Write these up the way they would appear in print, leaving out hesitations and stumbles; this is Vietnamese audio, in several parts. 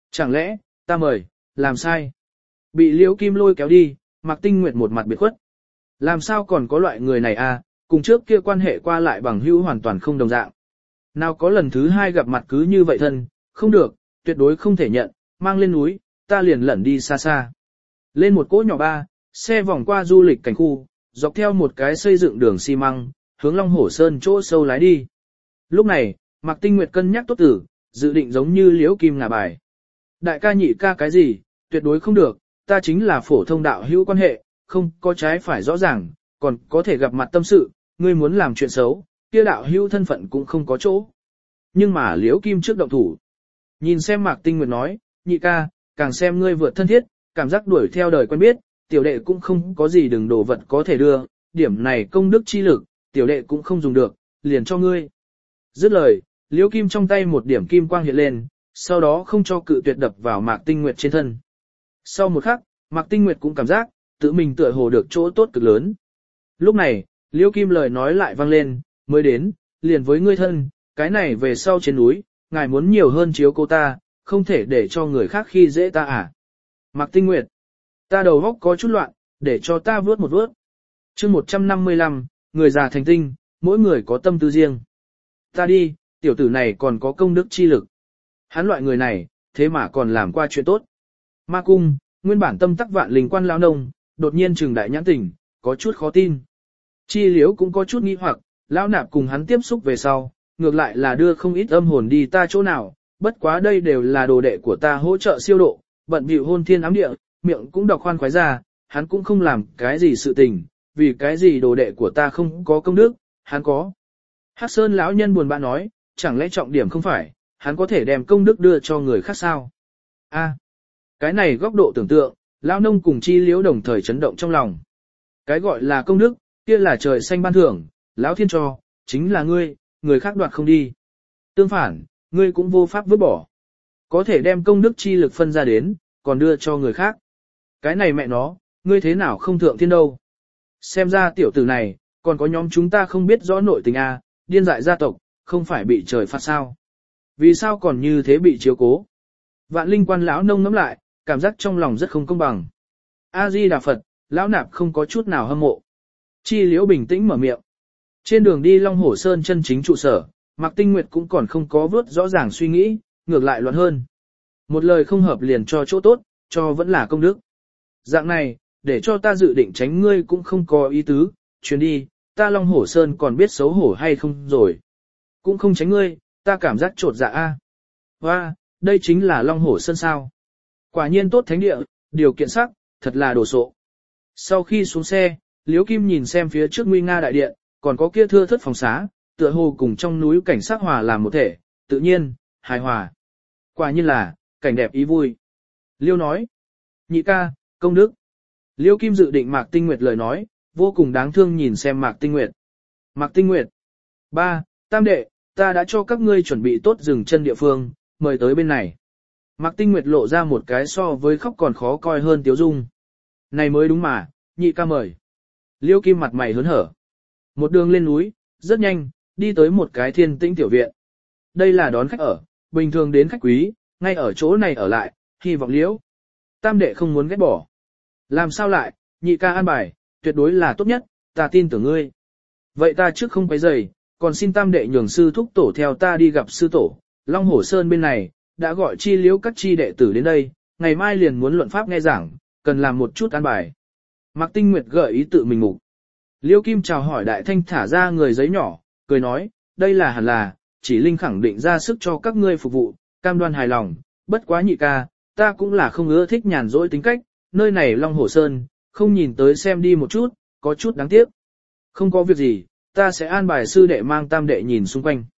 Chẳng lẽ, ta mời, làm sai? Bị Liễu Kim lôi kéo đi, Mạc Tinh Nguyệt một mặt biệt khuất. Làm sao còn có loại người này à, cùng trước kia quan hệ qua lại bằng hữu hoàn toàn không đồng dạng. Nào có lần thứ hai gặp mặt cứ như vậy thân, không được, tuyệt đối không thể nhận, mang lên núi, ta liền lẩn đi xa xa. Lên một cỗ nhỏ ba, xe vòng qua du lịch cảnh khu, dọc theo một cái xây dựng đường xi măng, hướng Long Hổ Sơn chỗ sâu lái đi. Lúc này, Mạc Tinh Nguyệt cân nhắc tốt tử, dự định giống như Liễu Kim ngả bài. Đại ca nhị ca cái gì, tuyệt đối không được, ta chính là phổ thông đạo hữu quan hệ, không có trái phải rõ ràng, còn có thể gặp mặt tâm sự, ngươi muốn làm chuyện xấu, kia đạo hữu thân phận cũng không có chỗ. Nhưng mà Liễu Kim trước động thủ. Nhìn xem Mạc Tinh Nguyệt nói, nhị ca, càng xem ngươi vượt thân thiết, cảm giác đuổi theo đời quen biết, tiểu đệ cũng không có gì đừng đồ vật có thể đưa, điểm này công đức chi lực, tiểu đệ cũng không dùng được, liền cho ngươi. Dứt lời, Liễu Kim trong tay một điểm kim quang hiện lên, sau đó không cho cự tuyệt đập vào Mạc Tinh Nguyệt trên thân. Sau một khắc, Mạc Tinh Nguyệt cũng cảm giác, tự mình tựa hồ được chỗ tốt cực lớn. Lúc này, Liễu Kim lời nói lại vang lên, mới đến, liền với ngươi thân, cái này về sau trên núi, ngài muốn nhiều hơn chiếu cô ta, không thể để cho người khác khi dễ ta à. Mạc Tinh Nguyệt, ta đầu óc có chút loạn, để cho ta vớt một vớt. Chương 155, người già thành tinh, mỗi người có tâm tư riêng. Ta đi, tiểu tử này còn có công đức chi lực. Hắn loại người này, thế mà còn làm qua chuyện tốt. Ma cung, nguyên bản tâm tắc vạn linh quan lão nông, đột nhiên trừng đại nhãn tỉnh, có chút khó tin. Chi Liễu cũng có chút nghi hoặc, lão nạp cùng hắn tiếp xúc về sau, ngược lại là đưa không ít âm hồn đi ta chỗ nào, bất quá đây đều là đồ đệ của ta hỗ trợ siêu độ, bận bịu hôn thiên ám địa, miệng cũng đọc khoan khoái ra, hắn cũng không làm cái gì sự tình, vì cái gì đồ đệ của ta không có công đức, hắn có. Hắc Sơn lão nhân buồn bã nói, chẳng lẽ trọng điểm không phải, hắn có thể đem công đức đưa cho người khác sao? A, cái này góc độ tưởng tượng, lão nông cùng Chi Liễu đồng thời chấn động trong lòng. Cái gọi là công đức, kia là trời xanh ban thưởng, lão thiên cho, chính là ngươi, người khác đoạt không đi. Tương phản, ngươi cũng vô pháp vứt bỏ. Có thể đem công đức chi lực phân ra đến, còn đưa cho người khác. Cái này mẹ nó, ngươi thế nào không thượng thiên đâu. Xem ra tiểu tử này, còn có nhóm chúng ta không biết rõ nội tình a, điên dại gia tộc, không phải bị trời phạt sao. Vì sao còn như thế bị chiếu cố? Vạn linh quan lão nông ngẫm lại, cảm giác trong lòng rất không công bằng. A-di-đà Phật, lão nạp không có chút nào hâm mộ. Chi Liễu bình tĩnh mở miệng. Trên đường đi Long Hổ Sơn chân chính trụ sở, Mạc Tinh Nguyệt cũng còn không có vớt rõ ràng suy nghĩ, ngược lại loạn hơn. Một lời không hợp liền cho chỗ tốt, cho vẫn là công đức. Dạng này, để cho ta dự định tránh ngươi cũng không có ý tứ, chuyến đi, ta Long Hổ Sơn còn biết xấu hổ hay không rồi. Cũng không tránh ngươi, ta cảm giác trột dạ a. Hoa, đây chính là Long Hổ Sơn sao. Quả nhiên tốt thánh địa, điều kiện sắc, thật là đồ sộ. Sau khi xuống xe, Liễu Kim nhìn xem phía trước nguy nga đại điện, còn có kia thưa thớt phòng xá, tựa hồ cùng trong núi cảnh sắc hòa làm một thể, tự nhiên, hài hòa. Quả nhiên là, cảnh đẹp ý vui. Liêu nói, nhị ca, công đức. Liễu Kim dự định Mạc Tinh Nguyệt lời nói, vô cùng đáng thương nhìn xem Mạc Tinh Nguyệt. Mạc Tinh Nguyệt, ba, tam đệ, ta đã cho các ngươi chuẩn bị tốt dừng chân địa phương, mời tới bên này. Mạc Tinh Nguyệt lộ ra một cái so với khóc còn khó coi hơn tiếu dung. Này mới đúng mà, nhị ca mời. Liễu Kim mặt mày hớn hở. Một đường lên núi, rất nhanh, đi tới một cái thiên tĩnh tiểu viện. Đây là đón khách ở, bình thường đến khách quý, ngay ở chỗ này ở lại, hy vọng Liễu tam đệ không muốn ghét bỏ. Làm sao lại, nhị ca an bài, tuyệt đối là tốt nhất, ta tin tưởng ngươi. Vậy ta trước không quấy rầy, còn xin tam đệ nhường sư thúc tổ theo ta đi gặp sư tổ, Long Hổ Sơn bên này, đã gọi Chi Liễu các chi đệ tử đến đây, ngày mai liền muốn luận pháp nghe giảng, cần làm một chút an bài. Mạc Tinh Nguyệt gợi ý tự mình mục. Liễu Kim chào hỏi đại thanh thả ra người giấy nhỏ, cười nói, đây là hẳn là, chỉ linh khẳng định ra sức cho các ngươi phục vụ, cam đoan hài lòng, bất quá nhị ca, ta cũng là không ưa thích nhàn rỗi tính cách, nơi này Long Hổ Sơn, không nhìn tới xem đi một chút, có chút đáng tiếc. Không có việc gì, ta sẽ an bài sư đệ mang tam đệ nhìn xung quanh.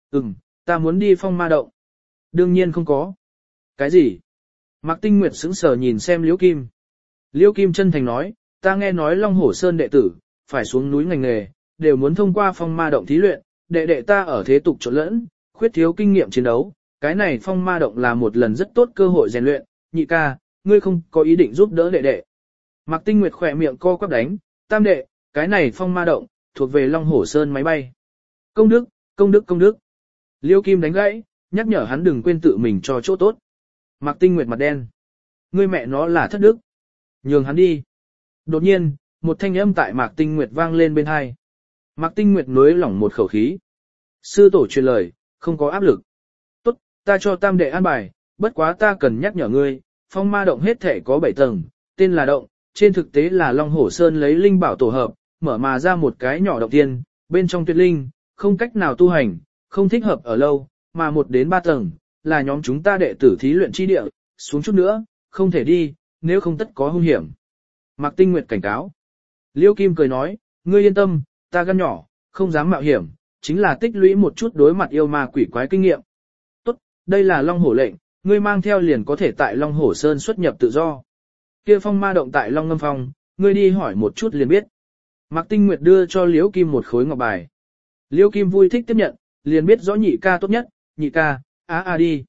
Ta muốn đi Phong Ma Động. Đương nhiên không có. Cái gì? Mạc Tinh Nguyệt sững sờ nhìn xem Liễu Kim. Liễu Kim chân thành nói, ta nghe nói Long Hổ Sơn đệ tử, phải xuống núi ngành nghề, đều muốn thông qua Phong Ma Động thí luyện, đệ ta ở thế tục trộn lẫn, khuyết thiếu kinh nghiệm chiến đấu, cái này Phong Ma Động là một lần rất tốt cơ hội rèn luyện, nhị ca, ngươi không có ý định giúp đỡ đệ. Mạc Tinh Nguyệt khỏe miệng co quắp đánh, tam đệ, cái này Phong Ma Động, thuộc về Long Hổ Sơn máy bay. Công đức, công đức, công đức. Liễu Kim đánh gãy, nhắc nhở hắn đừng quên tự mình cho chỗ tốt. Mạc Tinh Nguyệt mặt đen. Ngươi mẹ nó là thất đức. Nhường hắn đi. Đột nhiên, một thanh âm tại Mạc Tinh Nguyệt vang lên bên hai. Mạc Tinh Nguyệt nuối lỏng một khẩu khí. Sư tổ truyền lời, không có áp lực. Tốt, ta cho tam đệ an bài, bất quá ta cần nhắc nhở ngươi, phong ma động hết thể có 7 tầng, tên là động, trên thực tế là Long Hổ Sơn lấy linh bảo tổ hợp, mở mà ra một cái nhỏ động tiên, bên trong tuyệt linh, không cách nào tu hành, không thích hợp ở lâu, mà 1 đến 3 tầng, là nhóm chúng ta đệ tử thí luyện chi địa, xuống chút nữa, không thể đi, nếu không tất có hung hiểm. Mạc Tinh Nguyệt cảnh cáo. Liêu Kim cười nói, ngươi yên tâm, ta gan nhỏ, không dám mạo hiểm, chính là tích lũy một chút đối mặt yêu ma quỷ quái kinh nghiệm. Tốt, đây là Long Hổ lệnh, ngươi mang theo liền có thể tại Long Hổ Sơn xuất nhập tự do. Kia phong ma động tại Long Ngâm Phong, ngươi đi hỏi một chút liền biết. Mạc Tinh Nguyệt đưa cho Liễu Kim một khối ngọc bài. Liễu Kim vui thích tiếp nhận, liền biết rõ nhị ca tốt nhất, nhị ca, đi.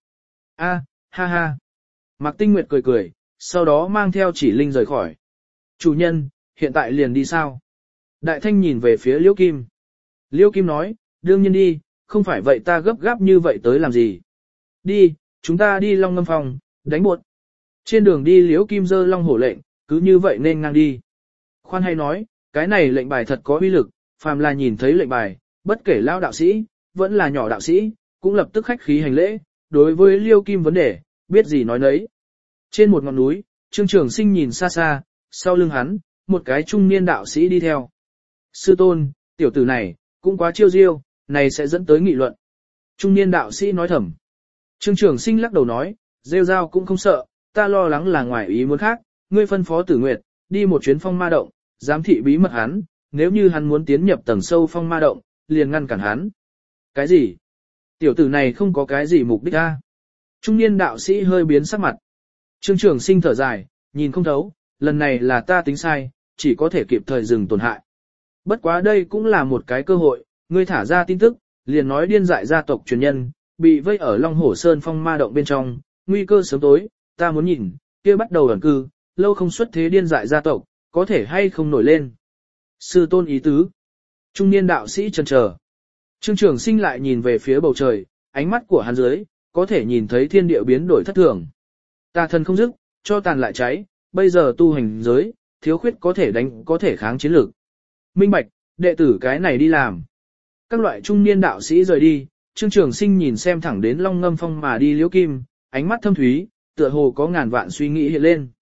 Ha ha. Mạc Tinh Nguyệt cười cười, sau đó mang theo chỉ linh rời khỏi. Chủ nhân, hiện tại liền đi sao? Đại Thanh nhìn về phía Liễu Kim. Liễu Kim nói, đương nhiên đi, không phải vậy ta gấp gáp như vậy tới làm gì. Đi, chúng ta đi Long Ngâm Phòng, đánh bột. Trên đường đi Liễu Kim giơ Long Hổ lệnh, cứ như vậy nên ngang đi. Khoan hay nói, cái này lệnh bài thật có uy lực, phàm là nhìn thấy lệnh bài, bất kể lao đạo sĩ, vẫn là nhỏ đạo sĩ, cũng lập tức khách khí hành lễ, đối với Liêu Kim vấn đề, biết gì nói nấy. Trên một ngọn núi, Trương Trường Sinh nhìn xa xa, sau lưng hắn, một cái trung niên đạo sĩ đi theo. Sư tôn, tiểu tử này, cũng quá chiêu diêu, này sẽ dẫn tới nghị luận. Trung niên đạo sĩ nói thầm. Trương Trường Sinh lắc đầu nói, rêu rao cũng không sợ, ta lo lắng là ngoài ý muốn khác, ngươi phân phó Tử Nguyệt, đi một chuyến phong ma động, giám thị bí mật hắn, nếu như hắn muốn tiến nhập tầng sâu phong ma động, liền ngăn cản hắn. Cái gì? Tiểu tử này không có cái gì mục đích a? Trung niên đạo sĩ hơi biến sắc mặt. Trương Trường Sinh thở dài, nhìn không thấu, lần này là ta tính sai, chỉ có thể kịp thời dừng tổn hại. Bất quá đây cũng là một cái cơ hội, ngươi thả ra tin tức, liền nói điên dại gia tộc truyền nhân, bị vây ở Long Hổ Sơn phong ma động bên trong, nguy cơ sớm tối, ta muốn nhìn, kia bắt đầu ẩn cư, lâu không xuất thế điên dại gia tộc, có thể hay không nổi lên. Sư tôn ý tứ. Trung niên đạo sĩ chần chờ. Trương Trường Sinh lại nhìn về phía bầu trời, ánh mắt của hắn dưới, có thể nhìn thấy thiên địa biến đổi thất thường. Tà thần không dứt, cho tàn lại cháy, bây giờ tu hành giới, thiếu khuyết có thể đánh, có thể kháng chiến lược. Minh bạch, đệ tử cái này đi làm. Các loại trung niên đạo sĩ rời đi, Trương Trường Sinh nhìn xem thẳng đến Long Ngâm Phong mà đi Liễu Kim, ánh mắt thâm thúy, tựa hồ có ngàn vạn suy nghĩ hiện lên.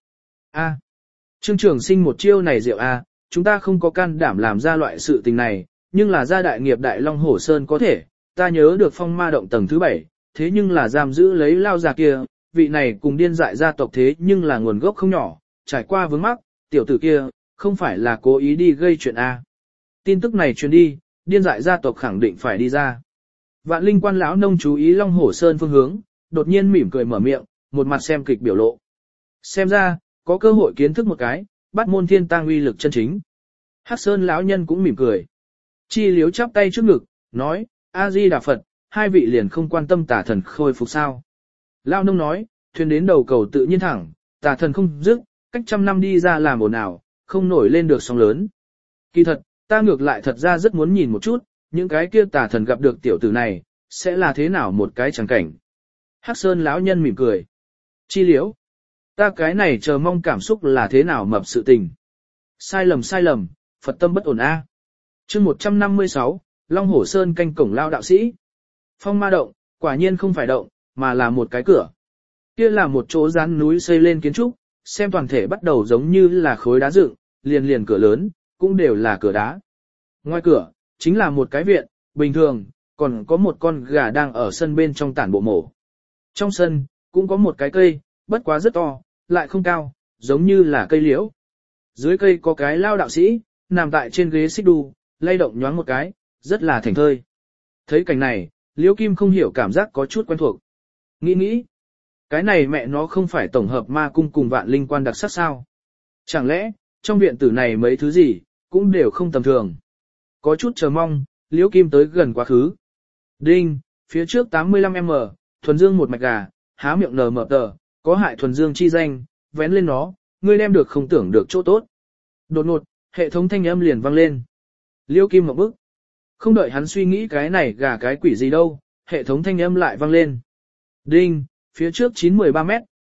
Trương Trường Sinh một chiêu này diệu chúng ta không có can đảm làm ra loại sự tình này, nhưng là gia đại nghiệp đại Long Hổ Sơn có thể, ta nhớ được phong ma động tầng thứ 7, thế nhưng là giam giữ lấy lao già kia, vị này cùng điên dại gia tộc thế nhưng là nguồn gốc không nhỏ, trải qua vướng mắc, tiểu tử kia, không phải là cố ý đi gây chuyện Tin tức này truyền đi, điên dại gia tộc khẳng định phải đi ra. Vạn Linh Quan lão nông chú ý Long Hổ Sơn phương hướng, đột nhiên mỉm cười mở miệng, một mặt xem kịch biểu lộ. Xem ra, có cơ hội kiến thức một cái, bắt môn thiên tang uy lực chân chính. Hắc Sơn lão nhân cũng mỉm cười. Chi Liếu chắp tay trước ngực, nói, A-di Đà Phật, hai vị liền không quan tâm tà thần khôi phục sao. Lão nông nói, thuyền đến đầu cầu tự nhiên thẳng, tà thần không dứt, cách trăm năm đi ra làm ồn ào, không nổi lên được sóng lớn. Kỳ thật, ta ngược lại thật ra rất muốn nhìn một chút, những cái kia tà thần gặp được tiểu tử này, sẽ là thế nào một cái chẳng cảnh. Hắc Sơn lão nhân mỉm cười. Chi Liếu, ta cái này chờ mong cảm xúc là thế nào mập sự tình. Sai lầm, Phật tâm bất ổn Chương 156, Long Hổ Sơn canh cổng lao đạo sĩ. Phong ma động, quả nhiên không phải động, mà là một cái cửa. Kia là một chỗ rán núi xây lên kiến trúc, xem toàn thể bắt đầu giống như là khối đá dựng, liền cửa lớn, cũng đều là cửa đá. Ngoài cửa, chính là một cái viện, bình thường, còn có một con gà đang ở sân bên trong tản bộ mổ. Trong sân, cũng có một cái cây, bất quá rất to, lại không cao, giống như là cây liễu. Dưới cây có cái lao đạo sĩ, nằm tại trên ghế xích đu, lay động nhoáng một cái, rất là thảnh thơi. Thấy cảnh này, Liễu Kim không hiểu cảm giác có chút quen thuộc. Nghĩ, cái này mẹ nó không phải tổng hợp ma cung cùng Vạn Linh Quan đặc sắc sao? Chẳng lẽ, trong viện tử này mấy thứ gì, cũng đều không tầm thường. Có chút chờ mong, Liễu Kim tới gần quá khứ. Đinh, phía trước 85m, thuần dương một mạch gà, há miệng nở mở tờ, có hại thuần dương chi danh, vén lên nó, ngươi đem được không tưởng được chỗ tốt. Đột ngột, hệ thống thanh âm liền vang lên. Liễu Kim một bức. Không đợi hắn suy nghĩ cái này gà cái quỷ gì đâu, hệ thống thanh âm lại vang lên. Đinh, phía trước 9-13 mét,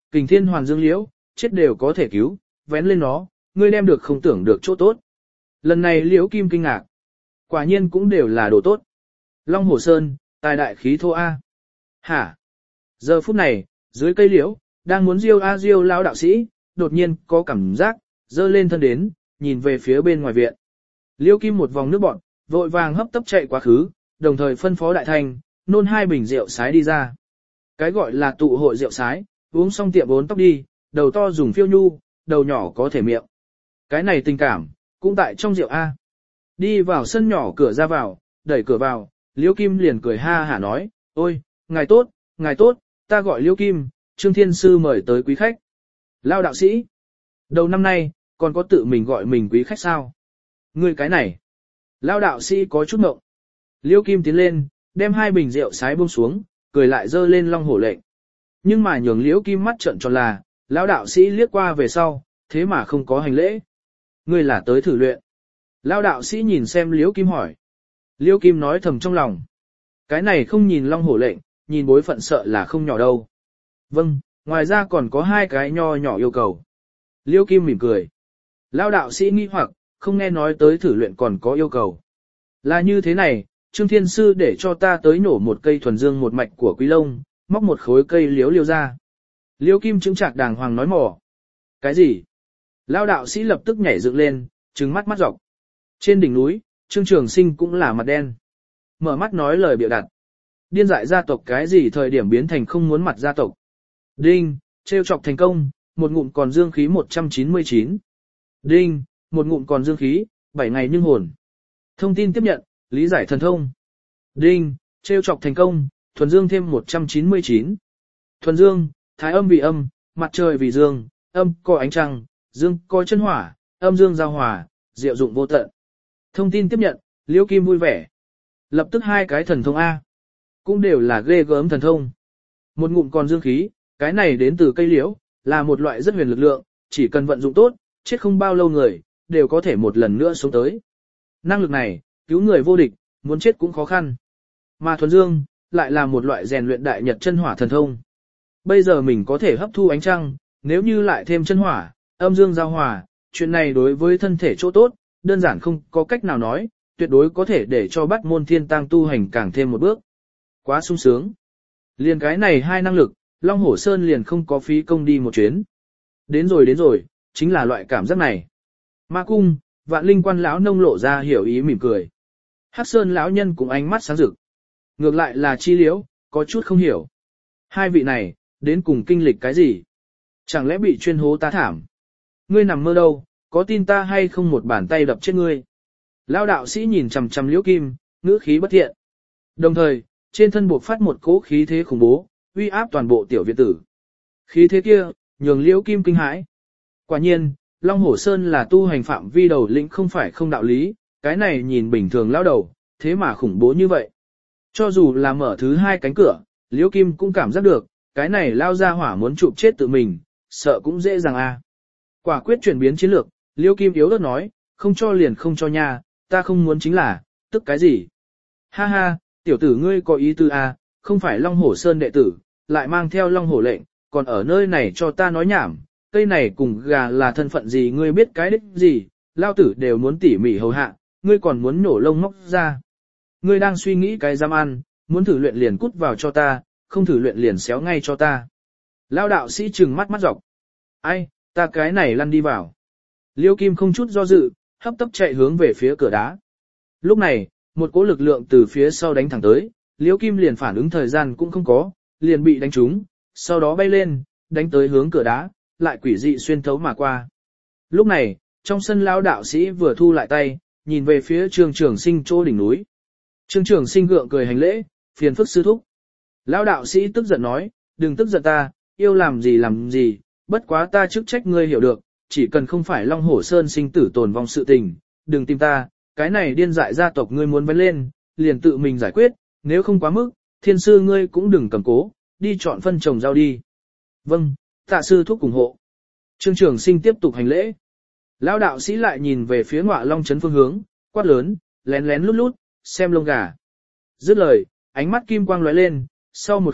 kình thiên hoàn dương liễu, chết đều có thể cứu, vén lên nó, ngươi đem được không tưởng được chỗ tốt. Lần này liễu kim kinh ngạc. Quả nhiên cũng đều là đồ tốt. Long Hổ Sơn, tài đại khí thô A. Hả? Giờ phút này, dưới cây liễu, đang muốn diêu a diêu lão đạo sĩ, đột nhiên có cảm giác, dơ lên thân đến, nhìn về phía bên ngoài viện. Liễu kim một vòng nước bọn, vội vàng hấp tấp chạy quá khứ, đồng thời phân phó đại thành, nôn 2 bình rượu sái đi ra. Cái gọi là tụ hội rượu sái, uống xong tiệm 4 tóc đi, đầu to dùng phiêu nhu, đầu nhỏ có thể miệng. Cái này tình cảm, cũng tại trong rượu A. Đi vào sân nhỏ cửa ra vào, đẩy cửa vào, Liễu Kim liền cười ha hả nói, ôi, ngài tốt, ta gọi Liễu Kim, Trương Thiên Sư mời tới quý khách. Lao đạo sĩ, đầu năm nay, còn có tự mình gọi mình quý khách sao? Ngươi cái này, Lao đạo sĩ có chút ngộng. Liễu Kim tiến lên, đem 2 bình rượu sái buông xuống, cười lại dơ lên long hổ lệnh. Nhưng mà nhường Liễu Kim mắt trợn tròn là, Lão đạo sĩ liếc qua về sau, thế mà không có hành lễ. Ngươi là tới thử luyện. Lão đạo sĩ nhìn xem Liễu Kim hỏi. Liễu Kim nói thầm trong lòng. Cái này không nhìn long hổ lệnh, nhìn bối phận sợ là không nhỏ đâu. Vâng, ngoài ra còn có 2 cái nho nhỏ yêu cầu. Liễu Kim mỉm cười. Lão đạo sĩ nghi hoặc, không nghe nói tới thử luyện còn có yêu cầu. Là như thế này, Trương Thiên Sư để cho ta tới nổ một cây thuần dương một mạch của Quý Long, móc một khối cây liễu liêu ra. Liễu Kim chứng trạc đàng hoàng nói mỏ. Cái gì? Lão đạo sĩ lập tức nhảy dựng lên, trừng mắt mắt dọc. Trên đỉnh núi, Trương Trường Sinh cũng là mặt đen. Mở mắt nói lời bịa đặt. Điên dại gia tộc cái gì thời điểm biến thành không muốn mặt gia tộc. Đinh, trêu chọc thành công, một ngụm còn dương khí 199. Đinh, một ngụm còn dương khí, 7 ngày nhưng hồn. Thông tin tiếp nhận, lý giải thần thông. Đinh, trêu chọc thành công, thuần dương thêm 199. Thuần dương, thái âm vì âm, mặt trời vì dương, âm có ánh trăng, dương có chân hỏa, âm dương giao hòa, diệu dụng vô tận. Thông tin tiếp nhận, Liễu Kim vui vẻ. Lập tức 2 cái thần thông A. Cũng đều là ghê gớm thần thông. Một ngụm còn dương khí, cái này đến từ cây liễu, là một loại rất huyền lực lượng, chỉ cần vận dụng tốt, chết không bao lâu người, đều có thể một lần nữa sống tới. Năng lực này, cứu người vô địch, muốn chết cũng khó khăn. Mà thuần dương, lại là một loại rèn luyện đại nhật chân hỏa thần thông. Bây giờ mình có thể hấp thu ánh trăng, nếu như lại thêm chân hỏa, âm dương giao hòa, chuyện này đối với thân thể chỗ tốt, đơn giản không có cách nào nói, tuyệt đối có thể để cho Bát Môn Thiên Tang tu hành càng thêm một bước. Quá sung sướng. Liền cái này 2 năng lực, Long Hổ Sơn liền không có phí công đi một chuyến. Đến rồi, chính là loại cảm giác này. Ma cung, Vạn Linh Quan lão nông lộ ra hiểu ý mỉm cười. Hắc Sơn lão nhân cũng ánh mắt sáng rực. Ngược lại là Chi Liễu, có chút không hiểu. 2 vị này, đến cùng kinh lịch cái gì? Chẳng lẽ bị chuyên hố tá thảm? Ngươi nằm mơ đâu, có tin ta hay không một bàn tay đập chết ngươi? Lão đạo sĩ nhìn chằm chằm Liễu Kim, ngữ khí bất thiện. Đồng thời, trên thân buộc phát một cỗ khí thế khủng bố, uy áp toàn bộ tiểu viện tử. Khí thế kia, nhường Liễu Kim kinh hãi. Quả nhiên, Long Hổ Sơn là tu hành phạm vi đầu lĩnh không phải không đạo lý, cái này nhìn bình thường lão đầu, thế mà khủng bố như vậy. Cho dù là mở thứ 2 cánh cửa, Liễu Kim cũng cảm giác được, cái này lao ra hỏa muốn chụp chết tự mình, sợ cũng dễ dàng a. Quả quyết chuyển biến chiến lược, Liễu Kim yếu ớt nói, không cho liền không cho nha, ta không muốn chính là, tức cái gì? Ha ha, tiểu tử ngươi có ý tư a, không phải Long Hổ Sơn đệ tử, lại mang theo Long Hổ lệnh, còn ở nơi này cho ta nói nhảm, cây này cùng gà là thân phận gì ngươi biết cái đích gì, lao tử đều muốn tỉ mỉ hầu hạ, ngươi còn muốn nổ lông móc ra. Ngươi đang suy nghĩ cái giam ăn, muốn thử luyện liền cút vào cho ta, không thử luyện liền xéo ngay cho ta. Lao đạo sĩ trừng mắt mắt dọc. Ai, ta cái này lăn đi vào. Liễu Kim không chút do dự, hấp tấp chạy hướng về phía cửa đá. Lúc này, một cỗ lực lượng từ phía sau đánh thẳng tới, Liễu Kim liền phản ứng thời gian cũng không có, liền bị đánh trúng, sau đó bay lên, đánh tới hướng cửa đá, lại quỷ dị xuyên thấu mà qua. Lúc này, trong sân lão đạo sĩ vừa thu lại tay, nhìn về phía Trương Trường Sinh chỗ đỉnh núi. Trương Trường Sinh gượng cười hành lễ, phiền phức sư thúc. Lão đạo sĩ tức giận nói, đừng tức giận ta, yêu làm gì, bất quá ta chức trách ngươi hiểu được, chỉ cần không phải Long Hổ Sơn sinh tử tồn vong sự tình, đừng tìm ta, cái này điên dại gia tộc ngươi muốn vén lên, liền tự mình giải quyết, nếu không quá mức, thiên sư ngươi cũng đừng cầm cố, đi chọn phân trồng rau đi. Vâng, tạ sư thúc ủng hộ. Trương Trường Sinh tiếp tục hành lễ. Lão đạo sĩ lại nhìn về phía Ngọa Long trấn phương hướng, quát lớn, lén lén lút lút, xem lông gà. Dứt lời, ánh mắt kim quang lóe lên, sau một khắc,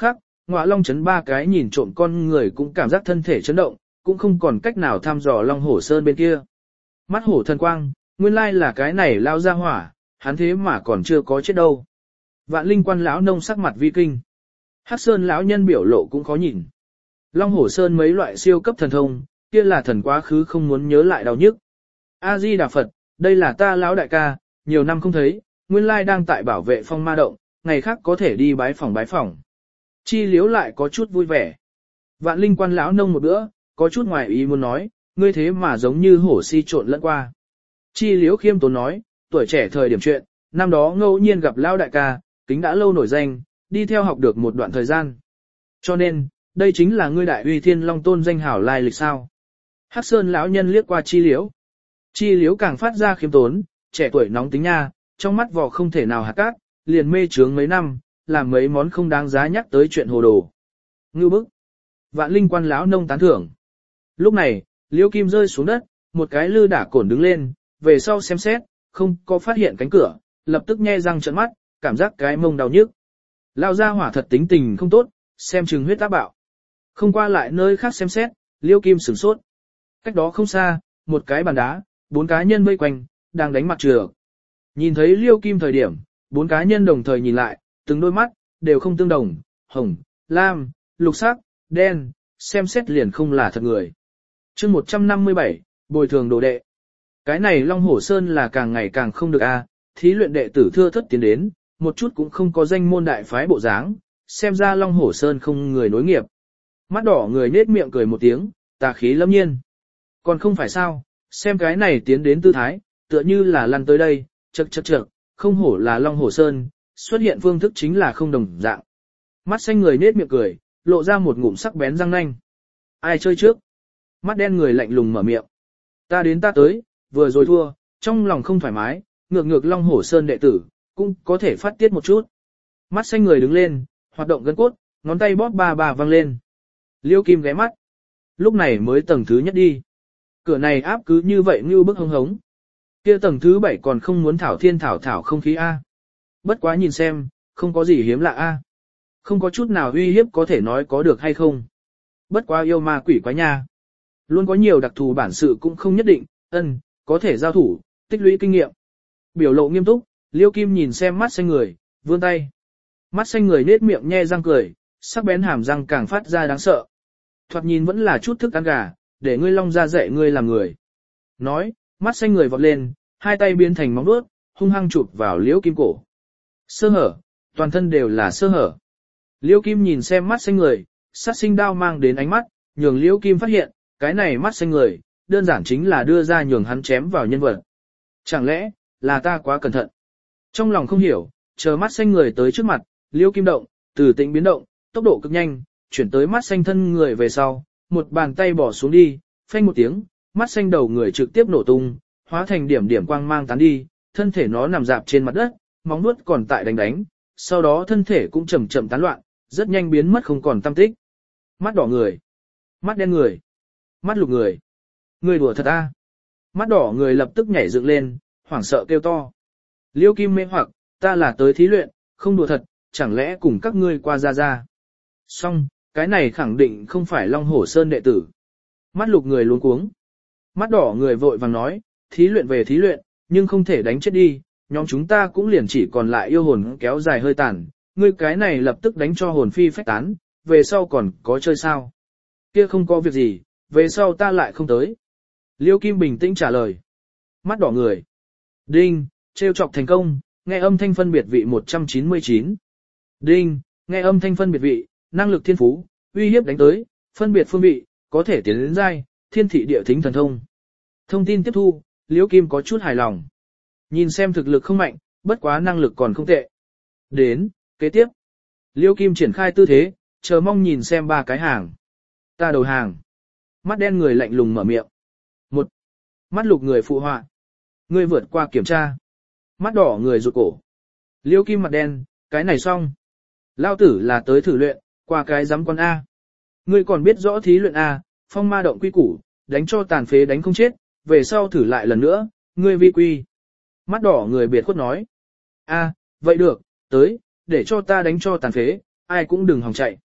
Ngọa Long chấn ba cái nhìn trộm con người cũng cảm giác thân thể chấn động, cũng không còn cách nào thăm dò Long Hổ Sơn bên kia. Mắt hổ thần quang, nguyên lai là cái này lao ra hỏa, hắn thế mà còn chưa có chết đâu. Vạn Linh Quan lão nông sắc mặt vi kinh. Hắc Sơn lão nhân biểu lộ cũng khó nhìn. Long Hổ Sơn mấy loại siêu cấp thần thông, kia là thần quá khứ không muốn nhớ lại đau nhức. A Di Đà Phật, đây là ta lão đại ca, nhiều năm không thấy, nguyên lai đang tại bảo vệ phong ma động, ngày khác có thể đi bái phỏng. Chi Liếu lại có chút vui vẻ. Vạn Linh Quan lão nông một bữa, có chút ngoài ý muốn nói, ngươi thế mà giống như hổ si trộn lẫn qua. Chi Liếu khiêm tốn nói, tuổi trẻ thời điểm chuyện, năm đó ngẫu nhiên gặp lão đại ca, kính đã lâu nổi danh, đi theo học được một đoạn thời gian. Cho nên, đây chính là ngươi đại uy thiên long tôn danh hảo lai lịch sao. Hắc Sơn lão nhân liếc qua Chi Liếu. Chi Liếu càng phát ra khiêm tốn, trẻ tuổi nóng tính nha, trong mắt vò không thể nào hạt cát, liền mê trướng mấy năm, làm mấy món không đáng giá nhắc tới chuyện hồ đồ. Ngưu bức. Vạn Linh Quan lão nông tán thưởng. Lúc này, Liễu Kim rơi xuống đất, một cái lư đả cổn đứng lên, về sau xem xét, không có phát hiện cánh cửa, lập tức nhe răng trợn mắt, cảm giác cái mông đau nhức. Lao ra hỏa thật tính tình không tốt, xem chừng huyết áp bạo. Không qua lại nơi khác xem xét, Liễu Kim sửng sốt. Cách đó không xa, một cái bàn đá, 4 cá nhân vây quanh, đang đánh mặt trược. Nhìn thấy Liễu Kim thời điểm, 4 cá nhân đồng thời nhìn lại, từng đôi mắt, đều không tương đồng, hồng, lam, lục sắc, đen, xem xét liền không là thật người. Chương 157, bồi thường đồ đệ. Cái này Long Hổ Sơn là càng ngày càng không được a, thí luyện đệ tử thưa thất tiến đến, một chút cũng không có danh môn đại phái bộ dáng, xem ra Long Hổ Sơn không người nối nghiệp. Mắt đỏ người nết miệng cười một tiếng, tà khí lâm nhiên. Còn không phải sao, xem cái này tiến đến tư thái, tựa như là lăn tới đây, chậc, không hổ là Long Hổ Sơn, xuất hiện phương thức chính là không đồng dạng. Mắt xanh người nết miệng cười, lộ ra một ngụm sắc bén răng nanh. Ai chơi trước? Mắt đen người lạnh lùng mở miệng. Ta đến ta tới, vừa rồi thua, trong lòng không thoải mái, ngược Long Hổ Sơn đệ tử, cũng có thể phát tiết một chút. Mắt xanh người đứng lên, hoạt động gân cốt, ngón tay bóp ba văng lên. Liêu Kim ghé mắt. Lúc này mới tầng thứ nhất đi. Cửa này áp cứ như vậy như bức hống hống. Kia tầng thứ 7 còn không muốn thảo thiên thảo không khí A. Bất quá nhìn xem, không có gì hiếm lạ A. Không có chút nào uy hiếp có thể nói có được hay không. Bất quá yêu ma quỷ quái nha. Luôn có nhiều đặc thù bản sự cũng không nhất định, có thể giao thủ, tích lũy kinh nghiệm. Biểu lộ nghiêm túc, Liêu Kim nhìn xem mắt xanh người, vươn tay. Mắt xanh người nết miệng nhe răng cười, sắc bén hàm răng càng phát ra đáng sợ. Thoạt nhìn vẫn là chút thức ăn gà, để ngươi long ra dạy ngươi làm người. Nói, mắt xanh người vọt lên, hai tay biến thành móng vuốt, hung hăng chụp vào Liêu Kim cổ. Sơ hở, toàn thân đều là sơ hở. Liêu Kim nhìn xem mắt xanh người, sát sinh đao mang đến ánh mắt, nhường Liêu Kim phát hiện, cái này mắt xanh người, đơn giản chính là đưa ra nhường hắn chém vào nhân vật. Chẳng lẽ, là ta quá cẩn thận? Trong lòng không hiểu, chờ mắt xanh người tới trước mặt, Liêu Kim động, từ tĩnh biến động, tốc độ cực nhanh, chuyển tới mắt xanh thân người về sau, một bàn tay bỏ xuống đi, phanh một tiếng, mắt xanh đầu người trực tiếp nổ tung, hóa thành điểm điểm quang mang tán đi, thân thể nó nằm dạp trên mặt đất, móng vuốt còn tại đánh, sau đó thân thể cũng chậm chậm tán loạn, rất nhanh biến mất không còn tăm tích. Mắt đỏ người, mắt đen người, mắt lục người. Người đùa thật a? Mắt đỏ người lập tức nhảy dựng lên, hoảng sợ kêu to. Liêu Kim mê hoặc, ta là tới thí luyện, không đùa thật, chẳng lẽ cùng các ngươi qua ra. Xong, cái này khẳng định không phải Long Hổ Sơn đệ tử. Mắt lục người luống cuống. Mắt đỏ người vội vàng nói, thí luyện về thí luyện, nhưng không thể đánh chết đi, nhóm chúng ta cũng liền chỉ còn lại yêu hồn kéo dài hơi tàn, ngươi cái này lập tức đánh cho hồn phi phách tán, về sau còn có chơi sao? Kia không có việc gì, về sau ta lại không tới. Liêu Kim bình tĩnh trả lời. Mắt đỏ người. Đinh, trêu chọc thành công, nghe âm thanh phân biệt vị 199. Đinh, nghe âm thanh phân biệt vị, năng lực thiên phú, uy hiếp đánh tới, phân biệt phương vị, có thể tiến đến giai, thiên thị địa thính thần thông. Thông tin tiếp thu, Liêu Kim có chút hài lòng. Nhìn xem thực lực không mạnh, bất quá năng lực còn không tệ. Đến, kế tiếp. Liêu Kim triển khai tư thế, chờ mong nhìn xem 3 cái hàng. Ta đầu hàng. Mắt đen người lạnh lùng mở miệng. 1. Mắt lục người phụ họa. Ngươi vượt qua kiểm tra. Mắt đỏ người rụt cổ. Liêu Kim mặt đen, cái này xong. Lao tử là tới thử luyện, qua cái giám con A. Ngươi còn biết rõ thí luyện A, phong ma động quy củ, đánh cho tàn phế đánh không chết, về sau thử lại lần nữa, ngươi vi quy. Mắt đỏ người biệt khuất nói. A, vậy được, tới, để cho ta đánh cho tàn phế, ai cũng đừng hòng chạy.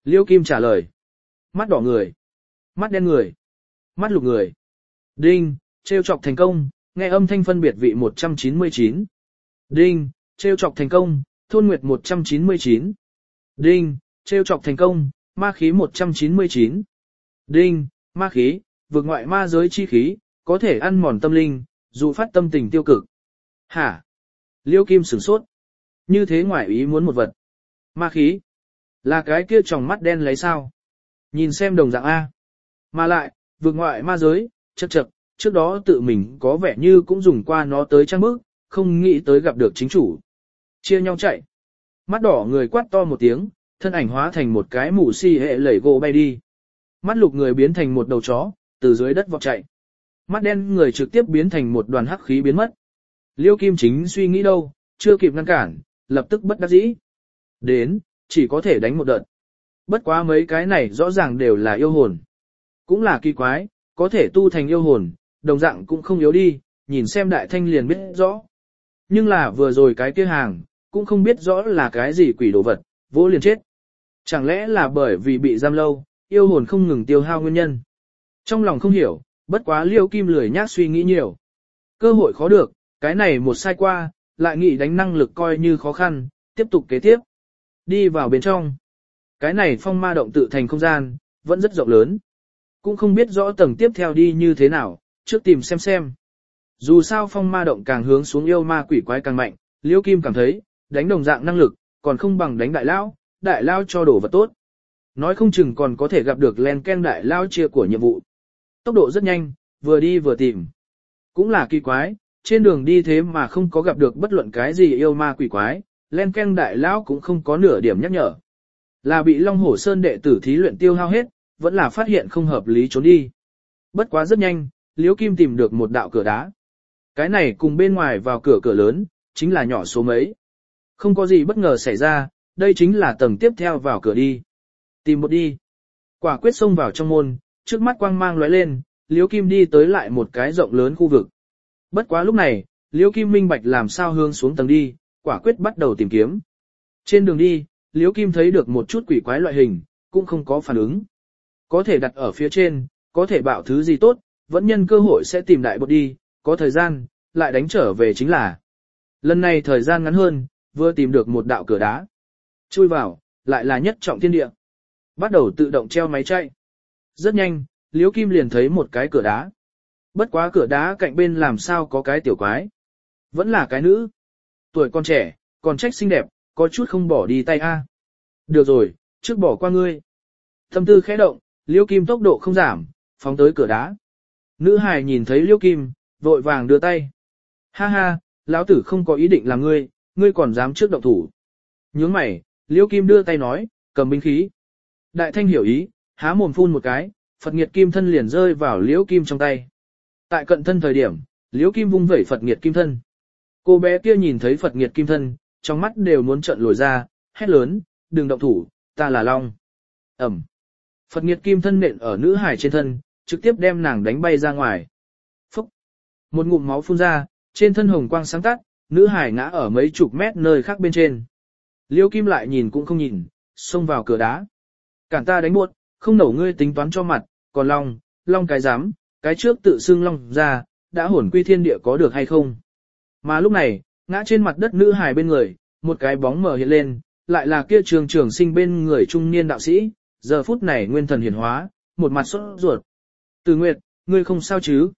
Liêu Kim trả lời. Mắt đỏ người. Mắt đen người. Mắt lục người. Đinh, trêu chọc thành công, nghe âm thanh phân biệt vị 199. Đinh, trêu chọc thành công, thôn nguyệt 199. Đinh, trêu chọc thành công, ma khí 199. Đinh, ma khí, vượt ngoại ma giới chi khí, có thể ăn mòn tâm linh, dụ phát tâm tình tiêu cực. Hả? Liêu Kim sửng sốt. Như thế ngoại ý muốn một vật. Ma khí. Là cái kia tròng mắt đen lấy sao? Nhìn xem đồng dạng A. Mà lại, vượt ngoại ma giới, chậc chậc, trước đó tự mình có vẻ như cũng dùng qua nó tới trang bước, không nghĩ tới gặp được chính chủ. Chia nhau chạy. Mắt đỏ người quát to một tiếng, thân ảnh hóa thành một cái mù si hệ lẩy gỗ bay đi. Mắt lục người biến thành một đầu chó, từ dưới đất vọt chạy. Mắt đen người trực tiếp biến thành một đoàn hắc khí biến mất. Liêu Kim chính suy nghĩ đâu, chưa kịp ngăn cản, lập tức bất đắc dĩ. Đến, chỉ có thể đánh một đợt. Bất quá mấy cái này rõ ràng đều là yêu hồn. Cũng là kỳ quái, có thể tu thành yêu hồn, đồng dạng cũng không yếu đi, nhìn xem đại thanh liền biết rõ. Nhưng là vừa rồi cái kia hàng, cũng không biết rõ là cái gì quỷ đồ vật, vỗ liền chết. Chẳng lẽ là bởi vì bị giam lâu, yêu hồn không ngừng tiêu hao nguyên nhân. Trong lòng không hiểu, bất quá Liêu Kim lười nhác suy nghĩ nhiều. Cơ hội khó được, cái này một sai qua, lại nghĩ đánh năng lực coi như khó khăn, tiếp tục kế tiếp. Đi vào bên trong. Cái này phong ma động tự thành không gian, vẫn rất rộng lớn. Cũng không biết rõ tầng tiếp theo đi như thế nào, trước tìm xem. Dù sao phong ma động càng hướng xuống yêu ma quỷ quái càng mạnh, Liêu Kim cảm thấy, đánh đồng dạng năng lực, còn không bằng đánh đại lao cho đổ vật tốt. Nói không chừng còn có thể gặp được len ken đại lao chia của nhiệm vụ. Tốc độ rất nhanh, vừa đi vừa tìm. Cũng là kỳ quái, trên đường đi thế mà không có gặp được bất luận cái gì yêu ma quỷ quái, len ken đại lao cũng không có nửa điểm nhắc nhở. Là bị Long Hổ Sơn đệ tử thí luyện tiêu hao hết, vẫn là phát hiện không hợp lý trốn đi. Bất quá rất nhanh, Liễu Kim tìm được một đạo cửa đá. Cái này cùng bên ngoài vào cửa lớn, chính là nhỏ số mấy. Không có gì bất ngờ xảy ra, đây chính là tầng tiếp theo vào cửa đi. Tìm một đi. Quả quyết xông vào trong môn, trước mắt quang mang lóe lên, Liễu Kim đi tới lại một cái rộng lớn khu vực. Bất quá lúc này, Liễu Kim minh bạch làm sao hướng xuống tầng đi, quả quyết bắt đầu tìm kiếm. Trên đường đi, Liễu Kim thấy được một chút quỷ quái loại hình, cũng không có phản ứng. Có thể đặt ở phía trên, có thể bảo thứ gì tốt, vẫn nhân cơ hội sẽ tìm đại bột đi, có thời gian, lại đánh trở về chính là. Lần này thời gian ngắn hơn, vừa tìm được một đạo cửa đá. Chui vào, lại là nhất trọng thiên địa. Bắt đầu tự động treo máy chạy. Rất nhanh, Liễu Kim liền thấy một cái cửa đá. Bất quá cửa đá cạnh bên làm sao có cái tiểu quái. Vẫn là cái nữ. Tuổi còn trẻ, còn trách xinh đẹp, có chút không bỏ đi tay a. Được rồi, trước bỏ qua ngươi. Tâm tư khẽ động, Liễu Kim tốc độ không giảm, phóng tới cửa đá. Nữ hài nhìn thấy Liễu Kim, vội vàng đưa tay. Ha ha, lão tử không có ý định làm ngươi, ngươi còn dám trước động thủ. Nhướng mày, Liễu Kim đưa tay nói, cầm binh khí. Đại thanh hiểu ý, há mồm phun một cái, Phật Nghiệt Kim thân liền rơi vào Liễu Kim trong tay. Tại cận thân thời điểm, Liễu Kim vung vẩy Phật Nghiệt Kim thân. Cô bé kia nhìn thấy Phật Nghiệt Kim thân, trong mắt đều muốn trợn lồi ra, hét lớn, đừng động thủ, ta là Long. Ẩm. Phật Nghiệt Kim thân nện ở nữ hải trên thân, trực tiếp đem nàng đánh bay ra ngoài. Phúc. Một ngụm máu phun ra, trên thân hồng quang sáng tắt, nữ hải ngã ở mấy chục mét nơi khác bên trên. Liêu Kim lại nhìn cũng không nhìn, xông vào cửa đá. Cản ta đánh buốt, không nổ ngươi tính toán cho mặt, còn Long cái dám, cái trước tự xưng Long ra, đã hồn quy thiên địa có được hay không. Mà lúc này, ngã trên mặt đất nữ hải bên người, một cái bóng mờ hiện lên, lại là kia trường sinh bên người trung niên đạo sĩ, giờ phút này nguyên thần hiển hóa, một mặt sốt ruột. Từ Nguyệt, ngươi không sao chứ?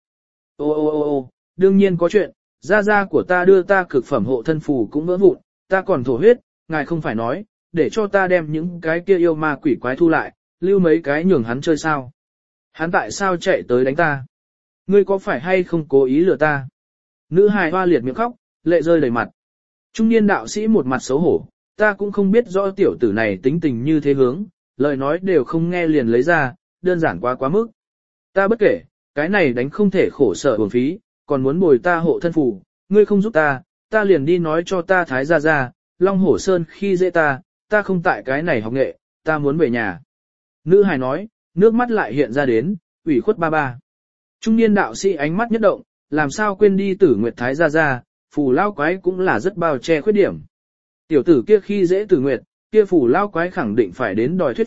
Ô, đương nhiên có chuyện, gia của ta đưa ta cực phẩm hộ thân phù cũng vỡ vụn, ta còn thổ huyết, ngài không phải nói, để cho ta đem những cái kia yêu ma quỷ quái thu lại, lưu mấy cái nhường hắn chơi sao? Hắn tại sao chạy tới đánh ta? Ngươi có phải hay không cố ý lừa ta? Nữ hài hoa liệt miệng khóc, lệ rơi đầy mặt. Trung niên đạo sĩ một mặt xấu hổ, ta cũng không biết rõ tiểu tử này tính tình như thế hướng, lời nói đều không nghe liền lấy ra, đơn giản quá mức. Ta bất kể, cái này đánh không thể khổ sở uổng phí, còn muốn bồi ta hộ thân phù, ngươi không giúp ta liền đi nói cho ta thái gia, Long Hổ Sơn khi dễ ta không tại cái này học nghệ, ta muốn về nhà. Nữ hài nói, nước mắt lại hiện ra đến, ủy khuất ba. Trung niên đạo sĩ ánh mắt nhất động, làm sao quên đi Tử Nguyệt thái gia, phù lao quái cũng là rất bao che khuyết điểm. Tiểu tử kia khi dễ Tử Nguyệt, kia phù lao quái khẳng định phải đến đòi thuyết pháp,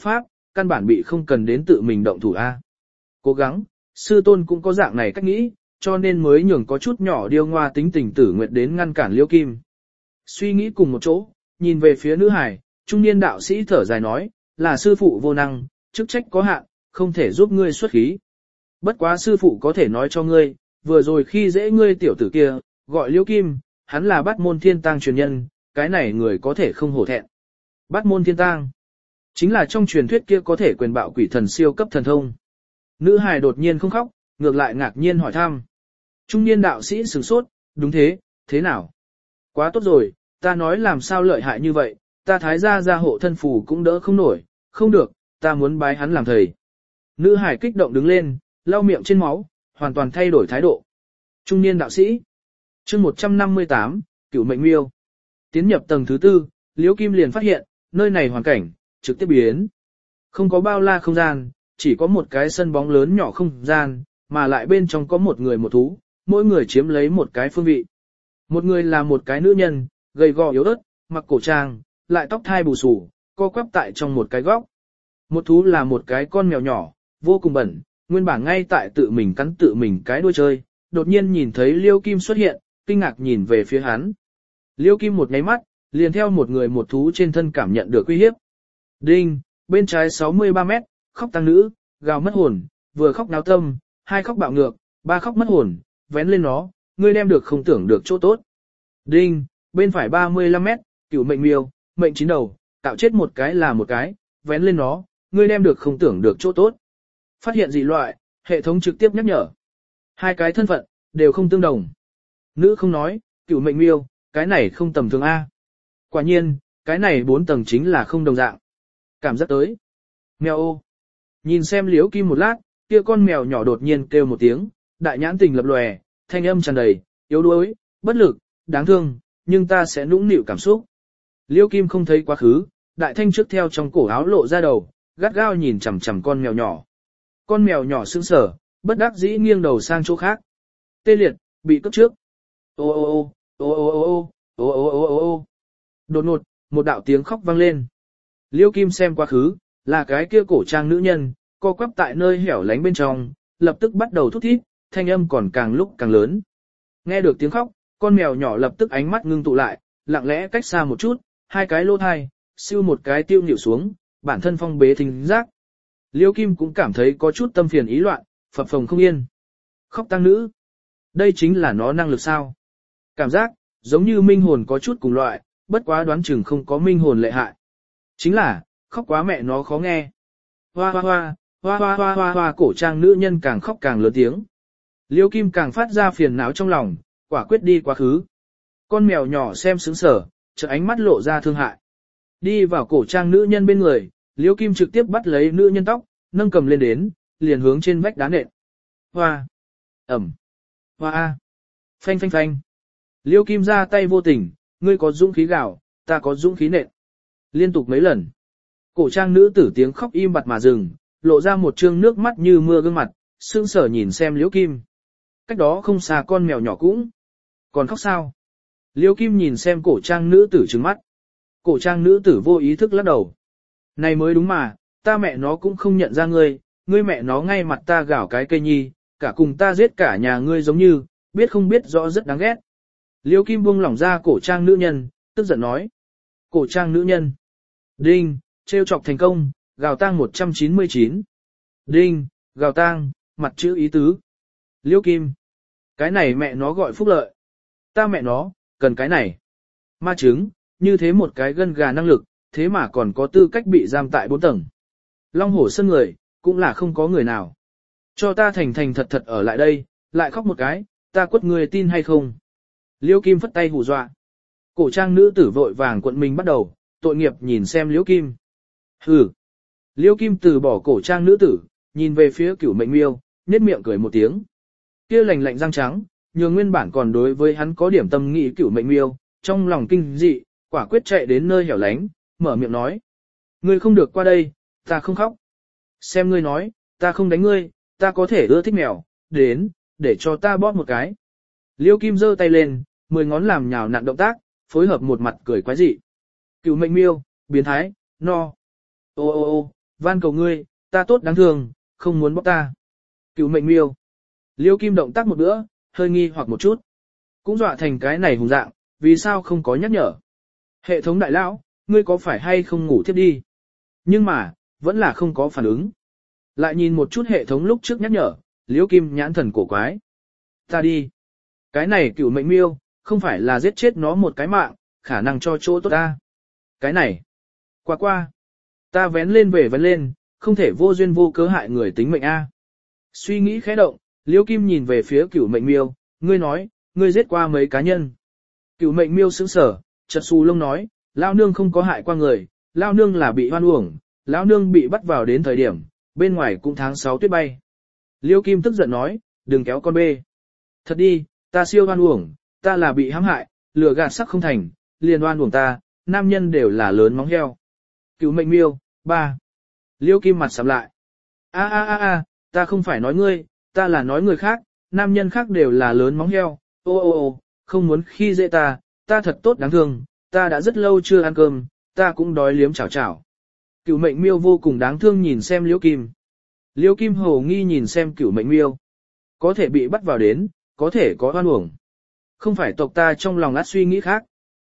căn bản bị không cần đến tự mình động thủ a. Cố gắng, sư tôn cũng có dạng này cách nghĩ, cho nên mới nhường có chút nhỏ điêu ngoa tính tình Tử Nguyệt đến ngăn cản Liễu Kim. Suy nghĩ cùng một chỗ, nhìn về phía nữ hải, trung niên đạo sĩ thở dài nói, là sư phụ vô năng, chức trách có hạn, không thể giúp ngươi xuất khí. Bất quá sư phụ có thể nói cho ngươi, vừa rồi khi dễ ngươi tiểu tử kia, gọi Liễu Kim, hắn là Bát Môn Thiên Tang truyền nhân, cái này người có thể không hổ thẹn. Bát Môn Thiên Tang, chính là trong truyền thuyết kia có thể quyền bạo quỷ thần siêu cấp thần thông. Nữ hài đột nhiên không khóc, ngược lại ngạc nhiên hỏi thăm. Trung niên đạo sĩ sửng sốt, đúng thế, thế nào? Quá tốt rồi, ta nói làm sao lợi hại như vậy, ta thái gia hộ thân phù cũng đỡ không nổi, không được, ta muốn bái hắn làm thầy. Nữ hải kích động đứng lên, lau miệng trên máu, hoàn toàn thay đổi thái độ. Trung niên đạo sĩ. Chương 158, Cửu Mệnh Miêu. Tiến nhập tầng thứ 4, Liễu Kim liền phát hiện, nơi này hoàn cảnh trực tiếp biến. Không có bao la không gian, chỉ có một cái sân bóng lớn nhỏ không gian, mà lại bên trong có một người một thú, mỗi người chiếm lấy một cái phương vị. Một người là một cái nữ nhân, gầy gò yếu ớt, mặc cổ trang, lại tóc thai bù xù, co quắp tại trong một cái góc. Một thú là một cái con mèo nhỏ, vô cùng bẩn, nguyên bản ngay tại tự mình cắn tự mình cái đuôi chơi, đột nhiên nhìn thấy Liêu Kim xuất hiện, kinh ngạc nhìn về phía hắn. Liêu Kim một nháy mắt, liền theo một người một thú trên thân cảm nhận được uy hiếp. Đinh, bên trái 63 mét, khóc tăng nữ, gào mất hồn, vừa khóc náo tâm, hai khóc bạo ngược, ba khóc mất hồn, vén lên nó, ngươi đem được không tưởng được chỗ tốt. Đinh, bên phải 35 mét, Cửu Mệnh Miêu, mệnh 9 đầu, tạo chết một cái là một cái, vén lên nó, ngươi đem được không tưởng được chỗ tốt. Phát hiện dị loại, hệ thống trực tiếp nhắc nhở. Hai cái thân phận, đều không tương đồng. Nữ không nói, Cửu Mệnh Miêu, cái này không tầm thường A. Quả nhiên, cái này 4 tầng chính là không đồng dạng. Cảm giác tới. Mèo ô. Nhìn xem Liễu Kim một lát, kia con mèo nhỏ đột nhiên kêu một tiếng, đại nhãn tình lập lòe, thanh âm tràn đầy, yếu đuối, bất lực, đáng thương, nhưng ta sẽ nũng nịu cảm xúc. Liễu Kim không thấy quá khứ, đại thanh trước theo trong cổ áo lộ ra đầu, gắt gao nhìn chằm chằm con mèo nhỏ. Con mèo nhỏ sững sờ, bất đắc dĩ nghiêng đầu sang chỗ khác. Tê liệt, bị cướp trước. Ô ô ô, ô ô ô ô, ô ô ô ô ô. Đột ngột, một đạo tiếng khóc vang lên. Liễu Kim xem quá khứ, là cái kia cổ trang nữ nhân, co quắp tại nơi hẻo lánh bên trong, lập tức bắt đầu thút thít, thanh âm còn càng lúc càng lớn. Nghe được tiếng khóc, con mèo nhỏ lập tức ánh mắt ngưng tụ lại, lặng lẽ cách xa một chút, hai cái lỗ thai, siêu một cái tiêu nhịu xuống, bản thân phong bế thính giác. Liễu Kim cũng cảm thấy có chút tâm phiền ý loạn, phập phồng không yên. Khóc tăng nữ. Đây chính là nó năng lực sao? Cảm giác, giống như minh hồn có chút cùng loại, bất quá đoán chừng không có minh hồn lệ hại. Chính là, khóc quá mẹ nó khó nghe. Hoa hoa hoa, hoa hoa hoa hoa hoa, cổ trang nữ nhân càng khóc càng lớn tiếng. Liễu Kim càng phát ra phiền não trong lòng, quả quyết đi quá khứ. Con mèo nhỏ xem sững sờ, chợt ánh mắt lộ ra thương hại. Đi vào cổ trang nữ nhân bên người, Liễu Kim trực tiếp bắt lấy nữ nhân tóc, nâng cầm lên đến, liền hướng trên vách đá nện. Hoa, ẩm, hoa a, phanh phanh phanh. Liễu Kim ra tay vô tình, ngươi có dũng khí gào, ta có dũng khí nện. Liên tục mấy lần. Cổ trang nữ tử tiếng khóc im bặt mà dừng, lộ ra một trương nước mắt như mưa gương mặt, sững sờ nhìn xem Liễu Kim. Cách đó không xa con mèo nhỏ cũng còn khóc sao? Liễu Kim nhìn xem cổ trang nữ tử trừng mắt. Cổ trang nữ tử vô ý thức lắc đầu. Này mới đúng mà, ta mẹ nó cũng không nhận ra ngươi, ngươi mẹ nó ngay mặt ta gào cái cây nhi, cả cùng ta giết cả nhà ngươi giống như, biết không biết rõ rất đáng ghét. Liễu Kim buông lỏng ra cổ trang nữ nhân, tức giận nói. Cổ trang nữ nhân. Đinh, trêu chọc thành công, gào tang 199. Đinh, gào tang, mặt chữ ý tứ. Liễu Kim. Cái này mẹ nó gọi phúc lợi. Ta mẹ nó, cần cái này. Ma chứng, như thế một cái gân gà năng lực, thế mà còn có tư cách bị giam tại 4 tầng. Long hổ sân người, cũng là không có người nào. Cho ta thành thành thật thật ở lại đây, lại khóc một cái, ta quất người tin hay không. Liễu Kim phất tay hù dọa. Cổ trang nữ tử vội vàng quận mình bắt đầu, tội nghiệp nhìn xem Liễu Kim. Hừ. Liễu Kim từ bỏ cổ trang nữ tử, nhìn về phía Cửu Mệnh Miêu, nhếch miệng cười một tiếng. Kia lạnh lạnh răng trắng, nhường nguyên bản còn đối với hắn có điểm tâm nghĩ Cửu Mệnh Miêu, trong lòng kinh dị, quả quyết chạy đến nơi hẻo lánh, mở miệng nói. Ngươi không được qua đây, ta không khóc. Xem ngươi nói, ta không đánh ngươi, ta có thể ưa thích mèo, đến, để cho ta bóp một cái. Liễu Kim giơ tay lên, 10 ngón làm nhào nặn động tác, phối hợp một mặt cười quái dị. Cửu Mệnh Miêu, biến thái, no. Ô ô ô, van cầu ngươi, ta tốt đáng thương, không muốn bóc ta. Cửu mệnh miêu. Liêu Kim động tác một bữa, hơi nghi hoặc một chút. Cũng dọa thành cái này hùng dạng, vì sao không có nhắc nhở. Hệ thống đại lão, ngươi có phải hay không ngủ thiếp đi? Nhưng mà, vẫn là không có phản ứng. Lại nhìn một chút hệ thống lúc trước nhắc nhở, Liêu Kim nhãn thần cổ quái. Ta đi. Cái này cửu mệnh miêu, không phải là giết chết nó một cái mạng, khả năng cho chỗ tốt ta. Cái này. Qua. Ta vén lên về vén lên, không thể vô duyên vô cớ hại người tính mệnh a. Suy nghĩ khẽ động, Liêu Kim nhìn về phía cửu mệnh miêu, ngươi nói, ngươi giết qua mấy cá nhân. Cửu mệnh miêu sững sờ, chật xù lông nói, lao nương không có hại qua người, lao nương là bị hoan uổng, lao nương bị bắt vào đến thời điểm, bên ngoài cũng tháng 6 tuyết bay. Liêu Kim tức giận nói, đừng kéo con bê. Thật đi, ta siêu hoan uổng, ta là bị hãm hại, lừa gạt sắc không thành, liền oan uổng ta, nam nhân đều là lớn móng heo. Cửu mệnh miêu, 3. Liêu Kim mặt sầm lại. A, ta không phải nói ngươi, ta là nói người khác, nam nhân khác đều là lớn móng heo, ô, không muốn khi dễ ta thật tốt đáng thương, ta đã rất lâu chưa ăn cơm, ta cũng đói liếm chảo chảo. Cửu mệnh miêu vô cùng đáng thương nhìn xem Liêu Kim. Liêu Kim hồ nghi nhìn xem cửu mệnh miêu. Có thể bị bắt vào đến, có thể có oan uổng. Không phải tộc ta trong lòng át suy nghĩ khác.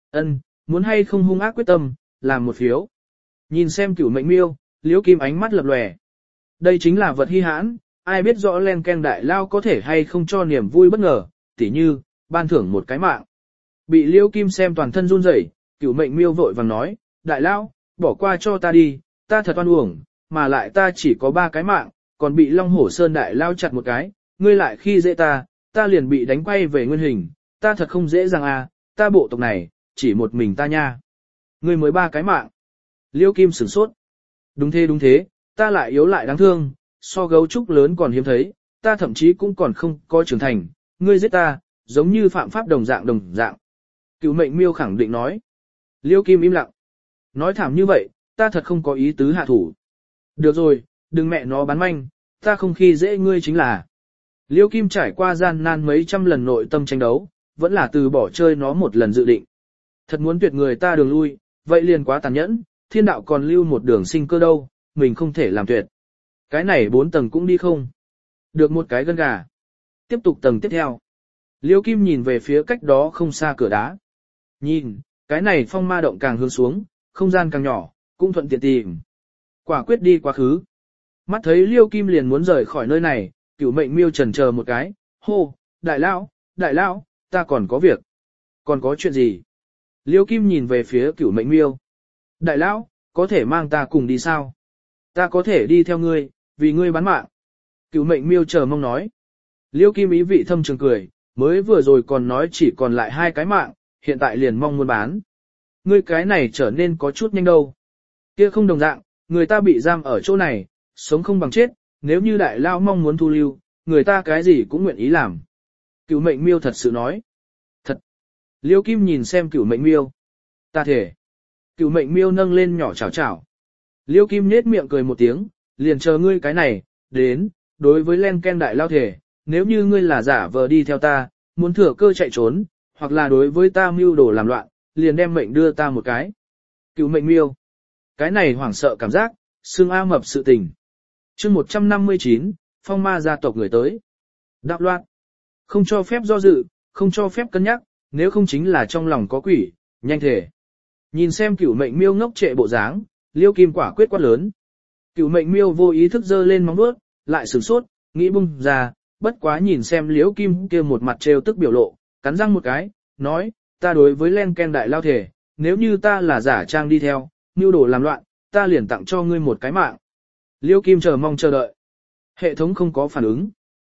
Muốn hay không hung ác quyết tâm, làm một phiếu. Nhìn xem cửu mệnh miêu, Liêu Kim ánh mắt lập lòe. Đây chính là vật hi hãn, ai biết rõ len ken đại lao có thể hay không cho niềm vui bất ngờ, tỉ như, ban thưởng một cái mạng. Bị Liêu Kim xem toàn thân run rẩy, cửu mệnh miêu vội vàng nói, đại lao, bỏ qua cho ta đi, ta thật oan uổng, mà lại ta chỉ có 3 cái mạng, còn bị Long Hổ Sơn đại lao chặt một cái, ngươi lại khi dễ ta liền bị đánh quay về nguyên hình, ta thật không dễ dàng à, ta bộ tộc này, chỉ một mình ta nha. Ngươi mới 3 cái mạng. Liêu Kim sửng sốt. Đúng thế, ta lại yếu lại đáng thương, so gấu trúc lớn còn hiếm thấy, ta thậm chí cũng còn không có trưởng thành, ngươi giết ta, giống như phạm pháp đồng dạng. Cửu mệnh miêu khẳng định nói. Liêu Kim im lặng. Nói thảm như vậy, ta thật không có ý tứ hạ thủ. Được rồi, đừng mẹ nó bán manh, ta không khi dễ ngươi chính là. Liêu Kim trải qua gian nan mấy trăm lần nội tâm tranh đấu, vẫn là từ bỏ chơi nó một lần dự định. Thật muốn tuyệt người ta đường lui, vậy liền quá tàn nhẫn, thiên đạo còn lưu một đường sinh cơ đâu, mình không thể làm tuyệt. Cái này 4 tầng cũng đi không. Được một cái gân gà. Tiếp tục tầng tiếp theo. Liêu Kim nhìn về phía cách đó không xa cửa đá. Nhìn, cái này phong ma động càng hướng xuống, không gian càng nhỏ, cũng thuận tiện tìm. Quả quyết đi quá khứ. Mắt thấy Liêu Kim liền muốn rời khỏi nơi này, cửu mệnh miêu chần chờ một cái, hô, đại lão, ta còn có việc. Còn có chuyện gì? Liêu Kim nhìn về phía cửu mệnh miêu. Đại lão, có thể mang ta cùng đi sao? Ta có thể đi theo ngươi, vì ngươi bán mạng. Cửu mệnh miêu chờ mong nói. Liêu Kim ý vị thâm trường cười, mới vừa rồi còn nói chỉ còn lại 2 cái mạng, hiện tại liền mong muốn bán. Ngươi cái này trở nên có chút nhanh đâu. Kia không đồng dạng, người ta bị giam ở chỗ này, sống không bằng chết, nếu như đại lao mong muốn thu lưu, người ta cái gì cũng nguyện ý làm. Cửu mệnh miêu thật sự nói. Thật. Liêu Kim nhìn xem cửu mệnh miêu. Ta thể. Cửu mệnh miêu nâng lên nhỏ chảo chảo. Liêu Kim nhếch miệng cười một tiếng, liền chờ ngươi cái này, đến, đối với len ken đại lao thể, nếu như ngươi là giả vờ đi theo ta, muốn thừa cơ chạy trốn, hoặc là đối với ta mưu đồ làm loạn, liền đem mệnh đưa ta một cái. Cửu mệnh miêu. Cái này hoảng sợ cảm giác, xương A mập sự tình. Chương 159, phong ma gia tộc người tới. Đạo loạn. Không cho phép do dự, không cho phép cân nhắc, nếu không chính là trong lòng có quỷ, nhanh thể. Nhìn xem cửu mệnh miêu ngốc trệ bộ dáng, Liêu Kim quả quyết quát lớn. Cửu mệnh miêu vô ý thức giơ lên móng vuốt, lại sửng sốt, nghĩ bung ra, bất quá nhìn xem Liêu Kim kia một mặt trêu tức biểu lộ, cắn răng một cái, nói, ta đối với len ken đại lao thể, nếu như ta là giả trang đi theo, mưu đồ làm loạn, ta liền tặng cho ngươi một cái mạng. Liêu Kim chờ mong chờ đợi. Hệ thống không có phản ứng.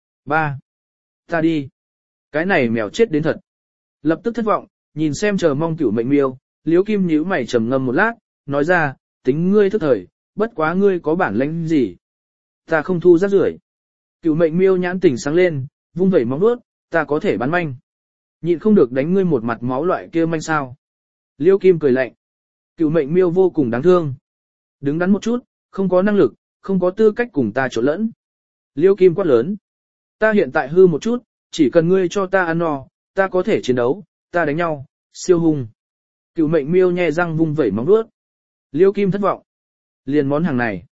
3. Ta đi. Cái này mèo chết đến thật. Lập tức thất vọng, nhìn xem chờ mong cửu mệnh miêu, Liêu Kim nhíu mày trầm ngâm một lát, nói ra, tính ngươi thức thời, bất quá ngươi có bản lĩnh gì. Ta không thu rác rưởi. Cửu mệnh miêu nhãn tỉnh sáng lên, vung vẩy móng vuốt, ta có thể bán manh. Nhịn không được đánh ngươi một mặt máu loại kia manh sao. Liêu Kim cười lạnh. Cửu mệnh miêu vô cùng đáng thương. Đứng đắn một chút, không có năng lực, không có tư cách cùng ta trộn lẫn. Liêu Kim quát lớn. Ta hiện tại hư một chút, chỉ cần ngươi cho ta ăn no, ta có thể chiến đấu, ta đánh nhau, siêu hung. Cửu mệnh miêu nhe răng vung vẩy móng vuốt. Liêu Kim thất vọng. Liền món hàng này.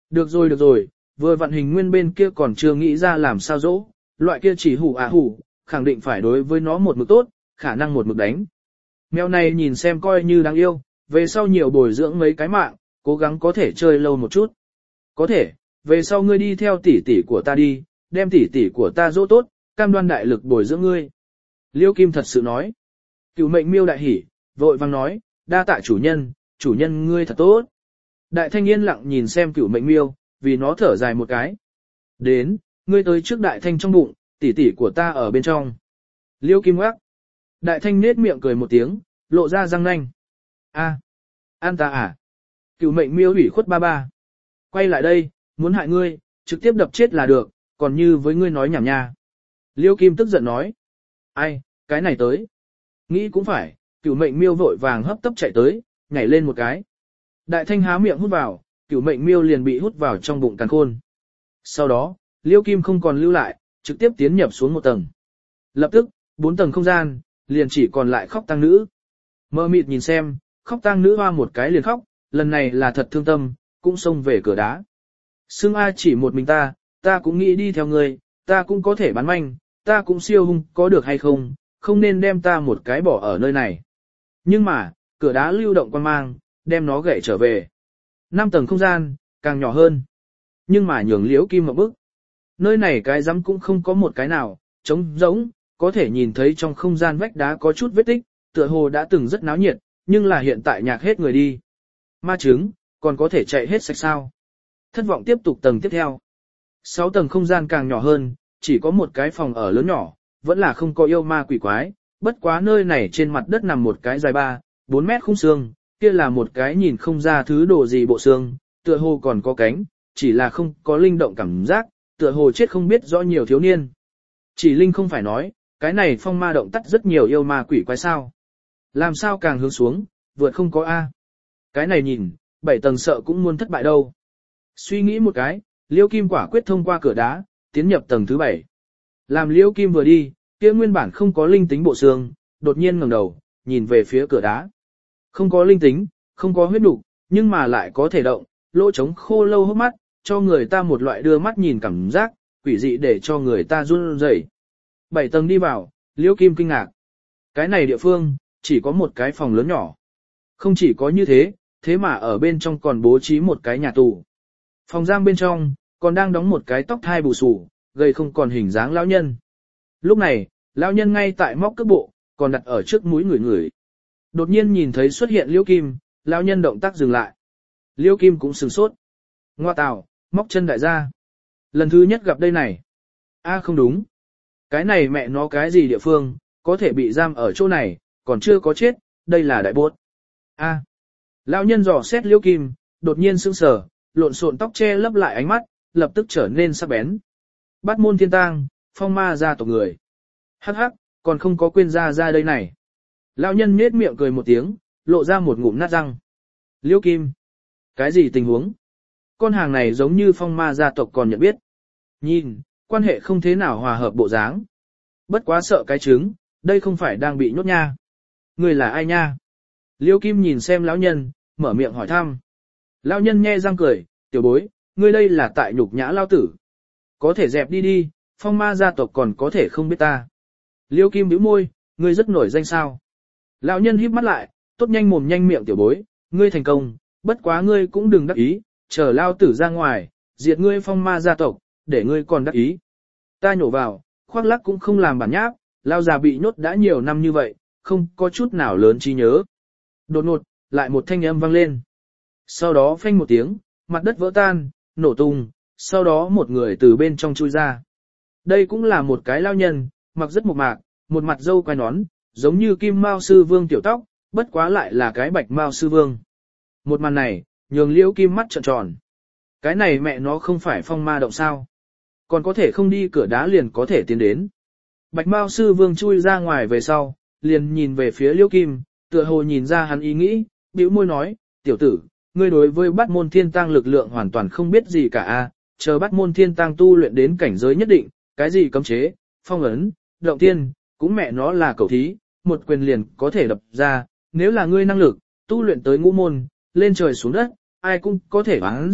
Được rồi, vừa vận hình nguyên bên kia còn chưa nghĩ ra làm sao dỗ, loại kia chỉ hủ hủ, khẳng định phải đối với nó một mực tốt, khả năng một mực đánh. Mèo này nhìn xem coi như đáng yêu, về sau nhiều bồi dưỡng mấy cái mạng, cố gắng có thể chơi lâu một chút. Có thể, về sau ngươi đi theo tỷ tỷ của ta đi, đem tỷ tỷ của ta dỗ tốt, cam đoan đại lực bồi dưỡng ngươi. Liêu Kim thật sự nói. Cửu mệnh miêu đại hỉ, vội vang nói, đa tạ chủ nhân ngươi thật tốt. Đại thanh yên lặng nhìn xem cửu mệnh miêu, vì nó thở dài một cái. Đến, ngươi tới trước đại thanh trong bụng, tỷ tỷ của ta ở bên trong. Liêu Kim ngoác. Đại thanh nết miệng cười một tiếng, lộ ra răng nanh. A, an ta à? Cửu mệnh miêu ủy khuất ba ba. Quay lại đây, muốn hại ngươi, trực tiếp đập chết là được, còn như với ngươi nói nhảm nha. Liêu Kim tức giận nói. Ai, cái này tới. Nghĩ cũng phải, cửu mệnh miêu vội vàng hấp tấp chạy tới, nhảy lên một cái. Đại thanh há miệng hút vào, cửu mệnh miêu liền bị hút vào trong bụng càn khôn. Sau đó, Liêu Kim không còn lưu lại, trực tiếp tiến nhập xuống một tầng. Lập tức, 4 tầng không gian, liền chỉ còn lại khóc tang nữ. Mơ mịt nhìn xem, khóc tang nữ hoa một cái liền khóc, lần này là thật thương tâm, cũng xông về cửa đá. Xưng A chỉ một mình ta cũng nghĩ đi theo ngươi, ta cũng có thể bán manh, ta cũng siêu hung, có được hay không, không nên đem ta một cái bỏ ở nơi này. Nhưng mà, cửa đá lưu động quan mang, đem nó gãy trở về. 5 tầng không gian, càng nhỏ hơn. Nhưng mà nhường Liễu Kim một bức. Nơi này cái rắm cũng không có một cái nào, trống rỗng, có thể nhìn thấy trong không gian vách đá có chút vết tích, tựa hồ đã từng rất náo nhiệt, nhưng là hiện tại nhạc hết người đi. Ma trứng, còn có thể chạy hết sạch sao. Thất vọng tiếp tục tầng tiếp theo. 6 tầng không gian càng nhỏ hơn, chỉ có một cái phòng ở lớn nhỏ, vẫn là không có yêu ma quỷ quái, bất quá nơi này trên mặt đất nằm một cái dài 3-4 mét khung xương, kia là một cái nhìn không ra thứ đồ gì bộ xương, tựa hồ còn có cánh, chỉ là không có linh động cảm giác, tựa hồ chết không biết rõ nhiều thiếu niên. Chỉ linh không phải nói, cái này phong ma động tắt rất nhiều yêu ma quỷ quái sao. Làm sao càng hướng xuống, vượt không có A. Cái này nhìn, 7 tầng sợ cũng muốn thất bại đâu. Suy nghĩ một cái, Liêu Kim quả quyết thông qua cửa đá, tiến nhập tầng thứ 7. Làm Liêu Kim vừa đi, kia nguyên bản không có linh tính bộ xương, đột nhiên ngẩng đầu, nhìn về phía cửa đá. Không có linh tính, không có huyết đủ, nhưng mà lại có thể động, lỗ trống khô lâu hốc mắt, cho người ta một loại đưa mắt nhìn cảm giác, quỷ dị để cho người ta run rẩy. 7 tầng đi vào, Liêu Kim kinh ngạc. Cái này địa phương, chỉ có một cái phòng lớn nhỏ. Không chỉ có như thế, thế mà ở bên trong còn bố trí một cái nhà tù. Phòng giam bên trong, còn đang đóng một cái tóc thai bù xù, gây không còn hình dáng lão nhân. Lúc này, lão nhân ngay tại móc cước bộ, còn đặt ở trước mũi người. Đột nhiên nhìn thấy xuất hiện Liêu Kim, lão nhân động tác dừng lại. Liêu Kim cũng sửng sốt. Ngoa tào, móc chân đại gia. Lần thứ nhất gặp đây này. A không đúng. Cái này mẹ nó cái gì địa phương, có thể bị giam ở chỗ này, còn chưa có chết, đây là đại bốt. A. Lão nhân dò xét Liêu Kim, đột nhiên sững sờ, lộn xộn tóc che lấp lại ánh mắt, lập tức trở nên sắc bén. Bát môn thiên tang, phong ma gia tộc người. Hắc hắc, còn không có quên ra đây này. Lão nhân nhếch miệng cười một tiếng, lộ ra một ngụm nát răng. Liêu Kim. Cái gì tình huống? Con hàng này giống như phong ma gia tộc còn nhận biết. Nhìn, quan hệ không thế nào hòa hợp bộ dáng. Bất quá sợ cái trứng, đây không phải đang bị nhốt nha. Người là ai nha? Liêu Kim nhìn xem lão nhân, mở miệng hỏi thăm. Lão nhân nhe răng cười, tiểu bối, ngươi đây là tại nhục nhã lao tử. Có thể dẹp đi đi, phong ma gia tộc còn có thể không biết ta. Liêu Kim bĩu môi, ngươi rất nổi danh sao. Lão nhân híp mắt lại, tốt nhanh mồm nhanh miệng tiểu bối, ngươi thành công, bất quá ngươi cũng đừng đắc ý, chờ lao tử ra ngoài, diệt ngươi phong ma gia tộc, để ngươi còn đắc ý. Ta nhổ vào, khoác lắc cũng không làm bản nháp, lao già bị nhốt đã nhiều năm như vậy, không có chút nào lớn trí nhớ. Đột ngột, lại một thanh âm vang lên. Sau đó phanh một tiếng, mặt đất vỡ tan, nổ tung, sau đó một người từ bên trong chui ra. Đây cũng là một cái lao nhân, mặc rất mộc mạc, một mặt râu quai nón, giống như Kim Mao sư vương tiểu tóc, bất quá lại là cái Bạch Mao sư vương. Một màn này, nhường Liễu Kim mắt trợn tròn. Cái này mẹ nó không phải phong ma động sao? Còn có thể không đi cửa đá liền có thể tiến đến. Bạch Mao sư vương chui ra ngoài về sau, liền nhìn về phía Liễu Kim, tựa hồ nhìn ra hắn ý nghĩ, bĩu môi nói, tiểu tử, ngươi đối với Bát môn thiên tang lực lượng hoàn toàn không biết gì cả a, chờ Bát môn thiên tang tu luyện đến cảnh giới nhất định, cái gì cấm chế, phong ấn, động tiên, cũng mẹ nó là cầu thí, một quyền liền có thể đập ra, nếu là ngươi năng lực, tu luyện tới ngũ môn, lên trời xuống đất, ai cũng có thể oán giận,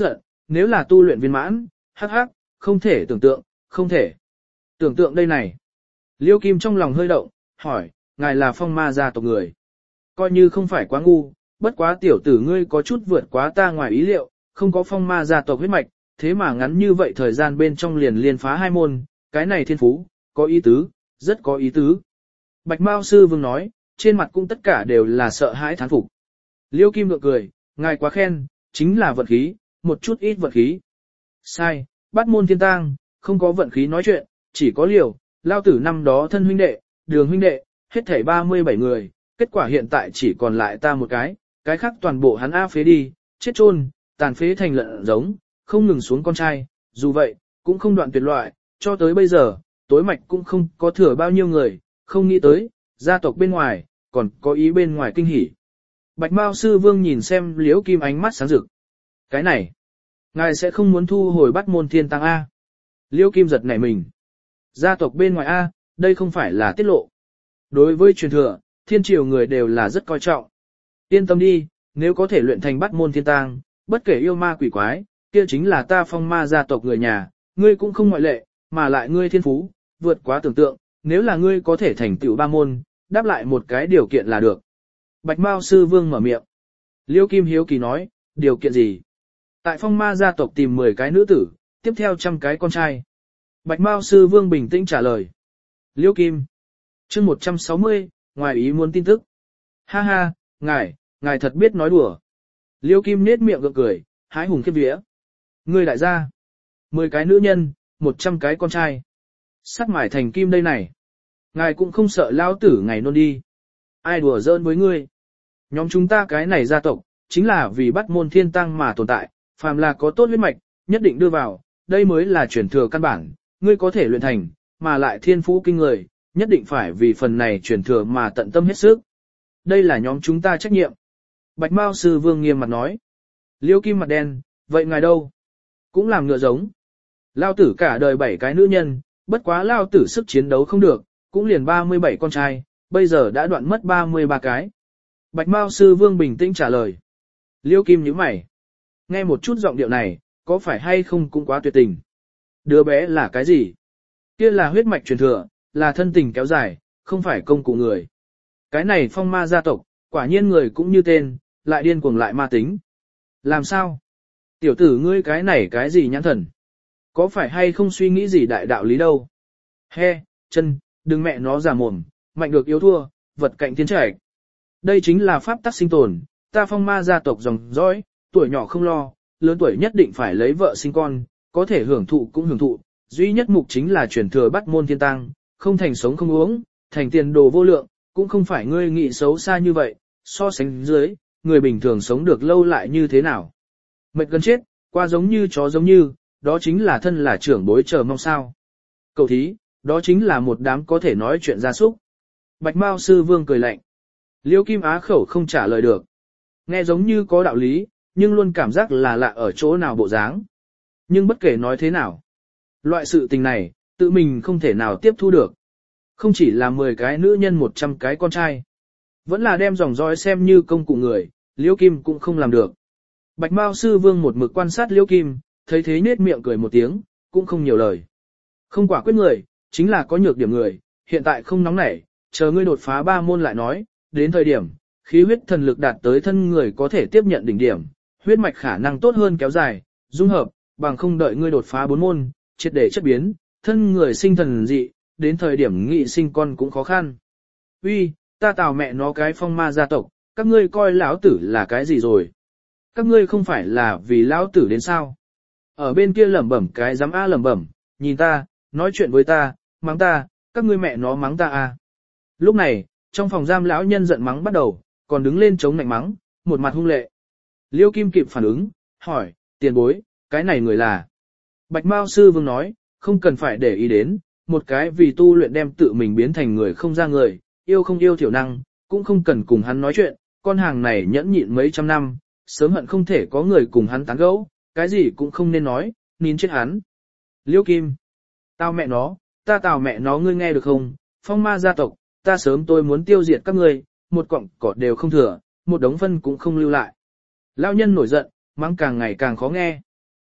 nếu là tu luyện viên mãn, hắc hắc, không thể tưởng tượng, không thể. Tưởng tượng đây này. Liêu Kim trong lòng hơi động, hỏi, ngài là phong ma gia tộc người. Coi như không phải quá ngu, bất quá tiểu tử ngươi có chút vượt quá ta ngoài ý liệu, không có phong ma gia tộc huyết mạch, thế mà ngắn như vậy thời gian bên trong liền liên phá 2 môn, cái này thiên phú, có ý tứ, rất có ý tứ. Bạch Mao sư vương nói, trên mặt cũng tất cả đều là sợ hãi thán phục. Liêu Kim gượng cười, ngài quá khen, chính là vận khí, một chút ít vận khí. Sai, bắt môn thiên tang, không có vận khí nói chuyện, chỉ có liều, lao tử năm đó thân huynh đệ, đường huynh đệ, hết thảy 37 người, kết quả hiện tại chỉ còn lại ta một cái khác toàn bộ hắn á phế đi, chết chôn, tàn phế thành lợn giống, không ngừng xuống con trai, dù vậy, cũng không đoạn tuyệt loại, cho tới bây giờ, tối mạch cũng không có thừa bao nhiêu người, không nghĩ tới, gia tộc bên ngoài, còn có ý bên ngoài kinh hỉ. Bạch Mao sư vương nhìn xem Liễu Kim ánh mắt sáng rực. Cái này, ngài sẽ không muốn thu hồi bắt môn thiên tăng A. Liễu Kim giật nảy mình. Gia tộc bên ngoài A, đây không phải là tiết lộ. Đối với truyền thừa, thiên triều người đều là rất coi trọng. Yên tâm đi, nếu có thể luyện thành bắt môn thiên tang, bất kể yêu ma quỷ quái, kia chính là ta phong ma gia tộc người nhà, ngươi cũng không ngoại lệ, mà lại ngươi thiên phú, vượt quá tưởng tượng, nếu là ngươi có thể thành tựu 3 môn, đáp lại một cái điều kiện là được. Bạch Mao sư vương mở miệng. Liêu Kim hiếu kỳ nói, điều kiện gì? Tại phong ma gia tộc tìm 10 cái nữ tử, tiếp theo 100 cái con trai. Bạch Mao sư vương bình tĩnh trả lời. Liêu Kim. Chương 160, ngoài ý muốn tin tức. Ha ha, ngài thật biết nói đùa. Liêu Kim nết miệng gượng cười, hái hùng khiếp vía. Ngươi đại gia. 10 cái nữ nhân, 100 cái con trai. Sắt mải thành kim đây này. Ngài cũng không sợ lao tử ngày nôn đi. Ai đùa giỡn với ngươi. Nhóm chúng ta cái này gia tộc, chính là vì bắt môn thiên tăng mà tồn tại, phàm là có tốt huyết mạch, nhất định đưa vào, đây mới là truyền thừa căn bản, ngươi có thể luyện thành, mà lại thiên phú kinh người, nhất định phải vì phần này truyền thừa mà tận tâm hết sức. Đây là nhóm chúng ta trách nhiệm. Bạch Mao sư vương nghiêm mặt nói. Liêu Kim mặt đen, vậy ngài đâu? Cũng làm ngựa giống. Lao tử cả đời 7 cái nữ nhân, bất quá lao tử sức chiến đấu không được, cũng liền 37 con trai, bây giờ đã đoạn mất 33 cái. Bạch Mao sư vương bình tĩnh trả lời. Liêu Kim nhíu mày. Nghe một chút giọng điệu này, có phải hay không cũng quá tuyệt tình. Đứa bé là cái gì? Kia là huyết mạch truyền thừa, là thân tình kéo dài, không phải công cụ người. Cái này phong ma gia tộc, quả nhiên người cũng như tên, lại điên cuồng lại ma tính. Làm sao? Tiểu tử ngươi cái này cái gì nhãn thần? Có phải hay không suy nghĩ gì đại đạo lý đâu? He, chân, đừng mẹ nó giả mồm, mạnh được yếu thua, vật cạnh thiên trạch. Đây chính là pháp tắc sinh tồn, ta phong ma gia tộc dòng dõi, tuổi nhỏ không lo, lớn tuổi nhất định phải lấy vợ sinh con, có thể hưởng thụ cũng hưởng thụ, duy nhất mục chính là truyền thừa bắt môn thiên tăng, không thành sống không uống, thành tiền đồ vô lượng, cũng không phải ngươi nghĩ xấu xa như vậy, so sánh dưới, người bình thường sống được lâu lại như thế nào. Mệt gần chết, qua giống như chó giống như, đó chính là thân là trưởng bối chờ mong sao. Cậu thí, đó chính là một đám có thể nói chuyện gia súc. Bạch Mao sư vương cười lạnh. Liêu Kim á khẩu không trả lời được. Nghe giống như có đạo lý, nhưng luôn cảm giác là lạ ở chỗ nào bộ dáng. Nhưng bất kể nói thế nào, loại sự tình này, tự mình không thể nào tiếp thu được. Không chỉ là 10 cái nữ nhân 100 cái con trai. Vẫn là đem dòng dõi xem như công cụ người, Liêu Kim cũng không làm được. Bạch Mao sư vương một mực quan sát Liêu Kim, thấy thế nết miệng cười một tiếng, cũng không nhiều lời. Không quả quyết người, chính là có nhược điểm người, hiện tại không nóng nảy, chờ ngươi đột phá 3 môn lại nói, đến thời điểm, khí huyết thần lực đạt tới thân người có thể tiếp nhận đỉnh điểm, huyết mạch khả năng tốt hơn kéo dài, dung hợp, bằng không đợi ngươi đột phá 4 môn, triệt để chất biến, thân người sinh thần dị, đến thời điểm nghị sinh con cũng khó khăn. Uy, ta tào mẹ nó cái phong ma gia tộc, các ngươi coi lão tử là cái gì rồi? Các ngươi không phải là vì lão tử đến sao? Ở bên kia lẩm bẩm cái dám a lẩm bẩm, nhìn ta, nói chuyện với ta, mắng ta, các ngươi mẹ nó mắng ta a. Lúc này, trong phòng giam lão nhân giận mắng bắt đầu, còn đứng lên chống nạnh mắng, một mặt hung lệ. Liêu Kim kịp phản ứng, hỏi, tiền bối, cái này người là? Bạch Mao sư vương nói, không cần phải để ý đến, một cái vì tu luyện đem tự mình biến thành người không ra người, yêu không yêu thiểu năng, cũng không cần cùng hắn nói chuyện, con hàng này nhẫn nhịn mấy trăm năm, sớm hận không thể có người cùng hắn tán gẫu, cái gì cũng không nên nói, nín chết hắn. Liêu Kim, tao mẹ nó, ta tào mẹ nó ngươi nghe được không, phong ma gia tộc, ta sớm tôi muốn tiêu diệt các ngươi, một cọng cỏ đều không thừa, một đống phân cũng không lưu lại. Lão nhân nổi giận, mắng càng ngày càng khó nghe.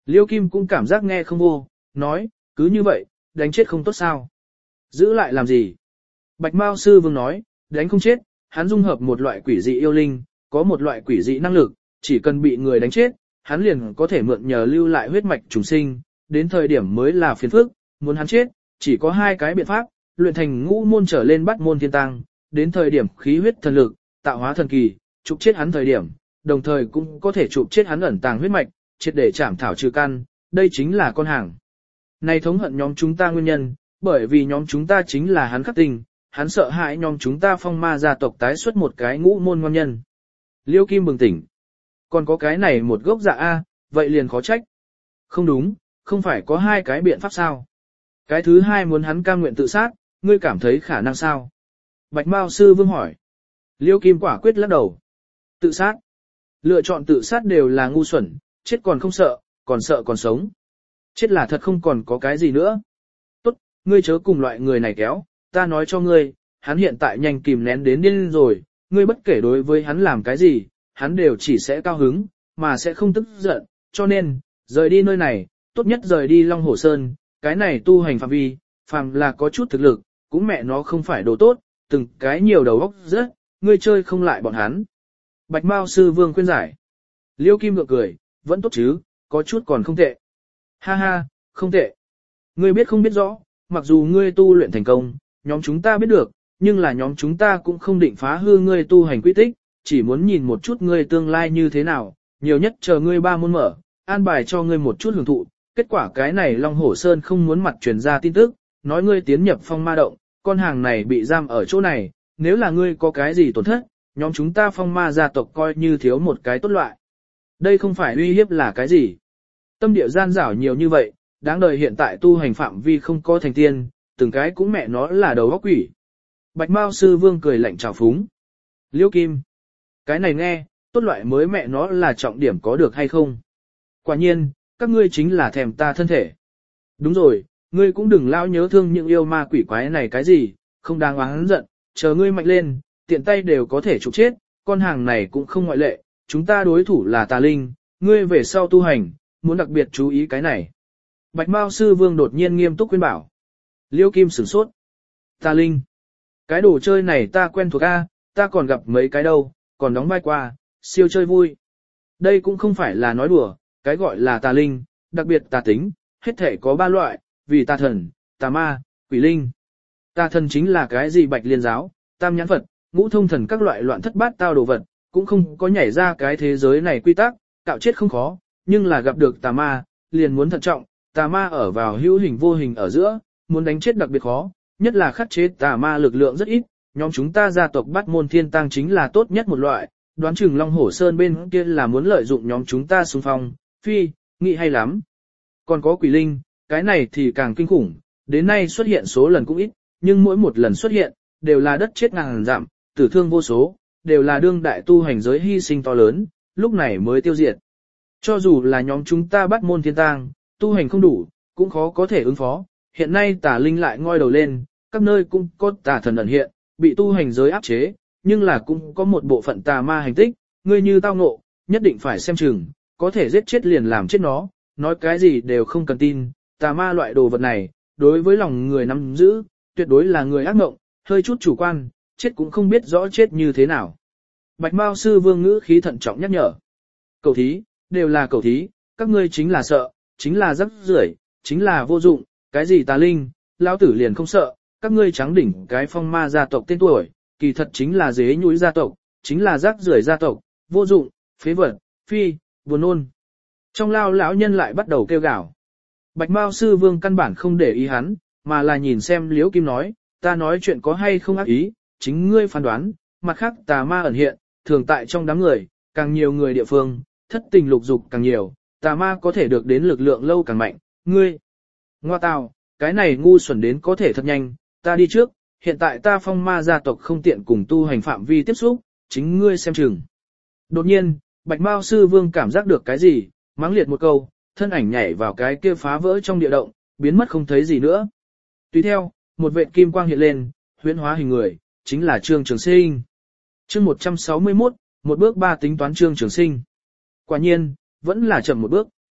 Liêu Kim cũng cảm giác nghe không vô, nói, cứ như vậy, đánh chết không tốt sao. Giữ lại làm gì? Bạch Mao Sư Vương nói, đánh không chết, hắn dung hợp một loại quỷ dị yêu linh, có một loại quỷ dị năng lực, chỉ cần bị người đánh chết, hắn liền có thể mượn nhờ lưu lại huyết mạch trùng sinh, đến thời điểm mới là phiền phức, muốn hắn chết, chỉ có hai cái biện pháp, luyện thành ngũ môn trở lên bắt môn thiên tăng, đến thời điểm khí huyết thần lực, tạo hóa thần kỳ, chụp chết hắn thời điểm, đồng thời cũng có thể chụp chết hắn ẩn tàng huyết mạch, triệt để chảm thảo trừ căn, đây chính là con hàng. Này thống hận nhóm chúng ta nguyên nhân, bởi vì nhóm chúng ta chính là hắn khắc tình, hắn sợ hãi nhóm chúng ta phong ma gia tộc tái xuất một cái ngũ môn ngon nhân. Liêu Kim bừng tỉnh. Còn có cái này một gốc dạ A, vậy liền khó trách. Không đúng, không phải có hai cái biện pháp sao. Cái thứ hai muốn hắn cam nguyện tự sát, ngươi cảm thấy khả năng sao? Bạch Mao Sư Vương hỏi. Liêu Kim quả quyết lắc đầu. Tự sát. Lựa chọn tự sát đều là ngu xuẩn, chết còn không sợ, còn sợ còn sống. Chết là thật không còn có cái gì nữa. Tốt, ngươi chớ cùng loại người này kéo, ta nói cho ngươi, hắn hiện tại nhanh kìm nén đến điên rồi, ngươi bất kể đối với hắn làm cái gì, hắn đều chỉ sẽ cao hứng, mà sẽ không tức giận, cho nên, rời đi nơi này, tốt nhất rời đi Long Hổ Sơn, cái này tu hành phạm vi, phàm là có chút thực lực, cũng mẹ nó không phải đồ tốt, từng cái nhiều đầu óc rất, ngươi chơi không lại bọn hắn. Bạch Mao Sư Vương khuyên giải. Liêu Kim ngượng cười, vẫn tốt chứ, có chút còn không tệ. Ha ha, không tệ. Ngươi biết không biết rõ, mặc dù ngươi tu luyện thành công, nhóm chúng ta biết được, nhưng là nhóm chúng ta cũng không định phá hư ngươi tu hành quy tích, chỉ muốn nhìn một chút ngươi tương lai như thế nào, nhiều nhất chờ ngươi ba môn mở, an bài cho ngươi một chút hưởng thụ. Kết quả cái này Long Hổ Sơn không muốn mặt truyền ra tin tức, nói ngươi tiến nhập phong ma động, con hàng này bị giam ở chỗ này, nếu là ngươi có cái gì tổn thất, nhóm chúng ta phong ma gia tộc coi như thiếu một cái tốt loại. Đây không phải uy hiếp là cái gì. Tâm địa gian dảo nhiều như vậy, đáng đời hiện tại tu hành phạm vi không có thành tiên, từng cái cũng mẹ nó là đầu óc quỷ. Bạch Mao Sư Vương cười lạnh trào phúng. Liêu Kim. Cái này nghe, tốt loại mới mẹ nó là trọng điểm có được hay không? Quả nhiên, các ngươi chính là thèm ta thân thể. Đúng rồi, ngươi cũng đừng lao nhớ thương những yêu ma quỷ quái này cái gì, không đáng oán giận, chờ ngươi mạnh lên, tiện tay đều có thể trục chết, con hàng này cũng không ngoại lệ, chúng ta đối thủ là tà linh, ngươi về sau tu hành, muốn đặc biệt chú ý cái này. Bạch Mao Sư Vương đột nhiên nghiêm túc khuyên bảo. Liêu Kim sửng sốt. Tà linh. Cái đồ chơi này ta quen thuộc a, ta còn gặp mấy cái đâu, còn đóng vai qua, siêu chơi vui. Đây cũng không phải là nói đùa, cái gọi là tà linh, đặc biệt tà tính, hết thể có ba loại, vì tà thần, tà ma, quỷ linh. Tà thần chính là cái gì Bạch Liên giáo, Tam Nhãn Phật, Ngũ Thông Thần các loại loạn thất bát tao đồ vật, cũng không có nhảy ra cái thế giới này quy tắc, cạo chết không khó, nhưng là gặp được tà ma, liền muốn thận trọng, tà ma ở vào hữu hình vô hình ở giữa, muốn đánh chết đặc biệt khó, nhất là khắc chế tà ma lực lượng rất ít, nhóm chúng ta gia tộc Bát Môn Thiên Tăng chính là tốt nhất một loại, đoán chừng Long Hổ Sơn bên kia là muốn lợi dụng nhóm chúng ta xung phong, phi, nghĩ hay lắm. Còn có quỷ linh, cái này thì càng kinh khủng, đến nay xuất hiện số lần cũng ít, nhưng mỗi một lần xuất hiện, đều là đất chết ngàn dặm, tử thương vô số, đều là đương đại tu hành giới hy sinh to lớn, lúc này mới tiêu diệt. Cho dù là nhóm chúng ta Bát Môn Thiên Tăng, tu hành không đủ, cũng khó có thể ứng phó, hiện nay tà linh lại ngoi đầu lên, các nơi cũng có tà thần ẩn hiện, bị tu hành giới áp chế, nhưng là cũng có một bộ phận tà ma hành tích, ngươi như tao ngộ, nhất định phải xem chừng, có thể giết chết liền làm chết nó, nói cái gì đều không cần tin, tà ma loại đồ vật này, đối với lòng người nắm giữ, tuyệt đối là người ác mộng, hơi chút chủ quan, chết cũng không biết rõ chết như thế nào. Bạch Mao Sư Vương ngữ khí thận trọng nhắc nhở. Cầu thí, đều là cầu thí, các ngươi chính là sợ, chính là rắc rưởi, chính là vô dụng, cái gì tà linh, lão tử liền không sợ, các ngươi trắng đỉnh cái phong ma gia tộc tên tuổi, kỳ thật chính là dế nhúi gia tộc, chính là rác rưởi gia tộc, vô dụng, phế vật, phi, buồn nôn. Trong lao lão nhân lại bắt đầu kêu gào. Bạch Mao Sư Vương căn bản không để ý hắn, mà là nhìn xem Liễu Kim nói, ta nói chuyện có hay không ác ý, chính ngươi phán đoán, mặt khác tà ma ẩn hiện, thường tại trong đám người, càng nhiều người địa phương, thất tình lục dục càng nhiều, tà ma có thể được đến lực lượng lâu càng mạnh, ngươi. Ngoa tào, cái này ngu xuẩn đến có thể thật nhanh, ta đi trước, hiện tại ta phong ma gia tộc không tiện cùng tu hành phạm vi tiếp xúc, chính ngươi xem chừng. Đột nhiên, Bạch Mao Sư Vương cảm giác được cái gì, mắng liệt một câu, thân ảnh nhảy vào cái kia phá vỡ trong địa động, biến mất không thấy gì nữa. Tùy theo, một vệt kim quang hiện lên, huyễn hóa hình người, chính là Trương Trường Sinh. Chương 161, một bước ba tính toán Trương Trường Sinh. Quả nhiên, vẫn là chậm một bước.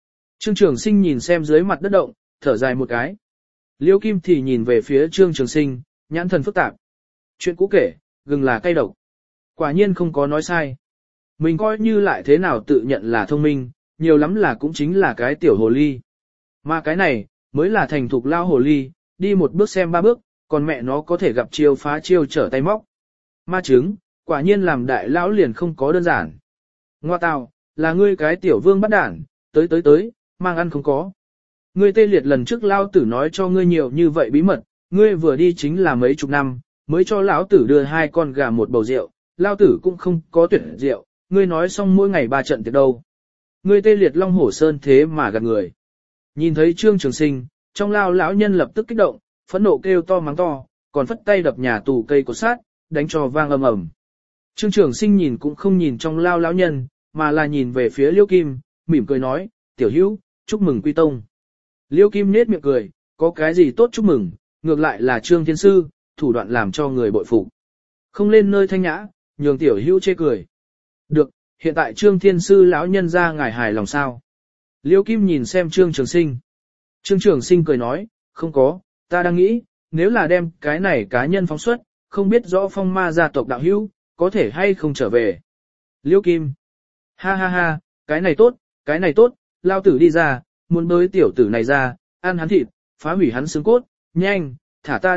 Trương Trường Sinh nhìn xem dưới mặt đất động, thở dài một cái. Liêu Kim thì nhìn về phía Trương Trường Sinh, nhãn thần phức tạp. Chuyện cũ kể, gừng là cay độc. Quả nhiên không có nói sai. Mình coi như lại thế nào tự nhận là thông minh, nhiều lắm là cũng chính là cái tiểu hồ ly. Mà cái này, mới là thành thục lao hồ ly, đi một bước xem ba bước, còn mẹ nó có thể gặp chiêu phá chiêu trở tay móc. Ma trứng, quả nhiên làm đại lão liền không có đơn giản. Ngoa tào, là ngươi cái tiểu vương bắt đản, tới, mang ăn không có. Ngươi tê liệt lần trước lao tử nói cho ngươi nhiều như vậy bí mật, ngươi vừa đi chính là mấy chục năm, mới cho lão tử đưa 2 con gà một bầu rượu, lao tử cũng không có tuyển rượu, ngươi nói xong mỗi ngày 3 trận tiệc đâu. Ngươi tê liệt Long Hổ Sơn thế mà gạt người. Nhìn thấy Trương Trường Sinh, trong lao lão nhân lập tức kích động, phẫn nộ kêu to mắng to, còn phất tay đập nhà tù cây cột sát, đánh cho vang ầm ầm. Trương Trường Sinh nhìn cũng không nhìn trong lao lão nhân, mà là nhìn về phía Liêu Kim, mỉm cười nói, tiểu hữu, chúc mừng quy tông. Liêu Kim nết miệng cười, có cái gì tốt chúc mừng, ngược lại là Trương Thiên Sư, thủ đoạn làm cho người bội phục. Không lên nơi thanh nhã, nhường tiểu hữu chê cười. Được, hiện tại Trương Thiên Sư lão nhân ra ngài hài lòng sao? Liêu Kim nhìn xem Trương Trường Sinh. Trương Trường Sinh cười nói, không có, ta đang nghĩ, nếu là đem cái này cá nhân phóng xuất, không biết rõ phong ma gia tộc đạo hữu, có thể hay không trở về. Liêu Kim. Ha ha ha, cái này tốt, lao tử đi ra, muốn bới tiểu tử này ra, ăn hắn thịt, phá hủy hắn xương cốt, nhanh, thả ta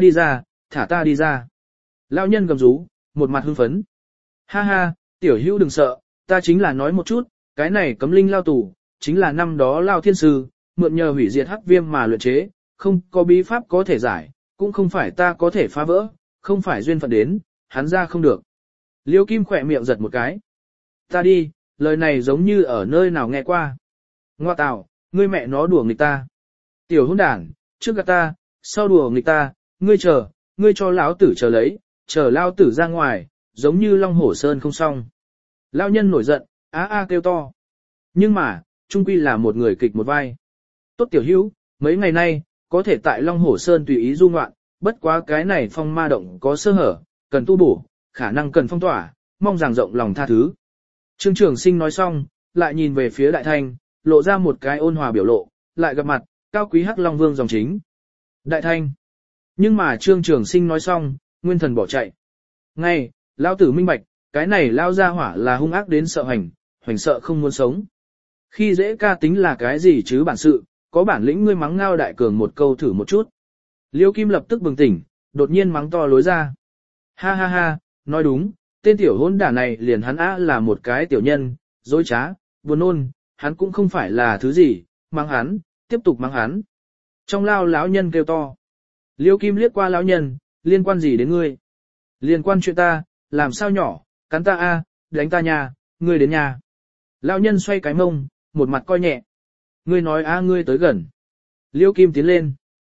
đi ra. Lao nhân gầm rú, một mặt hưng phấn. Ha ha, tiểu hữu đừng sợ, ta chính là nói một chút, cái này cấm linh lao tù, chính là năm đó lao thiên sư, mượn nhờ hủy diệt hắc viêm mà luyện chế, không có bí pháp có thể giải, cũng không phải ta có thể phá vỡ, không phải duyên phận đến, hắn ra không được. Liêu Kim khỏe miệng giật một cái. Ta đi, lời này giống như ở nơi nào nghe qua. Ngoa tào, ngươi mẹ nó đùa nghịch ta. Tiểu hỗn đản, trước gạt ta, sau đùa nghịch ta, ngươi cho lão tử chờ lấy, chờ lao tử ra ngoài, giống như Long Hổ Sơn không xong. Lão nhân nổi giận, kêu to. Nhưng mà, trung quy là một người kịch một vai. Tốt tiểu hữu, mấy ngày nay, có thể tại Long Hổ Sơn tùy ý du ngoạn, bất quá cái này phong ma động có sơ hở, cần tu bổ, khả năng cần phong tỏa, mong rằng rộng lòng tha thứ. Trương Trường Sinh nói xong, lại nhìn về phía Đại Thanh, lộ ra một cái ôn hòa biểu lộ, lại gặp mặt, cao quý Hắc Long Vương dòng chính. Đại Thanh. Nhưng mà Trương Trường Sinh nói xong, nguyên thần bỏ chạy. Ngay, lão tử minh bạch, cái này lao ra hỏa là hung ác đến sợ hoành sợ không muốn sống. Khi dễ ca tính là cái gì chứ bản sự, có bản lĩnh ngươi mắng ngao đại cường một câu thử một chút. Liêu Kim lập tức bừng tỉnh, đột nhiên mắng to lối ra. Ha ha ha, nói đúng, tên tiểu hỗn đản này liền hắn là một cái tiểu nhân, dối trá, buồn nôn, hắn cũng không phải là thứ gì, mắng hắn, tiếp tục mắng hắn. Trong lao lão nhân kêu to. Liêu Kim liếc qua lão nhân, liên quan gì đến ngươi? Liên quan chuyện ta, làm sao nhỏ, cắn ta đánh ta nhà, ngươi đến nhà. Lão nhân xoay cái mông, một mặt coi nhẹ. Ngươi nói ngươi tới gần. Liêu Kim tiến lên.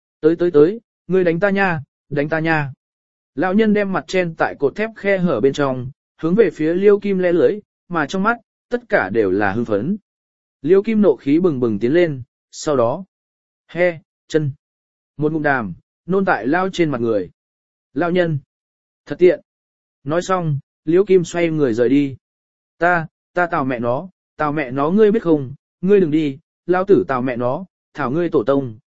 Tới, ngươi đánh ta nha. Lão nhân đem mặt chen tại cột thép khe hở bên trong, hướng về phía Liêu Kim lẽ lưới, mà trong mắt, tất cả đều là hưng phấn. Liêu Kim nộ khí bừng bừng tiến lên, sau đó. Chân. Một ngụm đàm, nôn tại lao trên mặt người. Lão nhân. Thật tiện. Nói xong, Liêu Kim xoay người rời đi. Ta tào mẹ nó ngươi biết không, ngươi đừng đi, lao tử tào mẹ nó, thảo ngươi tổ tông.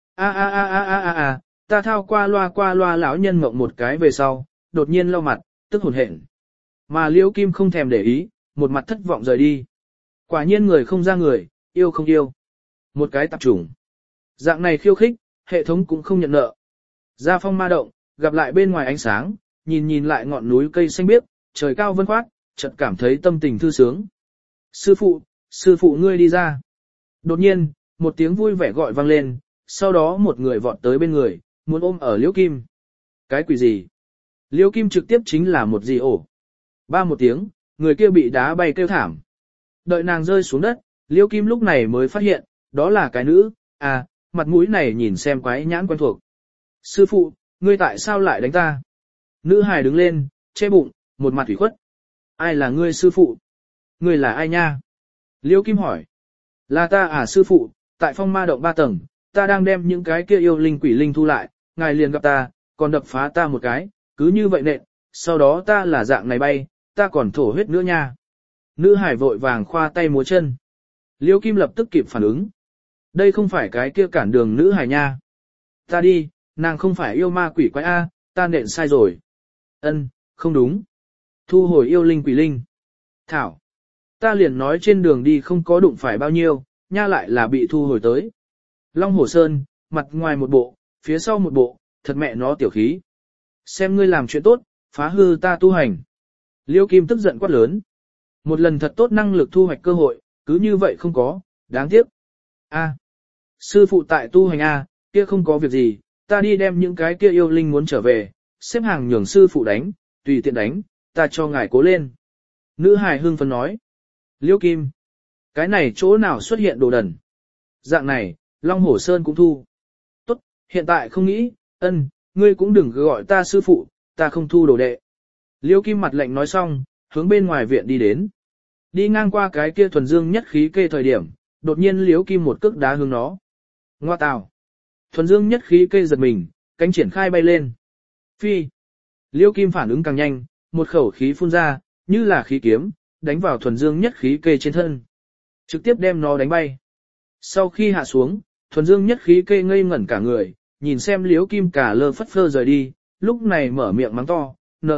Ta thao qua loa lão nhân ngậm một cái về sau, đột nhiên lau mặt, tức hồn hển. Mà Liêu Kim không thèm để ý, một mặt thất vọng rời đi. Quả nhiên người không ra người, yêu không yêu. Một cái tạp chủng. Dạng này khiêu khích, hệ thống cũng không nhận nợ. Ra phong ma động, gặp lại bên ngoài ánh sáng, nhìn lại ngọn núi cây xanh biếc, trời cao vân khoát, chợt cảm thấy tâm tình thư sướng. Sư phụ ngươi đi ra. Đột nhiên, một tiếng vui vẻ gọi vang lên, sau đó một người vọt tới bên người, muốn ôm ở Liêu Kim. Cái quỷ gì? Liêu Kim trực tiếp chính là một gì ổ. Ba một tiếng, người kia bị đá bay kêu thảm. Đợi nàng rơi xuống đất, Liêu Kim lúc này mới phát hiện, đó là cái nữ, mặt mũi này nhìn xem quái nhãn quen thuộc. Sư phụ, ngươi tại sao lại đánh ta? Nữ hài đứng lên, che bụng, một mặt ủy khuất. Ai là ngươi sư phụ? Ngươi là ai nha? Liêu Kim hỏi. Là ta sư phụ, tại phong ma động 3 tầng, ta đang đem những cái kia yêu linh quỷ linh thu lại, ngài liền gặp ta, còn đập phá ta một cái, cứ như vậy nện, sau đó ta là dạng này bay, ta còn thổ huyết nữa nha. Nữ hải vội vàng khoa tay múa chân. Liêu Kim lập tức kịp phản ứng. Đây không phải cái kia cản đường nữ hài nha. Ta đi, nàng không phải yêu ma quỷ quái A, ta nện sai rồi. Ân, không đúng. Thu hồi yêu linh quỷ linh. Thảo. Ta liền nói trên đường đi không có đụng phải bao nhiêu, nha lại là bị thu hồi tới. Long Hổ Sơn, mặt ngoài một bộ, phía sau một bộ, thật mẹ nó tiểu khí. Xem ngươi làm chuyện tốt, phá hư ta tu hành. Liêu Kim tức giận quát lớn. Một lần thật tốt năng lực thu hoạch cơ hội, cứ như vậy không có, đáng tiếc. A. Sư phụ tại tu hành A, kia không có việc gì, ta đi đem những cái kia yêu linh muốn trở về, xếp hàng nhường sư phụ đánh, tùy tiện đánh, ta cho ngài cố lên. Nữ hài hưng phấn nói. Liêu Kim. Cái này chỗ nào xuất hiện đồ đần. Dạng này, Long Hổ Sơn cũng thu. Tốt, hiện tại không nghĩ, ngươi cũng đừng gọi ta sư phụ, ta không thu đồ đệ. Liêu Kim mặt lạnh nói xong, hướng bên ngoài viện đi đến. Đi ngang qua cái kia thuần dương nhất khí kê thời điểm, đột nhiên Liêu Kim một cước đá hướng nó. Ngoa tào. Thuần dương nhất khí kê giật mình, cánh triển khai bay lên. Phi. Liêu Kim phản ứng càng nhanh, một khẩu khí phun ra, như là khí kiếm, đánh vào thuần dương nhất khí kê trên thân. Trực tiếp đem nó đánh bay. Sau khi hạ xuống, thuần dương nhất khí kê ngây ngẩn cả người, nhìn xem Liêu Kim cả lơ phất phơ rời đi, lúc này mở miệng mắng to, nợ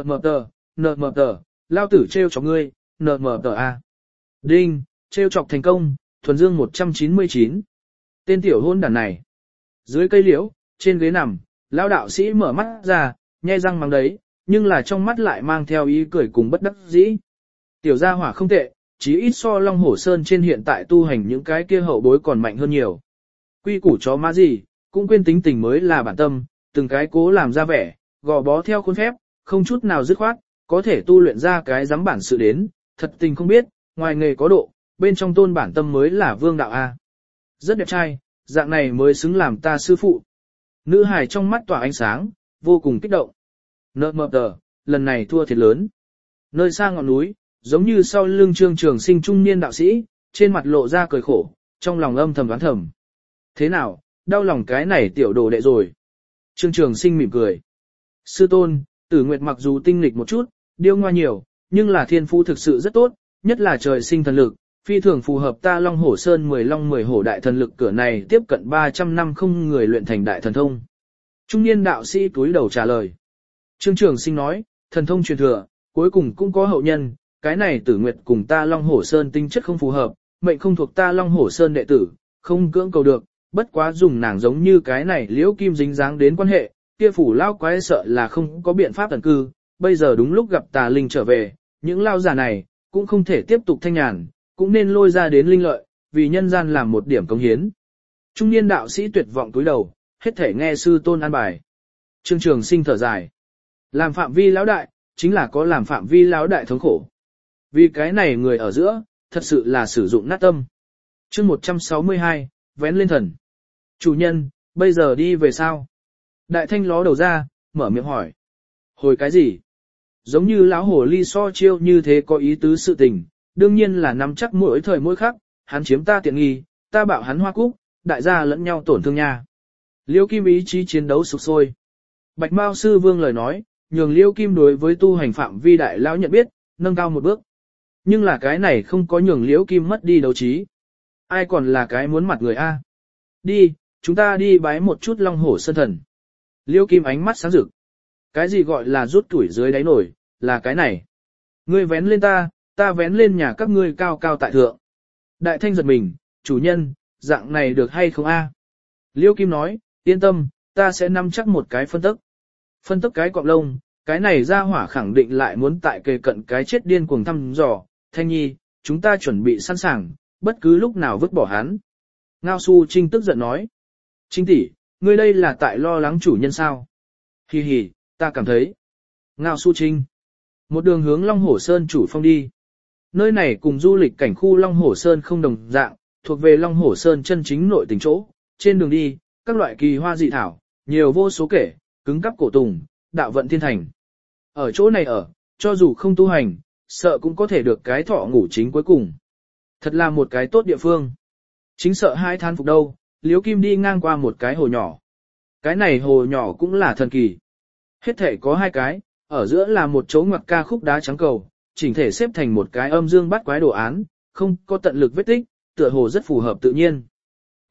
mờ tờ, lao tử trêu chọc ngươi, nợ mờ tờ a. Đinh, trêu chọc thành công, thuần dương 199. Tên tiểu hôn đàn này. Dưới cây liễu, trên ghế nằm, lão đạo sĩ mở mắt ra, nhe răng mắng đấy, nhưng là trong mắt lại mang theo ý cười cùng bất đắc dĩ. Tiểu gia hỏa không tệ, chí ít so Long Hổ Sơn trên hiện tại tu hành những cái kia hậu bối còn mạnh hơn nhiều. Quy củ chó má gì, cũng quên tính tình mới là bản tâm, từng cái cố làm ra vẻ, gò bó theo khuôn phép, không chút nào dứt khoát, có thể tu luyện ra cái dám bản sự đến, thật tình không biết, ngoài nghề có độ, bên trong tôn bản tâm mới là vương đạo A. Rất đẹp trai, dạng này mới xứng làm ta sư phụ. Nữ hài trong mắt tỏa ánh sáng, vô cùng kích động. Nợ mờ tờ, lần này thua thiệt lớn. Nơi xa ngọn núi, giống như sau lưng Trương Trường Sinh trung niên đạo sĩ, trên mặt lộ ra cười khổ, trong lòng âm thầm đoán thầm. Thế nào, đau lòng cái này tiểu đồ đệ rồi. Trương Trường Sinh mỉm cười. Sư tôn, Tử Nguyệt mặc dù tinh nghịch một chút, điêu ngoa nhiều, nhưng là thiên phú thực sự rất tốt, nhất là trời sinh thần lực, phi thường phù hợp ta Long Hổ Sơn 10 long 10 hổ đại thần lực cửa này tiếp cận 300 năm không người luyện thành đại thần thông. Trung niên đạo sĩ cúi đầu trả lời. Trương Trường Sinh nói, thần thông truyền thừa, cuối cùng cũng có hậu nhân, cái này Tử Nguyệt cùng ta Long Hổ Sơn tinh chất không phù hợp, mệnh không thuộc ta Long Hổ Sơn đệ tử, không cưỡng cầu được, bất quá dùng nàng giống như cái này Liễu Kim dính dáng đến quan hệ, kia phủ lao quái sợ là không có biện pháp tận cư, bây giờ đúng lúc gặp tà linh trở về, những lao giả này cũng không thể tiếp tục thanh nhàn, cũng nên lôi ra đến linh lợi, vì nhân gian làm một điểm công hiến. Trung niên đạo sĩ tuyệt vọng túi đầu, hết thể nghe sư tôn an bài. Trương Trường Sinh thở dài. Làm phạm vi lão đại, chính là có làm phạm vi lão đại thống khổ. Vì cái này người ở giữa, thật sự là sử dụng nát tâm. Chương 162, vén lên thần. Chủ nhân, bây giờ đi về sao? Đại thanh ló đầu ra, mở miệng hỏi. Hồi cái gì? Giống như lão hồ ly so chiêu như thế có ý tứ sự tình, đương nhiên là nắm chắc mỗi thời mỗi khắc, hắn chiếm ta tiện nghi, ta bảo hắn hoa cúc, đại gia lẫn nhau tổn thương nha. Liêu Kim ý chí chiến đấu sục sôi. Bạch Mao sư vương lời nói, nhường Liêu Kim đối với tu hành phạm vi đại lão nhận biết, nâng cao một bước. Nhưng là cái này không có nhường Liêu Kim mất đi đấu trí. Ai còn là cái muốn mặt người a? Đi, chúng ta đi bái một chút Long Hổ Sơn thần. Liêu Kim ánh mắt sáng rực. Cái gì gọi là rút tuổi dưới đáy nổi, là cái này. Ngươi vén lên ta vén lên nhà các ngươi cao cao tại thượng. Đại thanh giật mình, chủ nhân, dạng này được hay không a? Liêu Kim nói, yên tâm, ta sẽ nắm chắc một cái phân tức. Phân tức cái cọp lông, cái này ra hỏa khẳng định lại muốn tại kề cận cái chết điên cuồng thăm dò. Thanh nhi, chúng ta chuẩn bị sẵn sàng, bất cứ lúc nào vứt bỏ hắn. Ngao Su Trinh tức giận nói. Trinh tỷ, ngươi đây là tại lo lắng chủ nhân sao? Hi hi, ta cảm thấy. Ngao Su Trinh. Một đường hướng Long Hổ Sơn chủ phong đi. Nơi này cùng du lịch cảnh khu Long Hổ Sơn không đồng dạng, thuộc về Long Hổ Sơn chân chính nội tình chỗ. Trên đường đi, các loại kỳ hoa dị thảo, nhiều vô số kể, cứng cắp cổ tùng, đạo vận thiên thành. Ở chỗ này cho dù không tu hành, sợ cũng có thể được cái thọ ngủ chính cuối cùng. Thật là một cái tốt địa phương. Chính sợ hai than phục đâu, Liễu Kim đi ngang qua một cái hồ nhỏ. Cái này hồ nhỏ cũng là thần kỳ. Hết thể có hai cái, ở giữa là một chỗ ngoặc ca khúc đá trắng cầu, chỉnh thể xếp thành một cái âm dương bát quái đồ án, không có tận lực vết tích, tựa hồ rất phù hợp tự nhiên.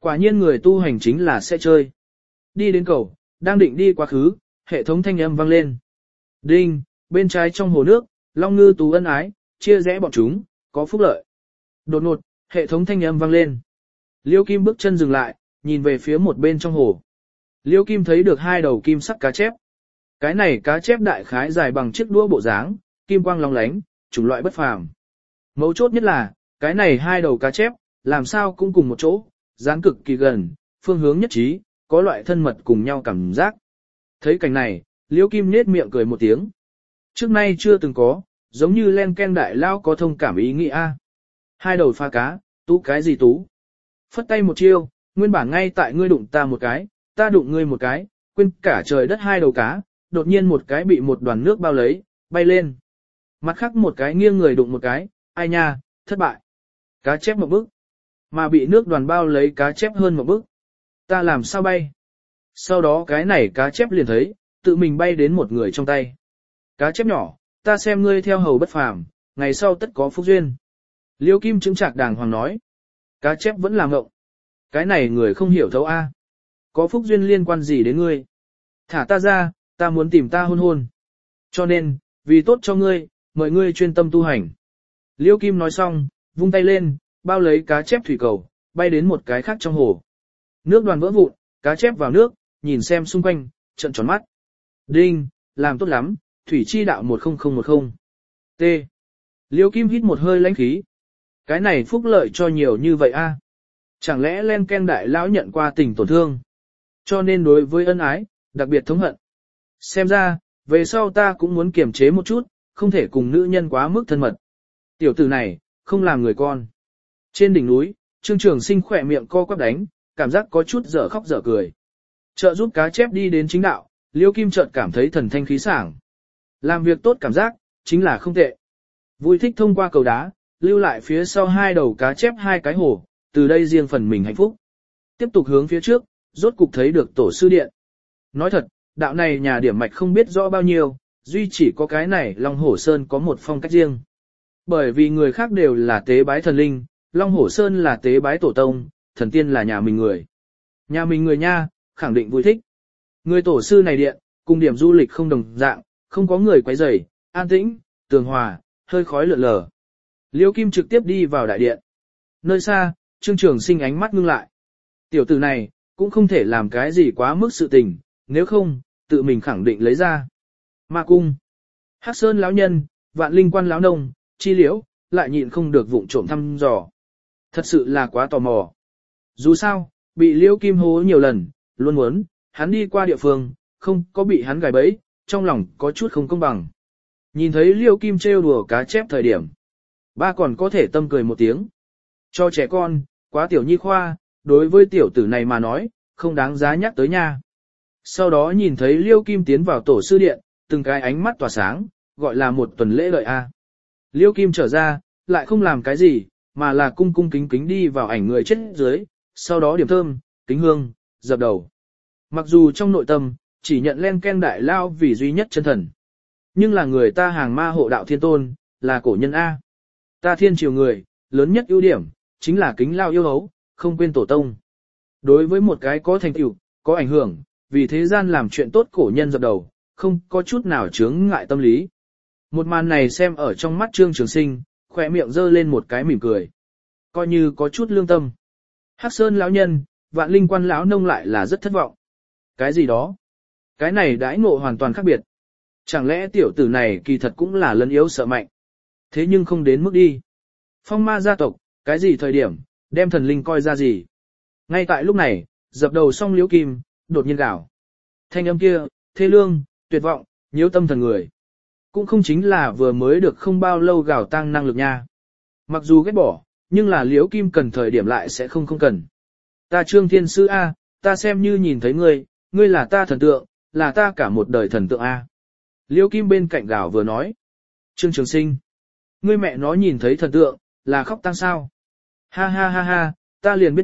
Quả nhiên người tu hành chính là sẽ chơi. Đi đến cầu, đang định đi quá khứ, hệ thống thanh âm vang lên. Đinh, bên trái trong hồ nước, long ngư tú ân ái, chia rẽ bọn chúng, có phúc lợi. Đột ngột, hệ thống thanh âm vang lên. Liêu Kim bước chân dừng lại, nhìn về phía một bên trong hồ. Liêu Kim thấy được hai đầu kim sắc cá chép. Cái này cá chép đại khái dài bằng chiếc đũa bộ dáng, kim quang long lánh, chủng loại bất phàm. Mấu chốt nhất là, cái này hai đầu cá chép, làm sao cũng cùng một chỗ, dáng cực kỳ gần, phương hướng nhất trí, có loại thân mật cùng nhau cảm giác. Thấy cảnh này, Liêu Kim nết miệng cười một tiếng. Trước nay chưa từng có, giống như len ken đại lao có thông cảm ý nghĩ a. Hai đầu pha cá, tú cái gì tú? Phất tay một chiêu, nguyên bản ngay tại ngươi đụng ta một cái, ta đụng ngươi một cái, quên cả trời đất hai đầu cá, đột nhiên một cái bị một đoàn nước bao lấy, bay lên. Mặt khác một cái nghiêng người đụng một cái, ai nha, thất bại. Cá chép một bước, mà bị nước đoàn bao lấy cá chép hơn một bước. Ta làm sao bay? Sau đó cái này cá chép liền thấy, tự mình bay đến một người trong tay. Cá chép nhỏ, ta xem ngươi theo hầu bất phàm, ngày sau tất có phúc duyên. Liêu Kim chứng trạc đàng hoàng nói. Cá chép vẫn làm ngộng. Cái này người không hiểu thấu a. Có phúc duyên liên quan gì đến ngươi? Thả ta ra, ta muốn tìm ta hôn hôn. Cho nên, vì tốt cho ngươi, mời ngươi chuyên tâm tu hành. Liêu Kim nói xong, vung tay lên, bao lấy cá chép thủy cầu, bay đến một cái khác trong hồ. Nước đoàn vỡ vụn, cá chép vào nước, nhìn xem xung quanh, trợn tròn mắt. Đinh, làm tốt lắm, thủy chi đạo 10010. T. Liêu Kim hít một hơi lãnh khí. Cái này phúc lợi cho nhiều như vậy a? Chẳng lẽ len ken đại lão nhận qua tình tổn thương? Cho nên đối với ân ái, đặc biệt thống hận. Xem ra, về sau ta cũng muốn kiềm chế một chút, không thể cùng nữ nhân quá mức thân mật. Tiểu tử này, không làm người con. Trên đỉnh núi, Trương Trường Sinh khỏe miệng co quắp đánh, cảm giác có chút dở khóc dở cười. Trợ giúp cá chép đi đến chính đạo, Liêu Kim chợt cảm thấy thần thanh khí sảng. Làm việc tốt cảm giác, chính là không tệ. Vui thích thông qua cầu đá, lưu lại phía sau hai đầu cá chép hai cái hồ, từ đây riêng phần mình hạnh phúc. Tiếp tục hướng phía trước, rốt cục thấy được tổ sư điện. Nói thật, đạo này nhà điểm mạch không biết rõ bao nhiêu, duy chỉ có cái này Long Hổ Sơn có một phong cách riêng. Bởi vì người khác đều là tế bái thần linh, Long Hổ Sơn là tế bái tổ tông, thần tiên là nhà mình người. Nhà mình người nha, khẳng định vui thích. Người tổ sư này điện, cùng điểm du lịch không đồng dạng, không có người quấy rầy, an tĩnh, tường hòa, hơi khói lượn lờ. Liêu Kim trực tiếp đi vào đại điện. Nơi xa, Trương Trường Sinh ánh mắt ngưng lại. Tiểu tử này, cũng không thể làm cái gì quá mức sự tình, nếu không, tự mình khẳng định lấy ra. Ma cung, Hắc Sơn lão nhân, Vạn Linh Quan lão nông, Chi Liễu, lại nhịn không được vụng trộm thăm dò. Thật sự là quá tò mò. Dù sao, bị Liêu Kim hố nhiều lần, luôn muốn, hắn đi qua địa phương, không có bị hắn gài bẫy, trong lòng có chút không công bằng. Nhìn thấy Liêu Kim trêu đùa cá chép thời điểm, ba còn có thể tâm cười một tiếng. Cho trẻ con, quá tiểu nhi khoa, đối với tiểu tử này mà nói, không đáng giá nhắc tới nha. Sau đó nhìn thấy Liêu Kim tiến vào tổ sư điện, từng cái ánh mắt tỏa sáng, gọi là một tuần lễ lợi a. Liêu Kim trở ra, lại không làm cái gì, mà là cung cung kính kính đi vào ảnh người chết dưới, sau đó điểm thơm, kính hương, dập đầu. Mặc dù trong nội tâm, chỉ nhận len ken đại lao vì duy nhất chân thần. Nhưng là người ta hàng ma hộ đạo thiên tôn, là cổ nhân A. Ta thiên triều người, lớn nhất ưu điểm, chính là kính lao yêu hấu, không quên tổ tông. Đối với một cái có thành tựu, có ảnh hưởng, vì thế gian làm chuyện tốt cổ nhân dập đầu, không có chút nào chướng ngại tâm lý. Một màn này xem ở trong mắt Trương Trường Sinh, khỏe miệng giơ lên một cái mỉm cười. Coi như có chút lương tâm. Hắc Sơn lão nhân, Vạn Linh Quan lão nông lại là rất thất vọng. Cái gì đó? Cái này đãi ngộ hoàn toàn khác biệt. Chẳng lẽ tiểu tử này kỳ thật cũng là lân yếu sợ mạnh? Thế nhưng không đến mức đi. Phong ma gia tộc, cái gì thời điểm, đem thần linh coi ra gì? Ngay tại lúc này, dập đầu xong Liễu Kim, đột nhiên gào. Thanh âm kia, thê lương, tuyệt vọng, nhiễu tâm thần người. Cũng không chính là vừa mới được không bao lâu gào tăng năng lực nha. Mặc dù ghét bỏ, nhưng là Liễu Kim cần thời điểm lại sẽ không cần. Ta Trương Thiên Sư A, ta xem như nhìn thấy ngươi, ngươi là ta thần tượng, là ta cả một đời thần tượng A. Liễu Kim bên cạnh gào vừa nói. Trương Trường Sinh, ngươi mẹ nó nhìn thấy thần tượng, là khóc tang sao? Ha ha ha ha, ta liền biết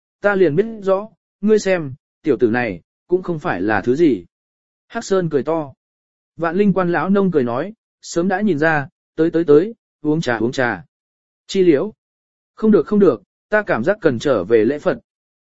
rõ, ngươi xem, tiểu tử này, cũng không phải là thứ gì. Hắc Sơn cười to. Vạn Linh Quan lão nông cười nói, sớm đã nhìn ra, tới, uống trà. Chi Liễu. Không được, ta cảm giác cần trở về lễ Phật.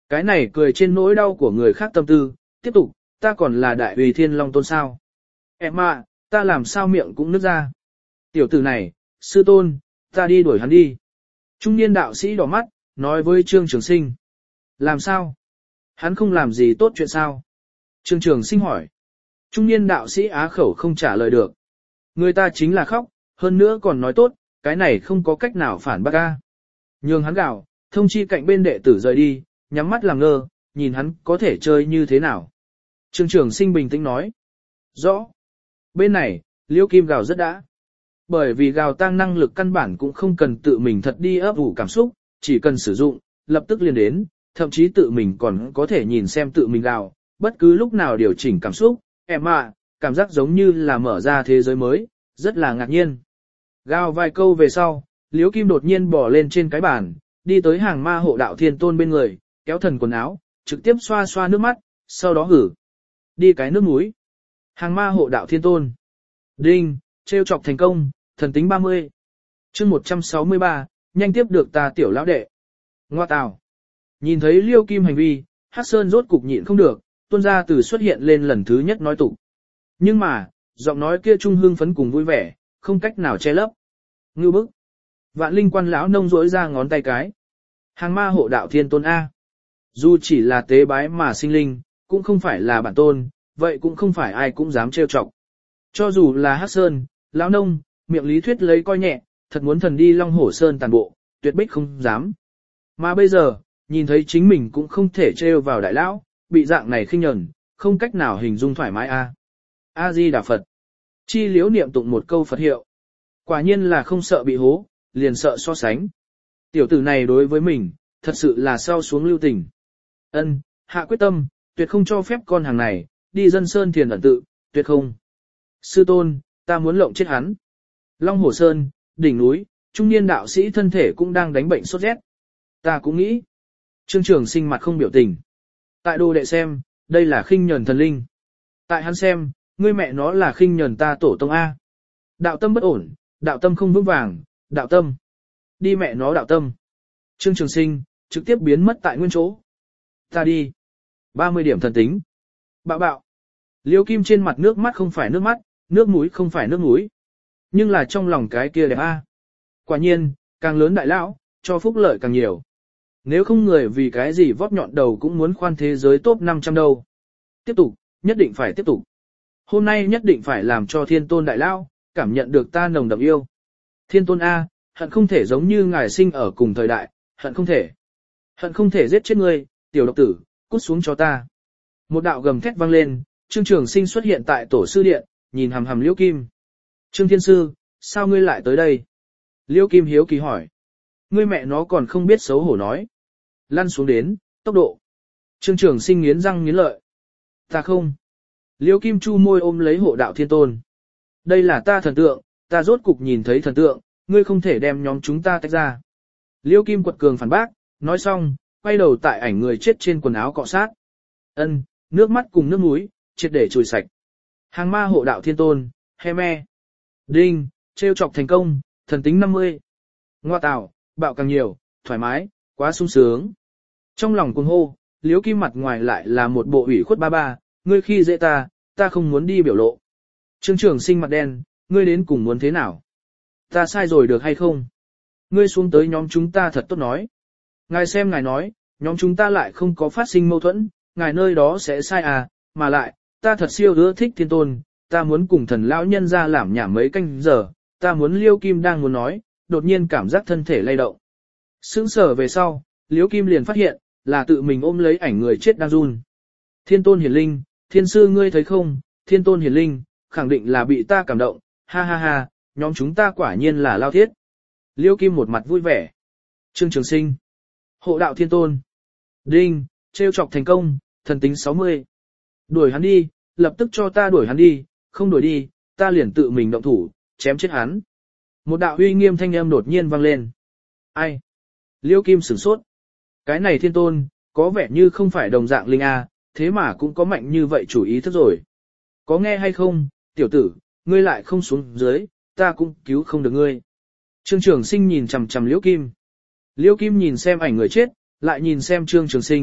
Cái này cười trên nỗi đau của người khác tâm tư, tiếp tục, ta còn là đại uy thiên long tôn sao. Em ạ, ta làm sao miệng cũng nứt ra. Tiểu tử này, sư tôn, ta đi đuổi hắn đi. Trung niên đạo sĩ đỏ mắt, nói với Trương Trường Sinh. Làm sao? Hắn không làm gì tốt chuyện sao? Trương Trường Sinh hỏi. Trung niên đạo sĩ á khẩu không trả lời được. Người ta chính là khóc, hơn nữa còn nói tốt, cái này không có cách nào phản bác ca. Nhường hắn gào, thông chi cạnh bên đệ tử rời đi, nhắm mắt làm ngơ, nhìn hắn có thể chơi như thế nào. Trương Trường Sinh bình tĩnh nói. Rõ. Bên này, Liễu Kim gào rất đã. Bởi vì gào tăng năng lực căn bản cũng không cần tự mình thật đi ấp ủ cảm xúc, chỉ cần sử dụng, lập tức liền đến, thậm chí tự mình còn có thể nhìn xem tự mình gào, bất cứ lúc nào điều chỉnh cảm xúc, em ạ, cảm giác giống như là mở ra thế giới mới, rất là ngạc nhiên. Gào vài câu về sau, Liễu Kim đột nhiên bỏ lên trên cái bàn, đi tới hàng ma hộ đạo thiên tôn bên người, kéo thần quần áo, trực tiếp xoa xoa nước mắt, sau đó hử. Đi cái nước mũi. Hàng ma hộ đạo thiên tôn. Đinh, trêu chọc thành công, thần tính 30. chương 163, nhanh tiếp được ta tiểu lão đệ. Ngoa tào. Nhìn thấy Liêu Kim hành vi, Hắc Sơn rốt cục nhịn không được, tuôn ra từ xuất hiện lên lần thứ nhất nói tục. Nhưng mà, giọng nói kia trung hương phấn cùng vui vẻ, không cách nào che lấp. Ngưu bức. Vạn linh quan lão nông rỗi ra ngón tay cái. Hàng ma hộ đạo thiên tôn A. Dù chỉ là tế bái mà sinh linh, cũng không phải là bản tôn, vậy cũng không phải ai cũng dám trêu chọc. Cho dù là Hắc Sơn, lão nông, miệng lý thuyết lấy coi nhẹ, thật muốn thần đi Long Hổ Sơn tàn bộ, tuyệt bích không dám. Mà bây giờ, nhìn thấy chính mình cũng không thể trêu vào đại lão, bị dạng này khinh nhẫn, không cách nào hình dung thoải mái a. A Di Đà Phật. Chi Liễu niệm tụng một câu Phật hiệu. Quả nhiên là không sợ bị hố, liền sợ so sánh. Tiểu tử này đối với mình, thật sự là sao xuống lưu tình. Ân, hạ quyết tâm, tuyệt không cho phép con hàng này, đi dân sơn thiền ẩn tự, tuyệt không. Sư tôn, ta muốn lộng chết hắn. Long Hổ Sơn, đỉnh núi, trung niên đạo sĩ thân thể cũng đang đánh bệnh sốt rét. Ta cũng nghĩ. Trương Trường Sinh mặt không biểu tình. Tại đồ đệ xem, đây là khinh nhẫn thần linh. Tại hắn xem, ngươi mẹ nó là khinh nhẫn ta tổ tông A. Đạo tâm bất ổn, đạo tâm không vững vàng, đạo tâm. Đi mẹ nó đạo tâm. Trương Trường Sinh, trực tiếp biến mất tại nguyên chỗ. Ta đi. 30 điểm thần tính. Bạo bạo. Liêu Kim trên mặt nước mắt không phải nước mắt, nước mũi không phải nước mũi. Nhưng là trong lòng cái kia đẹp A. Quả nhiên, càng lớn đại lão, cho phúc lợi càng nhiều. Nếu không người vì cái gì vót nhọn đầu cũng muốn khoan thế giới top 500 đâu. Tiếp tục, nhất định phải tiếp tục. Hôm nay nhất định phải làm cho thiên tôn đại lão cảm nhận được ta nồng đậm yêu. Thiên tôn A, hận không thể giống như ngài sinh ở cùng thời đại, hận không thể. Hận không thể giết chết ngươi, tiểu độc tử, cút xuống cho ta. Một đạo gầm thét vang lên, Trương Trường Sinh xuất hiện tại tổ sư điện, nhìn hằm hằm Liễu Kim. Trương Thiên Sư, sao ngươi lại tới đây? Liễu Kim hiếu kỳ hỏi. Ngươi mẹ nó còn không biết xấu hổ nói. Lăn xuống đến, tốc độ. Trương Trường Sinh nghiến răng nghiến lợi. Ta không. Liễu Kim chu môi ôm lấy hộ đạo thiên tôn. Đây là ta thần tượng, ta rốt cục nhìn thấy thần tượng, ngươi không thể đem nhóm chúng ta tách ra. Liễu Kim quật cường phản bác, nói xong, quay đầu tại ảnh người chết trên quần áo cọ sát. Ân, nước mắt cùng nước mũi, triệt để chùi sạch. Hàng ma hộ đạo thiên tôn, he me. Đinh, trêu chọc thành công, thần tính 50. Ngoa tạo, bạo càng nhiều, thoải mái, quá sung sướng. Trong lòng cuồng hô, Liễu Kim mặt ngoài lại là một bộ ủy khuất ba ba, ngươi khi dễ ta không muốn đi biểu lộ. Trương Trường Sinh mặt đen, ngươi đến cùng muốn thế nào? Ta sai rồi được hay không? Ngươi xuống tới nhóm chúng ta thật tốt nói. Ngài xem ngài nói, nhóm chúng ta lại không có phát sinh mâu thuẫn, ngài nơi đó sẽ sai à, mà lại, ta thật siêu ưa thích thiên tôn, ta muốn cùng thần lão nhân ra làm nhảm mấy canh giờ, ta muốn Liêu Kim đang muốn nói, đột nhiên cảm giác thân thể lay động. Sững sờ về sau, Liêu Kim liền phát hiện, là tự mình ôm lấy ảnh người chết đang run. Thiên tôn hiển linh, thiên sư ngươi thấy không, thiên tôn hiển linh, khẳng định là bị ta cảm động, ha ha ha, nhóm chúng ta quả nhiên là lao thiết. Liêu Kim một mặt vui vẻ. Trương Trường Sinh. Hộ đạo thiên tôn. Đinh, trêu chọc thành công, thần tính 60. Đuổi hắn đi, lập tức cho ta đuổi hắn đi, không đuổi đi, ta liền tự mình động thủ, chém chết hắn. Một đạo uy nghiêm thanh âm đột nhiên vang lên. Ai? Liêu Kim sửng sốt. Cái này thiên tôn, có vẻ như không phải đồng dạng linh A, thế mà cũng có mạnh như vậy chủ ý thức rồi. Có nghe hay không, tiểu tử, ngươi lại không xuống dưới, ta cũng cứu không được ngươi. Trương Trường Sinh nhìn chằm chằm Liễu Kim. Liễu Kim nhìn xem ảnh người chết, lại nhìn xem Trương Trường Sinh,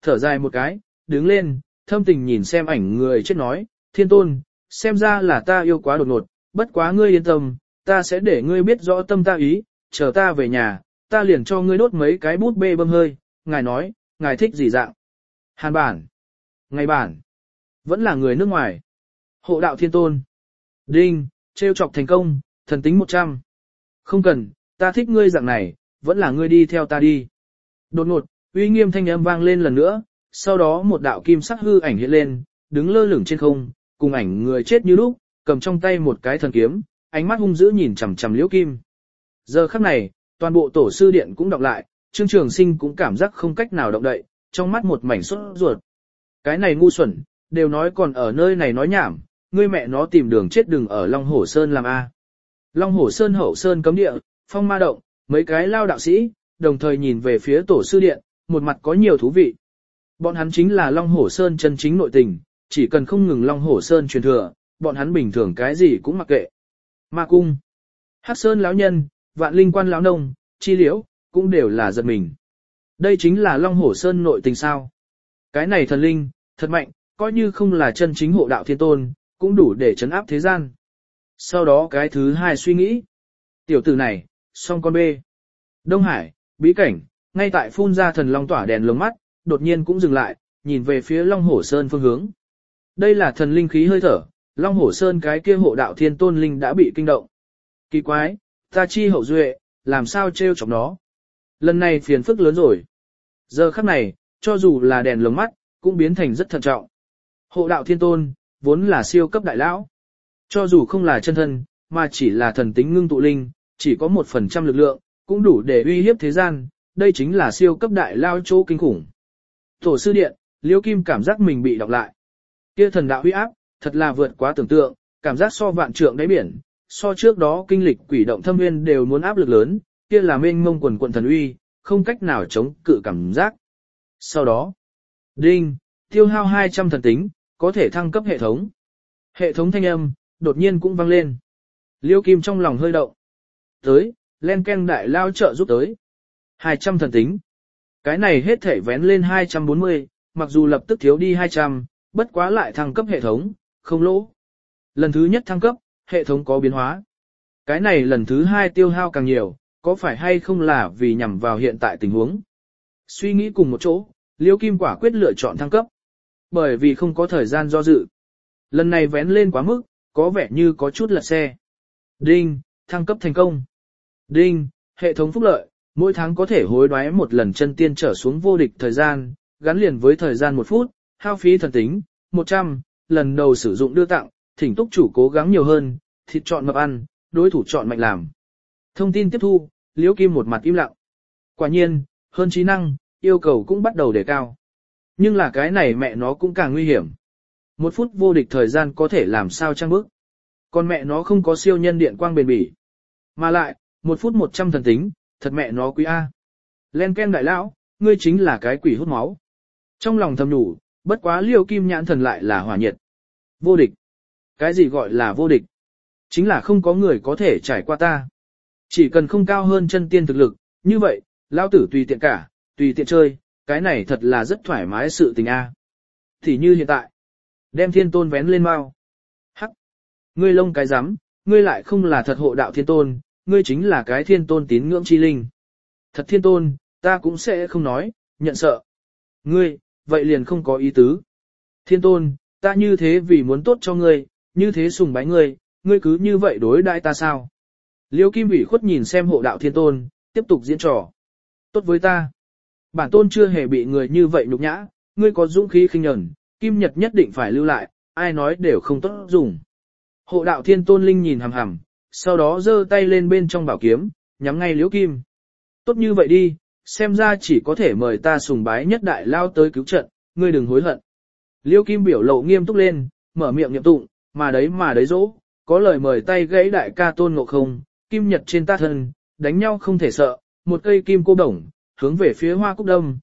thở dài một cái, đứng lên, thâm tình nhìn xem ảnh người chết nói, Thiên Tôn, xem ra là ta yêu quá đột ngột, bất quá ngươi yên tâm, ta sẽ để ngươi biết rõ tâm ta ý, chờ ta về nhà, ta liền cho ngươi đốt mấy cái bút bê bơm hơi, ngài nói, ngài thích gì dạng? Hàn bản, ngày bản, vẫn là người nước ngoài. Hộ đạo Thiên Tôn. Đinh, trêu chọc thành công, thần tính 100. Không cần, ta thích ngươi dạng này, vẫn là ngươi đi theo ta đi. Đột ngột, uy nghiêm thanh âm vang lên lần nữa, sau đó một đạo kim sắc hư ảnh hiện lên, đứng lơ lửng trên không, cùng ảnh người chết như lúc, cầm trong tay một cái thần kiếm, ánh mắt hung dữ nhìn chằm chằm Liễu Kim. Giờ khắc này, toàn bộ tổ sư điện cũng đọc lại, Trương Trường Sinh cũng cảm giác không cách nào động đậy, trong mắt một mảnh sốt ruột. Cái này ngu xuẩn, đều nói còn ở nơi này nói nhảm, ngươi mẹ nó tìm đường chết đừng ở Long Hổ Sơn làm a. Long Hổ Sơn hậu sơn cấm địa, phong ma động, mấy cái lao đạo sĩ, đồng thời nhìn về phía tổ sư điện, một mặt có nhiều thú vị. Bọn hắn chính là Long Hổ Sơn chân chính nội tình, chỉ cần không ngừng Long Hổ Sơn truyền thừa, bọn hắn bình thường cái gì cũng mặc kệ. Ma cung, Hắc Sơn lão nhân, Vạn Linh Quan lão nông, Chi Liễu, cũng đều là giật mình. Đây chính là Long Hổ Sơn nội tình sao? Cái này thần linh, thật mạnh, coi như không là chân chính hộ đạo Thiên Tôn, cũng đủ để chấn áp thế gian. Sau đó cái thứ hai suy nghĩ. Tiểu tử này, song con bê. Đông Hải, bí cảnh, ngay tại phun ra thần long tỏa đèn lồng mắt, đột nhiên cũng dừng lại, nhìn về phía Long Hổ Sơn phương hướng. Đây là thần linh khí hơi thở, Long Hổ Sơn cái kia hộ đạo Thiên Tôn linh đã bị kinh động. Kỳ quái, ta chi hậu duệ, làm sao trêu chọc nó. Lần này phiền phức lớn rồi. Giờ khắc này, cho dù là đèn lồng mắt, cũng biến thành rất thận trọng. Hộ đạo Thiên Tôn, vốn là siêu cấp đại lão. Cho dù không là chân thân, mà chỉ là thần tính ngưng tụ linh, chỉ có 1% lực lượng, cũng đủ để uy hiếp thế gian, đây chính là siêu cấp đại lao chỗ kinh khủng. Tổ sư điện, Liễu Kim cảm giác mình bị đọc lại. Kia thần đạo uy áp, thật là vượt quá tưởng tượng, cảm giác so vạn trượng đáy biển, so trước đó kinh lịch quỷ động thâm nguyên đều muốn áp lực lớn, kia là mênh mông quần quận thần uy, không cách nào chống cự cảm giác. Sau đó, đinh, tiêu hao 200 thần tính, có thể thăng cấp hệ thống. Hệ thống thanh âm, đột nhiên cũng vang lên. Liễu Kim trong lòng hơi động. Tới, len ken đại lao trợ giúp tới. 200 thần tính. Cái này hết thể vén lên 240, mặc dù lập tức thiếu đi 200, bất quá lại thăng cấp hệ thống, không lỗ. Lần thứ nhất thăng cấp, hệ thống có biến hóa. Cái này lần thứ hai tiêu hao càng nhiều, có phải hay không là vì nhằm vào hiện tại tình huống. Suy nghĩ cùng một chỗ, Liễu Kim quả quyết lựa chọn thăng cấp. Bởi vì không có thời gian do dự. Lần này vén lên quá mức, có vẻ như có chút lật xe. Đinh, thăng cấp thành công. Đinh, hệ thống phúc lợi, mỗi tháng có thể hối đoái một lần chân tiên trở xuống vô địch thời gian, gắn liền với thời gian 1 phút, hao phí thần tính, 100, lần đầu sử dụng đưa tặng, thỉnh túc chủ cố gắng nhiều hơn, thịt chọn mập ăn, đối thủ chọn mạnh làm. Thông tin tiếp thu, Liễu Kim một mặt im lặng. Quả nhiên, hơn trí năng, yêu cầu cũng bắt đầu đề cao. Nhưng là cái này mẹ nó cũng càng nguy hiểm. 1 phút vô địch thời gian có thể làm sao trang bước. Còn mẹ nó không có siêu nhân điện quang bền bỉ. Mà lại, 1 phút 100 thần tính, thật mẹ nó quý A. Len ken đại lão, ngươi chính là cái quỷ hút máu. Trong lòng thầm nhủ, bất quá Liễu Kim nhãn thần lại là hỏa nhiệt. Vô địch. Cái gì gọi là vô địch? Chính là không có người có thể trải qua ta. Chỉ cần không cao hơn chân tiên thực lực, như vậy, lão tử tùy tiện cả, tùy tiện chơi, cái này thật là rất thoải mái sự tình A. Thì như hiện tại, đem Thiên Tôn vén lên mau. Hắc. Ngươi lông cái rắm, ngươi lại không là thật hộ đạo Thiên Tôn, ngươi chính là cái Thiên Tôn tín ngưỡng chi linh. Thật Thiên Tôn, ta cũng sẽ không nói, nhận sợ. Ngươi, vậy liền không có ý tứ. Thiên Tôn, ta như thế vì muốn tốt cho ngươi, như thế sùng bái ngươi, ngươi cứ như vậy đối đãi ta sao? Liễu Kim ủy khuất nhìn xem hộ đạo Thiên Tôn, tiếp tục diễn trò. Tốt với ta. Bản tôn chưa hề bị người như vậy nhục nhã, ngươi có dũng khí khinh nhẫn, Kim Nhật nhất định phải lưu lại, ai nói đều không tốt dùng. Hộ đạo Thiên Tôn linh nhìn hằm hằm, sau đó giơ tay lên bên trong bảo kiếm, nhắm ngay Liễu Kim. Tốt như vậy đi, xem ra chỉ có thể mời ta sùng bái nhất đại lao tới cứu trận, ngươi đừng hối hận. Liễu Kim biểu lộ nghiêm túc lên, mở miệng niệm tụng, mà đấy dỗ, có lời mời tay gãy đại ca Tôn Ngộ Không, Kim Nhật trên ta thân, đánh nhau không thể sợ, một cây kim cô đồng, hướng về phía Hoa Cúc Đông,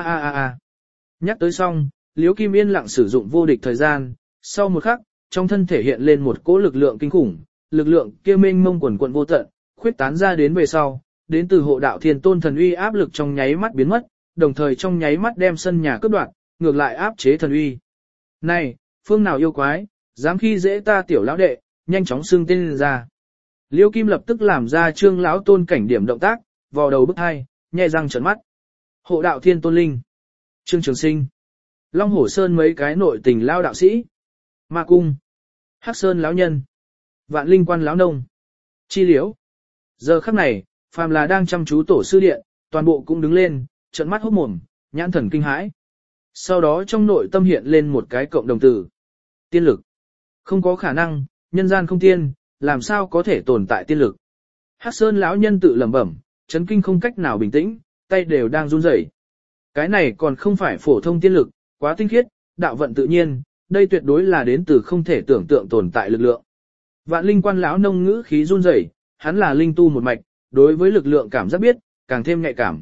a. Nhắc tới xong, Liễu Kim yên lặng sử dụng vô địch thời gian, sau một khắc, trong thân thể hiện lên một cỗ lực lượng kinh khủng, lực lượng kia mênh mông quần quận vô tận, khuyết tán ra đến về sau, đến từ hộ đạo Thiên Tôn thần uy áp lực trong nháy mắt biến mất, đồng thời trong nháy mắt đem sân nhà cướp đoạt, ngược lại áp chế thần uy. Này, phương nào yêu quái, dám khi dễ ta tiểu lão đệ, nhanh chóng xưng tên ra. Liêu Kim lập tức làm ra Trương lão tôn cảnh điểm động tác, vò đầu bức hai, nhẹ răng trợn mắt. Hộ đạo thiên tôn linh, Trương Trường Sinh, Long Hổ Sơn mấy cái nội tình lao đạo sĩ, Ma Cung, Hắc Sơn lão nhân, Vạn Linh quan lão nông, Chi Liễu. Giờ khắc này, phàm là đang chăm chú tổ sư điện, toàn bộ cũng đứng lên, trợn mắt hốt mồm, nhãn thần kinh hãi. Sau đó trong nội tâm hiện lên một cái cộng đồng từ. Tiên lực. Không có khả năng, nhân gian không tiên, làm sao có thể tồn tại tiên lực. Hắc Sơn lão nhân tự lẩm bẩm, chấn kinh không cách nào bình tĩnh, tay đều đang run rẩy. Cái này còn không phải phổ thông tiên lực, quá tinh khiết, đạo vận tự nhiên, đây tuyệt đối là đến từ không thể tưởng tượng tồn tại lực lượng. Vạn Linh quan lão nông ngữ khí run rẩy, hắn là linh tu một mạch, đối với lực lượng cảm giác biết, càng thêm nhạy cảm.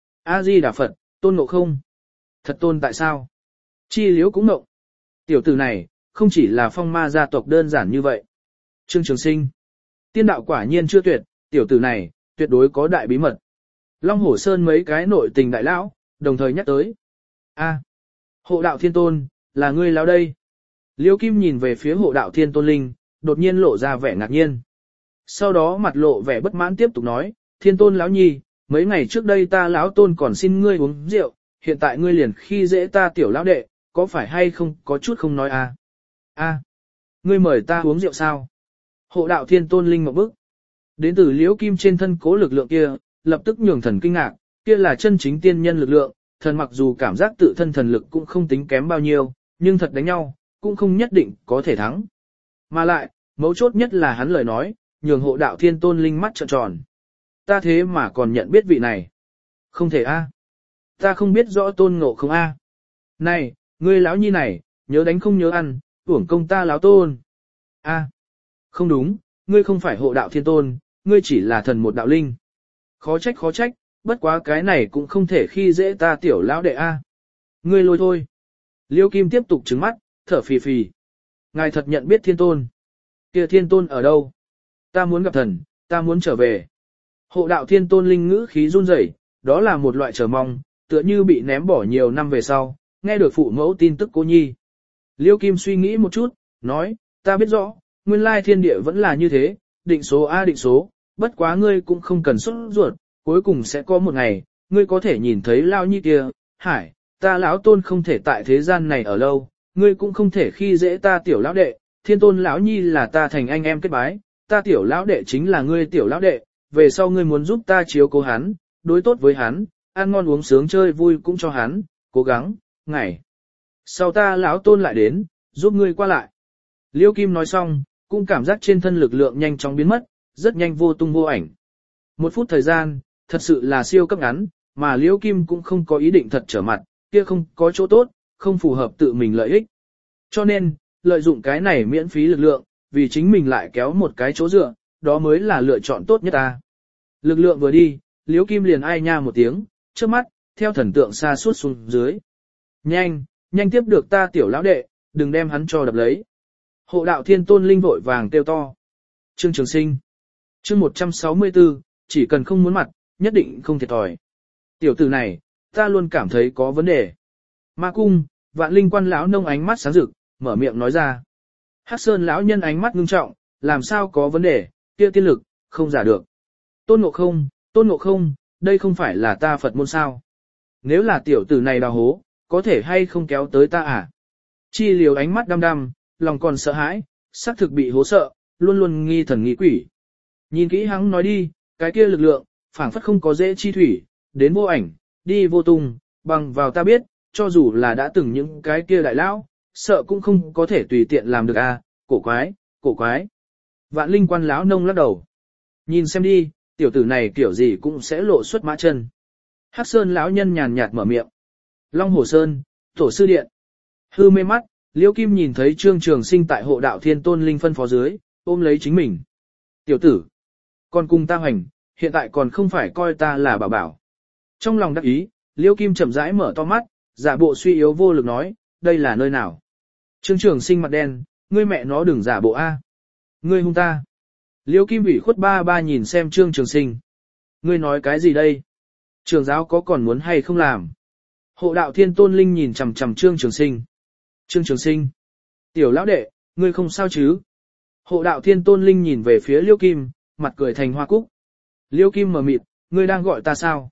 A Di Đà Phật, Tôn Ngộ Không. Thật tôn tại sao? Chi Liễu cũng ngộ. Tiểu tử này, không chỉ là phong ma gia tộc đơn giản như vậy. Trương Trường Sinh. Tiên đạo quả nhiên chưa tuyệt, tiểu tử này, tuyệt đối có đại bí mật. Long Hổ Sơn mấy cái nội tình đại lão, đồng thời nhắc tới. A, hộ đạo thiên tôn, là ngươi lão đây. Liêu Kim nhìn về phía hộ đạo thiên tôn linh, đột nhiên lộ ra vẻ ngạc nhiên. Sau đó mặt lộ vẻ bất mãn tiếp tục nói, thiên tôn lão nhi, mấy ngày trước đây ta lão tôn còn xin ngươi uống rượu, hiện tại ngươi liền khi dễ ta tiểu lão đệ, có phải hay không có chút không nói à? A, ngươi mời ta uống rượu sao? Hộ đạo thiên tôn linh một bức. Đến từ Liễu Kim trên thân cố lực lượng kia, lập tức nhường thần kinh ngạc, kia là chân chính tiên nhân lực lượng, thần mặc dù cảm giác tự thân thần lực cũng không tính kém bao nhiêu, nhưng thật đánh nhau, cũng không nhất định có thể thắng. Mà lại, mấu chốt nhất là hắn lời nói, nhường hộ đạo thiên tôn linh mắt trợn tròn. Ta thế mà còn nhận biết vị này. Không thể a. Ta không biết rõ Tôn Ngộ Không a. Này, ngươi lão nhi này, nhớ đánh không nhớ ăn, uổng công ta lão tôn. A. Không đúng, ngươi không phải hộ đạo thiên tôn, ngươi chỉ là thần một đạo linh. Khó trách, bất quá cái này cũng không thể khi dễ ta tiểu lão đệ a. Ngươi lôi thôi. Liêu Kim tiếp tục trừng mắt, thở phì phì. Ngài thật nhận biết thiên tôn. Kia thiên tôn ở đâu? Ta muốn gặp thần, ta muốn trở về. Hộ đạo thiên tôn linh ngữ khí run rẩy, đó là một loại chờ mong, tựa như bị ném bỏ nhiều năm về sau, nghe được phụ mẫu tin tức cô nhi. Liêu Kim suy nghĩ một chút, nói, ta biết rõ, nguyên lai thiên địa vẫn là như thế, định số a định số, bất quá ngươi cũng không cần sốt ruột, cuối cùng sẽ có một ngày, ngươi có thể nhìn thấy lao nhi kia, hải, ta lão tôn không thể tại thế gian này ở lâu, ngươi cũng không thể khi dễ ta tiểu lão đệ, thiên tôn lão nhi là ta thành anh em kết bái, ta tiểu lão đệ chính là ngươi tiểu lão đệ, về sau ngươi muốn giúp ta chiếu cố hắn, đối tốt với hắn, ăn ngon uống sướng chơi vui cũng cho hắn, cố gắng, ngày sau ta lão tôn lại đến, giúp ngươi qua lại. Liêu Kim nói xong, cũng cảm giác trên thân lực lượng nhanh chóng biến mất, rất nhanh vô tung vô ảnh. Một phút thời gian, thật sự là siêu cấp ngắn, mà Liêu Kim cũng không có ý định thật trở mặt, kia không có chỗ tốt, không phù hợp tự mình lợi ích. Cho nên, lợi dụng cái này miễn phí lực lượng, vì chính mình lại kéo một cái chỗ dựa, đó mới là lựa chọn tốt nhất ta. Lực lượng vừa đi, Liêu Kim liền ai nha một tiếng, trước mắt, theo thần tượng xa suốt xuống dưới. Nhanh tiếp được ta tiểu lão đệ, đừng đem hắn cho đập lấy. Hộ đạo thiên tôn linh vội vàng kêu to. Trương Trường Sinh. Chương 164, chỉ cần không muốn mặt, nhất định không thiệt thòi. Tiểu tử này, ta luôn cảm thấy có vấn đề. Ma Cung, Vạn Linh quan lão nông ánh mắt sáng rực, mở miệng nói ra. Hắc Sơn lão nhân ánh mắt ngưng trọng, làm sao có vấn đề, kia tiên lực, không giả được. Tôn Ngộ Không, đây không phải là ta Phật môn sao. Nếu là tiểu tử này đào hố, có thể hay không kéo tới ta à? Chi Liều ánh mắt đăm đăm, lòng còn sợ hãi, xác thực bị hố sợ, luôn luôn nghi thần nghi quỷ. Nhìn kỹ hắn nói đi, cái kia lực lượng, phảng phất không có dễ chi thủy, đến vô ảnh, đi vô tung, bằng vào ta biết, cho dù là đã từng những cái kia đại lão, sợ cũng không có thể tùy tiện làm được à, cổ quái. Vạn Linh quan lão nông lắc đầu. Nhìn xem đi, tiểu tử này kiểu gì cũng sẽ lộ xuất mã chân. Hắc Sơn lão nhân nhàn nhạt mở miệng. Long Hổ Sơn, tổ sư điện. Hư mê mắt, Liêu Kim nhìn thấy Trương Trường Sinh tại hộ đạo thiên tôn linh phân phó dưới, ôm lấy chính mình. Tiểu tử, còn cùng ta hoành, hiện tại còn không phải coi ta là bảo bảo. Trong lòng đắc ý, Liêu Kim chậm rãi mở to mắt, giả bộ suy yếu vô lực nói, đây là nơi nào? Trương Trường Sinh mặt đen, ngươi mẹ nó đừng giả bộ a. Ngươi hung ta. Liêu Kim ủy khuất ba nhìn xem Trương Trường Sinh. Ngươi nói cái gì đây? Trường giáo có còn muốn hay không làm? Hộ đạo Thiên Tôn Linh nhìn chằm chằm Trương Trường Sinh. Trương Trường Sinh. Tiểu lão đệ, ngươi không sao chứ? Hộ đạo Thiên Tôn Linh nhìn về phía Liêu Kim, mặt cười thành hoa cúc. Liêu Kim mờ mịt, ngươi đang gọi ta sao?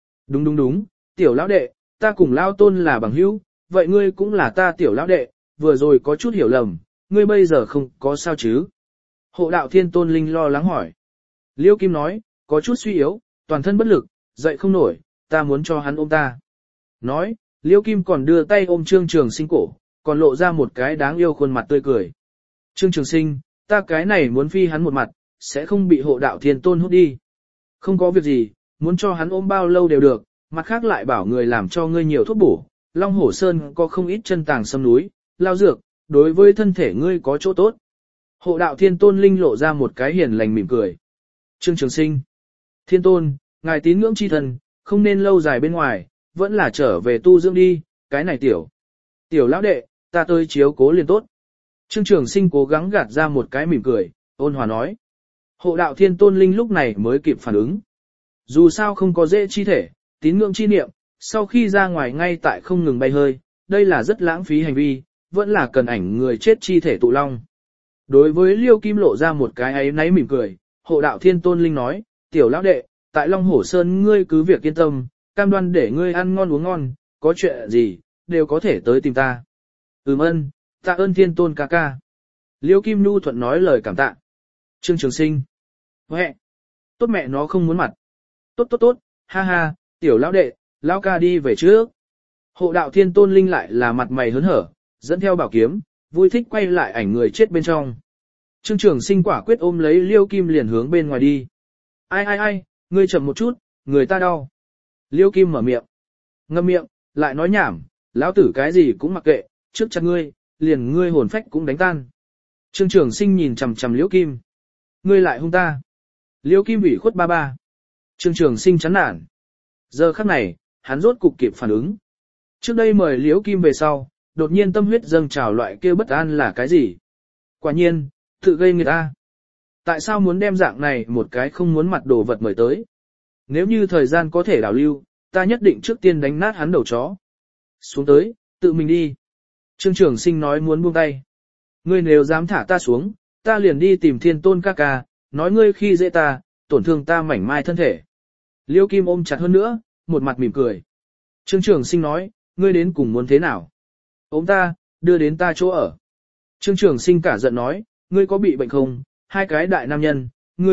Đúng, tiểu lão đệ, ta cùng Lao Tôn là bằng hữu, vậy ngươi cũng là ta tiểu lão đệ, vừa rồi có chút hiểu lầm, ngươi bây giờ không có sao chứ? Hộ đạo Thiên Tôn Linh lo lắng hỏi. Liêu Kim nói, có chút suy yếu, toàn thân bất lực, dậy không nổi, ta muốn cho hắn ôm ta. Nói, Liêu Kim còn đưa tay ôm Trương Trường Sinh cổ, còn lộ ra một cái đáng yêu khuôn mặt tươi cười. Trương Trường Sinh, ta cái này muốn phi hắn một mặt, sẽ không bị hộ đạo Thiên Tôn hút đi. Không có việc gì, muốn cho hắn ôm bao lâu đều được, mặt khác lại bảo người làm cho ngươi nhiều thuốc bổ. Long Hổ Sơn có không ít chân tàng sâm núi, lao dược, đối với thân thể ngươi có chỗ tốt. Hộ đạo Thiên Tôn Linh lộ ra một cái hiền lành mỉm cười. Trương Trường Sinh, Thiên Tôn, ngài tín ngưỡng chi thần, không nên lâu dài bên ngoài, vẫn là trở về tu dưỡng đi, cái này tiểu lão đệ, ta tới chiếu cố liền tốt. Trương Trường Sinh cố gắng gạt ra một cái mỉm cười, ôn hòa nói. Hộ đạo Thiên Tôn Linh lúc này mới kịp phản ứng. Dù sao không có dễ chi thể, tín ngưỡng chi niệm, sau khi ra ngoài ngay tại không ngừng bay hơi, đây là rất lãng phí hành vi, vẫn là cần ảnh người chết chi thể tụ long. Đối với Liêu Kim lộ ra một cái ấy náy mỉm cười, hộ đạo Thiên Tôn Linh nói, tiểu lão đệ, tại Long Hổ Sơn ngươi cứ việc yên tâm, cam đoan để ngươi ăn ngon uống ngon, có chuyện gì, đều có thể tới tìm ta. Ơn, tạ ơn Thiên Tôn ca ca. Liêu Kim nhu thuận nói lời cảm tạ. Trương Trường Sinh. Huệ, tốt mẹ nó không muốn mặt. Tốt, ha ha, tiểu lão đệ, lão ca đi về trước. Hộ đạo Thiên Tôn Linh lại là mặt mày hớn hở, dẫn theo bảo kiếm, vui thích quay lại ảnh người chết bên trong. Trương Trường Sinh quả quyết ôm lấy Liêu Kim liền hướng bên ngoài đi. Ai, ngươi chậm một chút, người ta đau. Liêu Kim mở miệng. Ngậm miệng, lại nói nhảm, lão tử cái gì cũng mặc kệ, trước chặt ngươi, liền ngươi hồn phách cũng đánh tan. Trương Trường Sinh nhìn chằm chằm Liêu Kim. Ngươi lại hung ta. Liêu Kim ủy khuất ba. Trương Trường Sinh chán nản. Giờ khắc này, hắn rốt cục kịp phản ứng. Trước đây mời Liêu Kim về sau, đột nhiên tâm huyết dâng trào loại kia bất an là cái gì? Quả nhiên, tự gây người ta. Tại sao muốn đem dạng này một cái không muốn mặt đồ vật mời tới? Nếu như thời gian có thể đảo lưu, ta nhất định trước tiên đánh nát hắn đầu chó. Xuống tới, tự mình đi. Trương Trường Sinh nói muốn buông tay. Ngươi nếu dám thả ta xuống, ta liền đi tìm Thiên Tôn ca ca, nói ngươi khi dễ ta, tổn thương ta mảnh mai thân thể. Liêu Kim ôm chặt hơn nữa, một mặt mỉm cười. Trương Trường Sinh nói, ngươi đến cùng muốn thế nào? Ôm ta, đưa đến ta chỗ ở. Trương Trường Sinh cả giận nói, ngươi có bị bệnh không? Hai cái đại nam nhân,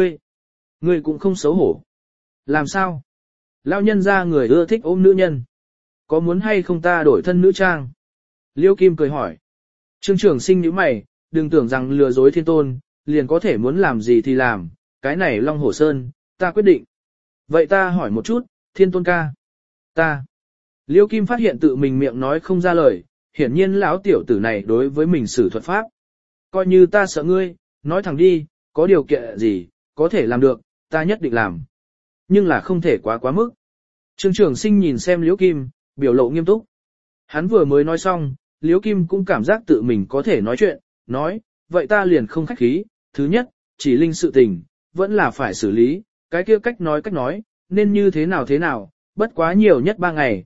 ngươi cũng không xấu hổ. Làm sao? Lão nhân ra người ưa thích ôm nữ nhân. Có muốn hay không ta đổi thân nữ trang? Liêu Kim cười hỏi. Trương Trường Sinh nhíu mày, đừng tưởng rằng lừa dối Thiên Tôn, liền có thể muốn làm gì thì làm, cái này Long Hổ Sơn, ta quyết định. Vậy ta hỏi một chút, Thiên Tôn ca. Ta. Liêu Kim phát hiện tự mình miệng nói không ra lời, hiển nhiên lão tiểu tử này đối với mình sử thuật pháp. Coi như ta sợ ngươi, nói thẳng đi, có điều kiện gì, có thể làm được, ta nhất định làm. Nhưng là không thể quá mức. Trương Trường Sinh nhìn xem Liễu Kim, biểu lộ nghiêm túc. Hắn vừa mới nói xong, Liễu Kim cũng cảm giác tự mình có thể nói chuyện, nói, vậy ta liền không khách khí, thứ nhất, chỉ linh sự tình, vẫn là phải xử lý, cái kia cách nói, nên như thế nào, bất quá nhiều nhất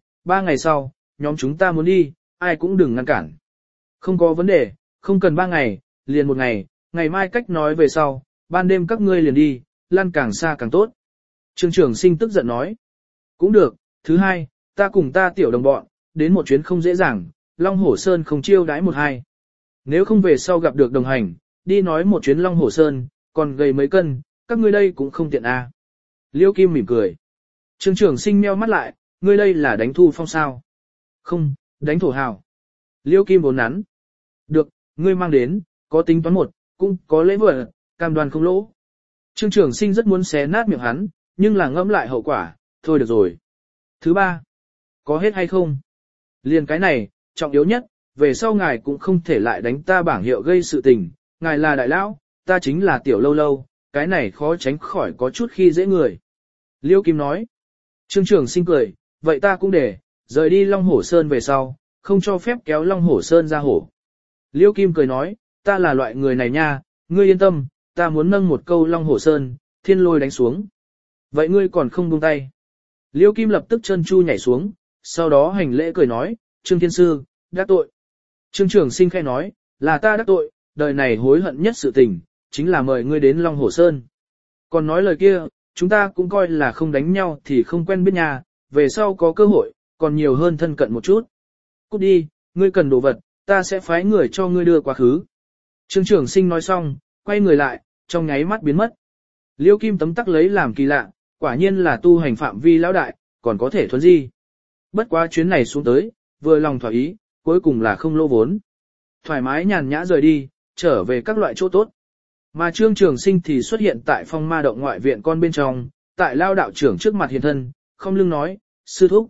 3 ngày sau, nhóm chúng ta muốn đi, ai cũng đừng ngăn cản. Không có vấn đề, không cần 3 ngày, liền 1 ngày, ngày mai cách nói về sau, ban đêm các ngươi liền đi, lăn càng xa càng tốt. Trương Trường Sinh tức giận nói, cũng được, thứ hai, ta cùng ta tiểu đồng bọn, đến một chuyến không dễ dàng, Long Hổ Sơn không chiêu đãi 1-2. Nếu không về sau gặp được đồng hành, đi nói một chuyến Long Hổ Sơn, còn gầy mấy cân, các ngươi đây cũng không tiện à. Liêu Kim mỉm cười. Trương Trường Sinh meo mắt lại, ngươi đây là đánh thu phong sao? Không, đánh thổ hào. Liêu Kim vốn nắn. Được, ngươi mang đến, có tính toán một, cũng có lễ vật, cam đoan không lỗ. Trương Trường Sinh rất muốn xé nát miệng hắn, nhưng là ngẫm lại hậu quả, thôi được rồi. Thứ ba, có hết hay không? Liền cái này, trọng yếu nhất, về sau ngài cũng không thể lại đánh ta bảng hiệu gây sự tình, ngài là đại lão, ta chính là tiểu lâu lâu, cái này khó tránh khỏi có chút khi dễ người. Liêu Kim nói. Trương Trường Sinh cười, vậy ta cũng để, rời đi Long Hổ Sơn về sau, không cho phép kéo Long Hổ Sơn ra hổ. Liêu Kim cười nói, ta là loại người này nha, ngươi yên tâm, ta muốn nâng một câu Long Hổ Sơn, thiên lôi đánh xuống. Vậy ngươi còn không buông tay. Liêu Kim lập tức chân chu nhảy xuống, sau đó hành lễ cười nói, Trương Thiên Sư, đắc tội. Trương Trường Sinh khẽ nói, là ta đắc tội, đời này hối hận nhất sự tình, chính là mời ngươi đến Long Hồ Sơn. Còn nói lời kia, chúng ta cũng coi là không đánh nhau thì không quen biết nhà, về sau có cơ hội, còn nhiều hơn thân cận một chút. Cút đi, ngươi cần đồ vật, ta sẽ phái người cho ngươi đưa quá khứ. Trương Trường Sinh nói xong, quay người lại, trong nháy mắt biến mất. Liêu Kim tấm tắc lấy làm kỳ lạ, quả nhiên là tu hành phạm vi lão đại, còn có thể thuần di. Bất quá chuyến này xuống tới, vừa lòng thỏa ý, cuối cùng là không lỗ vốn. Thoải mái nhàn nhã rời đi, trở về các loại chỗ tốt. Mà Trương Trường Sinh thì xuất hiện tại Phong Ma động ngoại viện con bên trong, tại Lao đạo trưởng trước mặt hiền thân, không lưng nói, sư thúc.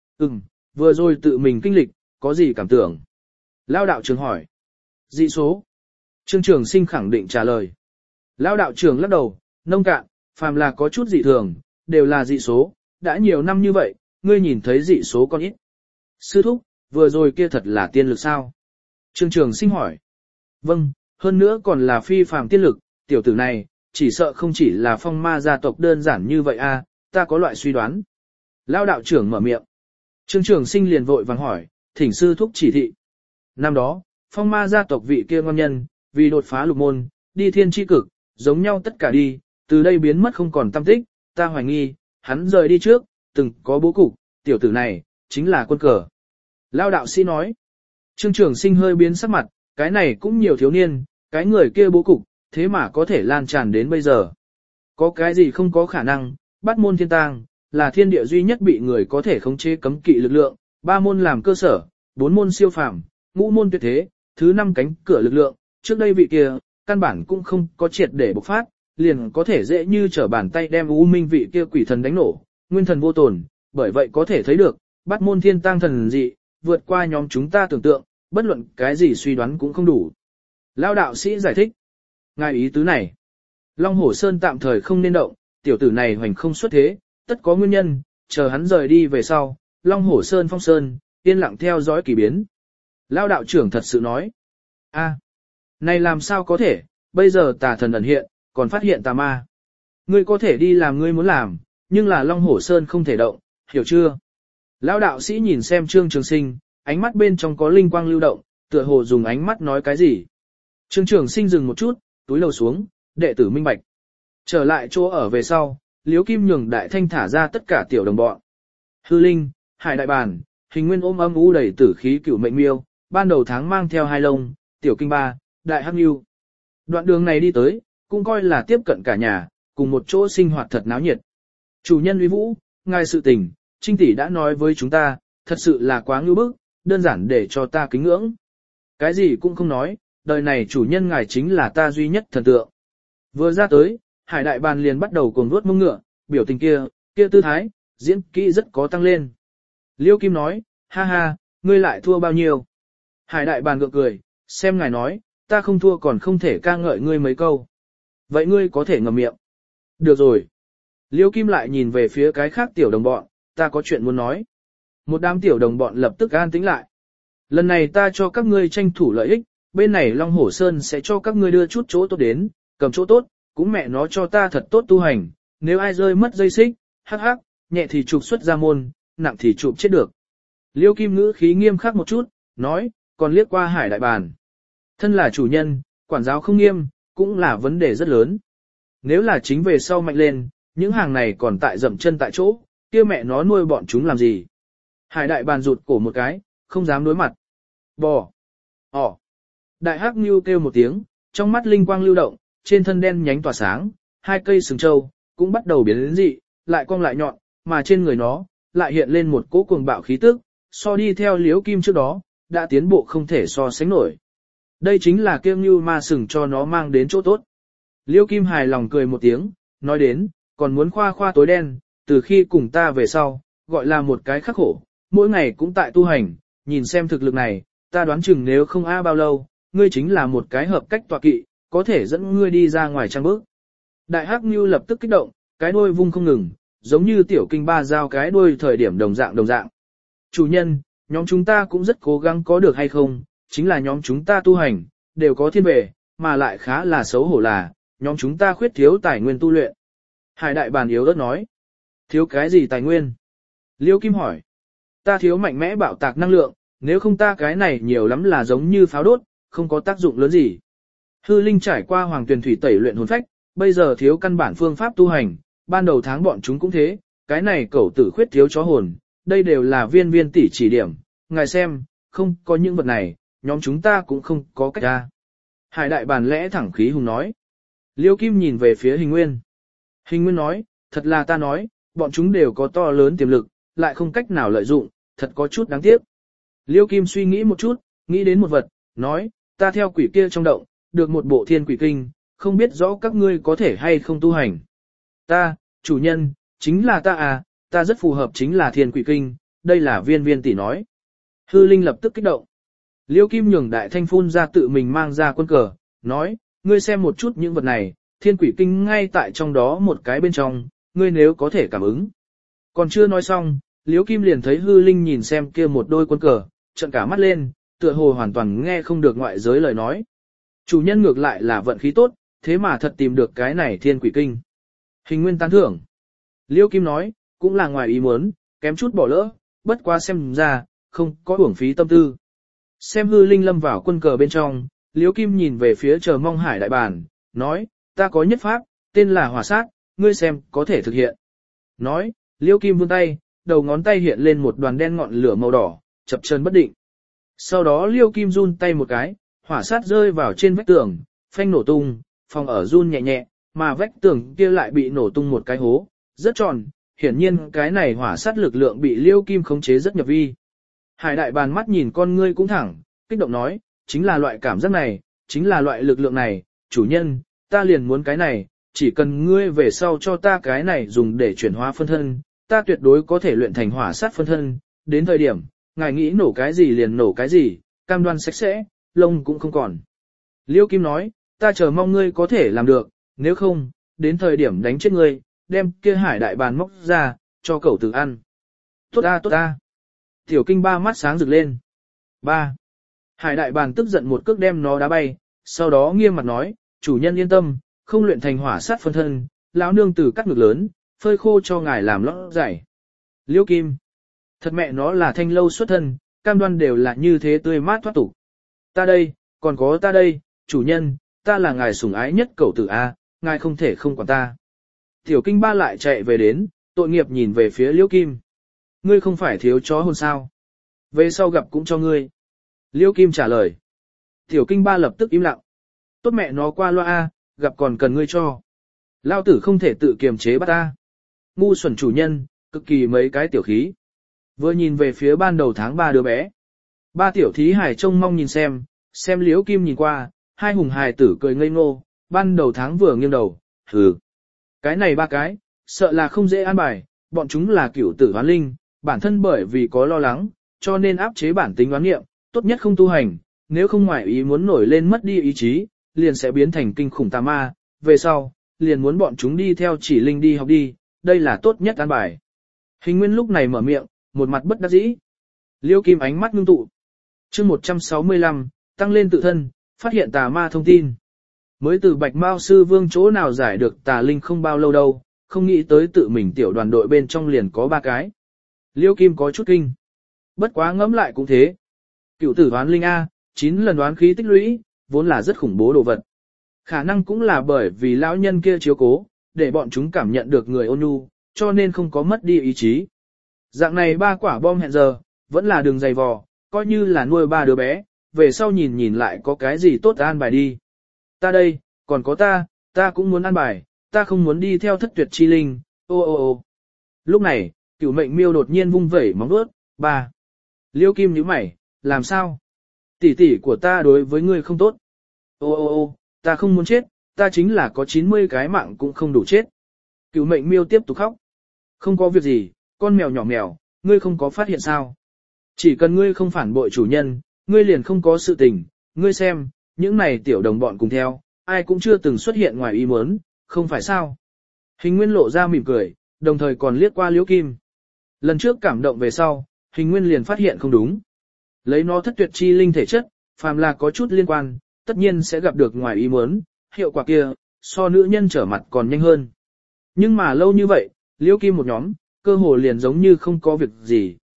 Vừa rồi tự mình kinh lịch, có gì cảm tưởng? Lao đạo trưởng hỏi. Dị số. Trương Trường Sinh khẳng định trả lời. Lao đạo trưởng lắc đầu, nông cạn, phàm là có chút dị thường, đều là dị số, đã nhiều năm như vậy, ngươi nhìn thấy dị số con ít. Sư thúc, vừa rồi kia thật là tiên lực sao? Trương Trường Sinh hỏi. Vâng, hơn nữa còn là phi phàm tiên lực, tiểu tử này, chỉ sợ không chỉ là phong ma gia tộc đơn giản như vậy a, ta có loại suy đoán. Lao đạo trưởng mở miệng. Trương Trường Sinh liền vội vàng hỏi, thỉnh sư thúc chỉ thị. Năm đó, phong ma gia tộc vị kia ngon nhân, vì đột phá lục môn, đi thiên chi cực, giống nhau tất cả đi, từ đây biến mất không còn tăm tích, ta hoài nghi, hắn rời đi trước, từng có bố cục, tiểu tử này, chính là quân cờ. Lao đạo sĩ nói. Trương Trường Sinh hơi biến sắc mặt, cái này cũng nhiều thiếu niên, cái người kia bố cục, thế mà có thể lan tràn đến bây giờ. Có cái gì không có khả năng, Bát môn thiên tang, là thiên địa duy nhất bị người có thể khống chế cấm kỵ lực lượng, 3 môn làm cơ sở, 4 môn siêu phàm, ngũ môn tuyệt thế, thứ 5 cánh cửa lực lượng, trước đây vị kia, căn bản cũng không có triệt để bộc phát, liền có thể dễ như trở bàn tay đem U Minh vị kia quỷ thần đánh nổ, nguyên thần vô tổn, bởi vậy có thể thấy được, Bát môn thiên tang thần dị, vượt qua nhóm chúng ta tưởng tượng, bất luận cái gì suy đoán cũng không đủ. Lao đạo sĩ giải thích. Ngài ý tứ này, Long Hổ Sơn tạm thời không nên động, tiểu tử này hoành không xuất thế, tất có nguyên nhân, chờ hắn rời đi về sau, Long Hổ Sơn phong sơn, yên lặng theo dõi kỳ biến. Lao đạo trưởng thật sự nói, này làm sao có thể, bây giờ tà thần ẩn hiện, còn phát hiện tà ma. Ngươi có thể đi làm ngươi muốn làm, nhưng là Long Hổ Sơn không thể động, hiểu chưa? Lao đạo sĩ nhìn xem Trương Trường Sinh, ánh mắt bên trong có linh quang lưu động, tựa hồ dùng ánh mắt nói cái gì. Trương Trường Sinh dừng một chút, túi lầu xuống, đệ tử minh bạch. Trở lại chỗ ở về sau, Liếu Kim nhường Đại Thanh thả ra tất cả tiểu đồng bọn. Hư Linh, Hải Đại Bản, Hình Nguyên ôm âm u đầy tử khí cửu mệnh miêu, ban đầu tháng mang theo 2 lông, Tiểu Kinh Ba, Đại Hắc Nưu. Đoạn đường này đi tới, cũng coi là tiếp cận cả nhà, cùng một chỗ sinh hoạt thật náo nhiệt. Chủ nhân uy vũ, ngài sự tình, Trinh tỷ đã nói với chúng ta, thật sự là quá ngưu bức, đơn giản để cho ta kính ngưỡng. Cái gì cũng không nói, đời này chủ nhân ngài chính là ta duy nhất thần tượng. Vừa ra tới, Hải Đại Bàn liền bắt đầu cuồng vuốt mông ngựa, biểu tình kia tư thái, diễn kỹ rất có tăng lên. Liêu Kim nói, ha ha, ngươi lại thua bao nhiêu? Hải Đại Bàn gượng cười, xem ngài nói, ta không thua còn không thể ca ngợi ngươi mấy câu. Vậy ngươi có thể ngậm miệng. Được rồi. Liêu Kim lại nhìn về phía cái khác tiểu đồng bọn, ta có chuyện muốn nói. Một đám tiểu đồng bọn lập tức an tĩnh lại. Lần này ta cho các ngươi tranh thủ lợi ích, bên này Long Hổ Sơn sẽ cho các ngươi đưa chút chỗ tốt đến, cầm chỗ tốt, cũng mẹ nó cho ta thật tốt tu hành, nếu ai rơi mất dây xích, hắc hắc, nhẹ thì trục xuất ra môn, nặng thì chụp chết được. Liêu Kim ngữ khí nghiêm khắc một chút, nói, còn liếc qua Hải Đại Bàn. Thân là chủ nhân, quản giáo không nghiêm, cũng là vấn đề rất lớn. Nếu là chính về sau mạnh lên, những hàng này còn tại dậm chân tại chỗ, kia mẹ nó nuôi bọn chúng làm gì? Hải Đại Bàn rụt cổ một cái, không dám đối mặt. Bò. Đại Hắc Nưu kêu một tiếng, trong mắt linh quang lưu động, trên thân đen nhánh tỏa sáng, 2 cây sừng trâu cũng bắt đầu biến đến dị, lại cong lại nhọn, mà trên người nó lại hiện lên một cỗ cuồng bạo khí tức, so đi theo Liếu Kim trước đó, đã tiến bộ không thể so sánh nổi. Đây chính là kiêm như ma sừng cho nó mang đến chỗ tốt. Liêu Kim hài lòng cười một tiếng, nói đến, còn muốn khoa khoa tối đen, từ khi cùng ta về sau, gọi là một cái khắc khổ, mỗi ngày cũng tại tu hành, nhìn xem thực lực này, ta đoán chừng nếu không bao lâu, ngươi chính là một cái hợp cách tọa kỵ, có thể dẫn ngươi đi ra ngoài trang bước. Đại Hắc Nưu lập tức kích động, cái đuôi vung không ngừng, giống như Tiểu Kinh Ba giao cái đuôi thời điểm đồng dạng. Chủ nhân, nhóm chúng ta cũng rất cố gắng có được hay không, chính là nhóm chúng ta tu hành, đều có thiên bề, mà lại khá là xấu hổ là, nhóm chúng ta khuyết thiếu tài nguyên tu luyện. Hải Đại Bàn yếu ớt nói, thiếu cái gì tài nguyên? Liêu Kim hỏi, Ta thiếu mạnh mẽ bạo tạc năng lượng, nếu không ta cái này nhiều lắm là giống như pháo đốt, không có tác dụng lớn gì. Hư linh trải qua hoàng tuyển thủy tẩy luyện hồn phách, bây giờ thiếu căn bản phương pháp tu hành, ban đầu tháng bọn chúng cũng thế, cái này cẩu tử khuyết thiếu chó hồn, đây đều là viên tỷ chỉ điểm, ngài xem, không có những vật này, nhóm chúng ta cũng không có cách ra. Hải đại bản lẽ thẳng khí hùng nói. Liêu Kim nhìn về phía Hình Nguyên. Hình Nguyên nói, thật là ta nói, bọn chúng đều có to lớn tiềm lực, lại không cách nào lợi dụng, thật có chút đáng tiếc. Liêu Kim suy nghĩ một chút, nghĩ đến một vật, nói, ta theo quỷ kia trong động, được một bộ thiên quỷ kinh, không biết rõ các ngươi có thể hay không tu hành. Ta, chủ nhân, chính là ta à, ta rất phù hợp chính là thiên quỷ kinh, đây là viên tỷ nói. Hư Linh lập tức kích động. Liêu Kim nhường đại thanh phun ra tự mình mang ra quân cờ, nói, ngươi xem một chút những vật này, thiên quỷ kinh ngay tại trong đó một cái bên trong, ngươi nếu có thể cảm ứng. Còn chưa nói xong, Liêu Kim liền thấy Hư Linh nhìn xem kia một đôi quân cờ, trợn cả mắt lên, tựa hồ hoàn toàn nghe không được ngoại giới lời nói. Chủ nhân ngược lại là vận khí tốt, thế mà thật tìm được cái này thiên quỷ kinh. Hình Nguyên tán thưởng. Liêu Kim nói, cũng là ngoài ý muốn, kém chút bỏ lỡ, bất quá xem ra, không có uổng phí tâm tư. Xem Hư Linh lâm vào quân cờ bên trong, Liêu Kim nhìn về phía chờ mong Hải đại bản, nói, ta có nhất pháp, tên là hỏa sát, ngươi xem có thể thực hiện. Nói, Liêu Kim vươn tay, đầu ngón tay hiện lên một đoàn đen ngọn lửa màu đỏ, chập chờn bất định. Sau đó Liêu Kim run tay một cái, hỏa sát rơi vào trên vách tường, phanh nổ tung, phòng ở run nhẹ nhẹ, mà vách tường kia lại bị nổ tung một cái hố, rất tròn, hiển nhiên cái này hỏa sát lực lượng bị Liêu Kim khống chế rất nhập vi. Hải đại bàn mắt nhìn con ngươi cũng thẳng, kích động nói, chính là loại cảm giác này, chính là loại lực lượng này, chủ nhân, ta liền muốn cái này, chỉ cần ngươi về sau cho ta cái này dùng để chuyển hóa phân thân, ta tuyệt đối có thể luyện thành hỏa sát phân thân, đến thời điểm, ngài nghĩ nổ cái gì liền nổ cái gì, cam đoan sạch sẽ, lông cũng không còn. Liêu Kim nói, ta chờ mong ngươi có thể làm được, nếu không, đến thời điểm đánh chết ngươi, đem kia hải đại bàn móc ra, cho cậu tử ăn. Tốt ta tốt ta. Tiểu Kinh ba mắt sáng rực lên. 3. Hải đại bàn tức giận một cước đem nó đá bay, sau đó nghiêm mặt nói, chủ nhân yên tâm, không luyện thành hỏa sát phân thân, lão nương tử cắt ngực lớn, phơi khô cho ngài làm lót giải. Liêu Kim. Thật mẹ nó là thanh lâu xuất thân, cam đoan đều là như thế tươi mát thoát tục. Ta đây, còn có ta đây, chủ nhân, ta là ngài sủng ái nhất cậu tử A, ngài không thể không quản ta. Tiểu Kinh ba lại chạy về đến, tội nghiệp nhìn về phía Liêu Kim. Ngươi không phải thiếu chó hồn sao? Về sau gặp cũng cho ngươi. Liêu Kim trả lời. Tiểu Kinh ba lập tức im lặng. Tốt mẹ nó qua loa A, gặp còn cần ngươi cho. Lao tử không thể tự kiềm chế bắt ta. Ngu xuẩn chủ nhân, cực kỳ mấy cái tiểu khí. Vừa nhìn về phía ban đầu tháng 3 đứa bé. Ba tiểu thí hải trông mong nhìn xem Liễu Kim nhìn qua, hai hùng hài tử cười ngây ngô, ban đầu tháng vừa nghiêng đầu, hừ. Cái này ba cái, sợ là không dễ an bài, bọn chúng là cửu tử hoán linh, bản thân bởi vì có lo lắng, cho nên áp chế bản tính đoán nghiệm, tốt nhất không tu hành, nếu không ngoại ý muốn nổi lên mất đi ý chí, liền sẽ biến thành kinh khủng tà ma, về sau, liền muốn bọn chúng đi theo chỉ linh đi học đi, đây là tốt nhất an bài. Hình Nguyên lúc này mở miệng, một mặt bất đắc dĩ. Liêu Kim ánh mắt ngưng tụ. Chương 165, tăng lên tự thân, phát hiện tà ma thông tin. Mới từ Bạch Mao sư vương chỗ nào giải được tà linh không bao lâu đâu, không nghĩ tới tự mình tiểu đoàn đội bên trong liền có 3 cái. Liêu Kim có chút kinh. Bất quá ngẫm lại cũng thế. Cựu tử đoán linh A, 9 lần đoán khí tích lũy, vốn là rất khủng bố đồ vật. Khả năng cũng là bởi vì lão nhân kia chiếu cố, để bọn chúng cảm nhận được người ôn nhu, cho nên không có mất đi ý chí. Dạng này 3 quả bom hẹn giờ, vẫn là đường dày vò, coi như là nuôi 3 đứa bé, về sau nhìn lại có cái gì tốt an bài đi. Ta đây, còn có ta cũng muốn an bài, ta không muốn đi theo thất tuyệt chi linh, ô. Lúc này, Cửu Mệnh Miêu đột nhiên vung vẩy móng vuốt, ba. Liêu Kim nhíu mày, làm sao? Tỷ tỷ của ta đối với ngươi không tốt. Ô, ta không muốn chết, ta chính là có 90 cái mạng cũng không đủ chết. Cửu Mệnh Miêu tiếp tục khóc. Không có việc gì, con mèo nhỏ mèo, ngươi không có phát hiện sao? Chỉ cần ngươi không phản bội chủ nhân, ngươi liền không có sự tình, ngươi xem, những này tiểu đồng bọn cùng theo, ai cũng chưa từng xuất hiện ngoài ý muốn, không phải sao? Hình Nguyên lộ ra mỉm cười, đồng thời còn liếc qua Liễu Kim. Lần trước cảm động về sau, Hình Nguyên liền phát hiện không đúng. Lấy nó thất tuyệt chi linh thể chất, phàm là có chút liên quan, tất nhiên sẽ gặp được ngoài ý muốn, hiệu quả kia, so nữ nhân trở mặt còn nhanh hơn. Nhưng mà lâu như vậy, Liễu Kim một nhóm, cơ hồ liền giống như không có việc gì,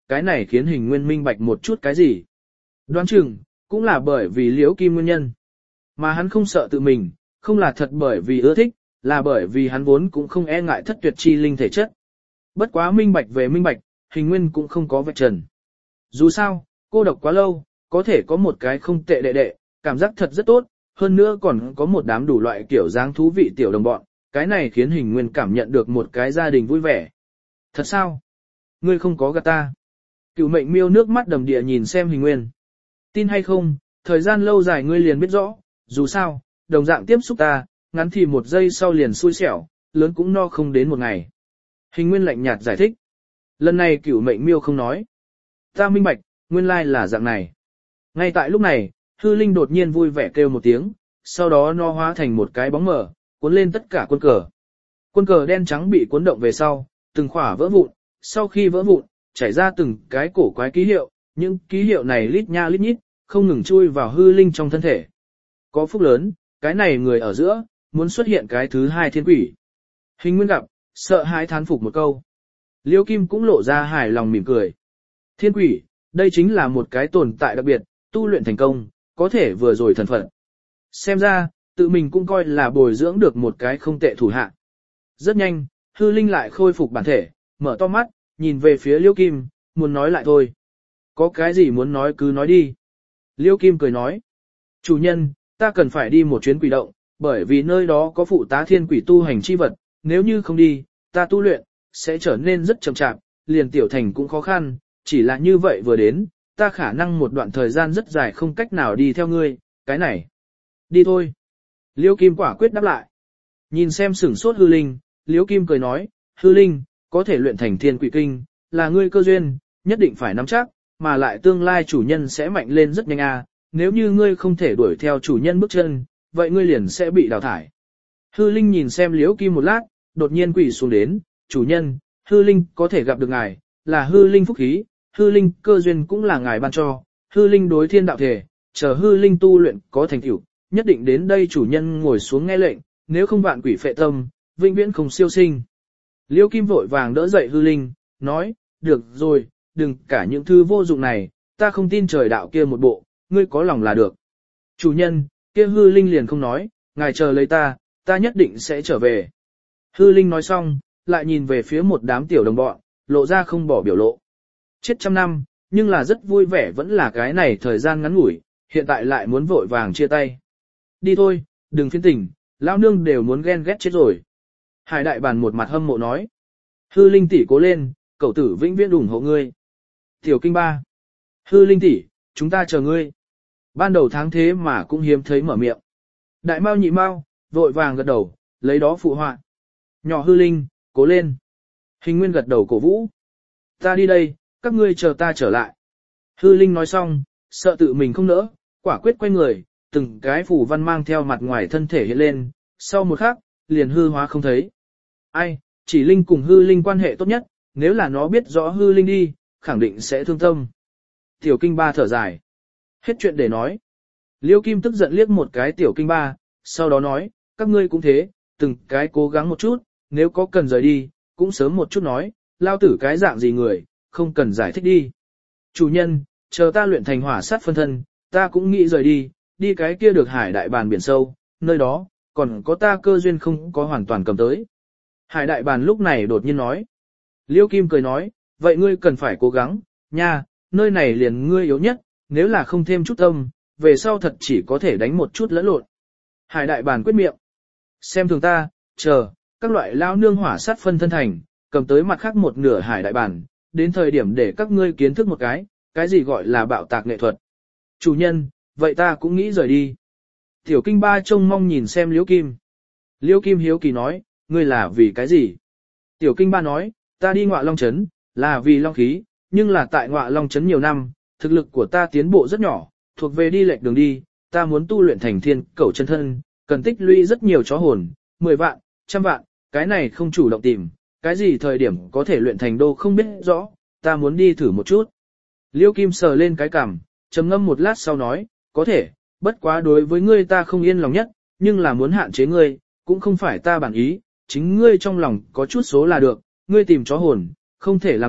cái này khiến Hình Nguyên minh bạch một chút cái gì. Đoán chừng, cũng là bởi vì Liễu Kim nguyên nhân. Mà hắn không sợ tự mình, không là thật bởi vì ưa thích, là bởi vì hắn vốn cũng không e ngại thất tuyệt chi linh thể chất. Bất quá minh bạch về minh bạch, Hình Nguyên cũng không có vạch trần. Dù sao, cô độc quá lâu, có thể có một cái không tệ đệ đệ, cảm giác thật rất tốt, hơn nữa còn có một đám đủ loại kiểu dáng thú vị tiểu đồng bọn, cái này khiến Hình Nguyên cảm nhận được một cái gia đình vui vẻ. Thật sao? Ngươi không có gạt ta. Cửu Mệnh Miêu nước mắt đầm địa nhìn xem Hình Nguyên. Tin hay không, thời gian lâu dài ngươi liền biết rõ, dù sao, đồng dạng tiếp xúc ta, ngắn thì một giây sau liền xui xẻo, lớn cũng no không đến một ngày. Hình Nguyên lạnh nhạt giải thích. Lần này Cửu Mệnh Miêu không nói. Ta minh bạch, nguyên lai là dạng này. Ngay tại lúc này, hư linh đột nhiên vui vẻ kêu một tiếng, sau đó nó hóa thành một cái bóng mờ, cuốn lên tất cả quân cờ. Quân cờ đen trắng bị cuốn động về sau, từng khỏa vỡ vụn, sau khi vỡ vụn, chảy ra từng cái cổ quái ký hiệu, những ký hiệu này lít nha lít nhít, không ngừng chui vào hư linh trong thân thể. Có phúc lớn, cái này người ở giữa, muốn xuất hiện cái thứ hai thiên quỷ. Hình Nguyên gặp, sợ hãi thán phục một câu. Liễu Kim cũng lộ ra hài lòng mỉm cười. Thiên quỷ, đây chính là một cái tồn tại đặc biệt, tu luyện thành công, có thể vừa rồi thần phận. Xem ra, tự mình cũng coi là bồi dưỡng được một cái không tệ thủ hạ. Rất nhanh, hư linh lại khôi phục bản thể, mở to mắt, nhìn về phía Liễu Kim, muốn nói lại thôi. Có cái gì muốn nói cứ nói đi. Liễu Kim cười nói. Chủ nhân, ta cần phải đi một chuyến quỷ động, bởi vì nơi đó có phụ tá thiên quỷ tu hành chi vật, nếu như không đi, ta tu luyện, sẽ trở nên rất chậm chạp, liền tiểu thành cũng khó khăn, chỉ là như vậy vừa đến, ta khả năng một đoạn thời gian rất dài không cách nào đi theo ngươi, cái này. Đi thôi. Liễu Kim quả quyết đáp lại. Nhìn xem sửng sốt hư linh, Liễu Kim cười nói, hư linh, có thể luyện thành thiên quỷ kinh, là ngươi cơ duyên, nhất định phải nắm chắc, mà lại tương lai chủ nhân sẽ mạnh lên rất nhanh à, nếu như ngươi không thể đuổi theo chủ nhân bước chân, vậy ngươi liền sẽ bị đào thải. Hư linh nhìn xem Liễu Kim một lát, đột nhiên quỳ xuống đến, chủ nhân, hư linh có thể gặp được ngài, là hư linh phúc khí, hư linh cơ duyên cũng là ngài ban cho, hư linh đối thiên đạo thể, chờ hư linh tu luyện có thành tựu, nhất định đến đây chủ nhân ngồi xuống nghe lệnh, nếu không vạn quỷ phệ tâm, vĩnh viễn không siêu sinh. Liễu Kim vội vàng đỡ dậy hư linh, nói, được rồi, đừng cả những thứ vô dụng này, ta không tin trời đạo kia một bộ, ngươi có lòng là được. Chủ nhân, kia hư linh liền không nói, ngài chờ lấy ta nhất định sẽ trở về. Hư linh nói xong, lại nhìn về phía một đám tiểu đồng bọn, lộ ra không bỏ biểu lộ. Chết trăm năm, nhưng là rất vui vẻ vẫn là cái này thời gian ngắn ngủi, hiện tại lại muốn vội vàng chia tay. Đi thôi, đừng phiền tình, lão nương đều muốn ghen ghét chết rồi. Hải đại bàn một mặt hâm mộ nói. Hư linh tỷ cố lên, cậu tử vĩnh viễn ủng hộ ngươi. Tiểu kinh ba. Hư linh tỷ, chúng ta chờ ngươi. Ban đầu tháng thế mà cũng hiếm thấy mở miệng. Đại mao nhị mao, vội vàng gật đầu, lấy đó phụ họa. Nhỏ hư linh, cố lên. Hình Nguyên gật đầu cổ vũ. Ta đi đây, các ngươi chờ ta trở lại. Hư linh nói xong, sợ tự mình không nỡ, quả quyết quay người, từng cái phủ văn mang theo mặt ngoài thân thể hiện lên, sau một khắc, liền hư hóa không thấy. Ai, chỉ linh cùng hư linh quan hệ tốt nhất, nếu là nó biết rõ hư linh đi, khẳng định sẽ thương tâm. Tiểu kinh ba thở dài. Hết chuyện để nói. Liễu Kim tức giận liếc một cái tiểu kinh ba, sau đó nói, các ngươi cũng thế, từng cái cố gắng một chút, nếu có cần rời đi, cũng sớm một chút nói, lao tử cái dạng gì người, không cần giải thích đi. Chủ nhân, chờ ta luyện thành hỏa sát phân thân, ta cũng nghĩ rời đi, đi cái kia được hải đại bàn biển sâu, nơi đó, còn có ta cơ duyên không có hoàn toàn cầm tới. Hải đại bàn lúc này đột nhiên nói. Liễu Kim cười nói, vậy ngươi cần phải cố gắng, nha, nơi này liền ngươi yếu nhất, nếu là không thêm chút tâm, về sau thật chỉ có thể đánh một chút lẫn lộn. Hải đại bàn quyết miệng. Xem thường ta, chờ, các loại lao nương hỏa sát phân thân thành, cầm tới mặt khác một nửa hải đại bàn, đến thời điểm để các ngươi kiến thức một cái gì gọi là bạo tạc nghệ thuật. Chủ nhân, vậy ta cũng nghĩ rời đi. Tiểu kinh ba trông mong nhìn xem Liễu Kim. Liễu Kim hiếu kỳ nói, ngươi là vì cái gì? Tiểu kinh ba nói, ta đi Ngọa Long Trấn, là vì long khí, nhưng là tại Ngọa Long Trấn nhiều năm, thực lực của ta tiến bộ rất nhỏ, thuộc về đi lệch đường đi, ta muốn tu luyện thành thiên cẩu chân thân, cần tích lũy rất nhiều chó hồn, 10 vạn, 100 vạn, cái này không chủ động tìm, cái gì thời điểm có thể luyện thành đô không biết rõ, ta muốn đi thử một chút. Liễu Kim sờ lên cái cằm, trầm ngâm một lát sau nói, có thể, bất quá đối với ngươi ta không yên lòng nhất, nhưng là muốn hạn chế ngươi, cũng không phải ta bản ý, chính ngươi trong lòng có chút số là được, ngươi tìm chó hồn, không thể làm nghiệt,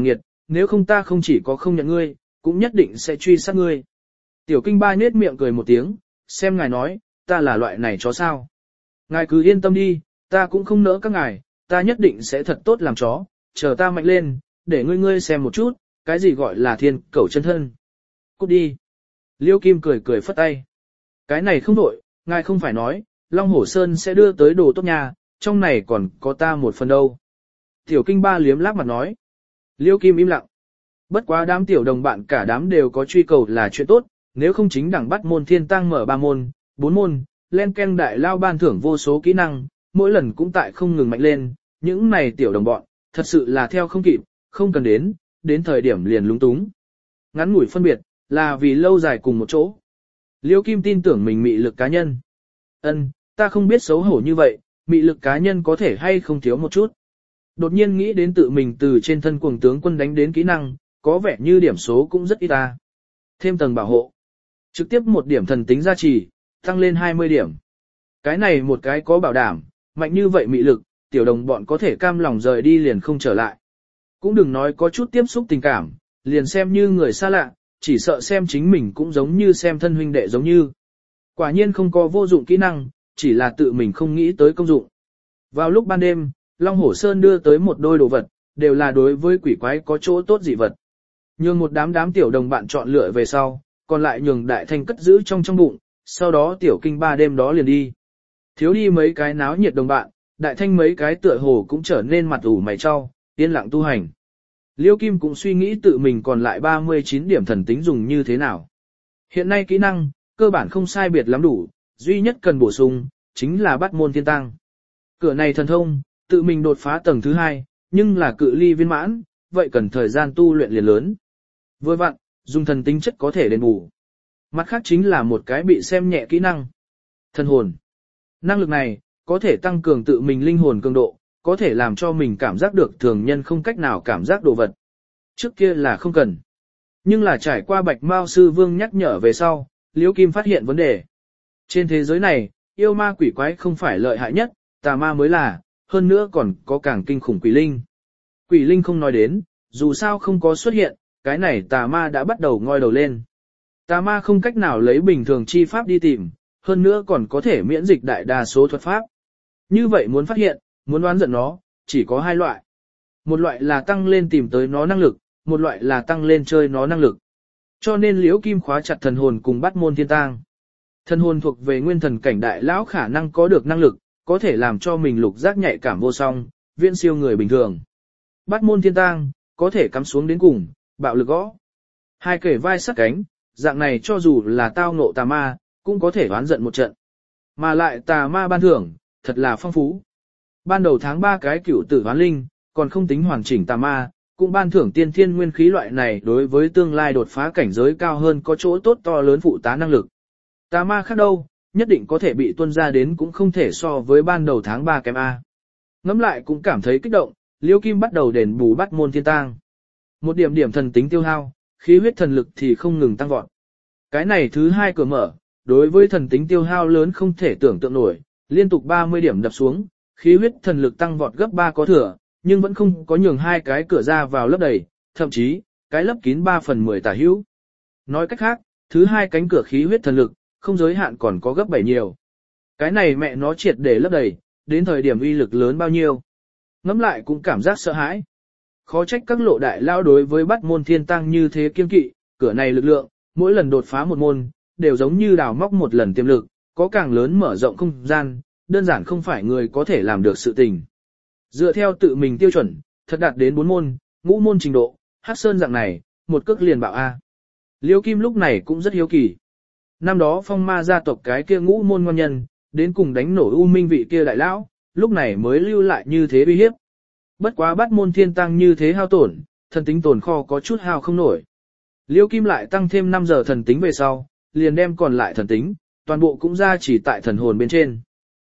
nếu không ta không chỉ có không nhận ngươi, cũng nhất định sẽ truy sát ngươi. Tiểu kinh ba nhếch miệng cười một tiếng, xem ngài nói, ta là loại này chó sao. Ngài cứ yên tâm đi, ta cũng không nỡ các ngài, ta nhất định sẽ thật tốt làm chó, chờ ta mạnh lên, để ngươi xem một chút, cái gì gọi là thiên cẩu chân thân. Cút đi. Liêu Kim cười cười phất tay. Cái này không đổi, ngài không phải nói, Long Hổ Sơn sẽ đưa tới đồ tốt nhà, trong này còn có ta một phần đâu. Tiểu kinh ba liếm láp mặt nói. Liêu Kim im lặng. Bất quá đám tiểu đồng bạn cả đám đều có truy cầu là chuyện tốt, nếu không chính đẳng bắt môn thiên tăng mở 3 môn, 4 môn, len ken đại lao ban thưởng vô số kỹ năng, mỗi lần cũng tại không ngừng mạnh lên, những này tiểu đồng bọn, thật sự là theo không kịp, không cần đến thời điểm liền lúng túng. Ngắn ngủi phân biệt, là vì lâu dài cùng một chỗ. Liêu Kim tin tưởng mình mị lực cá nhân. Ta không biết xấu hổ như vậy, mị lực cá nhân có thể hay không thiếu một chút. Đột nhiên nghĩ đến tự mình từ trên thân cuồng tướng quân đánh đến kỹ năng, có vẻ như điểm số cũng rất ít ta. Thêm tầng bảo hộ. Trực tiếp một điểm thần tính gia trì, tăng lên 20 điểm. Cái này một cái có bảo đảm, mạnh như vậy mị lực, tiểu đồng bọn có thể cam lòng rời đi liền không trở lại. Cũng đừng nói có chút tiếp xúc tình cảm, liền xem như người xa lạ, chỉ sợ xem chính mình cũng giống như xem thân huynh đệ giống như. Quả nhiên không có vô dụng kỹ năng, chỉ là tự mình không nghĩ tới công dụng. Vào lúc ban đêm, Long Hổ Sơn đưa tới một đôi đồ vật, đều là đối với quỷ quái có chỗ tốt dị vật. Nhường một đám tiểu đồng bạn chọn lựa về sau, còn lại nhường đại thanh cất giữ trong bụng, sau đó tiểu kinh ba đêm đó liền đi. Thiếu đi mấy cái náo nhiệt đồng bạn, đại thanh mấy cái tựa hồ cũng trở nên mặt ủ mày cho, yên lặng tu hành. Liêu Kim cũng suy nghĩ tự mình còn lại 39 điểm thần tính dùng như thế nào. Hiện nay kỹ năng, cơ bản không sai biệt lắm đủ, duy nhất cần bổ sung, chính là bắt môn thiên tăng. Cửa này thần thông, tự mình đột phá tầng thứ 2, nhưng là cự ly viên mãn, vậy cần thời gian tu luyện liền lớn. Vừa vặn, dùng thần tính chất có thể đền bù. Mặt khác chính là một cái bị xem nhẹ kỹ năng. Thần hồn. Năng lực này, có thể tăng cường tự mình linh hồn cường độ, có thể làm cho mình cảm giác được thường nhân không cách nào cảm giác đồ vật. Trước kia là không cần. Nhưng là trải qua Bạch Mao Sư Vương nhắc nhở về sau, Liễu Kim phát hiện vấn đề. Trên thế giới này, yêu ma quỷ quái không phải lợi hại nhất, tà ma mới là, hơn nữa còn có càng kinh khủng quỷ linh. Quỷ linh không nói đến, dù sao không có xuất hiện, cái này tà ma đã bắt đầu ngoi đầu lên. Tà ma không cách nào lấy bình thường chi pháp đi tìm, hơn nữa còn có thể miễn dịch đại đa số thuật pháp. Như vậy muốn phát hiện, muốn đoán giận nó, chỉ có 2 loại. Một loại là tăng lên tìm tới nó năng lực, một loại là tăng lên chơi nó năng lực. Cho nên Liễu Kim khóa chặt thần hồn cùng bắt môn thiên tang. Thần hồn thuộc về nguyên thần cảnh đại lão khả năng có được năng lực, có thể làm cho mình lục giác nhạy cảm vô song, viễn siêu người bình thường. Bắt môn thiên tang, có thể cắm xuống đến cùng, bạo lực gõ. 2 kể vai sát cánh, dạng này cho dù là tao ngộ tà ma, cũng có thể oán giận một trận. Mà lại tà ma ban thưởng, thật là phong phú. Ban đầu tháng 3 cái cửu tử hoán linh, còn không tính hoàn chỉnh tà ma, cũng ban thưởng tiên thiên nguyên khí loại này đối với tương lai đột phá cảnh giới cao hơn có chỗ tốt to lớn phụ tá năng lực. Tà ma khác đâu, nhất định có thể bị tuân ra đến cũng không thể so với ban đầu tháng 3 kém A. Ngắm lại cũng cảm thấy kích động, Liêu Kim bắt đầu đền bù bắt môn thiên tang. Một điểm điểm thần tính tiêu hao, khí huyết thần lực thì không ngừng tăng vọt. Cái này thứ 2 cửa mở, đối với thần tính tiêu hao lớn không thể tưởng tượng nổi, liên tục 30 điểm đập xuống, khí huyết thần lực tăng vọt gấp 3 có thừa, nhưng vẫn không có nhường 2 cái cửa ra vào lấp đầy, thậm chí, cái lấp kín 3/10 tả hữu. Nói cách khác, thứ 2 cánh cửa khí huyết thần lực, không giới hạn còn có gấp 7 nhiều. Cái này mẹ nó triệt để lấp đầy, đến thời điểm uy lực lớn bao nhiêu. Ngắm lại cũng cảm giác sợ hãi. Khó trách các lộ đại lao đối với bắt môn thiên tăng như thế kiên kỵ, cửa này lực lượng, mỗi lần đột phá một môn, đều giống như đào móc một lần tiềm lực, có càng lớn mở rộng không gian, đơn giản không phải người có thể làm được sự tình. Dựa theo tự mình tiêu chuẩn, thật đạt đến 4 môn, ngũ môn trình độ, Hắc Sơn dạng này, một cước liền bạo A. Liêu Kim lúc này cũng rất hiếu kỳ. Năm đó phong ma gia tộc cái kia ngũ môn ngon nhân, đến cùng đánh nổ U Minh vị kia đại lão, lúc này mới lưu lại như thế uy hiếp. Bất quá bắt môn thiên tăng như thế hao tổn, thần tính tồn kho có chút hao không nổi. Liêu Kim lại tăng thêm 5 giờ thần tính về sau, liền đem còn lại thần tính, toàn bộ cũng ra chỉ tại thần hồn bên trên.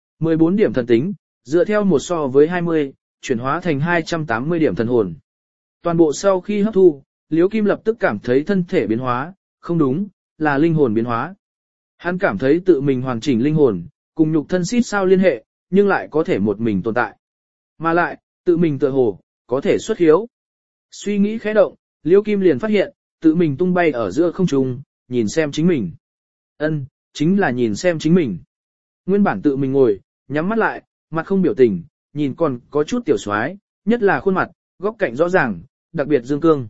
14 điểm thần tính, dựa theo 1 so với 20, chuyển hóa thành 280 điểm thần hồn. Toàn bộ sau khi hấp thu, Liêu Kim lập tức cảm thấy thân thể biến hóa, không đúng, là linh hồn biến hóa. Hắn cảm thấy tự mình hoàn chỉnh linh hồn, cùng nhục thân xít sao liên hệ, nhưng lại có thể một mình tồn tại. Mà lại, tự mình tựa hồ, có thể xuất hiếu. Suy nghĩ khẽ động, Liễu Kim liền phát hiện, tự mình tung bay ở giữa không trung, nhìn xem chính mình. Chính là nhìn xem chính mình. Nguyên bản tự mình ngồi, nhắm mắt lại, mặt không biểu tình, nhìn còn có chút tiểu soái, nhất là khuôn mặt, góc cạnh rõ ràng, đặc biệt dương cương.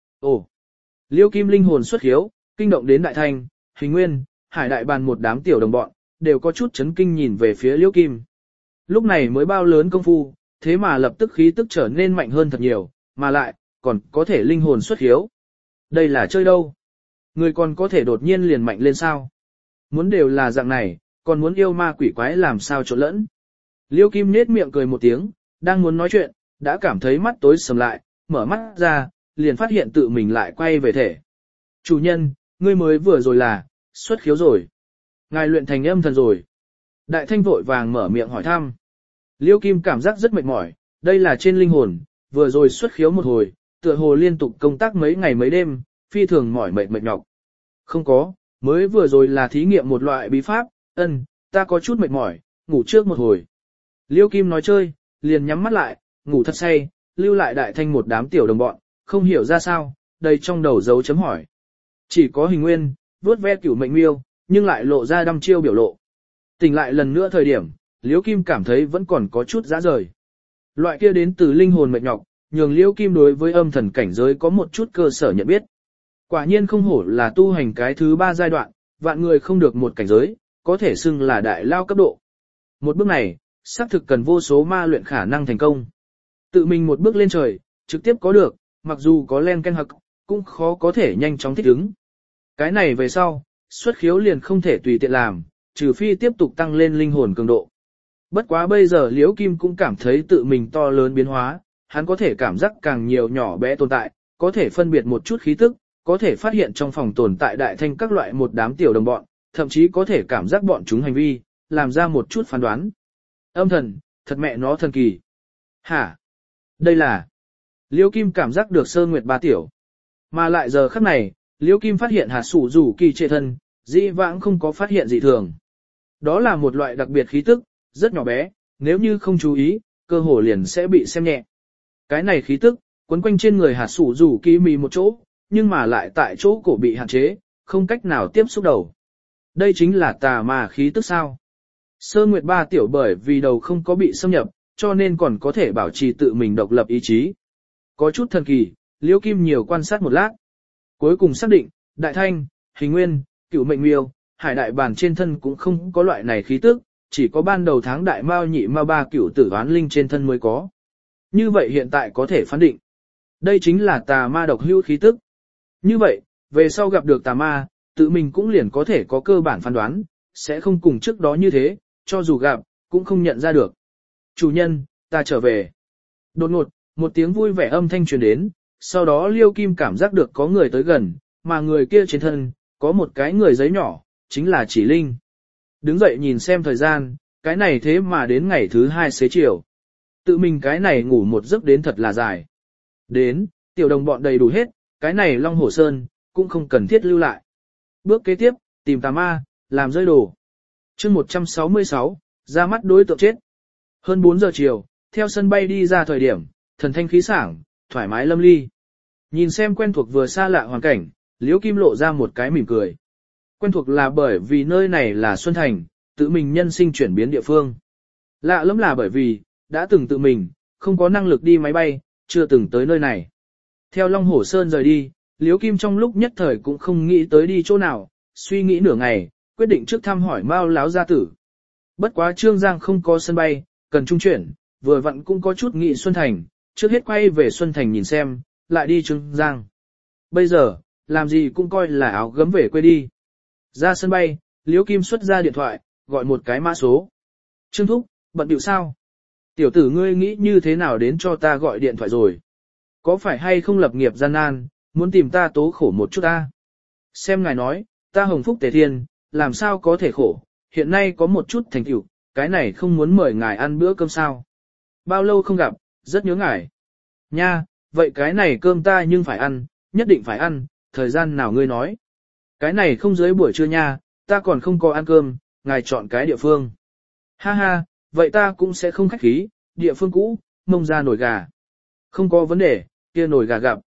Ồ! Liễu Kim linh hồn xuất hiếu, kinh động đến Đại Thanh, Hình Nguyên, Hải Đại Bàn một đám tiểu đồng bọn, đều có chút chấn kinh nhìn về phía Liễu Kim. Lúc này mới bao lớn công phu, thế mà lập tức khí tức trở nên mạnh hơn thật nhiều, mà lại, còn có thể linh hồn xuất hiếu. Đây là chơi đâu? Người còn có thể đột nhiên liền mạnh lên sao? Muốn đều là dạng này, còn muốn yêu ma quỷ quái làm sao trộn lẫn. Liễu Kim nhếch miệng cười một tiếng, đang muốn nói chuyện, đã cảm thấy mắt tối sầm lại, mở mắt ra, liền phát hiện tự mình lại quay về thể. Chủ nhân, ngươi mới vừa rồi là, xuất khiếu rồi. Ngài luyện thành âm thần rồi. Đại Thanh vội vàng mở miệng hỏi thăm. Liễu Kim cảm giác rất mệt mỏi, đây là trên linh hồn, vừa rồi xuất khiếu một hồi, tựa hồ liên tục công tác mấy ngày mấy đêm, phi thường mỏi mệt mệt nhọc. Không có, mới vừa rồi là thí nghiệm một loại bí pháp, ta có chút mệt mỏi, ngủ trước một hồi. Liễu Kim nói chơi, liền nhắm mắt lại, ngủ thật say, lưu lại Đại Thanh một đám tiểu đồng bọn, không hiểu ra sao, đầy trong đầu dấu chấm hỏi. Chỉ có Hình Nguyên, vuốt ve Cửu Mệnh Miêu, nhưng lại lộ ra đăm chiêu biểu lộ. Tỉnh lại lần nữa thời điểm, Liễu Kim cảm thấy vẫn còn có chút dã rời. Loại kia đến từ linh hồn mệt nhọc, nhường Liễu Kim đối với âm thần cảnh giới có một chút cơ sở nhận biết. Quả nhiên không hổ là tu hành cái thứ 3 giai đoạn, vạn người không được một cảnh giới, có thể xưng là đại lao cấp độ. Một bước này, xác thực cần vô số ma luyện khả năng thành công. Tự mình một bước lên trời, trực tiếp có được, mặc dù có len ken hậc, cũng khó có thể nhanh chóng thích ứng. Cái này về sau, xuất khiếu liền không thể tùy tiện làm, trừ phi tiếp tục tăng lên linh hồn cường độ. Bất quá bây giờ Liễu Kim cũng cảm thấy tự mình to lớn biến hóa, hắn có thể cảm giác càng nhiều nhỏ bé tồn tại, có thể phân biệt một chút khí tức, có thể phát hiện trong phòng tồn tại Đại Thanh các loại một đám tiểu đồng bọn, thậm chí có thể cảm giác bọn chúng hành vi, làm ra một chút phán đoán. Âm thần, thật mẹ nó thần kỳ. Hả? Đây là... Liễu Kim cảm giác được Sơn Nguyệt ba tiểu. Mà lại giờ khắc này, Liễu Kim phát hiện hạt sủ rủ kỳ trệ thân, dĩ vãng không có phát hiện dị thường. Đó là một loại đặc biệt khí tức, rất nhỏ bé, nếu như không chú ý, cơ hồ liền sẽ bị xem nhẹ. Cái này khí tức, quấn quanh trên người hạt sủ rủ kỳ mì một chỗ, nhưng mà lại tại chỗ cổ bị hạn chế, không cách nào tiếp xúc đầu. Đây chính là tà ma khí tức sao. Sơn Nguyệt ba tiểu bởi vì đầu không có bị xâm nhập, cho nên còn có thể bảo trì tự mình độc lập ý chí. Có chút thần kỳ, Liễu Kim nhiều quan sát một lát. Cuối cùng xác định, Đại Thanh, Hình Nguyên, Cửu Mệnh Miêu, Hải Đại Bản trên thân cũng không có loại này khí tức, chỉ có ban đầu tháng Đại Mao Nhị Mao Ba Cửu Tử Oán Linh trên thân mới có. Như vậy hiện tại có thể phán định. Đây chính là tà ma độc hữu khí tức. Như vậy, về sau gặp được tà ma, tự mình cũng liền có thể có cơ bản phán đoán, sẽ không cùng trước đó như thế, cho dù gặp, cũng không nhận ra được. Chủ nhân, ta trở về. Đột ngột, một tiếng vui vẻ âm thanh truyền đến, sau đó Liễu Kim cảm giác được có người tới gần, mà người kia trên thân, có một cái người giấy nhỏ, chính là Chỉ Linh. Đứng dậy nhìn xem thời gian, cái này thế mà đến ngày thứ 2 xế chiều. Tự mình cái này ngủ một giấc đến thật là dài. Đến, tiểu đồng bọn đầy đủ hết, cái này Long Hổ Sơn, cũng không cần thiết lưu lại. Bước kế tiếp, tìm tà ma, làm rơi đồ. chương 166, ra mắt đối tượng chết. Hơn 4 giờ chiều, theo sân bay đi ra thời điểm, thần thanh khí sảng, thoải mái lâm ly. Nhìn xem quen thuộc vừa xa lạ hoàn cảnh, Liễu Kim lộ ra một cái mỉm cười. Quen thuộc là bởi vì nơi này là Xuân Thành, tự mình nhân sinh chuyển biến địa phương. Lạ lắm là bởi vì, đã từng tự mình, không có năng lực đi máy bay, chưa từng tới nơi này. Theo Long Hổ Sơn rời đi, Liễu Kim trong lúc nhất thời cũng không nghĩ tới đi chỗ nào, suy nghĩ nửa ngày, quyết định trước thăm hỏi Mao láo gia tử. Bất quá Trương Giang không có sân bay, cần trung chuyển, vừa vặn cũng có chút nghị Xuân Thành, trước hết quay về Xuân Thành nhìn xem, lại đi Trương Giang. Bây giờ, làm gì cũng coi là áo gấm về quê đi. Ra sân bay, Liễu Kim xuất ra điện thoại, gọi một cái mã số. Trương Thúc, bận bịu sao? Tiểu tử ngươi nghĩ như thế nào đến cho ta gọi điện thoại rồi? Có phải hay không lập nghiệp gian nan, muốn tìm ta tố khổ một chút ta? Xem ngài nói, ta hồng phúc tề thiên, làm sao có thể khổ, hiện nay có một chút thành tựu, cái này không muốn mời ngài ăn bữa cơm sao? Bao lâu không gặp, rất nhớ ngài. Nha, vậy cái này cơm ta nhưng phải ăn, nhất định phải ăn, thời gian nào ngươi nói? Cái này không dưới buổi trưa nha, ta còn không có ăn cơm, ngài chọn cái địa phương. Ha ha, vậy ta cũng sẽ không khách khí, địa phương cũ, mông ra nồi gà. Không có vấn đề, kia nồi gà gặp.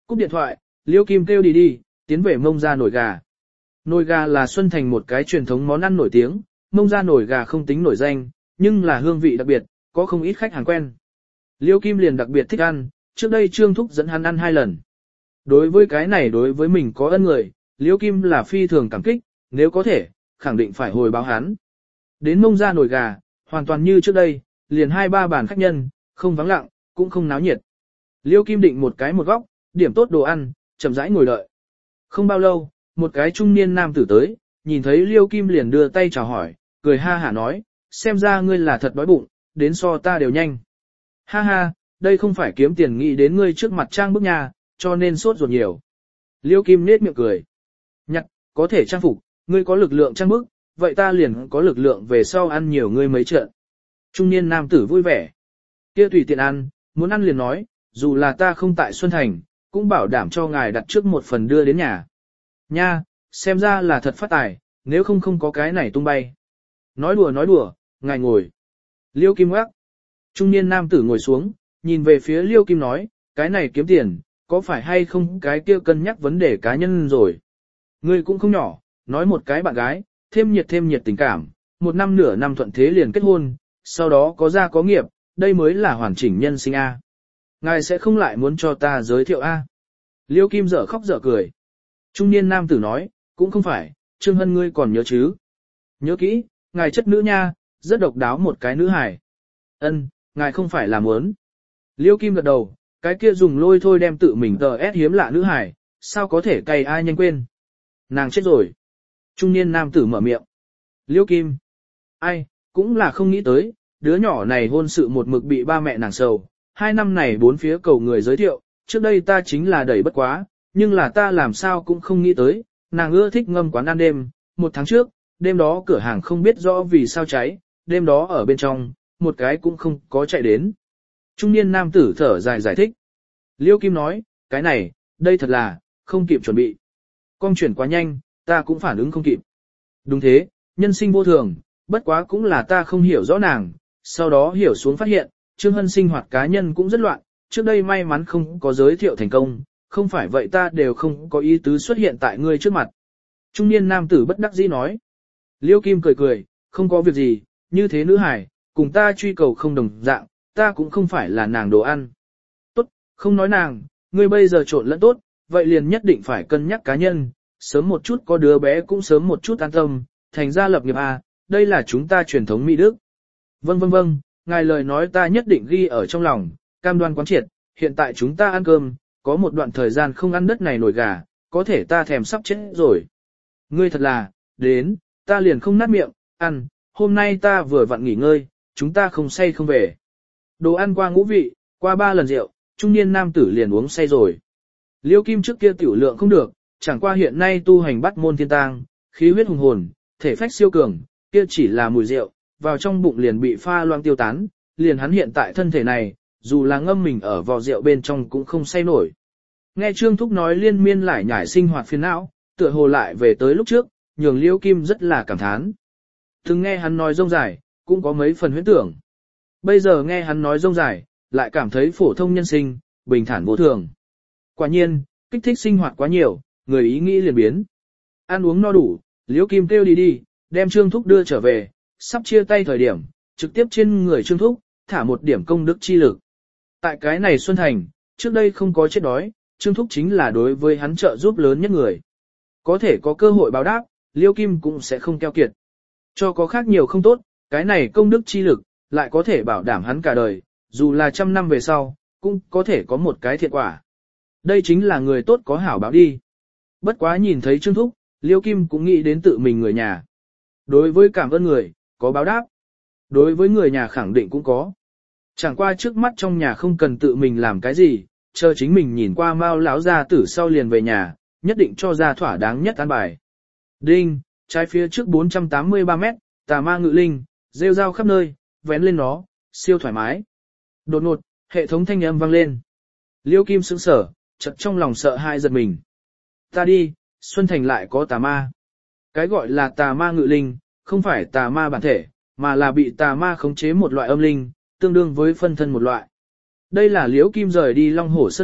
Cúp điện thoại, Liêu Kim kêu đi, tiến về Mông Gia nổi gà. Nồi gà là Xuân Thành một cái truyền thống món ăn nổi tiếng, Mông Gia nổi gà không tính nổi danh, nhưng là hương vị đặc biệt, có không ít khách hàng quen. Liêu Kim liền đặc biệt thích ăn, trước đây Trương Thúc dẫn hắn ăn 2 lần. Đối với cái này đối với mình có ân người, Liêu Kim là phi thường cảm kích, nếu có thể, khẳng định phải hồi báo hắn. Đến Mông Gia nổi gà, hoàn toàn như trước đây, liền 2-3 bàn khách nhân, không vắng lặng, cũng không náo nhiệt. Liêu Kim định một góc, điểm tốt đồ ăn, chậm rãi ngồi đợi. Không bao lâu, một cái trung niên nam tử tới, nhìn thấy Liêu Kim liền đưa tay chào hỏi, cười ha hả nói, xem ra ngươi là thật đói bụng, đến so ta đều nhanh. Ha ha, đây không phải kiếm tiền nghĩ đến ngươi trước mặt trang bức nhà, cho nên sốt ruột nhiều. Liêu Kim nết miệng cười. Nhặt, có thể trang phục, ngươi có lực lượng trang bức, vậy ta liền có lực lượng về sau ăn nhiều ngươi mấy trận. Trung niên nam tử vui vẻ. Kia tùy tiện ăn, muốn ăn liền nói, dù là ta không tại Xuân Thành, cũng bảo đảm cho ngài đặt trước một phần đưa đến nhà. Nha, xem ra là thật phát tài, nếu không có cái này tung bay. Nói đùa, ngài ngồi. Liêu Kim ngắc. Trung niên nam tử ngồi xuống, nhìn về phía Liêu Kim nói, cái này kiếm tiền, có phải hay không cái kia cân nhắc vấn đề cá nhân rồi. Ngươi cũng không nhỏ, nói một cái bạn gái, thêm nhiệt tình cảm, 1 năm nửa năm thuận thế liền kết hôn, sau đó có gia có nghiệp, đây mới là hoàn chỉnh nhân sinh A. Ngài sẽ không lại muốn cho ta giới thiệu A. Liêu Kim dở khóc dở cười. Trung niên nam tử nói, cũng không phải, Trương Hân ngươi còn nhớ chứ. Nhớ kỹ, ngài chất nữ nha, rất độc đáo một cái nữ hài. Ân, ngài không phải là muốn. Liêu Kim gật đầu, cái kia dùng lôi thôi đem tự mình tờ ép hiếm lạ nữ hài, sao có thể cày ai nhanh quên. Nàng chết rồi. Trung niên nam tử mở miệng. Liêu Kim. Ai, cũng là không nghĩ tới, đứa nhỏ này hôn sự một mực bị ba mẹ nàng sầu. 2 năm này 4 phía cầu người giới thiệu, trước đây ta chính là đẩy bất quá, nhưng là ta làm sao cũng không nghĩ tới, nàng ưa thích ngâm quán ăn đêm, 1 tháng trước, đêm đó cửa hàng không biết rõ vì sao cháy, đêm đó ở bên trong, một cái cũng không có chạy đến. Trung niên nam tử thở dài giải thích. Liêu Kim nói, cái này, đây thật là, không kịp chuẩn bị. Con chuyển quá nhanh, ta cũng phản ứng không kịp. Đúng thế, nhân sinh vô thường, bất quá cũng là ta không hiểu rõ nàng, sau đó hiểu xuống phát hiện, Trương Hân sinh hoạt cá nhân cũng rất loạn, trước đây may mắn không có giới thiệu thành công, không phải vậy ta đều không có ý tứ xuất hiện tại ngươi trước mặt. Trung niên nam tử bất đắc dĩ nói. Liêu Kim cười, không có việc gì, như thế nữ hải, cùng ta truy cầu không đồng dạng, ta cũng không phải là nàng đồ ăn. Tốt, không nói nàng, ngươi bây giờ trộn lẫn tốt, vậy liền nhất định phải cân nhắc cá nhân, sớm một chút có đứa bé cũng sớm một chút an tâm, thành ra lập nghiệp à, đây là chúng ta truyền thống Mỹ Đức. Vâng, ngài lời nói ta nhất định ghi ở trong lòng, cam đoan quán triệt, hiện tại chúng ta ăn cơm, có một đoạn thời gian không ăn đất này nổi gà, có thể ta thèm sắp chết rồi. Ngươi thật là, đến, ta liền không nát miệng, ăn, hôm nay ta vừa vặn nghỉ ngơi, chúng ta không say không về. Đồ ăn qua ngũ vị, qua 3 lần rượu, trung niên nam tử liền uống say rồi. Liêu Kim trước kia tiểu lượng không được, chẳng qua hiện nay tu hành bắt môn thiên tang, khí huyết hùng hồn, thể phách siêu cường, kia chỉ là mùi rượu, vào trong bụng liền bị pha loang tiêu tán, liền hắn hiện tại thân thể này, dù là ngâm mình ở vò rượu bên trong cũng không say nổi. Nghe Trương Thúc nói liên miên lải nhải sinh hoạt phiền não, tựa hồ lại về tới lúc trước, nhường Liêu Kim rất là cảm thán. Từng nghe hắn nói rông dài, cũng có mấy phần huyễn tưởng. Bây giờ nghe hắn nói rông dài, lại cảm thấy phổ thông nhân sinh, bình thản vô thường. Quả nhiên, kích thích sinh hoạt quá nhiều, người ý nghĩ liền biến. Ăn uống no đủ, Liêu Kim kêu đi, đem Trương Thúc đưa trở về, sắp chia tay thời điểm, trực tiếp trên người Trương Thúc, thả một điểm công đức chi lực. Tại cái này Xuân Thành, trước đây không có chết đói, Trương Thúc chính là đối với hắn trợ giúp lớn nhất người. Có thể có cơ hội báo đáp, Liêu Kim cũng sẽ không keo kiệt. Cho có khác nhiều không tốt, cái này công đức chi lực, lại có thể bảo đảm hắn cả đời, dù là 100 năm về sau, cũng có thể có một cái thiện quả. Đây chính là người tốt có hảo báo đi. Bất quá nhìn thấy Trương Thúc, Liêu Kim cũng nghĩ đến tự mình người nhà. Đối với cảm ơn người, có báo đáp. Đối với người nhà khẳng định cũng có. Chẳng qua trước mắt trong nhà không cần tự mình làm cái gì, chờ chính mình nhìn qua Mao lão gia tử sau liền về nhà, nhất định cho ra thỏa đáng nhất an bài. Đinh, trái phía trước 483 mét, tà ma ngự linh, rêu rao khắp nơi, vén lên nó, siêu thoải mái. Đột ngột, hệ thống thanh âm vang lên. Liêu Kim sững sờ, chợt trong lòng sợ hãi giật mình. Ta đi, Xuân Thành lại có tà ma. Cái gọi là tà ma ngự linh, không phải tà ma bản thể, mà là bị tà ma khống chế một loại âm linh, tương đương với phân thân một loại. Đây là Liễu Kim rời đi Long Hổ Sơn lúc,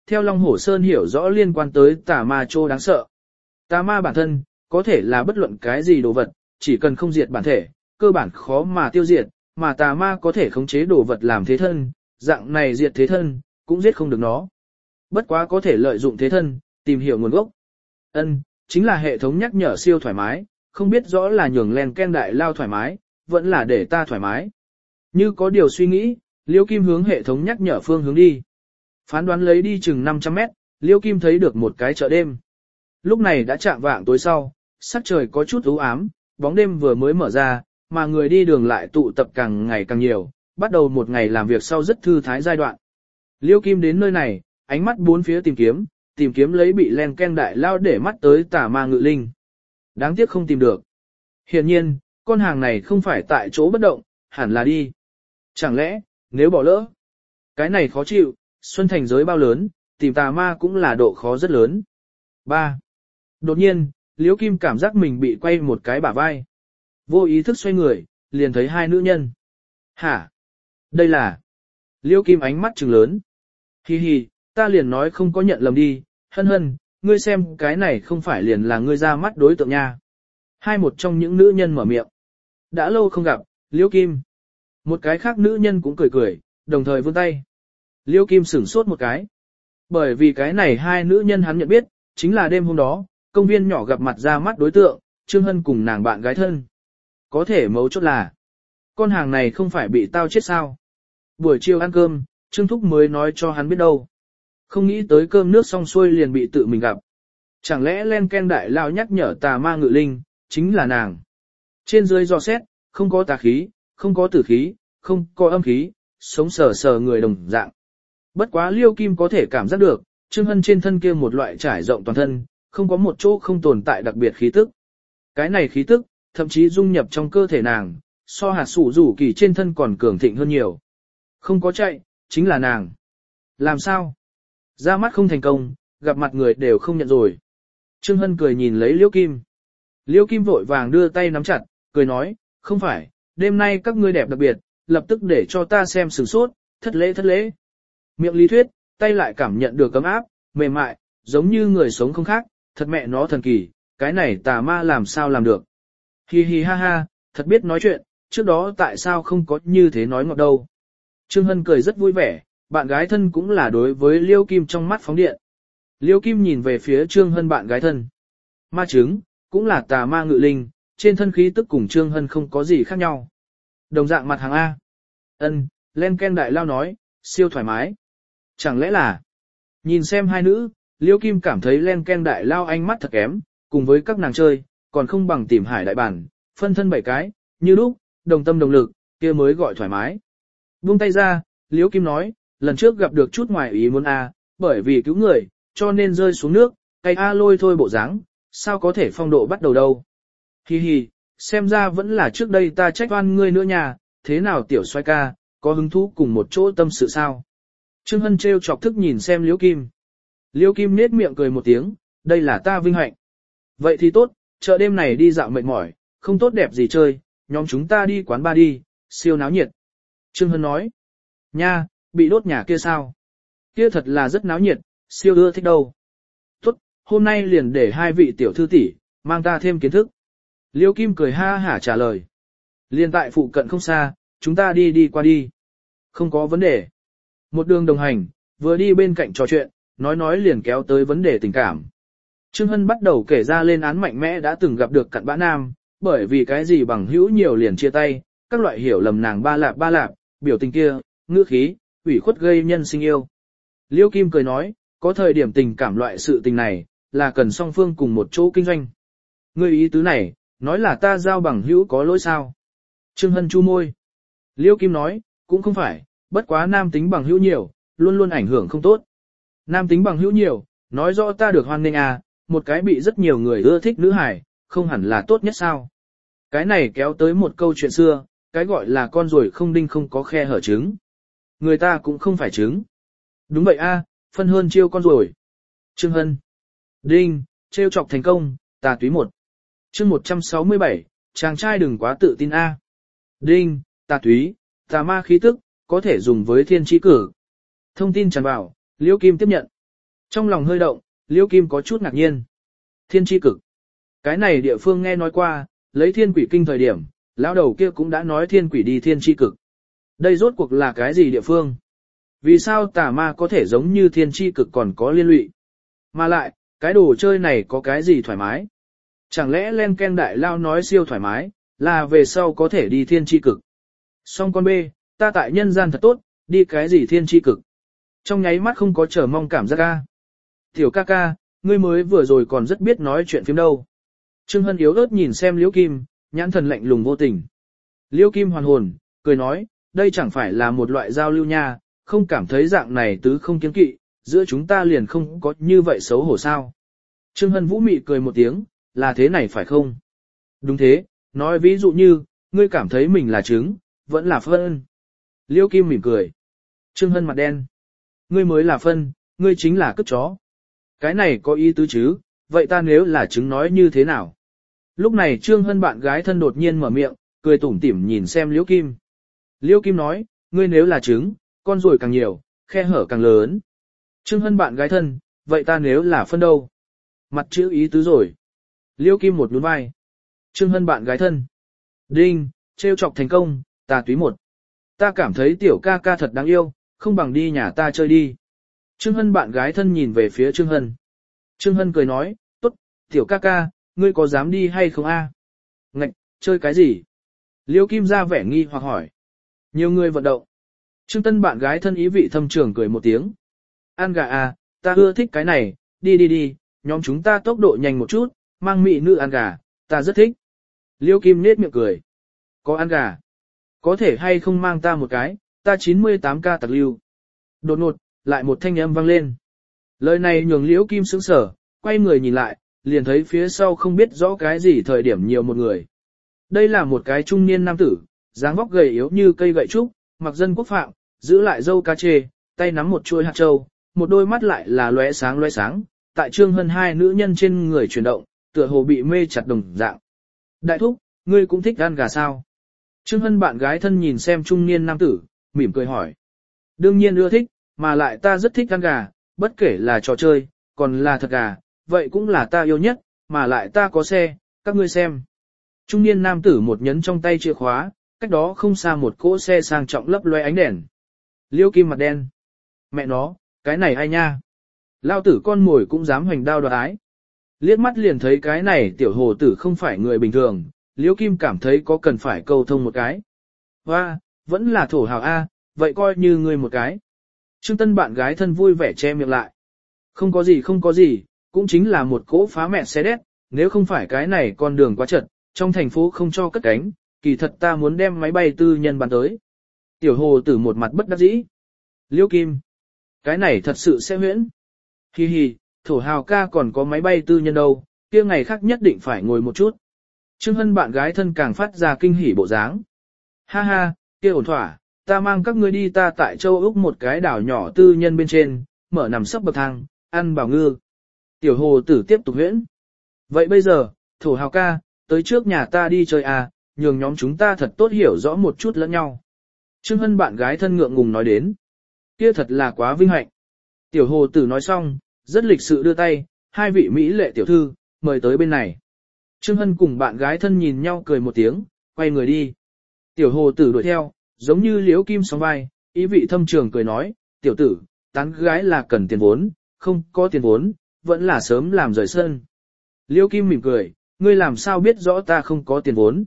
theo Long Hổ Sơn hiểu rõ liên quan tới tà ma trô đáng sợ. Tà ma bản thân, có thể là bất luận cái gì đồ vật, chỉ cần không diệt bản thể, cơ bản khó mà tiêu diệt, mà tà ma có thể khống chế đồ vật làm thế thân, dạng này diệt thế thân, cũng giết không được nó. Bất quá có thể lợi dụng thế thân, tìm hiểu nguồn gốc. Chính là hệ thống nhắc nhở siêu thoải mái, không biết rõ là nhường len ken đại lao thoải mái, vẫn là để ta thoải mái. Như có điều suy nghĩ, Liêu Kim hướng hệ thống nhắc nhở phương hướng đi. Phán đoán lấy đi chừng 500 mét, Liêu Kim thấy được một cái chợ đêm. Lúc này đã chạm vạng tối sau, sắc trời có chút u ám, bóng đêm vừa mới mở ra, mà người đi đường lại tụ tập càng ngày càng nhiều, bắt đầu một ngày làm việc sau rất thư thái giai đoạn. Liêu Kim đến nơi này, ánh mắt bốn phía tìm kiếm lấy bị len ken đại lao để mắt tới tà ma ngự linh. Đáng tiếc không tìm được. Hiển nhiên, con hàng này không phải tại chỗ bất động, hẳn là đi. Chẳng lẽ, nếu bỏ lỡ, cái này khó chịu, Xuân Thành giới bao lớn, tìm tà ma cũng là độ khó rất lớn. 3. Đột nhiên, Liễu Kim cảm giác mình bị quay một cái bả vai. Vô ý thức xoay người, liền thấy hai nữ nhân. Hả? Đây là... Liễu Kim ánh mắt trừng lớn. Hi hi, ta liền nói không có nhận lầm đi, Hân Hân, ngươi xem cái này không phải liền là ngươi ra mắt đối tượng nha. Hai một trong những nữ nhân mở miệng. Đã lâu không gặp, Liễu Kim. Một cái khác nữ nhân cũng cười cười, đồng thời vươn tay. Liễu Kim sửng sốt một cái. Bởi vì cái này hai nữ nhân hắn nhận biết, chính là đêm hôm đó, công viên nhỏ gặp mặt ra mắt đối tượng, Trương Hân cùng nàng bạn gái thân. Có thể mấu chốt là, con hàng này không phải bị tao chết sao. Buổi chiều ăn cơm, Trương Thúc mới nói cho hắn biết đâu. Không nghĩ tới cơm nước xong xuôi liền bị tự mình gặp. Chẳng lẽ len ken đại lao nhắc nhở tà ma ngự linh, chính là nàng. Trên dưới dò xét, không có tà khí, không có tử khí, không có âm khí, sống sờ sờ người đồng dạng. Bất quá Liêu Kim có thể cảm giác được, Trương Hân trên thân kia một loại trải rộng toàn thân, không có một chỗ không tồn tại đặc biệt khí tức. Cái này khí tức, thậm chí dung nhập trong cơ thể nàng, so hạt sủ rủ kỳ trên thân còn cường thịnh hơn nhiều. Không có chạy, chính là nàng. Làm sao? Ra mắt không thành công, gặp mặt người đều không nhận rồi. Trương Hân cười nhìn lấy Liễu Kim. Liễu Kim vội vàng đưa tay nắm chặt, cười nói, không phải, đêm nay các ngươi đẹp đặc biệt, lập tức để cho ta xem sửng sốt, thất lễ. Miệng lý thuyết, tay lại cảm nhận được ấm áp, mềm mại, giống như người sống không khác, thật mẹ nó thần kỳ, cái này tà ma làm sao làm được. Hi hi ha ha, thật biết nói chuyện, trước đó tại sao không có như thế nói ngọt đâu. Trương Hân cười rất vui vẻ, bạn gái thân cũng là đối với Liêu Kim trong mắt phóng điện. Liêu Kim nhìn về phía Trương Hân bạn gái thân. Ma trứng, cũng là tà ma ngự linh, trên thân khí tức cùng Trương Hân không có gì khác nhau. Đồng dạng mặt hàng A. Len ken đại lao nói, siêu thoải mái. Chẳng lẽ là... Nhìn xem hai nữ, Liêu Kim cảm thấy len ken đại lao ánh mắt thật kém, cùng với các nàng chơi, còn không bằng tìm hải đại bản, phân thân 7 cái, như lúc, đồng tâm đồng lực, kia mới gọi thoải mái. Buông tay ra, Liêu Kim nói, lần trước gặp được chút ngoài ý muốn A, bởi vì cứu người, cho nên rơi xuống nước, cây A lôi thôi bộ dáng, sao có thể phong độ bắt đầu đâu. Hi hi, xem ra vẫn là trước đây ta trách oan ngươi nữa nha, thế nào tiểu xoay ca, có hứng thú cùng một chỗ tâm sự sao. Trương Hân trêu chọc thức nhìn xem Liễu Kim. Liễu Kim nết miệng cười một tiếng, đây là ta vinh hạnh. Vậy thì tốt, chợ đêm này đi dạo mệt mỏi, không tốt đẹp gì chơi, nhóm chúng ta đi quán bar đi, siêu náo nhiệt. Trương Hân nói, nha, bị đốt nhà kia sao? Kia thật là rất náo nhiệt, siêu ưa thích đâu. Tốt, hôm nay liền để hai vị tiểu thư tỷ mang ta thêm kiến thức. Liễu Kim cười ha hả trả lời. Liên tại phụ cận không xa, chúng ta đi qua đi. Không có vấn đề. Một đường đồng hành, vừa đi bên cạnh trò chuyện, nói liền kéo tới vấn đề tình cảm. Trương Hân bắt đầu kể ra lên án mạnh mẽ đã từng gặp được cặn bã nam, bởi vì cái gì bằng hữu nhiều liền chia tay, các loại hiểu lầm nàng ba lạp, biểu tình kia, ngữ khí, ủy khuất gây nhân sinh yêu. Liêu Kim cười nói, có thời điểm tình cảm loại sự tình này, là cần song phương cùng một chỗ kinh doanh. Ngươi ý tứ này, nói là ta giao bằng hữu có lỗi sao? Trương Hân chu môi. Liêu Kim nói, cũng không phải, bất quá nam tính bằng hữu nhiều, luôn luôn ảnh hưởng không tốt. Nam tính bằng hữu nhiều, nói rõ ta được hoan nghênh à, một cái bị rất nhiều người ưa thích nữ hải, không hẳn là tốt nhất sao. Cái này kéo tới một câu chuyện xưa, cái gọi là con ruồi không đinh không có khe hở trứng. Người ta cũng không phải trứng. Đúng vậy a, phân hơn chiêu con ruồi. Trương Hân. Đinh, trêu chọc thành công, tà túy 1. Chương 167, chàng trai đừng quá tự tin a. Đinh, tà túy, tà ma khí tức, có thể dùng với thiên chi cử. Thông tin tràn vào, Liễu Kim tiếp nhận. Trong lòng hơi động, Liễu Kim có chút ngạc nhiên. Thiên tri cực. Cái này địa phương nghe nói qua, lấy thiên quỷ kinh thời điểm, lão đầu kia cũng đã nói thiên quỷ đi thiên tri cực. Đây rốt cuộc là cái gì địa phương? Vì sao tà ma có thể giống như thiên tri cực còn có liên lụy? Mà lại, cái đồ chơi này có cái gì thoải mái? Chẳng lẽ len ken đại lao nói siêu thoải mái, là về sau có thể đi thiên tri cực? Song con bê, ta tại nhân gian thật tốt, đi cái gì thiên tri cực? Trong nháy mắt không có chờ mong cảm giác ca. Tiểu ca ca, ngươi mới vừa rồi còn rất biết nói chuyện phim đâu. Trương Hân yếu ớt nhìn xem Liễu Kim, nhãn thần lạnh lùng vô tình. Liễu Kim hoàn hồn, cười nói, đây chẳng phải là một loại giao lưu nha, không cảm thấy dạng này tứ không kiêng kỵ, giữa chúng ta liền không có như vậy xấu hổ sao. Trương Hân vũ mị cười một tiếng, là thế này phải không? Đúng thế, nói ví dụ như, ngươi cảm thấy mình là trứng, vẫn là phân. Liễu Kim mỉm cười. Trương Hân mặt đen. Ngươi mới là phân, ngươi chính là cướp chó. Cái này có ý tứ chứ, vậy ta nếu là trứng nói như thế nào? Lúc này Trương Hân bạn gái thân đột nhiên mở miệng, cười tủm tỉm nhìn xem Liễu Kim. Liễu Kim nói, ngươi nếu là trứng, con ruồi càng nhiều, khe hở càng lớn. Trương Hân bạn gái thân, vậy ta nếu là phân đâu? Mặt chữ ý tứ rồi. Liễu Kim một nhún vai. Trương Hân bạn gái thân. Đinh, trêu chọc thành công, ta túy một. Ta cảm thấy tiểu ca ca thật đáng yêu, không bằng đi nhà ta chơi đi. Trương Hân bạn gái thân nhìn về phía Trương Hân. Trương Hân cười nói, tốt, tiểu ca ca, ngươi có dám đi hay không a? Ngạch, chơi cái gì? Liễu Kim ra vẻ nghi hoặc hỏi. Nhiều người vận động. Trương Tân bạn gái thân ý vị thâm trường cười một tiếng. Ăn gà à, ta ưa thích cái này, đi đi đi, nhóm chúng ta tốc độ nhanh một chút, mang mị nữ ăn gà, ta rất thích. Liễu Kim nết miệng cười. Có ăn gà? Có thể hay không mang ta một cái, ta 98k tặc lưu. Đột ngột, lại một thanh âm vang lên. Lời này nhường Liễu Kim sững sờ, quay người nhìn lại, liền thấy phía sau không biết rõ cái gì thời điểm nhiều một người. Đây là một cái trung niên nam tử, dáng vóc gầy yếu như cây gậy trúc, mặc dân quốc phạm, giữ lại râu cá chê, tay nắm một chuôi hạt châu, một đôi mắt lại là lóe sáng, tại Trương Hân hai nữ nhân trên người chuyển động, tựa hồ bị mê chặt đồng dạng. Đại thúc, ngươi cũng thích ăn gà sao? Trương Hân bạn gái thân nhìn xem trung niên nam tử, mỉm cười hỏi. Đương nhiên ưa thích, mà lại ta rất thích ăn gà, bất kể là trò chơi, còn là thật gà, vậy cũng là ta yêu nhất, mà lại ta có xe, các ngươi xem. Trung niên nam tử một nhấn trong tay chìa khóa, cách đó không xa một cỗ xe sang trọng lấp loe ánh đèn. Liễu Kim mặt đen. Mẹ nó, cái này ai nha? Lao tử con mồi cũng dám hoành đao đoạt ái. Liếc mắt liền thấy cái này tiểu hồ tử không phải người bình thường, Liễu Kim cảm thấy có cần phải câu thông một cái. Hoa, vẫn là thổ hào A, vậy coi như ngươi một cái. Trương Tân bạn gái thân vui vẻ che miệng lại. Không có gì, cũng chính là một cỗ phá mẹ xe đét, nếu không phải cái này con đường quá chật, trong thành phố không cho cất cánh, kỳ thật ta muốn đem máy bay tư nhân bán tới. Tiểu hồ tử một mặt bất đắc dĩ. Liễu Kim, cái này thật sự sẽ huyễn. Hi hi, thổ hào ca còn có máy bay tư nhân đâu, kia ngày khác nhất định phải ngồi một chút. Trương Hân bạn gái thân càng phát ra kinh hỉ bộ dáng. Ha ha, kia ổn thỏa, ta mang các ngươi đi ta tại châu Úc một cái đảo nhỏ tư nhân bên trên, mở nằm sấp bậc thang, ăn bảo ngư. Tiểu hồ tử tiếp tục huyễn. Vậy bây giờ, thổ hào ca, tới trước nhà ta đi chơi à, nhường nhóm chúng ta thật tốt hiểu rõ một chút lẫn nhau. Trương Hân bạn gái thân ngượng ngùng nói đến. Kia thật là quá vinh hạnh. Tiểu hồ tử nói xong, rất lịch sự đưa tay, hai vị mỹ lệ tiểu thư, mời tới bên này. Trương Hân cùng bạn gái thân nhìn nhau cười một tiếng, quay người đi. Tiểu hồ tử đuổi theo, giống như Liễu Kim sóng vai, ý vị thâm trường cười nói, tiểu tử, tán gái là cần tiền vốn, không có tiền vốn, vẫn là sớm làm rời sân. Liễu Kim mỉm cười, ngươi làm sao biết rõ ta không có tiền vốn?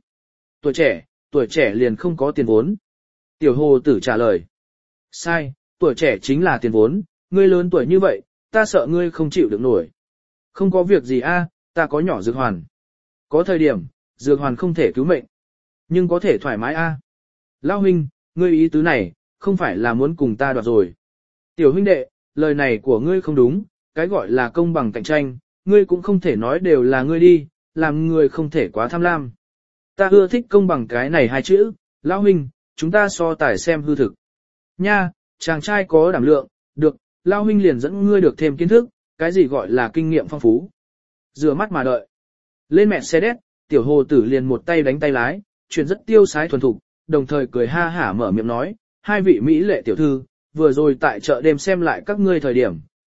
Tuổi trẻ liền không có tiền vốn. Tiểu hồ tử trả lời. Sai, tuổi trẻ chính là tiền vốn, ngươi lớn tuổi như vậy, ta sợ ngươi không chịu được nổi. Không có việc gì a, ta có nhỏ dược hoàn. Có thời điểm, dược hoàn không thể cứu mệnh, nhưng có thể thoải mái a. Lão huynh, ngươi ý tứ này, không phải là muốn cùng ta đoạt rồi. Tiểu huynh đệ, lời này của ngươi không đúng, cái gọi là công bằng cạnh tranh, ngươi cũng không thể nói đều là ngươi đi, làm người không thể quá tham lam. Ta ưa thích công bằng cái này hai chữ, lão huynh, chúng ta so tài xem hư thực. Nha, chàng trai có đảm lượng, được, lão huynh liền dẫn ngươi được thêm kiến thức, cái gì gọi là kinh nghiệm phong phú. Rửa mắt mà đợi. Lên mẹ xe đét, tiểu hồ tử liền một tay đánh tay lái, chuyện rất tiêu sái thuần thục, đồng thời cười ha hả mở miệng nói, hai vị mỹ lệ tiểu thư, vừa rồi tại chợ đêm xem lại các ngươi thời điểm,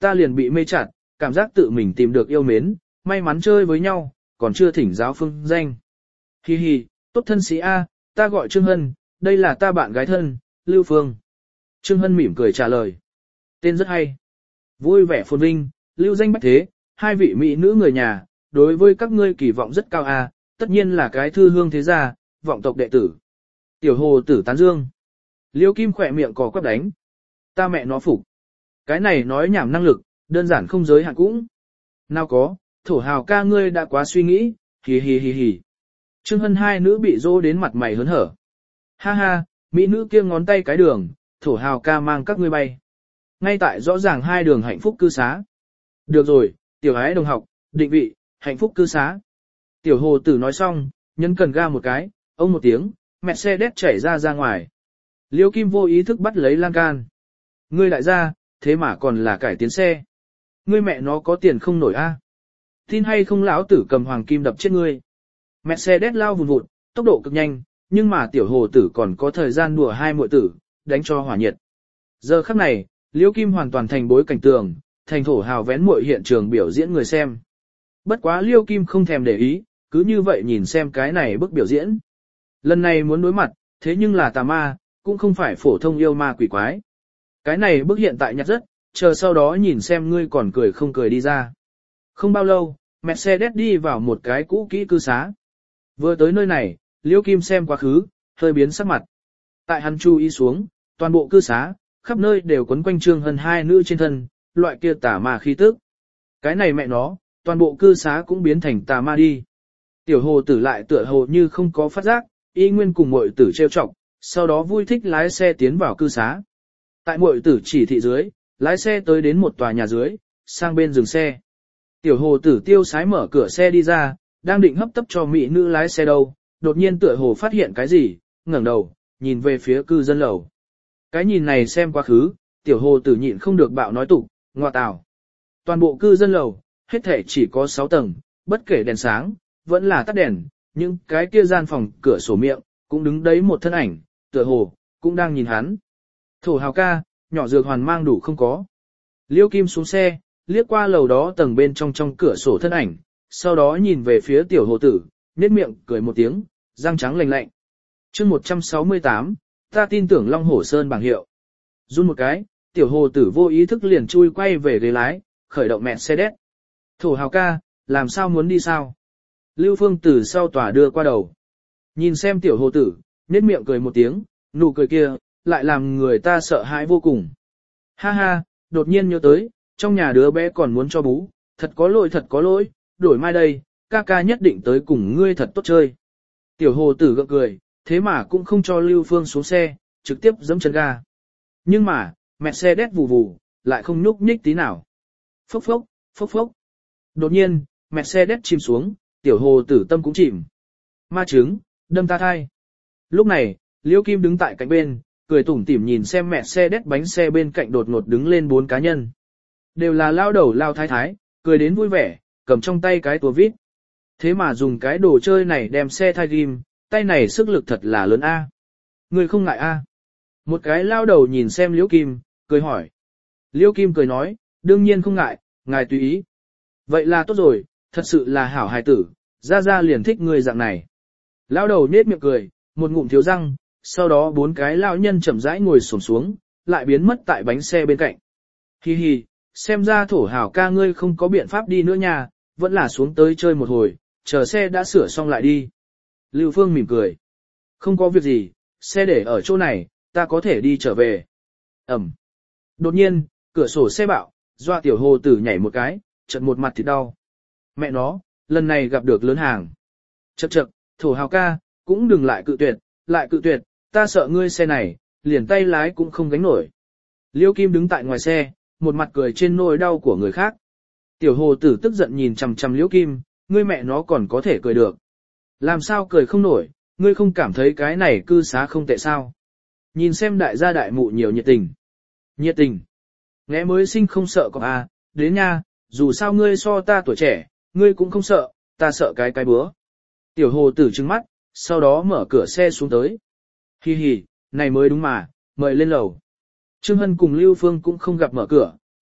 ta liền bị mê chặt, cảm giác tự mình tìm được yêu mến, may mắn chơi với nhau, còn chưa thỉnh giáo phương danh. Hi hi, tốt thân sĩ A, ta gọi Trương Hân, đây là ta bạn gái thân, Lưu Phương. Trương Hân mỉm cười trả lời. Tên rất hay. Vui vẻ phồn vinh, lưu danh bách thế, hai vị mỹ nữ người nhà, đối với các ngươi kỳ vọng rất cao A, tất nhiên là cái thư hương thế gia, vọng tộc đệ tử. Tiểu hồ tử tán dương. Liêu Kim khỏe miệng cò quắp đánh. Ta mẹ nó phục. Cái này nói nhảm năng lực, đơn giản không giới hạn cũng. Nào có, thổ hào ca ngươi đã quá suy nghĩ, hì hì hì hì. Trương Hân hai nữ bị dô đến mặt mày hớn hở. Ha ha, mỹ nữ kia ngón tay cái đường, thổ hào ca mang các ngươi bay. Ngay tại rõ ràng hai đường hạnh phúc cư xá. Được rồi, tiểu ái đồng học, định vị, hạnh phúc cư xá. Tiểu hồ tử nói xong, nhấn cần ga một cái, ông một tiếng, Mercedes chảy ra ngoài. Liêu Kim vô ý thức bắt lấy lan can. Ngươi đại gia, thế mà còn là cải tiến xe. Ngươi mẹ nó có tiền không nổi a? Tin hay không lão tử cầm hoàng kim đập chết ngươi. Mercedes lao vùn vụt, tốc độ cực nhanh, nhưng mà tiểu hồ tử còn có thời gian đùa hai muội tử, đánh cho hỏa nhiệt. Giờ khắc này, Liêu Kim hoàn toàn thành bối cảnh tường, thành thổ hào vén muội hiện trường biểu diễn người xem. Bất quá Liêu Kim không thèm để ý, cứ như vậy nhìn xem cái này bức biểu diễn. Lần này muốn đối mặt, thế nhưng là tà ma, cũng không phải phổ thông yêu ma quỷ quái. Cái này bức hiện tại nhặt rất, chờ sau đó nhìn xem ngươi còn cười không cười đi ra. Không bao lâu, Mercedes đi vào một cái cũ kỹ cư xá. Vừa tới nơi này, Liêu Kim xem quá khứ, hơi biến sắc mặt. Tại hắn chú ý xuống, toàn bộ cư xá, khắp nơi đều quấn quanh Trương Hân hai nữ trên thân, loại kia tà ma khí tức. Cái này mẹ nó, toàn bộ cư xá cũng biến thành tà ma đi. Tiểu hồ tử lại tựa hồ như không có phát giác, y nguyên cùng muội tử trêu chọc, sau đó vui thích lái xe tiến vào cư xá. Tại muội tử chỉ thị dưới, lái xe tới đến một tòa nhà dưới, sang bên dừng xe. Tiểu hồ tử tiêu sái mở cửa xe đi ra, đang định hấp tấp cho mỹ nữ lái xe đâu, đột nhiên tựa hồ phát hiện cái gì, ngẩng đầu, nhìn về phía cư dân lầu. Cái nhìn này xem quá khứ, tiểu hồ tử nhịn không được bạo nói tục, ngoa tào. Toàn bộ cư dân lầu, hết thể chỉ có 6 tầng, bất kể đèn sáng, vẫn là tắt đèn, nhưng cái kia gian phòng cửa sổ miệng, cũng đứng đấy một thân ảnh, tựa hồ, cũng đang nhìn hắn. Thổ hào ca, nhỏ dược hoàn mang đủ không có. Liêu Kim xuống xe, liếc qua lầu đó tầng bên trong cửa sổ thân ảnh, sau đó nhìn về phía tiểu hồ tử, nhếch miệng, cười một tiếng, răng trắng lạnh lạnh. chương 168, ta tin tưởng Long Hổ Sơn bảng hiệu. Run một cái, tiểu hồ tử vô ý thức liền chui quay về ghế lái, khởi động Mercedes. Thổ hào ca, làm sao muốn đi sao? Lưu Phương từ sau tòa đưa qua đầu. Nhìn xem tiểu hồ tử, nhếch miệng cười một tiếng, nụ cười kia, lại làm người ta sợ hãi vô cùng. Ha ha, đột nhiên nhớ tới, trong nhà đứa bé còn muốn cho bú, thật có lỗi, đổi mai đây, ca ca nhất định tới cùng ngươi thật tốt chơi. Tiểu hồ tử gượng cười, thế mà cũng không cho Lưu Phương xuống xe, trực tiếp giẫm chân ga. Nhưng mà, Mercedes vù vù, lại không nhúc nhích tí nào. Phốc phốc, phốc phốc. Đột nhiên, Mercedes chìm xuống, tiểu hồ tử tâm cũng chìm. Ma trứng, đâm ta thai. Lúc này, Liễu Kim đứng tại cạnh bên, cười tủm tỉm nhìn xem Mercedes bánh xe bên cạnh đột ngột đứng lên 4 cá nhân. Đều là lao đầu lao thái thái, cười đến vui vẻ, cầm trong tay cái tua vít. Thế mà dùng cái đồ chơi này đem xe thai ghim, tay này sức lực thật là lớn a. Người không ngại a? Một cái lao đầu nhìn xem Liễu Kim, cười hỏi. Liễu Kim cười nói, đương nhiên không ngại, ngài tùy ý. Vậy là tốt rồi, thật sự là hảo hài tử, ra liền thích người dạng này. Lao đầu nết miệng cười, một ngụm thiếu răng, sau đó 4 cái lao nhân chậm rãi ngồi xổm xuống, lại biến mất tại bánh xe bên cạnh. Hi hi, xem ra thổ hảo ca ngươi không có biện pháp đi nữa nha, vẫn là xuống tới chơi một hồi, chờ xe đã sửa xong lại đi. Lưu Phương mỉm cười. Không có việc gì, xe để ở chỗ này, ta có thể đi trở về. Ẩm. Đột nhiên, cửa sổ xe bạo, doa tiểu hồ tử nhảy một cái, chợt một mặt thì đau. Mẹ nó, lần này gặp được lớn hàng. Chậc, thổ hào ca, cũng đừng lại cự tuyệt, ta sợ ngươi xe này, liền tay lái cũng không gánh nổi. Liêu Kim đứng tại ngoài xe, một mặt cười trên nỗi đau của người khác. Tiểu hồ tử tức giận nhìn chằm chằm Liêu Kim, ngươi mẹ nó còn có thể cười được. Làm sao cười không nổi, ngươi không cảm thấy cái này cư xá không tệ sao? Nhìn xem đại gia đại mụ nhiều nhiệt tình. Nhiệt tình. Nghe mới sinh không sợ có à, đến nha, dù sao ngươi so ta tuổi trẻ, ngươi cũng không sợ, ta sợ cái bữa. Tiểu hồ tử trừng mắt, sau đó mở cửa xe xuống tới. Hi hi, này mới đúng mà, mời lên lầu. Trương Hân cùng Lưu Phương cũng không gặp mở cửa,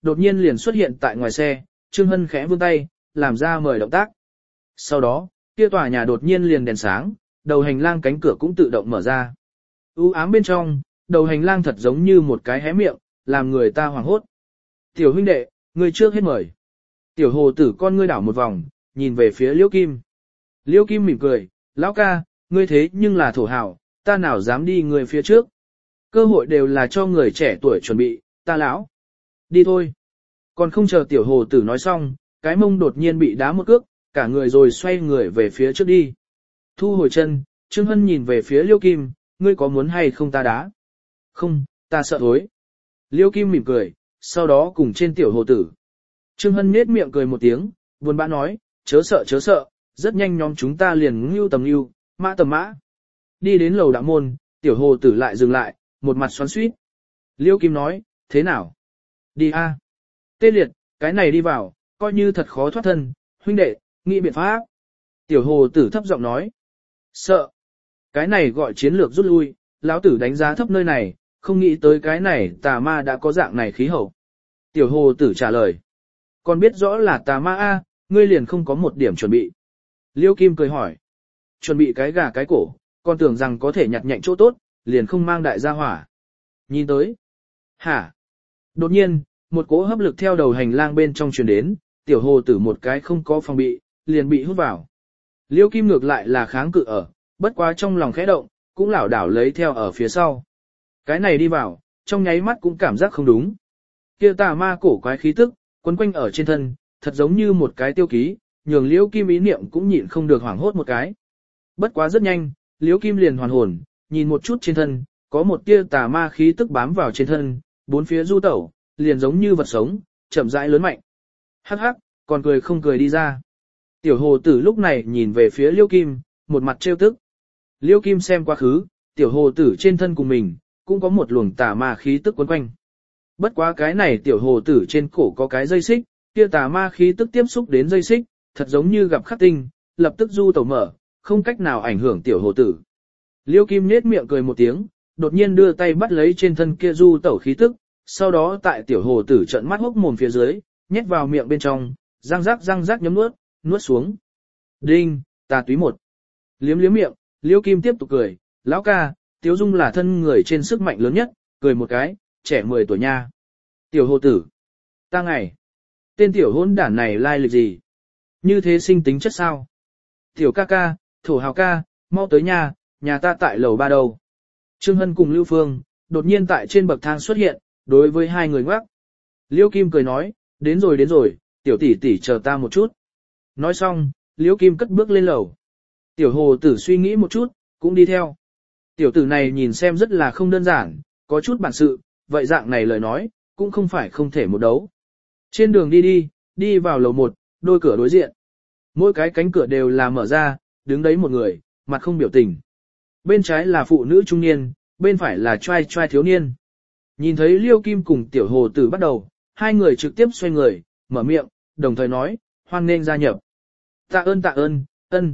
đột nhiên liền xuất hiện tại ngoài xe, Trương Hân khẽ vươn tay, làm ra mời động tác. Sau đó, kia tòa nhà đột nhiên liền đèn sáng, đầu hành lang cánh cửa cũng tự động mở ra. U ám bên trong, đầu hành lang thật giống như một cái hé miệng, làm người ta hoảng hốt. Tiểu huynh đệ, ngươi trước hết mời. Tiểu hồ tử con ngươi đảo một vòng, nhìn về phía Liễu Kim. Liễu Kim mỉm cười, lão ca, ngươi thế nhưng là thổ hào, ta nào dám đi người phía trước. Cơ hội đều là cho người trẻ tuổi chuẩn bị, ta lão. Đi thôi. Còn không chờ tiểu hồ tử nói xong, cái mông đột nhiên bị đá một cước, cả người rồi xoay người về phía trước đi. Thu hồi chân, Trương Hân nhìn về phía Liễu Kim, ngươi có muốn hay không ta đá? Không, ta sợ thối. Liễu Kim mỉm cười, sau đó cùng trên tiểu hồ tử. Trương Hân nhếch miệng cười một tiếng, buồn bã nói, chớ sợ, rất nhanh nhóm chúng ta liền ngưu tầm ngưu, mã tầm mã. Đi đến lầu đạo môn, tiểu hồ tử lại dừng lại, một mặt xoắn xuýt. Liễu Kim nói, thế nào? Đi a. Tê liệt, cái này đi vào, coi như thật khó thoát thân, huynh đệ, nghĩ biện pháp. Tiểu hồ tử thấp giọng nói, sợ. Cái này gọi chiến lược rút lui, lão tử đánh giá thấp nơi này, không nghĩ tới cái này tà ma đã có dạng này khí hậu. Tiểu hồ tử trả lời, còn biết rõ là tà ma a, ngươi liền không có một điểm chuẩn bị. Liễu Kim cười hỏi, chuẩn bị cái gà cái cổ, còn tưởng rằng có thể nhặt nhạnh chỗ tốt, liền không mang đại gia hỏa. Nhìn tới, hả? Đột nhiên, một cỗ hấp lực theo đầu hành lang bên trong truyền đến, tiểu hồ tử một cái không có phòng bị, liền bị hút vào. Liễu Kim ngược lại là kháng cự ở, bất quá trong lòng khẽ động, cũng lảo đảo lấy theo ở phía sau. Cái này đi vào, trong nháy mắt cũng cảm giác không đúng. Kia tà ma cổ quái khí tức, quấn quanh ở trên thân, thật giống như một cái tiêu ký, nhường Liễu Kim ý niệm cũng nhịn không được hoảng hốt một cái. Bất quá rất nhanh, Liễu Kim liền hoàn hồn, nhìn một chút trên thân, có một tia tà ma khí tức bám vào trên thân, bốn phía du tẩu, liền giống như vật sống, chậm rãi lớn mạnh. Hắc hắc, còn cười không cười đi ra. Tiểu hồ tử lúc này nhìn về phía Liễu Kim, một mặt trêu tức. Liễu Kim xem quá khứ, tiểu hồ tử trên thân cùng mình, cũng có một luồng tà ma khí tức quấn quanh. Bất quá cái này tiểu hồ tử trên cổ có cái dây xích, kia tà ma khí tức tiếp xúc đến dây xích, thật giống như gặp khắc tinh, lập tức du tẩu mở, không cách nào ảnh hưởng tiểu hồ tử. Liễu Kim nết miệng cười một tiếng, đột nhiên đưa tay bắt lấy trên thân kia du tẩu khí tức, sau đó tại tiểu hồ tử trợn mắt hốc mồm phía dưới, nhét vào miệng bên trong, răng rắc nhấm nuốt xuống. Đinh, tà túy một. Liếm miệng, Liễu Kim tiếp tục cười, lão ca, Tiếu Dung là thân người trên sức mạnh lớn nhất, cười một cái, trẻ 10 tuổi nha. Tiểu hồ tử. Ta ngày. Tên tiểu hôn đản này lai lịch gì? Như thế sinh tính chất sao? Tiểu ca ca, thổ hào ca, mau tới nhà ta tại lầu 3 đâu. Trương Hân cùng Lưu Phương, đột nhiên tại trên bậc thang xuất hiện, đối với hai người ngoắc. Liễu Kim cười nói, đến rồi, tiểu tỷ tỷ chờ ta một chút. Nói xong, Liễu Kim cất bước lên lầu. Tiểu hồ tử suy nghĩ một chút, cũng đi theo. Tiểu tử này nhìn xem rất là không đơn giản, có chút bản sự, vậy dạng này lời nói, cũng không phải không thể một đấu. Trên đường đi vào lầu 1, đôi cửa đối diện. Mỗi cái cánh cửa đều là mở ra, đứng đấy một người, mặt không biểu tình. Bên trái là phụ nữ trung niên, bên phải là trai thiếu niên. Nhìn thấy Liễu Kim cùng tiểu hồ tử bắt đầu, hai người trực tiếp xoay người, mở miệng, đồng thời nói, hoan nghênh gia nhập. Tạ ơn,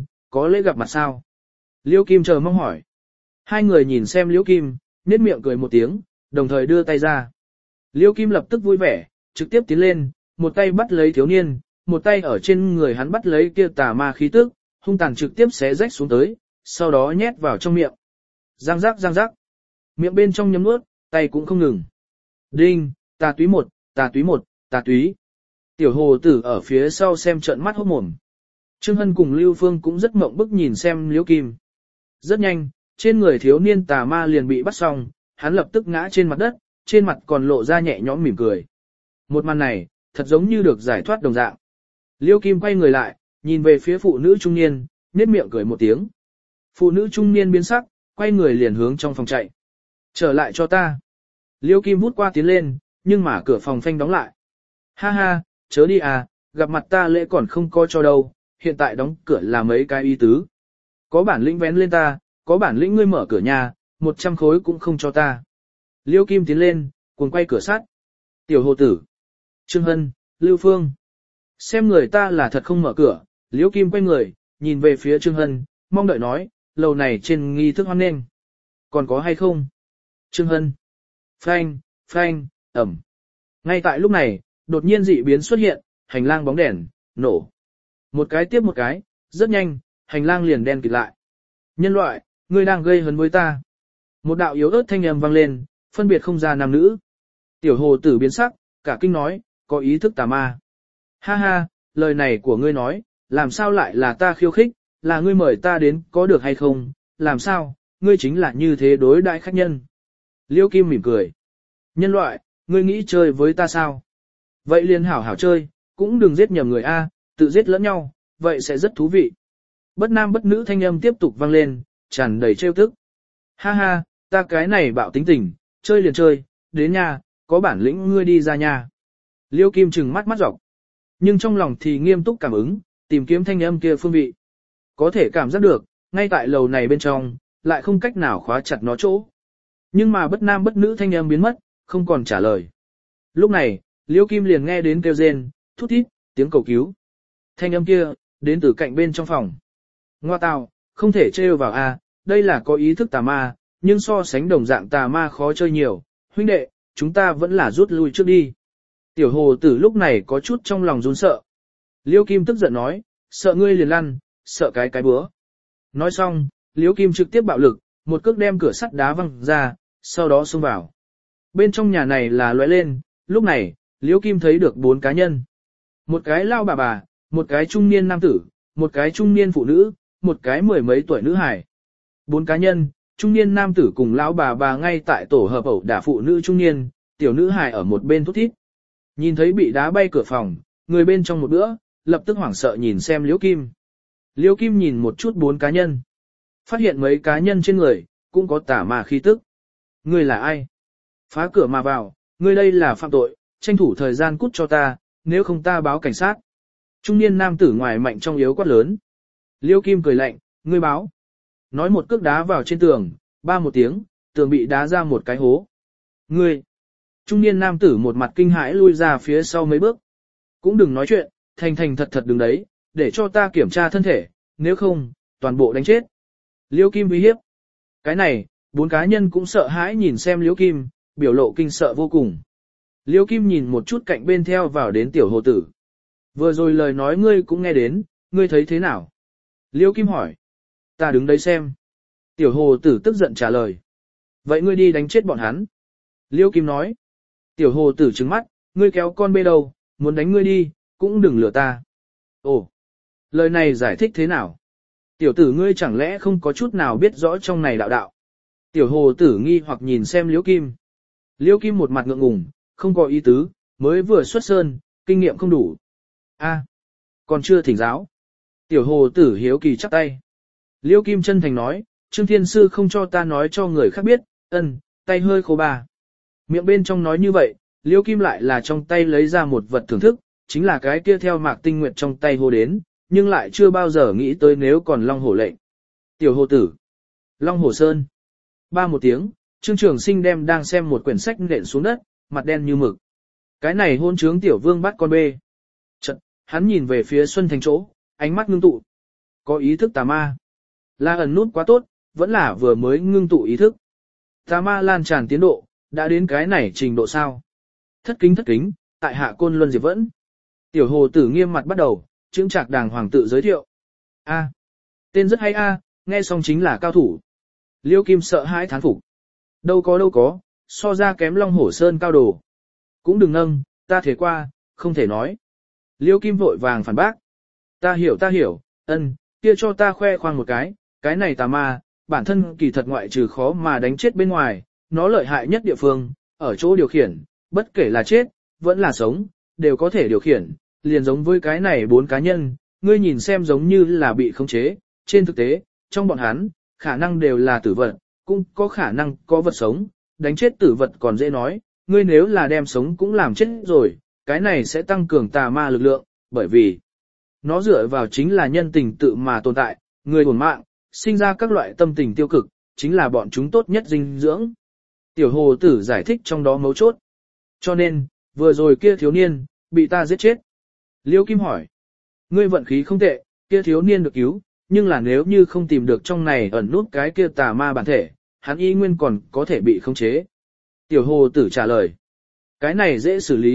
có lễ gặp mặt sao? Liễu Kim chờ mong hỏi. Hai người nhìn xem Liễu Kim, nhếch miệng cười một tiếng, đồng thời đưa tay ra. Liễu Kim lập tức vui vẻ, trực tiếp tiến lên, một tay bắt lấy thiếu niên, một tay ở trên người hắn bắt lấy kia tà ma khí tức, hung tàn trực tiếp xé rách xuống tới, sau đó nhét vào trong miệng. Răng rắc. Miệng bên trong nhấm nuốt, tay cũng không ngừng. Đinh, tà túy. Tiểu hồ tử ở phía sau xem trợn mắt hốt mồm. Trương Hân cùng Lưu Phương cũng rất mộng bức nhìn xem Liễu Kim. Rất nhanh, trên người thiếu niên tà ma liền bị bắt xong, hắn lập tức ngã trên mặt đất, trên mặt còn lộ ra nhẹ nhõm mỉm cười. Một màn này, thật giống như được giải thoát đồng dạng. Liễu Kim quay người lại, nhìn về phía phụ nữ trung niên, nhếch miệng cười một tiếng. Phụ nữ trung niên biến sắc, quay người liền hướng trong phòng chạy. Trở lại cho ta. Liễu Kim vút qua tiến lên, nhưng mà cửa phòng phanh đóng lại. Ha ha, chớ đi à, gặp mặt ta lễ còn không coi cho đâu, hiện tại đóng cửa là mấy cái ý tứ. Có bản lĩnh vén lên ta, có bản lĩnh ngươi mở cửa nhà, 100 khối cũng không cho ta. Liễu Kim tiến lên, cuồng quay cửa sắt. Tiểu hồ tử, Trương Hân, Lưu Phương. Xem người ta là thật không mở cửa, Liễu Kim quay người, nhìn về phía Trương Hân, mong đợi nói, lầu này trên nghi thức hoan nghênh. Còn có hay không? Trương Hân. Phanh, ẩm. Ngay tại lúc này, đột nhiên dị biến xuất hiện, hành lang bóng đèn, nổ. Một cái tiếp một cái, rất nhanh, hành lang liền đen kịt lại. Nhân loại, ngươi đang gây hấn với ta. Một đạo yếu ớt thanh âm vang lên, phân biệt không ra nam nữ. Tiểu hồ tử biến sắc, cả kinh nói, có ý thức tà ma. Ha ha, lời này của ngươi nói, làm sao lại là ta khiêu khích, là ngươi mời ta đến có được hay không, làm sao, ngươi chính là như thế đối đại khách nhân. Liêu Kim mỉm cười. Nhân loại, ngươi nghĩ chơi với ta sao? Vậy liền hảo hảo chơi, cũng đừng giết nhầm người A, tự giết lẫn nhau, vậy sẽ rất thú vị. Bất nam bất nữ thanh âm tiếp tục vang lên, tràn đầy trêu tức. Ha ha, ta cái này bạo tính tình, chơi liền chơi, đến nhà, có bản lĩnh ngươi đi ra nhà. Liêu Kim trừng mắt mắt dọc. Nhưng trong lòng thì nghiêm túc cảm ứng, tìm kiếm thanh âm kia phương vị. Có thể cảm giác được, ngay tại lầu này bên trong, lại không cách nào khóa chặt nó chỗ. Nhưng mà bất nam bất nữ thanh âm biến mất, không còn trả lời. Lúc này, Liêu Kim liền nghe đến kêu rên, thút thít, tiếng cầu cứu. Thanh âm kia, đến từ cạnh bên trong phòng. Ngoa tào, không thể trêu vào a, đây là có ý thức tà ma, nhưng so sánh đồng dạng tà ma khó chơi nhiều. Huynh đệ, chúng ta vẫn là rút lui trước đi. Tiểu hồ tử lúc này có chút trong lòng run sợ. Liêu Kim tức giận nói, sợ ngươi liền lăn, sợ cái bữa. Nói xong, Liêu Kim trực tiếp bạo lực, một cước đem cửa sắt đá văng ra, sau đó xông vào. Bên trong nhà này là lóe lên, lúc này, Liêu Kim thấy được 4 cá nhân. Một cái lao bà, một cái trung niên nam tử, một cái trung niên phụ nữ, một cái 10 mấy tuổi nữ hài. 4 cá nhân, trung niên nam tử cùng lão bà ngay tại tổ hợp ẩu đả phụ nữ trung niên, tiểu nữ hài ở một bên thút thít. Nhìn thấy bị đá bay cửa phòng, người bên trong một bữa, lập tức hoảng sợ nhìn xem Liễu Kim. Liễu Kim nhìn một chút 4 cá nhân. Phát hiện mấy cá nhân trên người, cũng có tà ma khí tức. Ngươi là ai? Phá cửa mà vào, ngươi đây là phạm tội, tranh thủ thời gian cút cho ta, nếu không ta báo cảnh sát. Trung niên nam tử ngoài mạnh trong yếu quát lớn. Liễu Kim cười lạnh, ngươi báo. Nói một cước đá vào trên tường, ba một tiếng, tường bị đá ra một cái hố. Ngươi! Trung niên nam tử một mặt kinh hãi lui ra phía sau mấy bước. Cũng đừng nói chuyện, thành thật đứng đấy, để cho ta kiểm tra thân thể, nếu không, toàn bộ đánh chết. Liêu Kim uy hiếp. Cái này, 4 cá nhân cũng sợ hãi nhìn xem Liêu Kim, biểu lộ kinh sợ vô cùng. Liêu Kim nhìn một chút cạnh bên theo vào đến tiểu hồ tử. Vừa rồi lời nói ngươi cũng nghe đến, ngươi thấy thế nào? Liêu Kim hỏi. Ta đứng đấy xem. Tiểu hồ tử tức giận trả lời. Vậy ngươi đi đánh chết bọn hắn. Liêu Kim nói. Tiểu hồ tử trừng mắt, ngươi kéo con bê đâu, muốn đánh ngươi đi, cũng đừng lừa ta. Ồ, lời này giải thích thế nào? Tiểu tử ngươi chẳng lẽ không có chút nào biết rõ trong này đạo. Tiểu hồ tử nghi hoặc nhìn xem Liễu Kim. Liễu Kim một mặt ngượng ngùng, không có ý tứ, mới vừa xuất sơn, kinh nghiệm không đủ. A, còn chưa thỉnh giáo. Tiểu hồ tử hiếu kỳ chắp tay. Liễu Kim chân thành nói, Trương Thiên Sư không cho ta nói cho người khác biết, tay hơi khô bà. Miệng bên trong nói như vậy, Liêu Kim lại là trong tay lấy ra một vật thưởng thức, chính là cái kia theo Mạc Tinh Nguyệt trong tay hô đến, nhưng lại chưa bao giờ nghĩ tới nếu còn Long Hổ lệnh. Tiểu hồ tử. Long Hổ Sơn. Ba một tiếng, Trương Trường Sinh đem đang xem một quyển sách nện xuống đất, mặt đen như mực. Cái này hôn trướng tiểu vương bắt con bê. Chật, hắn nhìn về phía Xuân Thành chỗ, ánh mắt ngưng tụ. Có ý thức tà ma. Là ẩn nút quá tốt, vẫn là vừa mới ngưng tụ ý thức. Tà ma lan tràn tiến độ, đã đến cái này trình độ sao? Thất kính, tại hạ Côn Luân Diệp Vẫn. Tiểu hồ tử nghiêm mặt bắt đầu, chững chạc đàng hoàng tự giới thiệu. A, tên rất hay a, nghe xong chính là cao thủ. Liêu Kim sợ hãi thán phục. Đâu có, so ra kém Long Hổ Sơn cao đồ. Cũng đừng nâng, ta thể qua, không thể nói. Liêu Kim vội vàng phản bác. Ta hiểu, kia cho ta khoe khoang một cái này tà ma, bản thân kỳ thật ngoại trừ khó mà đánh chết bên ngoài, nó lợi hại nhất địa phương, ở chỗ điều khiển, bất kể là chết, vẫn là sống, đều có thể điều khiển, liền giống với cái này 4 cá nhân, ngươi nhìn xem giống như là bị khống chế, trên thực tế, trong bọn hắn, khả năng đều là tử vật, cũng có khả năng có vật sống, đánh chết tử vật còn dễ nói, ngươi nếu là đem sống cũng làm chết rồi, cái này sẽ tăng cường tà ma lực lượng, bởi vì nó dựa vào chính là nhân tình tự mà tồn tại, người hồn mạng, sinh ra các loại tâm tình tiêu cực, chính là bọn chúng tốt nhất dinh dưỡng. Tiểu hồ tử giải thích trong đó mấu chốt. Cho nên, vừa rồi kia thiếu niên, bị ta giết chết. Liêu Kim hỏi. Ngươi vận khí không tệ, kia thiếu niên được cứu, nhưng là nếu như không tìm được trong này ẩn nút cái kia tà ma bản thể, hắn y nguyên còn có thể bị khống chế. Tiểu hồ tử trả lời. Cái này dễ xử lý,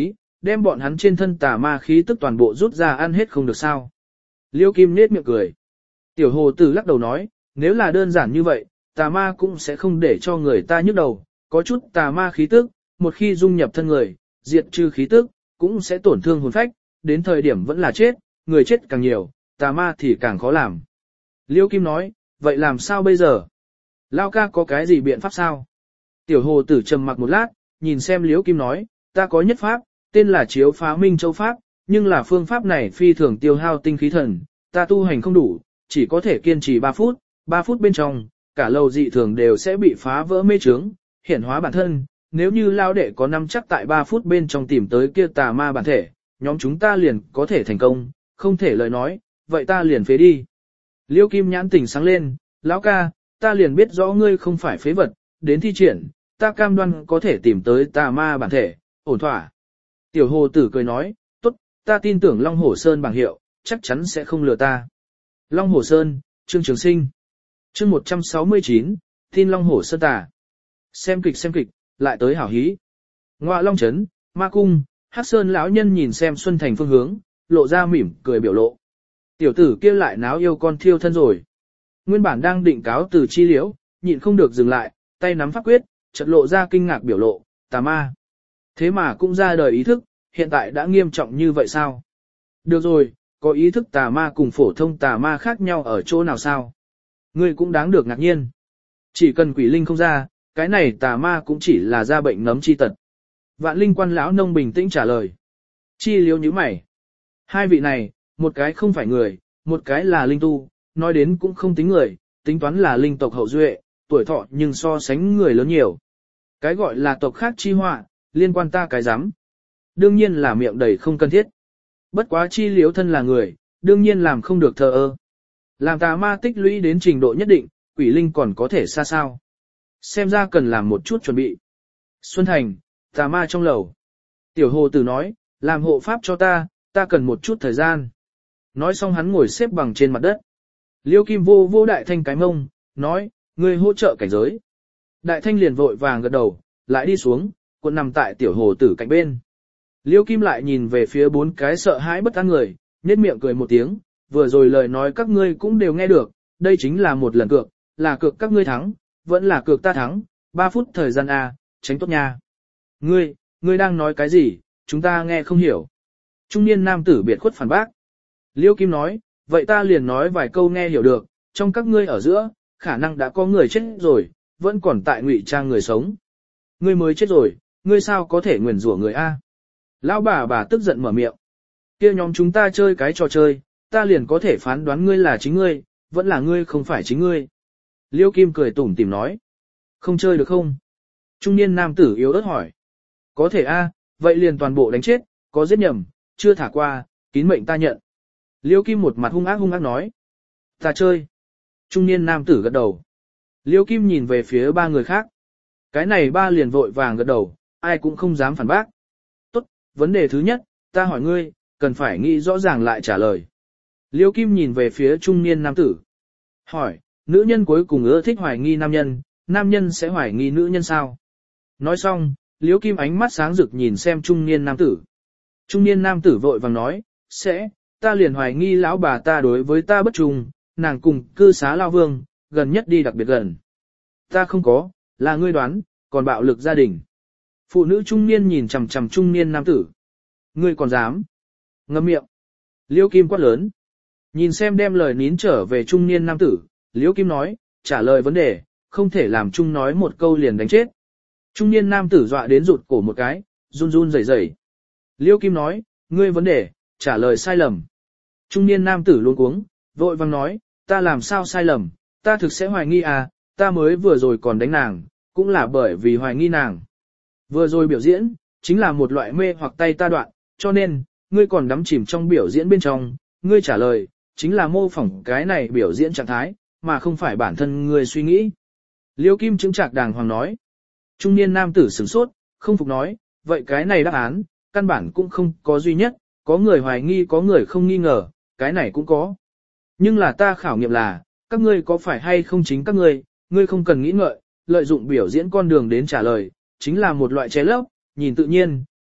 đem bọn hắn trên thân tà ma khí tức toàn bộ rút ra ăn hết không được sao. Liêu Kim nết miệng cười. Tiểu hồ tử lắc đầu nói, nếu là đơn giản như vậy, tà ma cũng sẽ không để cho người ta nhức đầu, có chút tà ma khí tức, một khi dung nhập thân người, diệt trừ khí tức, cũng sẽ tổn thương hồn phách, đến thời điểm vẫn là chết, người chết càng nhiều, tà ma thì càng khó làm. Liêu Kim nói, vậy làm sao bây giờ? Lao ca có cái gì biện pháp sao? Tiểu hồ tử trầm mặc một lát, nhìn xem Liêu Kim nói, ta có nhất pháp, tên là chiếu phá minh châu pháp, nhưng là phương pháp này phi thường tiêu hao tinh khí thần, ta tu hành không đủ, chỉ có thể kiên trì 3 phút, 3 phút bên trong, cả lầu dị thường đều sẽ bị phá vỡ mê trướng, hiển hóa bản thân, nếu như lao đệ có nắm chắc tại 3 phút bên trong tìm tới kia tà ma bản thể, nhóm chúng ta liền có thể thành công, không thể lời nói, vậy ta liền phế đi. Liêu Kim nhãn tỉnh sáng lên, lão ca, ta liền biết rõ ngươi không phải phế vật, đến thi triển, ta cam đoan có thể tìm tới tà ma bản thể, ổn thỏa. Tiểu hồ tử cười nói, tốt, ta tin tưởng Long Hổ Sơn bảng hiệu, chắc chắn sẽ không lừa ta. Long Hổ Sơn, Trương Trường Sinh. Chương 169, tin Long Hổ Sơn tà. Xem kịch, lại tới hảo hí. Ngoại Long Trấn, Ma Cung, Hắc Sơn lão nhân nhìn xem Xuân Thành phương hướng, lộ ra mỉm cười biểu lộ. Tiểu tử kia lại náo yêu con thiêu thân rồi. Nguyên bản đang định cáo từ chi liễu, nhịn không được dừng lại, tay nắm pháp quyết, chợt lộ ra kinh ngạc biểu lộ, tà ma. Thế mà cũng ra đời ý thức, hiện tại đã nghiêm trọng như vậy sao? Được rồi, có ý thức tà ma cùng phổ thông tà ma khác nhau ở chỗ nào sao? Ngươi cũng đáng được ngạc nhiên. Chỉ cần quỷ linh không ra, cái này tà ma cũng chỉ là ra bệnh nấm chi tật. Vạn Linh Quan lão nông bình tĩnh trả lời. Chi liếu nhíu mày. Hai vị này, một cái không phải người, một cái là linh tu, nói đến cũng không tính người, tính toán là linh tộc hậu duệ, tuổi thọ nhưng so sánh người lớn nhiều. Cái gọi là tộc khác chi họa, liên quan ta cái rắm. Đương nhiên là miệng đầy không cần thiết. Bất quá chi liếu thân là người, đương nhiên làm không được thờ ơ. Làm tà ma tích lũy đến trình độ nhất định, quỷ linh còn có thể xa sao. Xem ra cần làm một chút chuẩn bị. Xuân Thành, tà ma trong lầu. Tiểu hồ tử nói, làm hộ pháp cho ta cần một chút thời gian. Nói xong hắn ngồi xếp bằng trên mặt đất. Liêu Kim vô đại thanh cái mông, nói, ngươi hỗ trợ cảnh giới. Đại thanh liền vội vàng gật đầu, lại đi xuống, cuộn nằm tại tiểu hồ tử cạnh bên. Liêu Kim lại nhìn về phía 4 cái sợ hãi bất an người, nhếch miệng cười một tiếng, vừa rồi lời nói các ngươi cũng đều nghe được, đây chính là một lần cược, là cược các ngươi thắng, vẫn là cược ta thắng, 3 phút thời gian a, tránh tốt nha. Ngươi đang nói cái gì, chúng ta nghe không hiểu. Trung niên nam tử biệt khuất phản bác. Liêu Kim nói, vậy ta liền nói vài câu nghe hiểu được, trong các ngươi ở giữa, khả năng đã có người chết rồi, vẫn còn tại ngụy trang người sống. Ngươi mới chết rồi, ngươi sao có thể nguyền rủa người a? Lão bà tức giận mở miệng. Kia nhóm chúng ta chơi cái trò chơi, ta liền có thể phán đoán ngươi là chính ngươi, vẫn là ngươi không phải chính ngươi. Liêu Kim cười tủm tỉm nói. Không chơi được không? Trung niên nam tử yếu ớt hỏi. Có thể a, vậy liền toàn bộ đánh chết, có giết nhầm, chưa thả qua, kín mệnh ta nhận. Liêu Kim một mặt hung ác nói. Ta chơi. Trung niên nam tử gật đầu. Liêu Kim nhìn về phía 3 người khác. Cái này 3 liền vội vàng gật đầu, ai cũng không dám phản bác. Tốt, vấn đề thứ nhất, ta hỏi ngươi, cần phải nghĩ rõ ràng lại trả lời. Liêu Kim nhìn về phía trung niên nam tử. Hỏi, nữ nhân cuối cùng ưa thích hoài nghi nam nhân sẽ hoài nghi nữ nhân sao? Nói xong, Liêu Kim ánh mắt sáng rực nhìn xem trung niên nam tử. Trung niên nam tử vội vàng nói, sẽ, ta liền hoài nghi lão bà ta đối với ta bất trung, nàng cùng cư xá lao vương, gần nhất đi đặc biệt gần. Ta không có, là ngươi đoán, còn bạo lực gia đình. Phụ nữ trung niên nhìn chằm chằm trung niên nam tử. Ngươi còn dám? Ngậm miệng. Liêu Kim quát lớn. Nhìn xem đem lời nín trở về trung niên nam tử, Liêu Kim nói, trả lời vấn đề, không thể làm Trung nói một câu liền đánh chết. Trung niên nam tử dọa đến rụt cổ một cái, run rẩy rẩy. Liêu Kim nói, ngươi vấn đề, trả lời sai lầm. Trung niên nam tử luống cuống, vội vàng nói, ta làm sao sai lầm, ta thực sẽ hoài nghi à, ta mới vừa rồi còn đánh nàng, cũng là bởi vì hoài nghi nàng. Vừa rồi biểu diễn, chính là một loại mê hoặc tay ta đoạn, cho nên, ngươi còn đắm chìm trong biểu diễn bên trong, ngươi trả lời, chính là mô phỏng cái này biểu diễn trạng thái, mà không phải bản thân ngươi suy nghĩ. Liêu Kim chứng trạc đàng hoàng nói. Trung niên nam tử sửng sốt, không phục nói, vậy cái này đáp án, căn bản cũng không có duy nhất, có người hoài nghi có người không nghi ngờ, cái này cũng có. Nhưng là ta khảo nghiệm là, các ngươi có phải hay không chính các ngươi không cần nghĩ ngợi, lợi dụng biểu diễn con đường đến trả lời, chính là một loại che lấp, nhìn tự nhiên,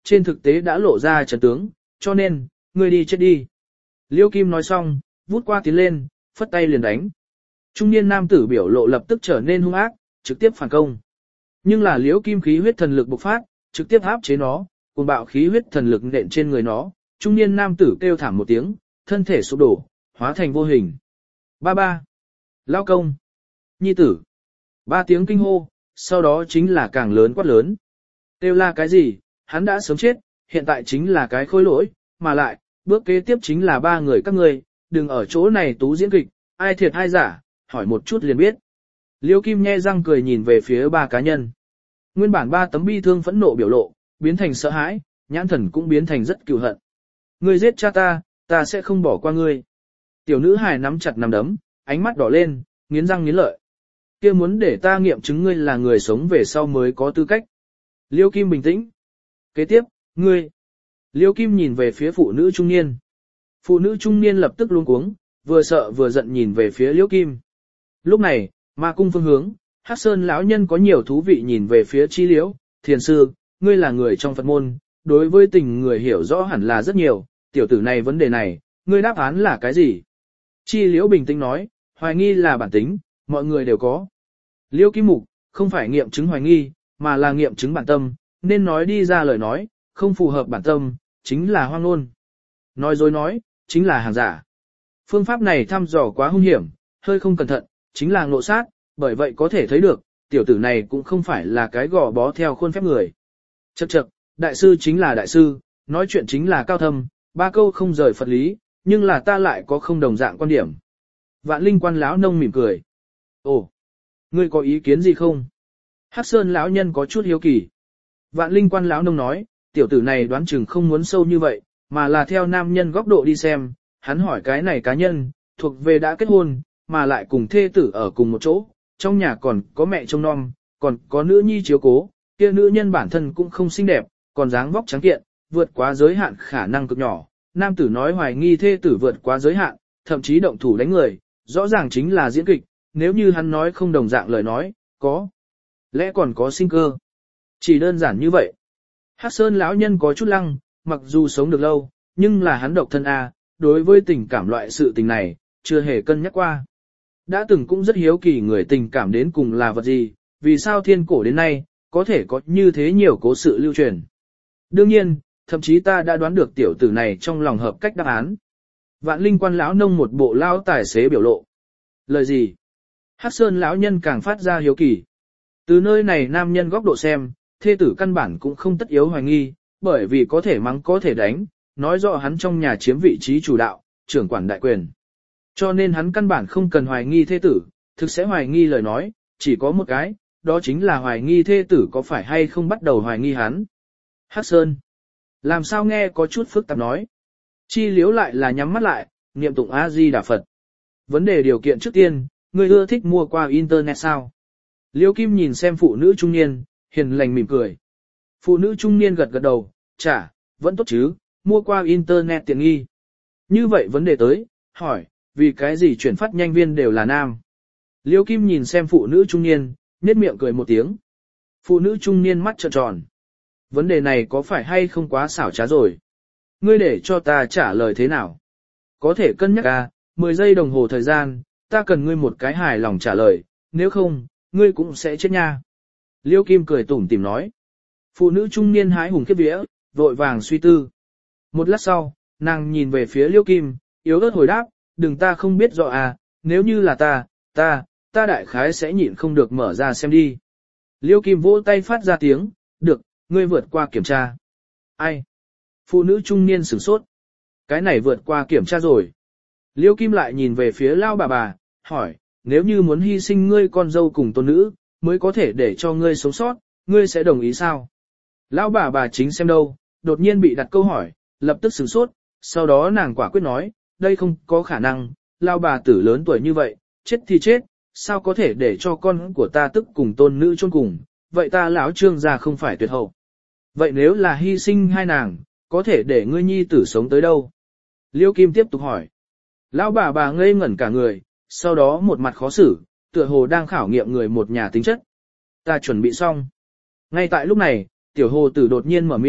trên thực tế đã lộ ra trận tướng, cho nên, ngươi đi chết đi. Liêu Kim nói xong, vút qua tiến lên, phất tay liền đánh. Trung niên nam tử biểu lộ lập tức trở nên hung ác, trực tiếp phản công. Nhưng là Liêu Kim khí huyết thần lực bộc phát, trực tiếp áp chế nó, cuồng bạo khí huyết thần lực nện trên người nó, trung niên nam tử kêu thảm một tiếng, thân thể sụp đổ, hóa thành vô hình. Ba ba. Lao công. Nhi tử. Ba tiếng kinh hô, sau đó chính là càng lớn quát lớn. Kêu là cái gì, hắn đã sớm chết, hiện tại chính là cái khôi lỗi, mà lại, bước kế tiếp chính là ba người các ngươi, đừng ở chỗ này tú diễn kịch, ai thiệt ai giả, hỏi một chút liền biết. Liêu Kim nhe răng cười nhìn về phía ba cá nhân. Nguyên bản ba tấm bi thương phẫn nộ biểu lộ, biến thành sợ hãi, nhãn thần cũng biến thành rất cừu hận. Ngươi giết cha ta, ta sẽ không bỏ qua ngươi. Tiểu nữ hài nắm chặt nắm đấm, ánh mắt đỏ lên, nghiến răng nghiến lợi. Kia muốn để ta nghiệm chứng ngươi là người sống về sau mới có tư cách. Liêu Kim bình tĩnh. Kế tiếp, ngươi. Liêu Kim nhìn về phía phụ nữ trung niên. Phụ nữ trung niên lập tức luống cuống, vừa sợ vừa giận nhìn về phía Liêu Kim. Lúc này, ma cung phương hướng, Hắc Sơn lão nhân có nhiều thú vị nhìn về phía Chi Liễu, thiền sư, ngươi là người trong Phật môn, đối với tình người hiểu rõ hẳn là rất nhiều, tiểu tử này vấn đề này, ngươi đáp án là cái gì? Chi Liễu bình tĩnh nói, hoài nghi là bản tính, mọi người đều có. Liêu Kim Mục, không phải nghiệm chứng hoài nghi, mà là nghiệm chứng bản tâm, nên nói đi ra lời nói, không phù hợp bản tâm, chính là hoang ngôn. Nói dối nói, chính là hàng giả. Phương pháp này thăm dò quá hung hiểm, hơi không cẩn thận, chính là ngộ sát, bởi vậy có thể thấy được, tiểu tử này cũng không phải là cái gò bó theo khuôn phép người. Chậc chậc, đại sư chính là đại sư, nói chuyện chính là cao thâm, ba câu không rời Phật lý, nhưng là ta lại có không đồng dạng quan điểm. Vạn Linh Quan lão nông mỉm cười. Ồ, ngươi có ý kiến gì không? Hắc Sơn lão nhân có chút hiếu kỳ. Vạn Linh Quan lão nông nói, tiểu tử này đoán chừng không muốn sâu như vậy, mà là theo nam nhân góc độ đi xem, hắn hỏi cái này cá nhân, thuộc về đã kết hôn, mà lại cùng thê tử ở cùng một chỗ, trong nhà còn có mẹ trông nom, còn có nữ nhi chiếu cố, kia nữ nhân bản thân cũng không xinh đẹp, còn dáng vóc trắng kiện, vượt quá giới hạn khả năng cực nhỏ. Nam tử nói hoài nghi thê tử vượt quá giới hạn, thậm chí động thủ đánh người, rõ ràng chính là diễn kịch, nếu như hắn nói không đồng dạng lời nói, có lẽ còn có sinh cơ. Chỉ đơn giản như vậy. Hắc Sơn lão nhân có chút lăng, mặc dù sống được lâu, nhưng là hắn độc thân a, đối với tình cảm loại sự tình này, chưa hề cân nhắc qua. Đã từng cũng rất hiếu kỳ người tình cảm đến cùng là vật gì, vì sao thiên cổ đến nay, có thể có như thế nhiều cố sự lưu truyền. Đương nhiên, thậm chí ta đã đoán được tiểu tử này trong lòng hợp cách đáp án. Vạn Linh Quan lão nông một bộ lao tài xế biểu lộ. Lời gì? Hắc Sơn lão nhân càng phát ra hiếu kỳ. Từ nơi này nam nhân góc độ xem, thê tử căn bản cũng không tất yếu hoài nghi, bởi vì có thể mắng có thể đánh, nói rõ hắn trong nhà chiếm vị trí chủ đạo, trưởng quản đại quyền. Cho nên hắn căn bản không cần hoài nghi thê tử, thực sẽ hoài nghi lời nói, chỉ có một cái, đó chính là hoài nghi thê tử có phải hay không bắt đầu hoài nghi hắn. Hắc Sơn. Làm sao nghe có chút phức tạp nói. Chi Liếu lại là nhắm mắt lại, niệm tụng A-di-đà Phật. Vấn đề điều kiện trước tiên, người ưa thích mua qua Internet sao? Liêu Kim nhìn xem phụ nữ trung niên, hiền lành mỉm cười. Phụ nữ trung niên gật gật đầu, chả, vẫn tốt chứ, mua qua Internet tiện nghi. Như vậy vấn đề tới, hỏi, vì cái gì chuyển phát nhanh viên đều là nam? Liêu Kim nhìn xem phụ nữ trung niên, nhếch miệng cười một tiếng. Phụ nữ trung niên mắt trợn tròn. Vấn đề này có phải hay không quá xảo trá rồi? Ngươi để cho ta trả lời thế nào? Có thể cân nhắc à, 10 giây đồng hồ thời gian, ta cần ngươi một cái hài lòng trả lời, nếu không, ngươi cũng sẽ chết nha. Liêu Kim cười tủm tỉm nói. Phụ nữ trung niên hái hùng khiếp vía, vội vàng suy tư. Một lát sau, nàng nhìn về phía Liêu Kim, yếu ớt hồi đáp, đừng ta không biết rõ à, nếu như là ta đại khái sẽ nhịn không được mở ra xem đi. Liêu Kim vỗ tay phát ra tiếng, được, ngươi vượt qua kiểm tra. Ai? Phụ nữ trung niên sửng sốt. Cái này vượt qua kiểm tra rồi. Liêu Kim lại nhìn về phía lao bà, hỏi, nếu như muốn hy sinh ngươi con dâu cùng tôn nữ, mới có thể để cho ngươi sống sót, ngươi sẽ đồng ý sao? Lão bà chính xem đâu, đột nhiên bị đặt câu hỏi, lập tức sửng sốt, sau đó nàng quả quyết nói, đây không có khả năng, lao bà tử lớn tuổi như vậy, chết thì chết, sao có thể để cho con của ta tức cùng tôn nữ chôn cùng, vậy ta lão Trương gia không phải tuyệt hậu. Vậy nếu là hy sinh hai nàng, có thể để ngươi nhi tử sống tới đâu? Liêu Kim tiếp tục hỏi. Lão bà ngây ngẩn cả người, sau đó một mặt khó xử, tựa hồ đang khảo nghiệm người một nhà tính chất. Ta chuẩn bị xong. Ngay tại lúc này, tiểu hồ tử đột nhiên mở miệng,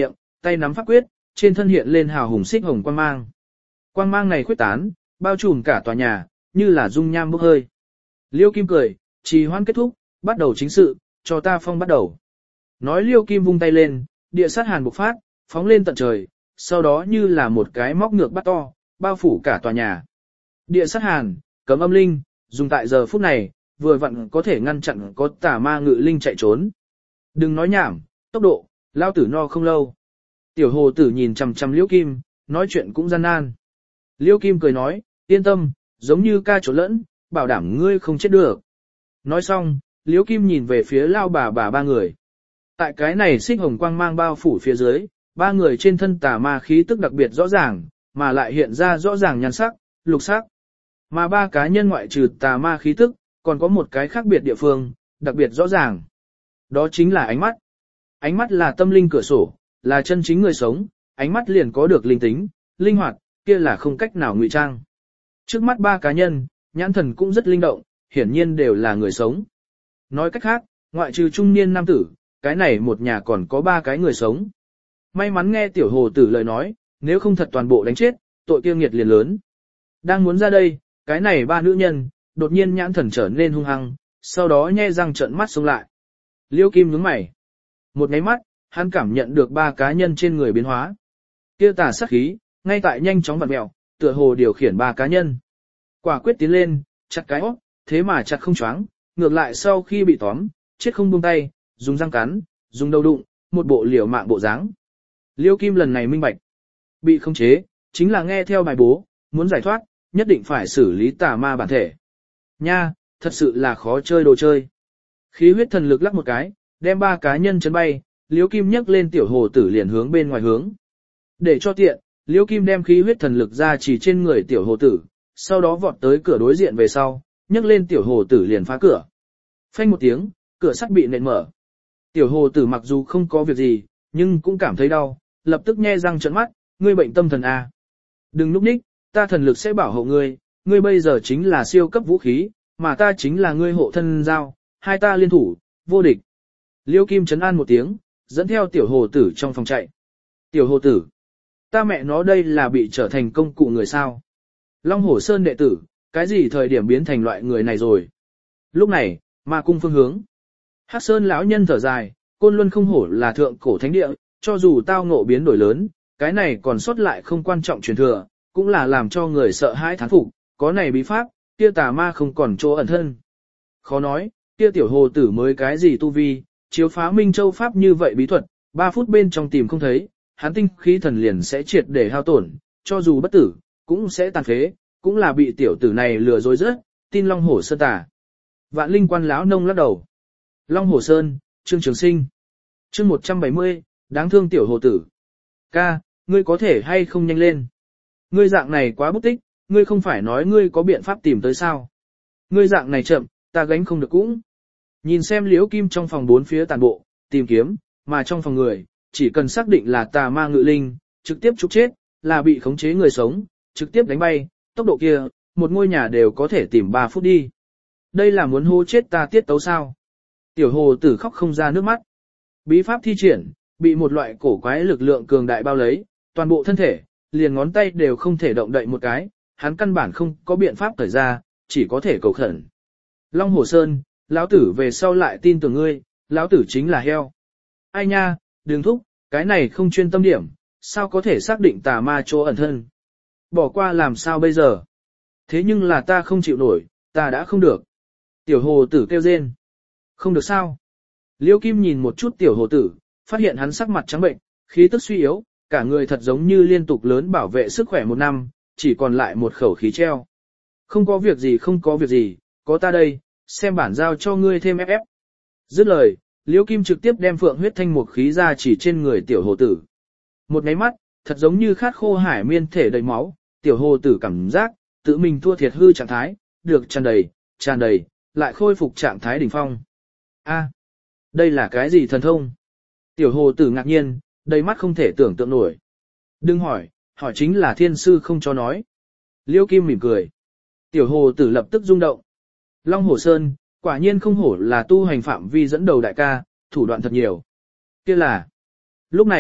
tay nắm pháp quyết, trên thân hiện lên hào hùng xích hồng quang mang. Quang mang này khuếch tán, bao trùm cả tòa nhà, như là dung nham bốc hơi. Liêu Kim cười, trì hoãn kết thúc, bắt đầu chính sự, cho ta phong bắt đầu. Nói Liêu Kim vung tay lên, địa sát hàn bộc phát, phóng lên tận trời, sau đó như là một cái móc ngược bắt to, bao phủ cả tòa nhà. Địa sát hàn, cấm âm linh, dùng tại giờ phút này, vừa vặn có thể ngăn chặn có tà ma ngự linh chạy trốn. Đừng nói nhảm, tốc độ, lao tử no không lâu. Tiểu hồ tử nhìn chằm chằm Liêu Kim, nói chuyện cũng gian nan. Liêu Kim cười nói, yên tâm, giống như ca trốn lẫn, bảo đảm ngươi không chết được. Nói xong, Liêu Kim nhìn về phía lao bà ba người. Tại cái này xích hồng quang mang bao phủ phía dưới, ba người trên thân tà ma khí tức đặc biệt rõ ràng, mà lại hiện ra rõ ràng nhan sắc, lục sắc. Mà ba cá nhân ngoại trừ tà ma khí tức, còn có một cái khác biệt địa phương, đặc biệt rõ ràng. Đó chính là ánh mắt. Ánh mắt là tâm linh cửa sổ, là chân chính người sống, ánh mắt liền có được linh tính, linh hoạt, kia là không cách nào ngụy trang. Trước mắt ba cá nhân, nhãn thần cũng rất linh động, hiển nhiên đều là người sống. Nói cách khác, ngoại trừ trung niên nam tử, cái này một nhà còn có ba cái người sống. May mắn nghe tiểu hồ tử lời nói, nếu không thật toàn bộ đánh chết, tội kia nghiệt liền lớn. Đang muốn ra đây, cái này ba nữ nhân, đột nhiên nhãn thần trở nên hung hăng, sau đó nhe răng trợn mắt xuống lại. Liêu Kim nhướng mày. Một nháy mắt, hắn cảm nhận được ba cá nhân trên người biến hóa. Kia tà sát khí, ngay tại nhanh chóng vặn mèo, tựa hồ điều khiển ba cá nhân. Quả quyết tiến lên, chặt cái hót, thế mà chặt không choáng, ngược lại sau khi bị tóm, chết không buông tay, dùng răng cắn, dùng đầu đụng, một bộ liều mạng bộ dáng. Liêu Kim lần này minh bạch. Bị khống chế, chính là nghe theo bài bố, muốn giải thoát, nhất định phải xử lý tà ma bản thể. Nha, thật sự là khó chơi đồ chơi. Khí huyết thần lực lắc một cái, đem ba cá nhân chấn bay, Liêu Kim nhấc lên tiểu hồ tử liền hướng bên ngoài hướng. Để cho tiện, Liêu Kim đem khí huyết thần lực ra chỉ trên người tiểu hồ tử, sau đó vọt tới cửa đối diện về sau, nhấc lên tiểu hồ tử liền phá cửa. Phanh một tiếng, cửa sắt bị nện mở. Tiểu hồ tử mặc dù không có việc gì, nhưng cũng cảm thấy đau, lập tức nhe răng trợn mắt, ngươi bệnh tâm thần à. Đừng núp ních, ta thần lực sẽ bảo hộ ngươi, ngươi bây giờ chính là siêu cấp vũ khí, mà ta chính là ngươi hộ thân giao, hai ta liên thủ, vô địch. Liêu Kim trấn an một tiếng, dẫn theo tiểu hồ tử trong phòng chạy. Tiểu hồ tử, ta mẹ nó đây là bị trở thành công cụ người sao. Long Hổ Sơn đệ tử, cái gì thời điểm biến thành loại người này rồi. Lúc này, ma cung phương hướng. Hắc Sơn lão nhân thở dài, Côn Luân không hổ là thượng cổ thánh địa, cho dù tao ngộ biến đổi lớn, cái này còn sót lại không quan trọng truyền thừa, cũng là làm cho người sợ hãi thán phục, có này bí pháp, kia tà ma không còn chỗ ẩn thân. Khó nói, kia tiểu hồ tử mới cái gì tu vi, chiếu phá Minh Châu pháp như vậy bí thuật, 3 phút bên trong tìm không thấy, hắn tinh khí thần liền sẽ triệt để hao tổn, cho dù bất tử, cũng sẽ tàn phế, cũng là bị tiểu tử này lừa dối rớt, tin Long Hổ Sơn tà. Vạn Linh Quan lão nông lắc đầu. Long Hổ Sơn, Trương Trường Sinh. Chương 170, đáng thương tiểu hồ tử. Ca, ngươi có thể hay không nhanh lên? Ngươi dạng này quá bút tích, ngươi không phải nói ngươi có biện pháp tìm tới sao? Ngươi dạng này chậm, ta gánh không được cũng. Nhìn xem Liễu Kim trong phòng 4 phía tàn bộ, tìm kiếm, mà trong phòng người, chỉ cần xác định là tà ma ngự linh, trực tiếp trục chết, là bị khống chế người sống, trực tiếp đánh bay, tốc độ kia, một ngôi nhà đều có thể tìm 3 phút đi. Đây là muốn hô chết ta tiết tấu sao? Tiểu hồ tử khóc không ra nước mắt. Bí pháp thi triển, bị một loại cổ quái lực lượng cường đại bao lấy, toàn bộ thân thể, liền ngón tay đều không thể động đậy một cái, hắn căn bản không có biện pháp thời ra, chỉ có thể cầu khẩn. Long Hổ Sơn, lão tử về sau lại tin tưởng ngươi, lão tử chính là heo. Ai nha, đừng thúc, cái này không chuyên tâm điểm, sao có thể xác định tà ma chỗ ẩn thân. Bỏ qua làm sao bây giờ? Thế nhưng là ta không chịu nổi, ta đã không được. Tiểu hồ tử kêu rên. Không được sao? Liêu Kim nhìn một chút tiểu hồ tử, phát hiện hắn sắc mặt trắng bệnh, khí tức suy yếu, cả người thật giống như liên tục lớn bảo vệ sức khỏe 1 năm, chỉ còn lại một khẩu khí treo. Không có việc gì không có việc gì, có ta đây, xem bản giao cho ngươi thêm ép. Dứt lời, Liêu Kim trực tiếp đem phượng huyết thanh mục khí ra chỉ trên người tiểu hồ tử. Một nháy mắt, thật giống như khát khô hải miên thể đầy máu, tiểu hồ tử cảm giác, tự mình thua thiệt hư trạng thái, được tràn đầy, lại khôi phục trạng thái đỉnh phong. A, đây là cái gì thần thông? Tiểu hồ tử ngạc nhiên, đầy mắt không thể tưởng tượng nổi. Đừng hỏi chính là thiên sư không cho nói. Liêu Kim mỉm cười. Tiểu hồ tử lập tức rung động. Long Hổ Sơn, quả nhiên không hổ là tu hành phạm vi dẫn đầu đại ca, thủ đoạn thật nhiều. Kia là. Lúc này,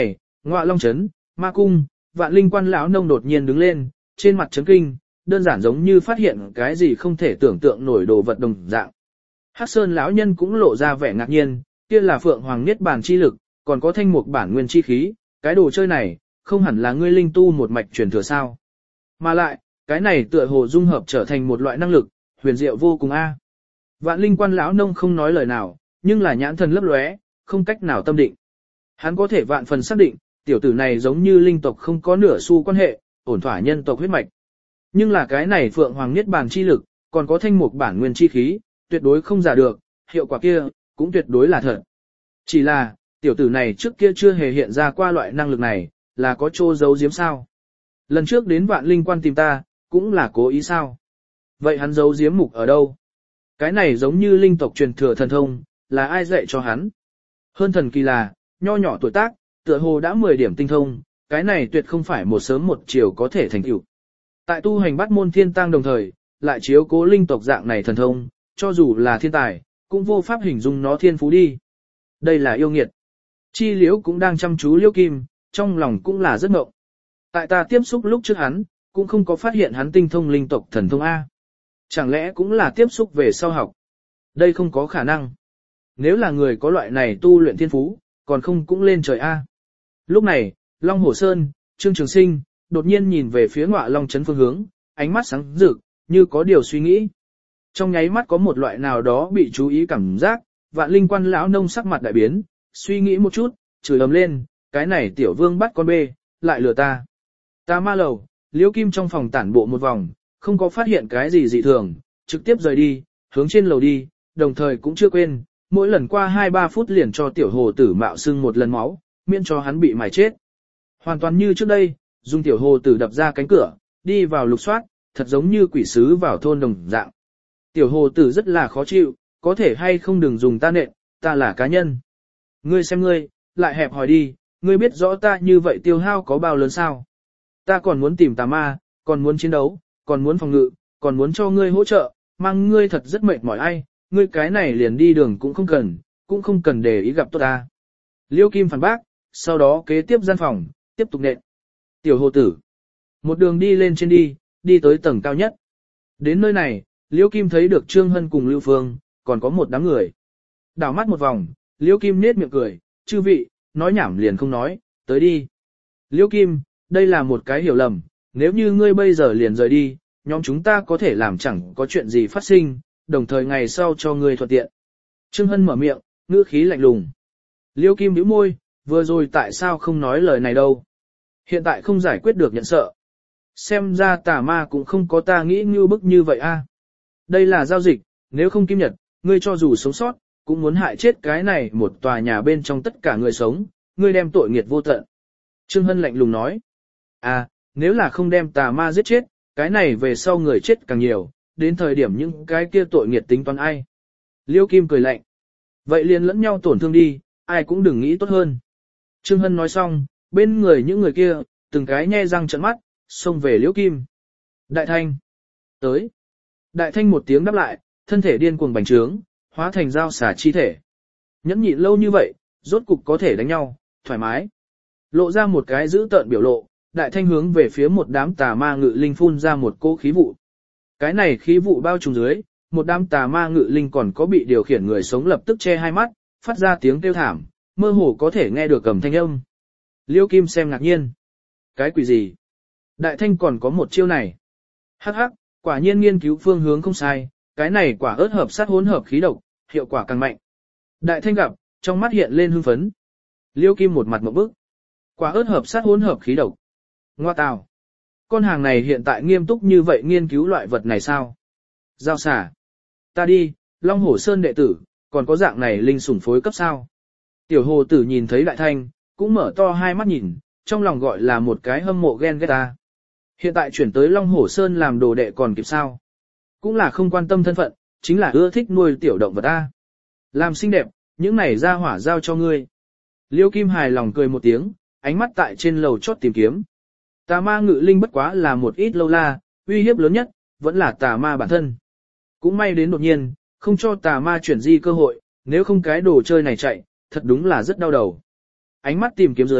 Ngọa Long Trấn, Ma Cung, Vạn Linh Quan lão nông đột nhiên đứng lên, trên mặt chấn kinh, đơn giản giống như phát hiện cái gì không thể tưởng tượng nổi đồ vật đồng dạng. Hắc Sơn lão nhân cũng lộ ra vẻ ngạc nhiên, kia là Phượng Hoàng Niết Bàn chi lực, còn có thanh mục bản nguyên chi khí, cái đồ chơi này, không hẳn là ngươi linh tu một mạch truyền thừa sao? Mà lại, cái này tựa hồ dung hợp trở thành một loại năng lực, huyền diệu vô cùng a. Vạn Linh Quan lão nông không nói lời nào, nhưng là nhãn thần lấp lóe, không cách nào tâm định. Hắn có thể vạn phần xác định, tiểu tử này giống như linh tộc không có nửa xu quan hệ, ổn thỏa nhân tộc huyết mạch. Nhưng là cái này Phượng Hoàng Niết Bàn chi lực, còn có thanh mục bản nguyên chi khí, tuyệt đối không giả được, hiệu quả kia, cũng tuyệt đối là thật. Chỉ là, tiểu tử này trước kia chưa hề hiện ra qua loại năng lực này, là có trô giấu giếm sao. Lần trước đến Vạn Linh Quan tìm ta, cũng là cố ý sao. Vậy hắn giấu giếm mục ở đâu? Cái này giống như linh tộc truyền thừa thần thông, là ai dạy cho hắn? Hơn thần kỳ là, nho nhỏ tuổi tác, tựa hồ đã 10 điểm tinh thông, cái này tuyệt không phải một sớm một chiều có thể thành tựu. Tại tu hành bắt môn thiên tăng đồng thời, lại chiếu cố linh tộc dạng này thần thông, cho dù là thiên tài, cũng vô pháp hình dung nó thiên phú đi. Đây là yêu nghiệt. Chi Liễu cũng đang chăm chú Liễu Kim, trong lòng cũng là rất ngộng. Tại ta tiếp xúc lúc trước hắn, cũng không có phát hiện hắn tinh thông linh tộc thần thông A. Chẳng lẽ cũng là tiếp xúc về sau học? Đây không có khả năng. Nếu là người có loại này tu luyện thiên phú, còn không cũng lên trời A. Lúc này, Long Hổ Sơn, Trương Trường Sinh, đột nhiên nhìn về phía Ngọa Long Trấn phương hướng, ánh mắt sáng rực, như có điều suy nghĩ. Trong nháy mắt có một loại nào đó bị chú ý cảm giác, Vạn Linh Quan lão nông sắc mặt đại biến, suy nghĩ một chút, chửi ầm lên, cái này tiểu vương bắt con bê, lại lừa ta. Ta ma lầu, Liễu Kim trong phòng tản bộ một vòng, không có phát hiện cái gì dị thường, trực tiếp rời đi, hướng trên lầu đi, đồng thời cũng chưa quên, mỗi lần qua 2-3 phút liền cho tiểu hồ tử mạo xưng một lần máu, miễn cho hắn bị mài chết. Hoàn toàn như trước đây, dùng tiểu hồ tử đập ra cánh cửa, đi vào lục soát, thật giống như quỷ sứ vào thôn đồng dạng. Tiểu hồ tử rất là khó chịu, có thể hay không đừng dùng ta nện, ta là cá nhân. Ngươi xem ngươi, lại hẹp hỏi đi, ngươi biết rõ ta như vậy tiêu hao có bao lớn sao. Ta còn muốn tìm tà ma, còn muốn chiến đấu, còn muốn phòng ngự, còn muốn cho ngươi hỗ trợ, mang ngươi thật rất mệt mỏi ai, ngươi cái này liền đi đường cũng không cần để ý gặp tôi ta. Liêu Kim phản bác, sau đó kế tiếp gian phòng, tiếp tục nện. Tiểu hồ tử. Một đường đi lên trên đi tới tầng cao nhất. Đến nơi này, Liêu Kim thấy được Trương Hân cùng Lưu Phương, còn có một đám người. Đảo mắt một vòng, Liêu Kim nết miệng cười, chư vị, nói nhảm liền không nói, tới đi. Liêu Kim, đây là một cái hiểu lầm, nếu như ngươi bây giờ liền rời đi, nhóm chúng ta có thể làm chẳng có chuyện gì phát sinh, đồng thời ngày sau cho ngươi thuận tiện. Trương Hân mở miệng, ngữ khí lạnh lùng. Liêu Kim bĩu môi, vừa rồi tại sao không nói lời này đâu. Hiện tại không giải quyết được nhận sợ. Xem ra tà ma cũng không có ta nghĩ như bức như vậy a. Đây là giao dịch, nếu không Kim Nhật, ngươi cho dù sống sót, cũng muốn hại chết cái này một tòa nhà bên trong tất cả người sống, ngươi đem tội nghiệt vô tận. Trương Hân lạnh lùng nói. À, nếu là không đem tà ma giết chết, cái này về sau người chết càng nhiều, đến thời điểm những cái kia tội nghiệt tính toán ai. Liêu Kim cười lạnh. Vậy liền lẫn nhau tổn thương đi, ai cũng đừng nghĩ tốt hơn. Trương Hân nói xong, bên người những người kia, từng cái nhe răng trợn mắt, xông về Liễu Kim. Đại Thanh. Tới. Đại Thanh một tiếng đáp lại, thân thể điên cuồng bành trướng, hóa thành dao xả chi thể. Nhẫn nhịn lâu như vậy, rốt cục có thể đánh nhau, thoải mái. Lộ ra một cái dữ tợn biểu lộ, Đại Thanh hướng về phía một đám tà ma ngự linh phun ra một cỗ khí vụ. Cái này khí vụ bao trùm dưới, một đám tà ma ngự linh còn có bị điều khiển người sống lập tức che hai mắt, phát ra tiếng kêu thảm, mơ hồ có thể nghe được cầm thanh âm. Liêu Kim xem ngạc nhiên. Cái quỷ gì? Đại Thanh còn có một chiêu này. Hắc hắc, quả nhiên nghiên cứu phương hướng không sai, cái này quả ớt hợp sát hỗn hợp khí độc, hiệu quả càng mạnh. Đại Thanh gặp, trong mắt hiện lên hưng phấn. Liêu Kim một mặt ngộp bức. Quả ớt hợp sát hỗn hợp khí độc. Ngoa tào. Con hàng này hiện tại nghiêm túc như vậy nghiên cứu loại vật này sao? Giao xả. Ta đi, Long Hổ Sơn đệ tử, còn có dạng này linh sủng phối cấp sao? Tiểu hồ tử nhìn thấy Đại Thanh, cũng mở to hai mắt nhìn, trong lòng gọi là một cái hâm mộ ghen ghét ta. Hiện tại chuyển tới Long Hổ Sơn làm đồ đệ còn kịp sao? Cũng là không quan tâm thân phận, chính là ưa thích nuôi tiểu động vật ta. Làm xinh đẹp, những này ra hỏa giao cho ngươi. Liêu Kim hài lòng cười một tiếng, ánh mắt tại trên lầu chót tìm kiếm. Tà ma ngự linh bất quá là một ít lâu la, uy hiếp lớn nhất, vẫn là tà ma bản thân. Cũng may đến đột nhiên, không cho tà ma chuyển di cơ hội, nếu không cái đồ chơi này chạy, thật đúng là rất đau đầu. Ánh mắt tìm kiếm dưới,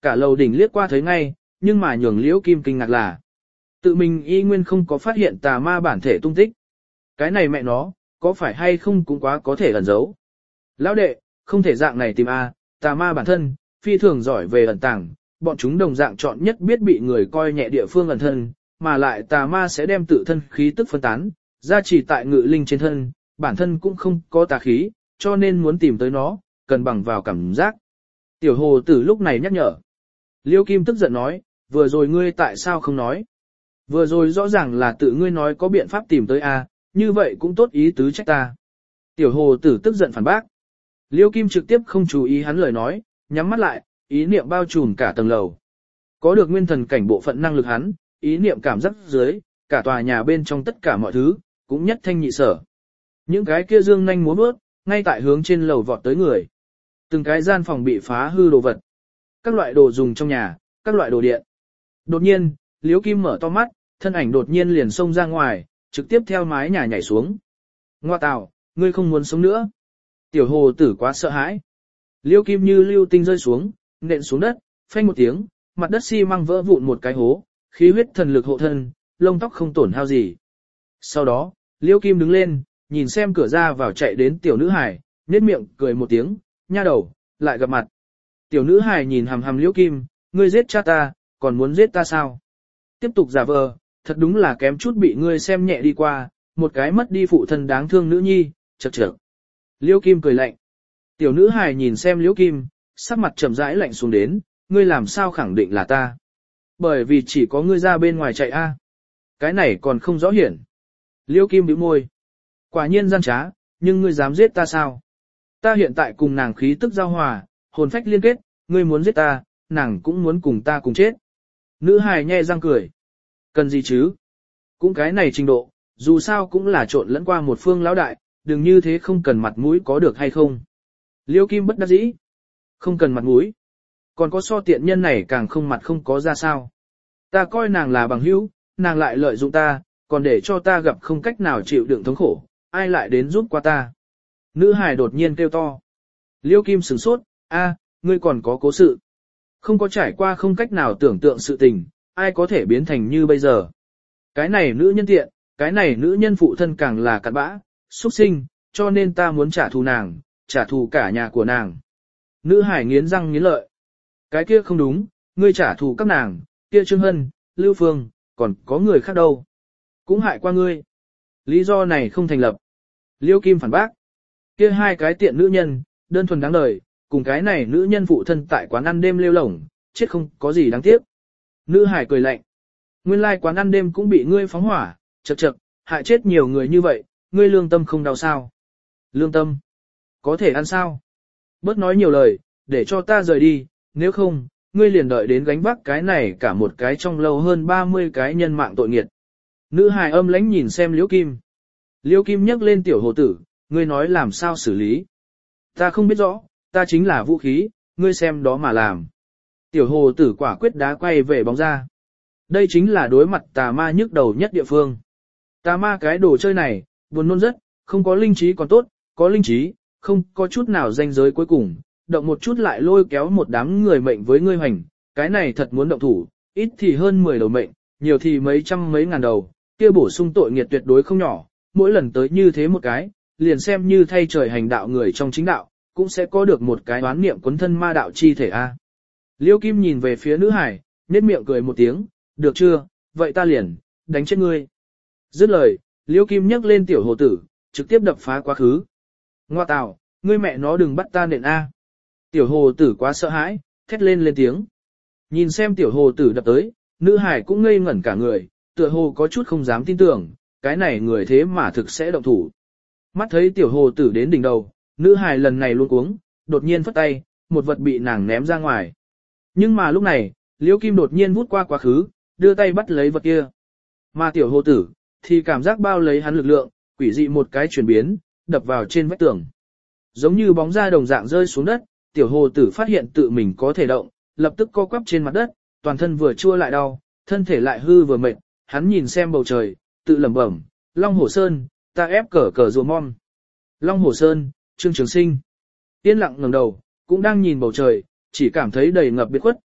cả lầu đỉnh liếc qua thấy ngay, nhưng mà nhường Liễu Kim kinh ngạc là tự mình y nguyên không có phát hiện tà ma bản thể tung tích. Cái này mẹ nó, có phải hay không cũng quá có thể ẩn giấu. Lão đệ, không thể dạng này tìm a, tà ma bản thân, phi thường giỏi về ẩn tàng, bọn chúng đồng dạng chọn nhất biết bị người coi nhẹ địa phương ẩn thân, mà lại tà ma sẽ đem tự thân khí tức phân tán, gia trì tại ngự linh trên thân, bản thân cũng không có tà khí, cho nên muốn tìm tới nó, cần bằng vào cảm giác. Tiểu hồ tử lúc này nhắc nhở. Liêu Kim tức giận nói, vừa rồi ngươi tại sao không nói? Vừa rồi rõ ràng là tự ngươi nói có biện pháp tìm tới a, như vậy cũng tốt ý tứ trách ta. Tiểu hồ tử tức giận phản bác. Liêu Kim trực tiếp không chú ý hắn lời nói, nhắm mắt lại, ý niệm bao trùm cả tầng lầu. Có được nguyên thần cảnh bộ phận năng lực hắn, ý niệm cảm giác dưới, cả tòa nhà bên trong tất cả mọi thứ, cũng nhất thanh nhị sở. Những cái kia dương nhanh múa bước, ngay tại hướng trên lầu vọt tới người. Từng cái gian phòng bị phá hư đồ vật. Các loại đồ dùng trong nhà, các loại đồ điện. Đột nhiên, Liễu Kim mở to mắt, thân ảnh đột nhiên liền xông ra ngoài, trực tiếp theo mái nhà nhảy xuống. Ngoa tào, ngươi không muốn sống nữa. Tiểu hồ tử quá sợ hãi. Liễu Kim như lưu tinh rơi xuống, nện xuống đất, phanh một tiếng, mặt đất xi măng vỡ vụn một cái hố, khí huyết thần lực hộ thân, lông tóc không tổn hao gì. Sau đó, Liễu Kim đứng lên, nhìn xem cửa ra vào chạy đến tiểu nữ hài, nhếch miệng cười một tiếng, nha đầu, lại gặp mặt. Tiểu nữ hài nhìn hằm hằm Liễu Kim, ngươi giết cha ta, còn muốn giết ta sao? Tiếp tục giả vờ, thật đúng là kém chút bị ngươi xem nhẹ đi qua, một cái mất đi phụ thân đáng thương nữ nhi, chậc chậc. Liễu Kim cười lạnh. Tiểu nữ hài nhìn xem Liễu Kim, sắc mặt trầm rãi lạnh xuống đến, ngươi làm sao khẳng định là ta? Bởi vì chỉ có ngươi ra bên ngoài chạy a. Cái này còn không rõ hiển. Liễu Kim bĩu môi. Quả nhiên gian trá, nhưng ngươi dám giết ta sao? Ta hiện tại cùng nàng khí tức giao hòa, hồn phách liên kết, ngươi muốn giết ta, nàng cũng muốn cùng ta cùng chết. Nữ hài nhe răng cười. Cần gì chứ? Cũng cái này trình độ, dù sao cũng là trộn lẫn qua một phương lão đại, đừng như thế không cần mặt mũi có được hay không? Liêu Kim bất đắc dĩ. Không cần mặt mũi. Còn có so tiện nhân này càng không mặt không có ra sao. Ta coi nàng là bằng hữu, nàng lại lợi dụng ta, còn để cho ta gặp không cách nào chịu đựng thống khổ, ai lại đến giúp qua ta. Nữ hài đột nhiên kêu to. Liêu Kim sửng sốt, a, ngươi còn có cố sự. Không có trải qua không cách nào tưởng tượng sự tình, ai có thể biến thành như bây giờ. Cái này nữ nhân tiện, cái này nữ nhân phụ thân càng là cặn bã, xuất sinh, cho nên ta muốn trả thù nàng, trả thù cả nhà của nàng. Nữ hải nghiến răng nghiến lợi. Cái kia không đúng, ngươi trả thù các nàng, kia Trương Hân, Lưu Phương, còn có người khác đâu. Cũng hại qua ngươi. Lý do này không thành lập. Liêu Kim phản bác. Kia hai cái tiện nữ nhân, đơn thuần đáng đời, cùng cái này nữ nhân phụ thân tại quán ăn đêm lêu lổng, chết không có gì đáng tiếc. Nữ hải cười lạnh. Nguyên lai quán ăn đêm cũng bị ngươi phóng hỏa, chậc chậc, hại chết nhiều người như vậy, ngươi lương tâm không đau sao? Lương tâm? Có thể ăn sao? Bớt nói nhiều lời, để cho ta rời đi, nếu không, ngươi liền đợi đến gánh vác cái này cả một cái trong lâu hơn 30 cái nhân mạng tội nghiệt. Nữ hài âm lãnh nhìn xem Liễu Kim. Liễu Kim nhấc lên tiểu hồ tử, ngươi nói làm sao xử lý? Ta không biết rõ, ta chính là vũ khí, ngươi xem đó mà làm. Tiểu hồ tử quả quyết đá quay về bóng ra. Đây chính là đối mặt tà ma nhức đầu nhất địa phương. Tà ma cái đồ chơi này, buồn nôn rất, không có linh trí còn tốt, có linh trí, không có chút nào ranh giới cuối cùng, động một chút lại lôi kéo một đám người mệnh với ngươi hoành, cái này thật muốn động thủ, ít thì hơn 10 đầu mệnh, nhiều thì mấy trăm mấy ngàn đầu, kia bổ sung tội nghiệt tuyệt đối không nhỏ, mỗi lần tới như thế một cái, liền xem như thay trời hành đạo người trong chính đạo, cũng sẽ có được một cái oán niệm cuốn thân ma đạo chi thể a. Liêu Kim nhìn về phía nữ hải, nhếch miệng cười một tiếng, được chưa, vậy ta liền, đánh chết ngươi. Dứt lời, Liêu Kim nhấc lên tiểu hồ tử, trực tiếp đập phá quá khứ. Ngoa tào, ngươi mẹ nó đừng bắt ta nện a. Tiểu hồ tử quá sợ hãi, thét lên tiếng. Nhìn xem tiểu hồ tử đập tới, nữ hải cũng ngây ngẩn cả người, tựa hồ có chút không dám tin tưởng, cái này người thế mà thực sẽ động thủ. Mắt thấy tiểu hồ tử đến đỉnh đầu, nữ hải lần này luôn cuống, đột nhiên phất tay, một vật bị nàng ném ra ngoài. Nhưng mà lúc này, Liễu Kim đột nhiên vút qua quá khứ, đưa tay bắt lấy vật kia. Mà tiểu hồ tử, thì cảm giác bao lấy hắn lực lượng, quỷ dị một cái chuyển biến, đập vào trên vách tường. Giống như bóng da đồng dạng rơi xuống đất, tiểu hồ tử phát hiện tự mình có thể động, lập tức co quắp trên mặt đất, toàn thân vừa chua lại đau, thân thể lại hư vừa mệt, hắn nhìn xem bầu trời, tự lẩm bẩm, Long Hổ Sơn, ta ép cờ rùa mon. Long Hổ Sơn, Trương Trường Sinh. Yên lặng ngẩng đầu, cũng đang nhìn bầu trời, chỉ cảm thấy đầy ngập biệt khuất,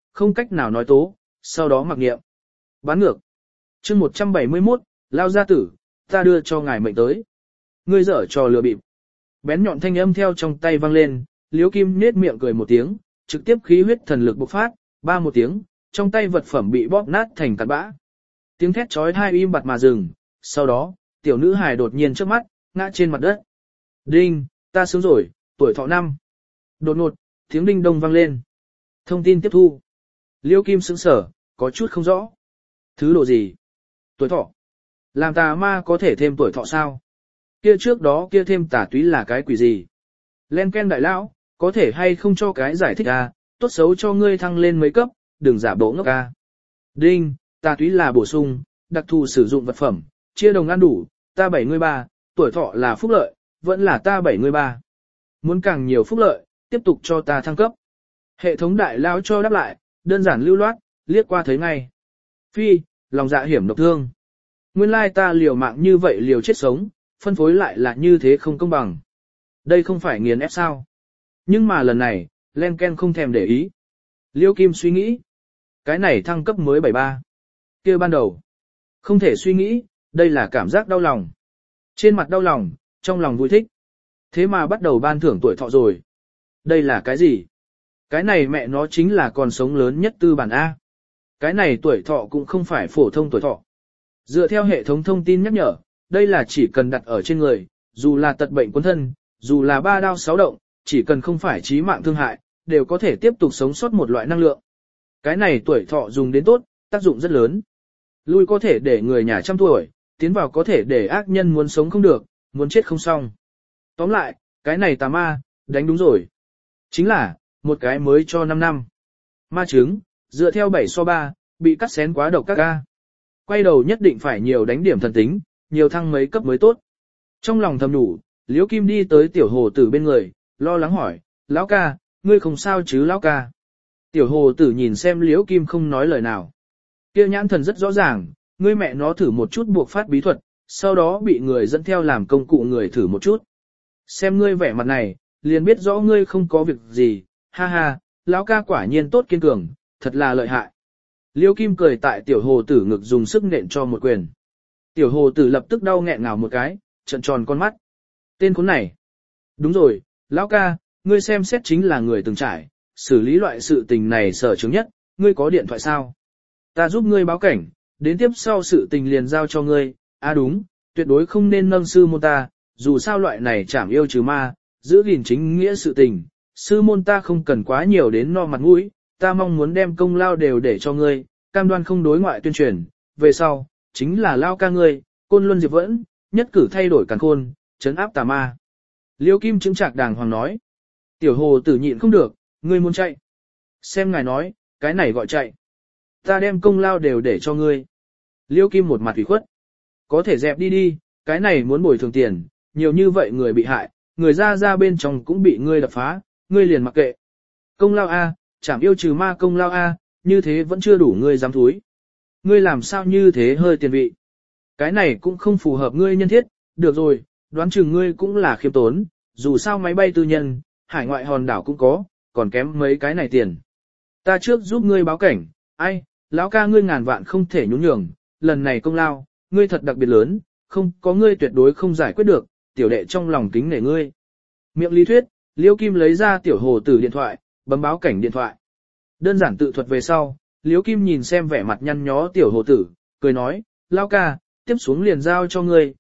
không cách nào nói tố, sau đó mặc niệm. Bán ngược. Chương 171, lao gia tử, ta đưa cho ngài mệnh tới. Ngươi dở trò lừa bịp. Bén nhọn thanh âm theo trong tay vang lên, Liễu Kim nết miệng cười một tiếng, trực tiếp khí huyết thần lực bộc phát, ba một tiếng, trong tay vật phẩm bị bóp nát thành cát bã. Tiếng thét chói tai im bặt mà dừng, sau đó, tiểu nữ hài đột nhiên trước mắt, ngã trên mặt đất. Đinh, ta sướng rồi, tuổi thọ 5. Đột ngột, tiếng đinh đông vang lên. Thông tin tiếp thu. Liễu Kim sững sờ, có chút không rõ. Thứ độ gì? Tuổi thọ. Làm tà ma có thể thêm tuổi thọ sao? Kia trước đó kia thêm tà túy là cái quỷ gì? Len Ken đại lão, có thể hay không cho cái giải thích à, tốt xấu cho ngươi thăng lên mấy cấp, đừng giả bộ ngốc à. Đinh, tà túy là bổ sung, đặc thù sử dụng vật phẩm, chia đồng ăn đủ, ta 73, tuổi thọ là phúc lợi, vẫn là ta 73. Muốn càng nhiều phúc lợi, tiếp tục cho ta thăng cấp. Hệ thống đại lão cho đáp lại, đơn giản lưu loát, liếc qua thấy ngay. Phi, lòng dạ hiểm độc thương. Nguyên lai ta liều mạng như vậy liều chết sống, phân phối lại là như thế không công bằng. Đây không phải nghiền ép sao. Nhưng mà lần này, Len Ken không thèm để ý. Liễu Kim suy nghĩ. Cái này thăng cấp mới 73. Kia ban đầu. Không thể suy nghĩ, đây là cảm giác đau lòng. Trên mặt đau lòng, trong lòng vui thích. Thế mà bắt đầu ban thưởng tuổi thọ rồi. Đây là cái gì? Cái này mẹ nó chính là còn sống lớn nhất tư bản A. Cái này tuổi thọ cũng không phải phổ thông tuổi thọ. Dựa theo hệ thống thông tin nhắc nhở, đây là chỉ cần đặt ở trên người, dù là tật bệnh cuốn thân, dù là 3 đao 6 động, chỉ cần không phải chí mạng thương hại, đều có thể tiếp tục sống sót một loại năng lượng. Cái này tuổi thọ dùng đến tốt, tác dụng rất lớn. Lui có thể để người nhà trăm tuổi, tiến vào có thể để ác nhân muốn sống không được, muốn chết không xong. Tóm lại, cái này tà ma, đánh đúng rồi. Chính là, một cái mới cho 5 năm. Ma trứng, dựa theo 7/3, bị cắt xén quá độc các ca. Quay đầu nhất định phải nhiều đánh điểm thần tính, nhiều thăng mấy cấp mới tốt. Trong lòng thầm nhủ, Liễu Kim đi tới tiểu hồ tử bên người, lo lắng hỏi, lão ca, ngươi không sao chứ lão ca. Tiểu hồ tử nhìn xem Liễu Kim không nói lời nào. Kia nhãn thần rất rõ ràng, ngươi mẹ nó thử một chút buộc phát bí thuật, sau đó bị người dẫn theo làm công cụ người thử một chút. Xem ngươi vẻ mặt này, liền biết rõ ngươi không có việc gì, ha ha, lão ca quả nhiên tốt kiên cường, thật là lợi hại. Liễu Kim cười tại tiểu hồ tử ngực dùng sức nện cho một quyền. Tiểu hồ tử lập tức đau nghẹn ngào một cái, trợn tròn con mắt. Tên khốn này. Đúng rồi, lão ca, ngươi xem xét chính là người từng trải, xử lý loại sự tình này sở chứng nhất, ngươi có điện thoại sao? Ta giúp ngươi báo cảnh, đến tiếp sau sự tình liền giao cho ngươi, à đúng, tuyệt đối không nên nâng sư môn ta, dù sao loại này chảm yêu trừ ma, giữ gìn chính nghĩa sự tình, sư môn ta không cần quá nhiều đến no mặt mũi, ta mong muốn đem công lao đều để cho ngươi, cam đoan không đối ngoại tuyên truyền, về sau, chính là lao ca ngươi, Côn Luân Diệp Vẫn, nhất cử thay đổi càn khôn, trấn áp tà ma. Liễu Kim chứng trạc đàng hoàng nói. Tiểu hồ tử nhịn không được, ngươi muốn chạy. Xem ngài nói, cái này gọi chạy. Ta đem công lao đều để cho ngươi. Liễu Kim một mặt ủy khuất. Có thể dẹp đi đi, cái này muốn bồi thường tiền, nhiều như vậy người bị hại, người ra bên trong cũng bị ngươi đập phá, ngươi liền mặc kệ. Công lao A, chảm yêu trừ ma công lao A, như thế vẫn chưa đủ ngươi dám thúi. Ngươi làm sao như thế hơi tiền vị. Cái này cũng không phù hợp ngươi nhân thiết, được rồi, đoán chừng ngươi cũng là khiêm tốn, dù sao máy bay tư nhân, hải ngoại hòn đảo cũng có, còn kém mấy cái này tiền. Ta trước giúp ngươi báo cảnh, ai, lão ca ngươi ngàn vạn không thể nhún nhường, lần này công lao, ngươi thật đặc biệt lớn, không có ngươi tuyệt đối không giải quyết được, tiểu đệ trong lòng kính nể ngươi. Miệng lý thuyết, Liễu Kim lấy ra tiểu hồ tử điện thoại, bấm báo cảnh điện thoại. Đơn giản tự thuật về sau, Liễu Kim nhìn xem vẻ mặt nhăn nhó tiểu hồ tử, cười nói, lão ca, tiếp xuống liền giao cho ngươi,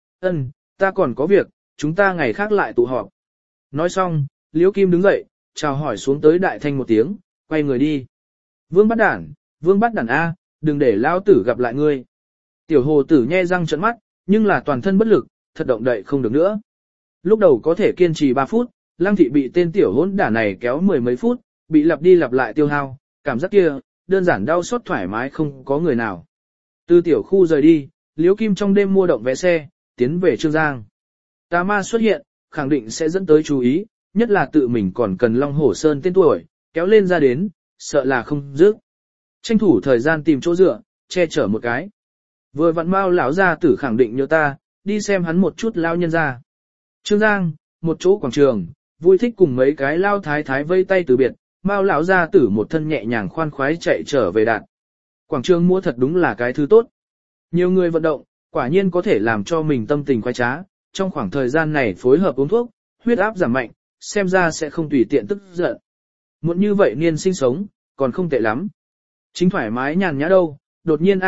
ta còn có việc, chúng ta ngày khác lại tụ họp. Nói xong, Liễu Kim đứng dậy, chào hỏi xuống tới đại thanh một tiếng, quay người đi. Vương bắt đản A, đừng để lão tử gặp lại ngươi. Tiểu hồ tử nhe răng trợn mắt, nhưng là toàn thân bất lực, thật động đậy không được nữa. Lúc đầu có thể kiên trì 3 phút, Lăng thị bị tên tiểu hỗn đản này kéo 10 mấy phút, bị lặp đi lặp lại tiêu hao, cảm giác kia, đơn giản đau xót thoải mái không có người nào. Từ tiểu khu rời đi, Liễu Kim trong đêm mua động vé xe, tiến về Trương Giang. Tà ma xuất hiện, khẳng định sẽ dẫn tới chú ý, nhất là tự mình còn cần Long Hổ Sơn tên tuổi, kéo lên ra đến, sợ là không dứt. Tranh thủ thời gian tìm chỗ dựa, che chở một cái. Vừa vặn Mao lão gia tử khẳng định nhớ ta, đi xem hắn một chút lao nhân ra. Trương Giang, một chỗ quảng trường, vui thích cùng mấy cái lao thái thái vây tay từ biệt, Mao lão gia tử một thân nhẹ nhàng khoan khoái chạy trở về đạn. Quảng trường múa thật đúng là cái thứ tốt. Nhiều người vận động, quả nhiên có thể làm cho mình tâm tình khoái trá, trong khoảng thời gian này phối hợp uống thuốc, huyết áp giảm mạnh, xem ra sẽ không tùy tiện tức giận. Muốn như vậy niên sinh sống, còn không tệ lắm. Chính thoải mái nhàn nhã đâu, đột nhiên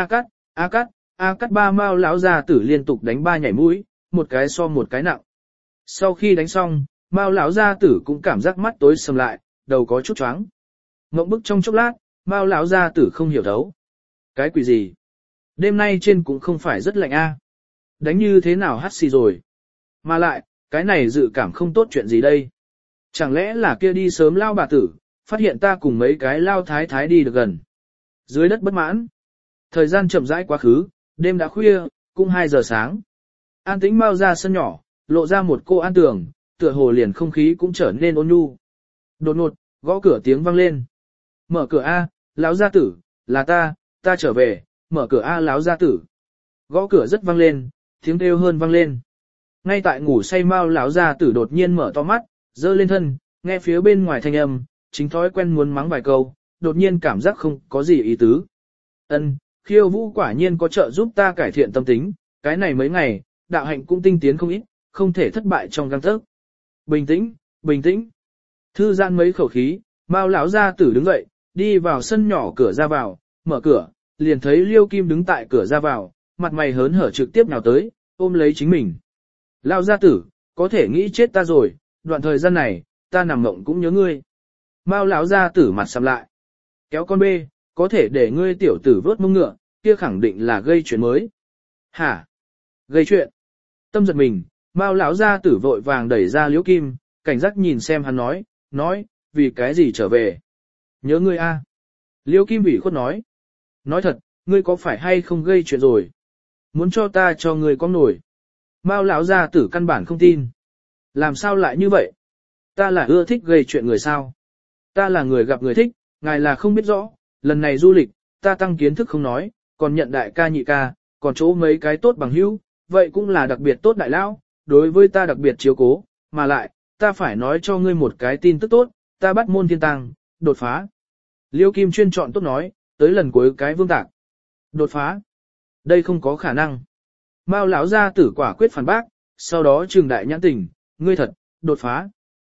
A cắt ba Mao lão gia tử liên tục đánh 3 nhảy mũi, một cái so một cái nặng. Sau khi đánh xong, Mao lão gia tử cũng cảm giác mắt tối sầm lại, đầu có chút choáng. Ngộng bức trong chốc lát, Mao lão gia tử không hiểu thấu. Cái quỷ gì? Đêm nay trên cũng không phải rất lạnh a. Đánh như thế nào hắt xì rồi? Mà lại, cái này dự cảm không tốt chuyện gì đây? Chẳng lẽ là kia đi sớm lao bà tử, phát hiện ta cùng mấy cái lao thái thái đi được gần. Dưới đất bất mãn. Thời gian chậm rãi quá khứ, đêm đã khuya, cũng 2 giờ sáng. An tĩnh Mao ra sân nhỏ, lộ ra một cô an tường, tựa hồ liền không khí cũng trở nên ôn nhu. Đột ngột, gõ cửa tiếng vang lên. Mở cửa A, lão gia tử, là ta trở về, mở cửa A lão gia tử. Gõ cửa rất vang lên, tiếng kêu hơn vang lên. Ngay tại ngủ say Mao lão gia tử đột nhiên mở to mắt, giơ lên thân, nghe phía bên ngoài thanh âm, chính thói quen muốn mắng vài câu, đột nhiên cảm giác không có gì ý tứ. Ân, Khiêu Vũ quả nhiên có trợ giúp ta cải thiện tâm tính, cái này mấy ngày, đạo hạnh cũng tinh tiến không ít, không thể thất bại trong gang tấc. Bình tĩnh, bình tĩnh. Thư giãn mấy khẩu khí, Mao lão gia tử đứng dậy, đi vào sân nhỏ cửa ra vào, mở cửa, liền thấy Liêu Kim đứng tại cửa ra vào, mặt mày hớn hở trực tiếp nào tới, ôm lấy chính mình. Lão gia tử, có thể nghĩ chết ta rồi, đoạn thời gian này, ta nằm mộng cũng nhớ ngươi. Mao lão gia tử mặt sầm lại. Kéo con bê, có thể để ngươi tiểu tử vớt mông ngựa, kia khẳng định là gây chuyện mới. Hả? Gây chuyện? Tâm giật mình, Mao lão gia tử vội vàng đẩy ra Liễu Kim, cảnh giác nhìn xem hắn nói, vì cái gì trở về? Nhớ ngươi a. Liễu Kim ủy khuất nói thật, ngươi có phải hay không gây chuyện rồi? Muốn cho ta cho ngươi có nổi. Mao lão gia tử căn bản không tin. Làm sao lại như vậy? Ta là ưa thích gây chuyện người sao? Ta là người gặp người thích, ngài là không biết rõ, lần này du lịch, ta tăng kiến thức không nói, còn nhận đại ca nhị ca, còn chỗ mấy cái tốt bằng hữu, vậy cũng là đặc biệt tốt đại lão, đối với ta đặc biệt chiếu cố, mà lại, ta phải nói cho ngươi một cái tin tức tốt, ta bắt môn thiên tăng, đột phá. Liêu Kim chuyên chọn tốt nói, tới lần cuối cái vương tạc. Đột phá? Đây không có khả năng. Mao lão gia tử quả quyết phản bác, sau đó trừng đại nhãn tình, ngươi thật, đột phá.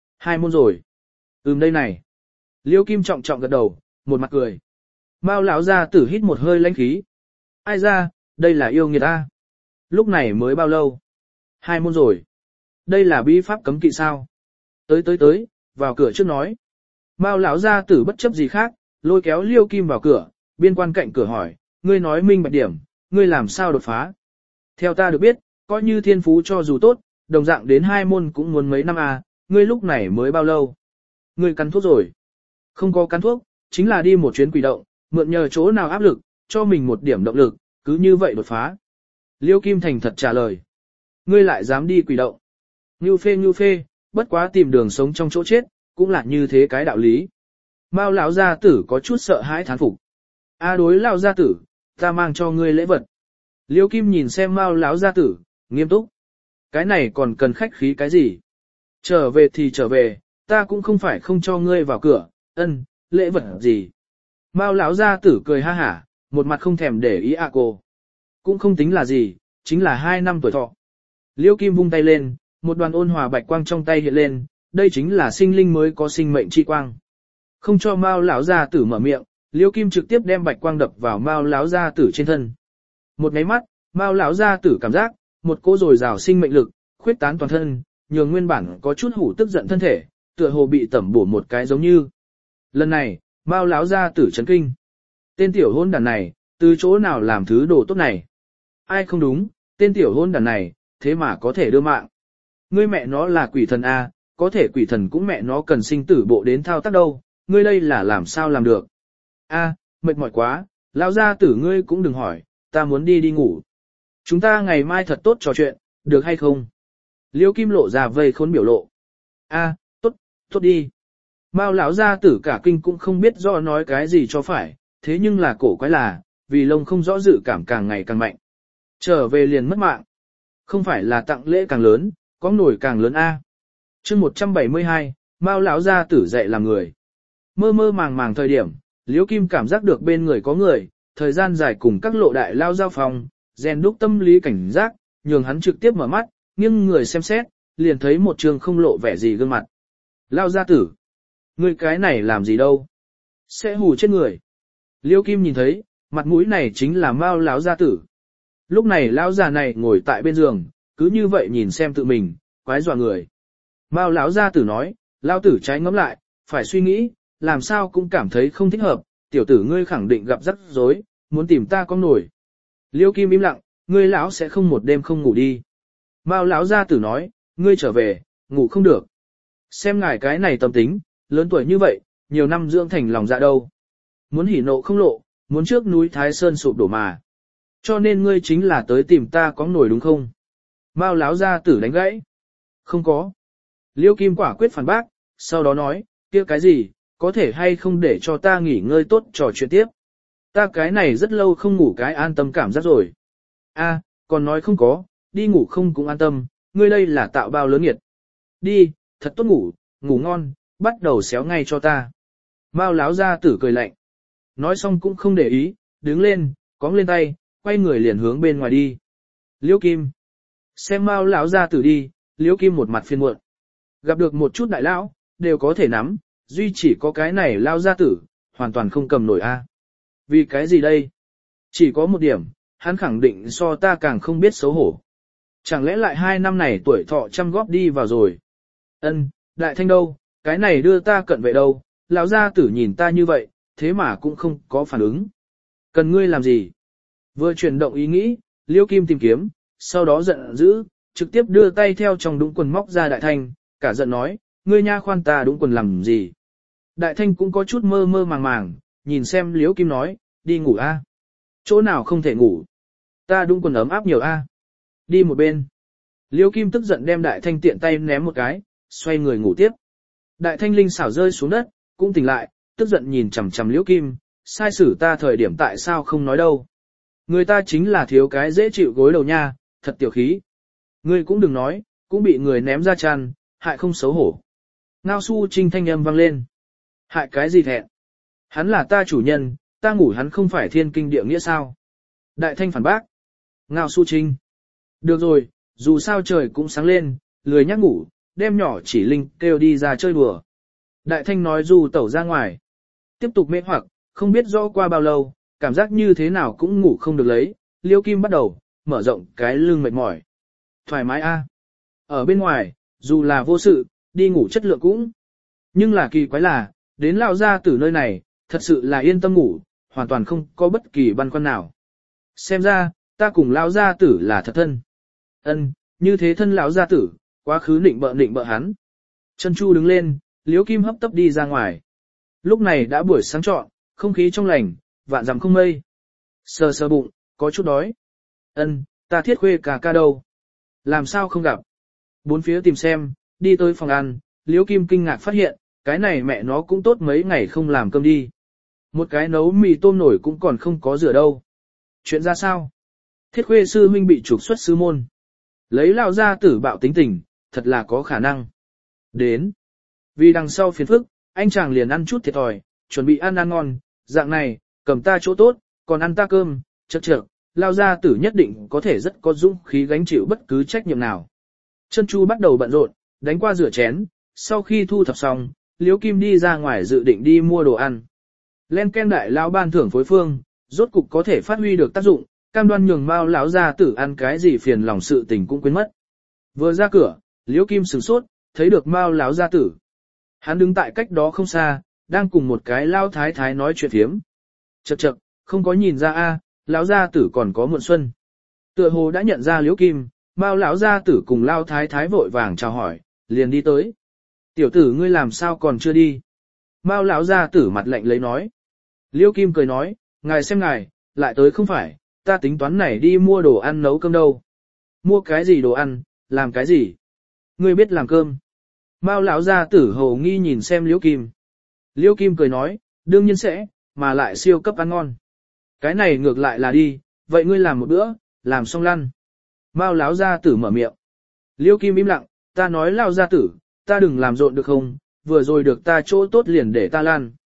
2 môn rồi. Đây này. Liêu Kim trọng trọng gật đầu, một mặt cười. Mao lão gia tử hít một hơi lãnh khí. Ai ra, đây là yêu nghiệt ta. Lúc này mới bao lâu? 2 môn rồi. Đây là bí pháp cấm kỵ sao? Tới, vào cửa trước nói. Mao lão gia tử bất chấp gì khác, lôi kéo Liêu Kim vào cửa, biên quan cạnh cửa hỏi, ngươi nói minh bạch điểm, ngươi làm sao đột phá? Theo ta được biết, coi như thiên phú cho dù tốt, đồng dạng đến 2 môn cũng muốn mấy năm à, ngươi lúc này mới bao lâu? Ngươi cắn thuốc rồi? Không có cắn thuốc, chính là đi một chuyến quỷ động, mượn nhờ chỗ nào áp lực, cho mình một điểm động lực, cứ như vậy đột phá. Liêu Kim thành thật trả lời. Ngươi lại dám đi quỷ động. Ngưu phê, bất quá tìm đường sống trong chỗ chết, cũng là như thế cái đạo lý. Mao lão gia tử có chút sợ hãi thán phục. Đối lão gia tử, ta mang cho ngươi lễ vật. Liêu Kim nhìn xem Mao lão gia tử, nghiêm túc. Cái này còn cần khách khí cái gì? Trở về thì trở về, ta cũng không phải không cho ngươi vào cửa, lễ vật gì? Mao lão gia tử cười ha hả, một mặt không thèm để ý cô. Cũng không tính là gì, chính là 2 năm tuổi thọ. Liêu Kim vung tay lên, một đoàn ôn hòa bạch quang trong tay hiện lên, đây chính là sinh linh mới có sinh mệnh chi quang. Không cho Mao lão gia tử mở miệng, Liêu Kim trực tiếp đem bạch quang đập vào Mao lão gia tử trên thân. Một nháy mắt, Mao lão gia tử cảm giác, một cỗ dồi dào sinh mệnh lực, khuyết tán toàn thân, nhường nguyên bản có chút hủ tức giận thân thể, tựa hồ bị tẩm bổ một cái giống như. Lần này, Mao lão gia tử chấn kinh. Tên tiểu hôn đàn này, từ chỗ nào làm thứ đồ tốt này? Ai không đúng, tên tiểu hôn đàn này, thế mà có thể đưa mạng. Ngươi mẹ nó là quỷ thần A, có thể quỷ thần cũng mẹ nó cần sinh tử bộ đến thao tác đâu, ngươi đây là làm sao làm được? Mệt mỏi quá, lão gia tử ngươi cũng đừng hỏi, ta muốn đi ngủ. Chúng ta ngày mai thật tốt trò chuyện, được hay không? Liêu Kim lộ ra vây khốn biểu lộ. Tốt đi. Mao lão gia tử cả kinh cũng không biết rõ nói cái gì cho phải, thế nhưng là cổ quái là, vì lông không rõ dự cảm càng ngày càng mạnh. Trở về liền mất mạng. Không phải là tặng lễ càng lớn, có nổi càng lớn a. Chương 172, Mao lão gia tử dạy làm người. Mơ mơ màng màng thời điểm, Liễu Kim cảm giác được bên người có người, thời gian dài cùng các lộ đại lao giao phòng, rèn đúc tâm lý cảnh giác, nhường hắn trực tiếp mở mắt, nghiêng người xem xét, liền thấy một trường không lộ vẻ gì gương mặt. Lao gia tử, ngươi cái này làm gì đâu? Sẽ hù chết người. Liễu Kim nhìn thấy, mặt mũi này chính là Mao lão gia tử. Lúc này lão già này ngồi tại bên giường, cứ như vậy nhìn xem tự mình, quái dọa người. Mao lão gia tử nói, lão tử trái ngẫm lại, phải suy nghĩ, làm sao cũng cảm thấy không thích hợp, tiểu tử ngươi khẳng định gặp rắc rối, muốn tìm ta có nổi. Liêu Kim im lặng, ngươi lão sẽ không một đêm không ngủ đi. Mao lão gia tử nói, ngươi trở về, ngủ không được. Xem ngài cái này tâm tính, lớn tuổi như vậy, nhiều năm dưỡng thành lòng dạ đâu. Muốn hỉ nộ không lộ, muốn trước núi Thái Sơn sụp đổ mà. Cho nên ngươi chính là tới tìm ta có nổi đúng không? Mao lão gia tử đánh gãy. Không có. Liêu Kim quả quyết phản bác, sau đó nói, kia cái gì, có thể hay không để cho ta nghỉ ngơi tốt trò chuyện tiếp. Ta cái này rất lâu không ngủ cái an tâm cảm giác rồi. A, còn nói không có, đi ngủ không cũng an tâm, ngươi đây là tạo bao lớn nghiệt. Đi, thật tốt ngủ, ngủ ngon, bắt đầu xéo ngay cho ta. Mao lão gia tử cười lạnh. Nói xong cũng không để ý, đứng lên, cóng lên tay, quay người liền hướng bên ngoài đi. Liễu Kim. Xem Mao lão gia tử đi, Liễu Kim một mặt phiền muộn. Gặp được một chút đại lão, đều có thể nắm, duy chỉ có cái này lao gia tử, hoàn toàn không cầm nổi a. Vì cái gì đây? Chỉ có một điểm, hắn khẳng định so ta càng không biết xấu hổ. Chẳng lẽ lại 2 năm này tuổi thọ chăm góp đi vào rồi? Ân, đại thanh đâu, cái này đưa ta cận vệ đâu, lão gia tử nhìn ta như vậy, thế mà cũng không có phản ứng. Cần ngươi làm gì? Vừa chuyển động ý nghĩ, Liễu Kim tìm kiếm, sau đó giận dữ, trực tiếp đưa tay theo trong đũng quần móc ra đại thanh, cả giận nói, ngươi nha khoan ta đũng quần làm gì? Đại thanh cũng có chút mơ mơ màng màng, nhìn xem Liễu Kim nói, đi ngủ a. Chỗ nào không thể ngủ? Ta đũng quần ấm áp nhiều a. Đi một bên. Liễu Kim tức giận đem đại thanh tiện tay ném một cái, xoay người ngủ tiếp. Đại thanh linh xảo rơi xuống đất, cũng tỉnh lại, tức giận nhìn chằm chằm Liễu Kim, sai xử ta thời điểm tại sao không nói đâu. Người ta chính là thiếu cái dễ chịu gối đầu nha, thật tiểu khí. Ngươi cũng đừng nói, cũng bị người ném ra chăn, hại không xấu hổ. Ngao Su Trinh thanh âm vang lên. Hại cái gì thẹn? Hắn là ta chủ nhân, ta ngủ hắn không phải thiên kinh địa nghĩa sao? Đại thanh phản bác. Ngao Su Trinh. Được rồi, dù sao trời cũng sáng lên, lười nhắc ngủ, đem nhỏ chỉ linh kêu đi ra chơi đùa. Đại thanh nói dù tẩu ra ngoài. Tiếp tục mê hoặc, không biết rõ qua bao lâu, cảm giác như thế nào cũng ngủ không được lấy, Liêu Kim bắt đầu, mở rộng cái lưng mệt mỏi. Thoải mái a. Ở bên ngoài, dù là vô sự, đi ngủ chất lượng cũng. Nhưng là kỳ quái là, đến lao ra từ nơi này, thật sự là yên tâm ngủ, hoàn toàn không có bất kỳ băn khoăn nào. Xem ra, ta cùng lao gia tử là thật thân. Ân, như thế thân lão gia tử, quá khứ nịnh bợ hắn. Chân Chu đứng lên, Liễu Kim hấp tấp đi ra ngoài. Lúc này đã buổi sáng trọn, không khí trong lành, vạn dặm không mây. Sờ sờ bụng, có chút đói. Ân, ta Thiết Khuê ca ca đâu? Làm sao không gặp? Bốn phía tìm xem, đi tới phòng ăn, Liễu Kim kinh ngạc phát hiện, cái này mẹ nó cũng tốt mấy ngày không làm cơm đi. Một cái nấu mì tôm nổi cũng còn không có rửa đâu. Chuyện ra sao? Thiết Khuê sư huynh bị trục xuất sư môn. Lấy lão gia tử bạo tính tình, thật là có khả năng. Đến. Vì đằng sau phiền phức, anh chàng liền ăn chút thiệt thòi, chuẩn bị ăn ngon, dạng này, cầm ta chỗ tốt, còn ăn ta cơm, chậc chậc, lão gia tử nhất định có thể rất có dũng khí gánh chịu bất cứ trách nhiệm nào. Chân Chu bắt đầu bận rộn, đánh qua rửa chén, sau khi thu thập xong, Liễu Kim đi ra ngoài dự định đi mua đồ ăn. Len ken đại lão ban thưởng phối phương, rốt cục có thể phát huy được tác dụng, cam đoan nhường Mao lão gia tử ăn cái gì phiền lòng sự tình cũng quên mất. Vừa ra cửa, Liễu Kim sửng sốt, thấy được Mao lão gia tử. Hắn đứng tại cách đó không xa, đang cùng một cái lao thái thái nói chuyện phiếm. Chậc chậc, không có nhìn ra a, lão gia tử còn có muộn xuân. Tựa hồ đã nhận ra Liễu Kim, Mao lão gia tử cùng lao thái thái vội vàng chào hỏi, liền đi tới. Tiểu tử ngươi làm sao còn chưa đi? Mao lão gia tử mặt lạnh lấy nói. Liễu Kim cười nói, ngài xem ngài, lại tới không phải, ta tính toán này đi mua đồ ăn nấu cơm đâu. Mua cái gì đồ ăn, làm cái gì? Ngươi biết làm cơm. Mao lão gia tử hồ nghi nhìn xem Liễu Kim. Liễu Kim cười nói, đương nhiên sẽ, mà lại siêu cấp ăn ngon. Cái này ngược lại là đi, vậy ngươi làm một bữa, làm xong lăn. Mao lão gia tử mở miệng. Liễu Kim im lặng, ta nói lão gia tử, ta đừng làm rộn được không, vừa rồi được ta chỗ tốt liền để ta lăn.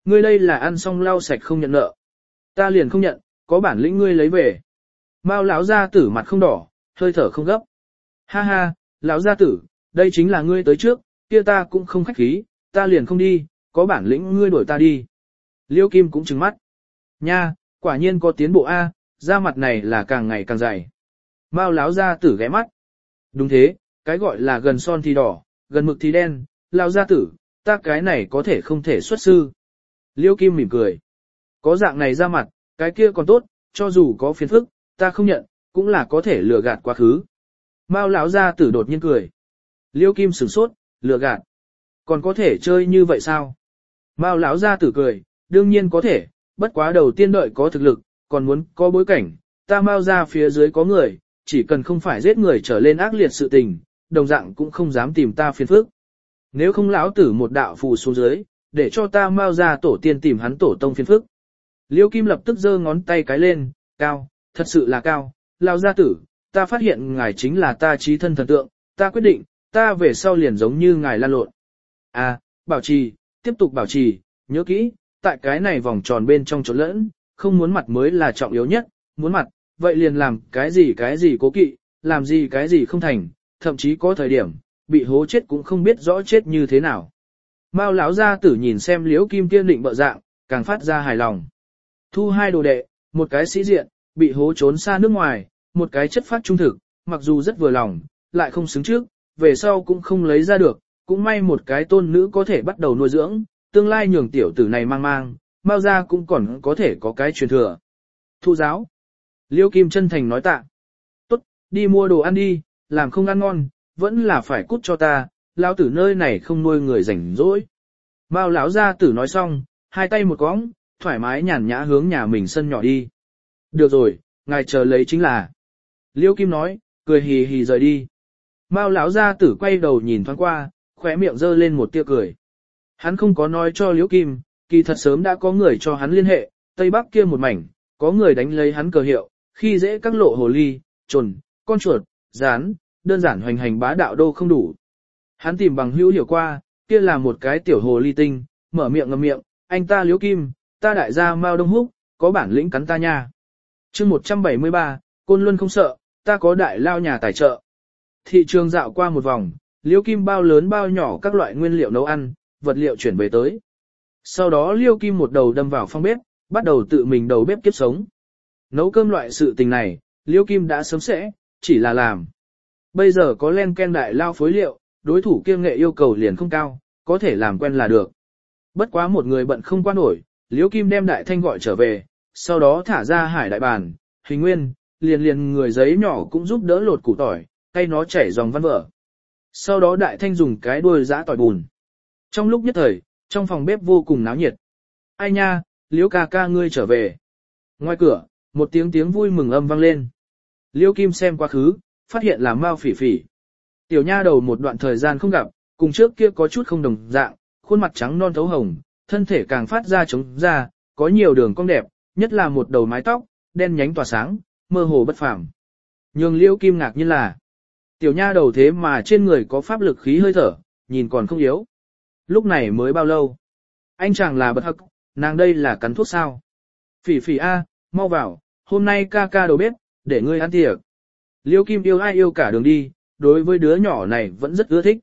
Ngươi đây là ăn xong lau sạch không nhận nợ. Ta liền không nhận, có bản lĩnh ngươi lấy về. Mao lão gia tử mặt không đỏ, hơi thở không gấp. Ha ha, lão gia tử, đây chính là ngươi tới trước, kia ta cũng không khách khí, ta liền không đi, có bản lĩnh ngươi đuổi ta đi. Liêu Kim cũng trừng mắt. Nha, quả nhiên có tiến bộ A, da mặt này là càng ngày càng dày. Mao lão gia tử ghé mắt. Đúng thế, cái gọi là gần son thì đỏ, gần mực thì đen, lão gia tử, ta cái này có thể không thể xuất sư. Liêu Kim mỉm cười. Có dạng này ra mặt, cái kia còn tốt, cho dù có phiền phức, ta không nhận, cũng là có thể lừa gạt quá khứ. Mao lão gia tử đột nhiên cười. Liêu Kim sửng sốt, lừa gạt. Còn có thể chơi như vậy sao? Mao lão gia tử cười, đương nhiên có thể, bất quá đầu tiên đợi có thực lực, còn muốn có bối cảnh, ta Mao ra phía dưới có người, chỉ cần không phải giết người trở lên ác liệt sự tình, đồng dạng cũng không dám tìm ta phiền phức. Nếu không lão tử một đạo phù xuống dưới, để cho ta Mao ra tổ tiên tìm hắn tổ tông phiền phức. Liêu Kim lập tức giơ ngón tay cái lên, cao, thật sự là cao, lão gia tử, ta phát hiện ngài chính là ta chí thân thần tượng, ta quyết định, ta về sau liền giống như ngài lan lộn. À, bảo trì, tiếp tục bảo trì, nhớ kỹ, tại cái này vòng tròn bên trong trộn lẫn, không muốn mặt mới là trọng yếu nhất, muốn mặt, vậy liền làm cái gì cố kỵ, làm gì cái gì không thành, thậm chí có thời điểm, bị hố chết cũng không biết rõ chết như thế nào. Mao lão gia tử nhìn xem Liễu Kim kiên định bợ dạng, càng phát ra hài lòng. Thu hai đồ đệ, một cái sĩ diện, bị hố trốn xa nước ngoài, một cái chất phát trung thực, mặc dù rất vừa lòng, lại không xứng trước, về sau cũng không lấy ra được, cũng may một cái tôn nữ có thể bắt đầu nuôi dưỡng, tương lai nhường tiểu tử này mang, Mao gia cũng còn có thể có cái truyền thừa. Thu giáo. Liêu Kim chân thành nói tạ. Tốt, đi mua đồ ăn đi, làm không ăn ngon, vẫn là phải cút cho ta, lão tử nơi này không nuôi người rảnh rỗi. Mao lão gia tử nói xong, hai tay một cõng, thoải mái nhàn nhã hướng nhà mình sân nhỏ đi. Được rồi, ngài chờ lấy chính là. Liêu Kim nói, cười hì hì rời đi. Mao lão gia tử quay đầu nhìn thoáng qua, khóe miệng giơ lên một tia cười. Hắn không có nói cho Liễu Kim, kỳ thật sớm đã có người cho hắn liên hệ, Tây Bắc kia một mảnh, có người đánh lấy hắn cờ hiệu, khi dễ các lộ hồ ly, trồn, con chuột, rán, đơn giản hoành hành bá đạo đô không đủ. Hắn tìm bằng hữu hiểu qua, kia là một cái tiểu hồ ly tinh, mở miệng ngậm miệng, anh ta Liễu Kim, ta đại gia Mao Đông Húc, có bản lĩnh cắn ta nha. Chương 173, Côn Luân không sợ, ta có đại lao nhà tài trợ. Thị trường dạo qua một vòng, Liễu Kim bao lớn bao nhỏ các loại nguyên liệu nấu ăn, vật liệu chuyển về tới. Sau đó Liêu Kim một đầu đâm vào phòng bếp, bắt đầu tự mình đầu bếp kiếp sống. Nấu cơm loại sự tình này, Liêu Kim đã sớm sẽ, chỉ là làm. Bây giờ có len ken đại lao phối liệu, đối thủ kiêng nghệ yêu cầu liền không cao, có thể làm quen là được. Bất quá một người bận không qua nổi, Liêu Kim đem Đại Thanh gọi trở về, sau đó thả ra hải đại bàn, hình nguyên, liền người giấy nhỏ cũng giúp đỡ lột củ tỏi, tay nó chảy dòng văn vở. Sau đó Đại Thanh dùng cái đuôi giã tỏi bùn. Trong lúc nhất thời, trong phòng bếp vô cùng náo nhiệt. Ai nha, Liễu ca ca ngươi trở về. Ngoài cửa, một tiếng vui mừng âm vang lên. Liễu Kim xem quá khứ, phát hiện là Mao Phỉ Phỉ. Tiểu nha đầu một đoạn thời gian không gặp, cùng trước kia có chút không đồng dạng, khuôn mặt trắng non thấu hồng, thân thể càng phát ra trống ra, có nhiều đường cong đẹp, nhất là một đầu mái tóc, đen nhánh tỏa sáng, mơ hồ bất phàm. Nhưng Liễu Kim ngạc nhiên là, tiểu nha đầu thế mà trên người có pháp lực khí hơi thở, nhìn còn không yếu. Lúc này mới bao lâu? Anh chàng là bật hắc, nàng đây là cắn thuốc sao? Phỉ Phỉ a, mau vào, hôm nay ca ca đầu bếp, để ngươi ăn tiệc. Liêu Kim yêu ai yêu cả đường đi, đối với đứa nhỏ này vẫn rất ưa thích.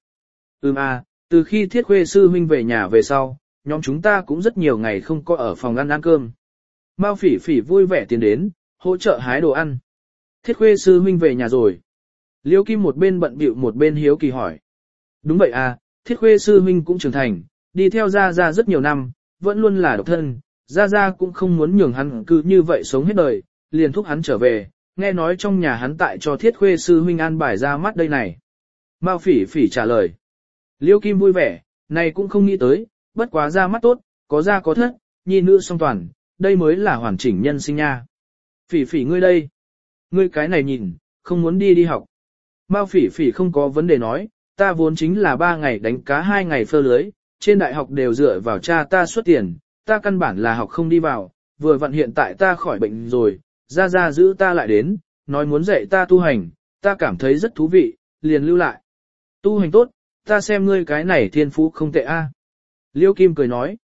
Từ khi Thiết Khuê sư huynh về nhà về sau, nhóm chúng ta cũng rất nhiều ngày không có ở phòng ăn cơm. Mao Phỉ Phỉ vui vẻ tiến đến, hỗ trợ hái đồ ăn. Thiết Khuê sư huynh về nhà rồi. Liêu Kim một bên bận bịu một bên hiếu kỳ hỏi. Đúng vậy à, Thiết Khuê sư huynh cũng trưởng thành, đi theo Gia Gia rất nhiều năm, vẫn luôn là độc thân, Gia Gia cũng không muốn nhường hắn cứ như vậy sống hết đời, liền thúc hắn trở về, nghe nói trong nhà hắn tại cho Thiết Khuê sư huynh an bài ra mắt đây này. Mao Phỉ Phỉ trả lời. Liêu Kim vui vẻ, này cũng không nghĩ tới, bất quá ra mắt tốt, có gia có thất, nhi nữ song toàn, đây mới là hoàn chỉnh nhân sinh nha. Phỉ Phỉ ngươi đây, ngươi cái này nhìn, không muốn đi học. Mao Phỉ Phỉ không có vấn đề nói, ta vốn chính là 3 ngày đánh cá 2 ngày phơ lưới, trên đại học đều dựa vào cha ta xuất tiền, ta căn bản là học không đi vào, vừa vặn hiện tại ta khỏi bệnh rồi, Gia Gia giữ ta lại đến, nói muốn dạy ta tu hành, ta cảm thấy rất thú vị, liền lưu lại. Tu hành tốt, ta xem ngươi cái này thiên phú không tệ a. Liêu Kim cười nói.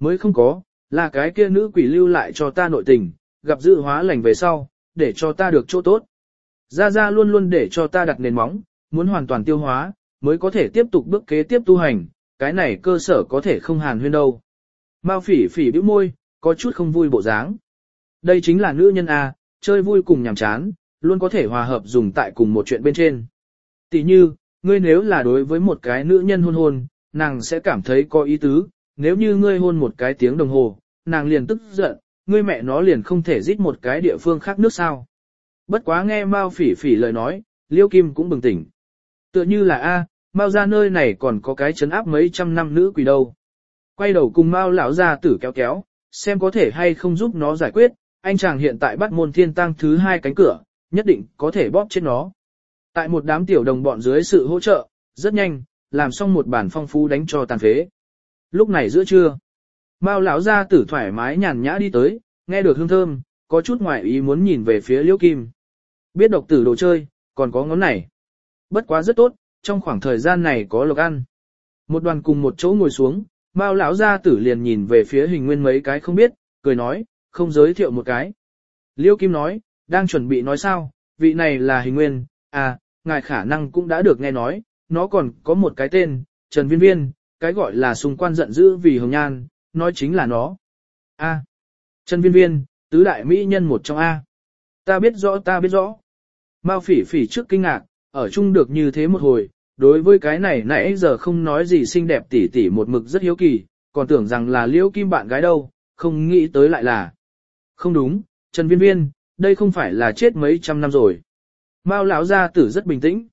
Mới không có, là cái kia nữ quỷ lưu lại cho ta nội tình, gặp dự hóa lành về sau, để cho ta được chỗ tốt. Gia Gia luôn luôn để cho ta đặt nền móng, muốn hoàn toàn tiêu hóa, mới có thể tiếp tục bước kế tiếp tu hành, cái này cơ sở có thể không hàn huyên đâu. Mao Phỉ Phỉ bĩu môi, có chút không vui bộ dáng. Đây chính là nữ nhân A, chơi vui cùng nhàm chán, luôn có thể hòa hợp dùng tại cùng một chuyện bên trên. Tỷ như, ngươi nếu là đối với một cái nữ nhân hôn hôn, nàng sẽ cảm thấy có ý tứ, nếu như ngươi hôn một cái tiếng đồng hồ, nàng liền tức giận, ngươi mẹ nó liền không thể giết một cái địa phương khác nước sao. Bất quá nghe Mao Phỉ Phỉ lời nói, Liêu Kim cũng bừng tỉnh. Tựa như là A, Mao ra nơi này còn có cái trấn áp mấy trăm năm nữ quỷ đâu. Quay đầu cùng Mao lão gia tử kéo kéo, xem có thể hay không giúp nó giải quyết, anh chàng hiện tại bắt môn thiên tăng thứ 2 cánh cửa, nhất định có thể bóp chết nó. Tại một đám tiểu đồng bọn dưới sự hỗ trợ, rất nhanh, làm xong một bản phong phú đánh cho tàn phế. Lúc này giữa trưa, Mao lão gia tử thoải mái nhàn nhã đi tới, nghe được hương thơm, có chút ngoại ý muốn nhìn về phía Liễu Kim. Biết độc tử đồ chơi, còn có ngón này. Bất quá rất tốt, trong khoảng thời gian này có lộc ăn. Một đoàn cùng một chỗ ngồi xuống, Mao lão gia tử liền nhìn về phía Hình Nguyên mấy cái không biết, cười nói, không giới thiệu một cái. Liễu Kim nói, đang chuẩn bị nói sao, vị này là Hình Nguyên, à, ngài khả năng cũng đã được nghe nói, nó còn có một cái tên, Trần Viên Viên, cái gọi là xung quan giận dữ vì hồng nhan, nói chính là nó. A, Trần Viên Viên, tứ đại mỹ nhân một trong A. Ta biết rõ. Mao Phỉ Phỉ trước kinh ngạc, ở chung được như thế một hồi, đối với cái này nãy giờ không nói gì xinh đẹp tỉ tỉ một mực rất hiếu kỳ, còn tưởng rằng là Liễu Kim bạn gái đâu, không nghĩ tới lại là. Không đúng, Trần Viên Viên, đây không phải là chết mấy trăm năm rồi. Mao lão gia tử rất bình tĩnh.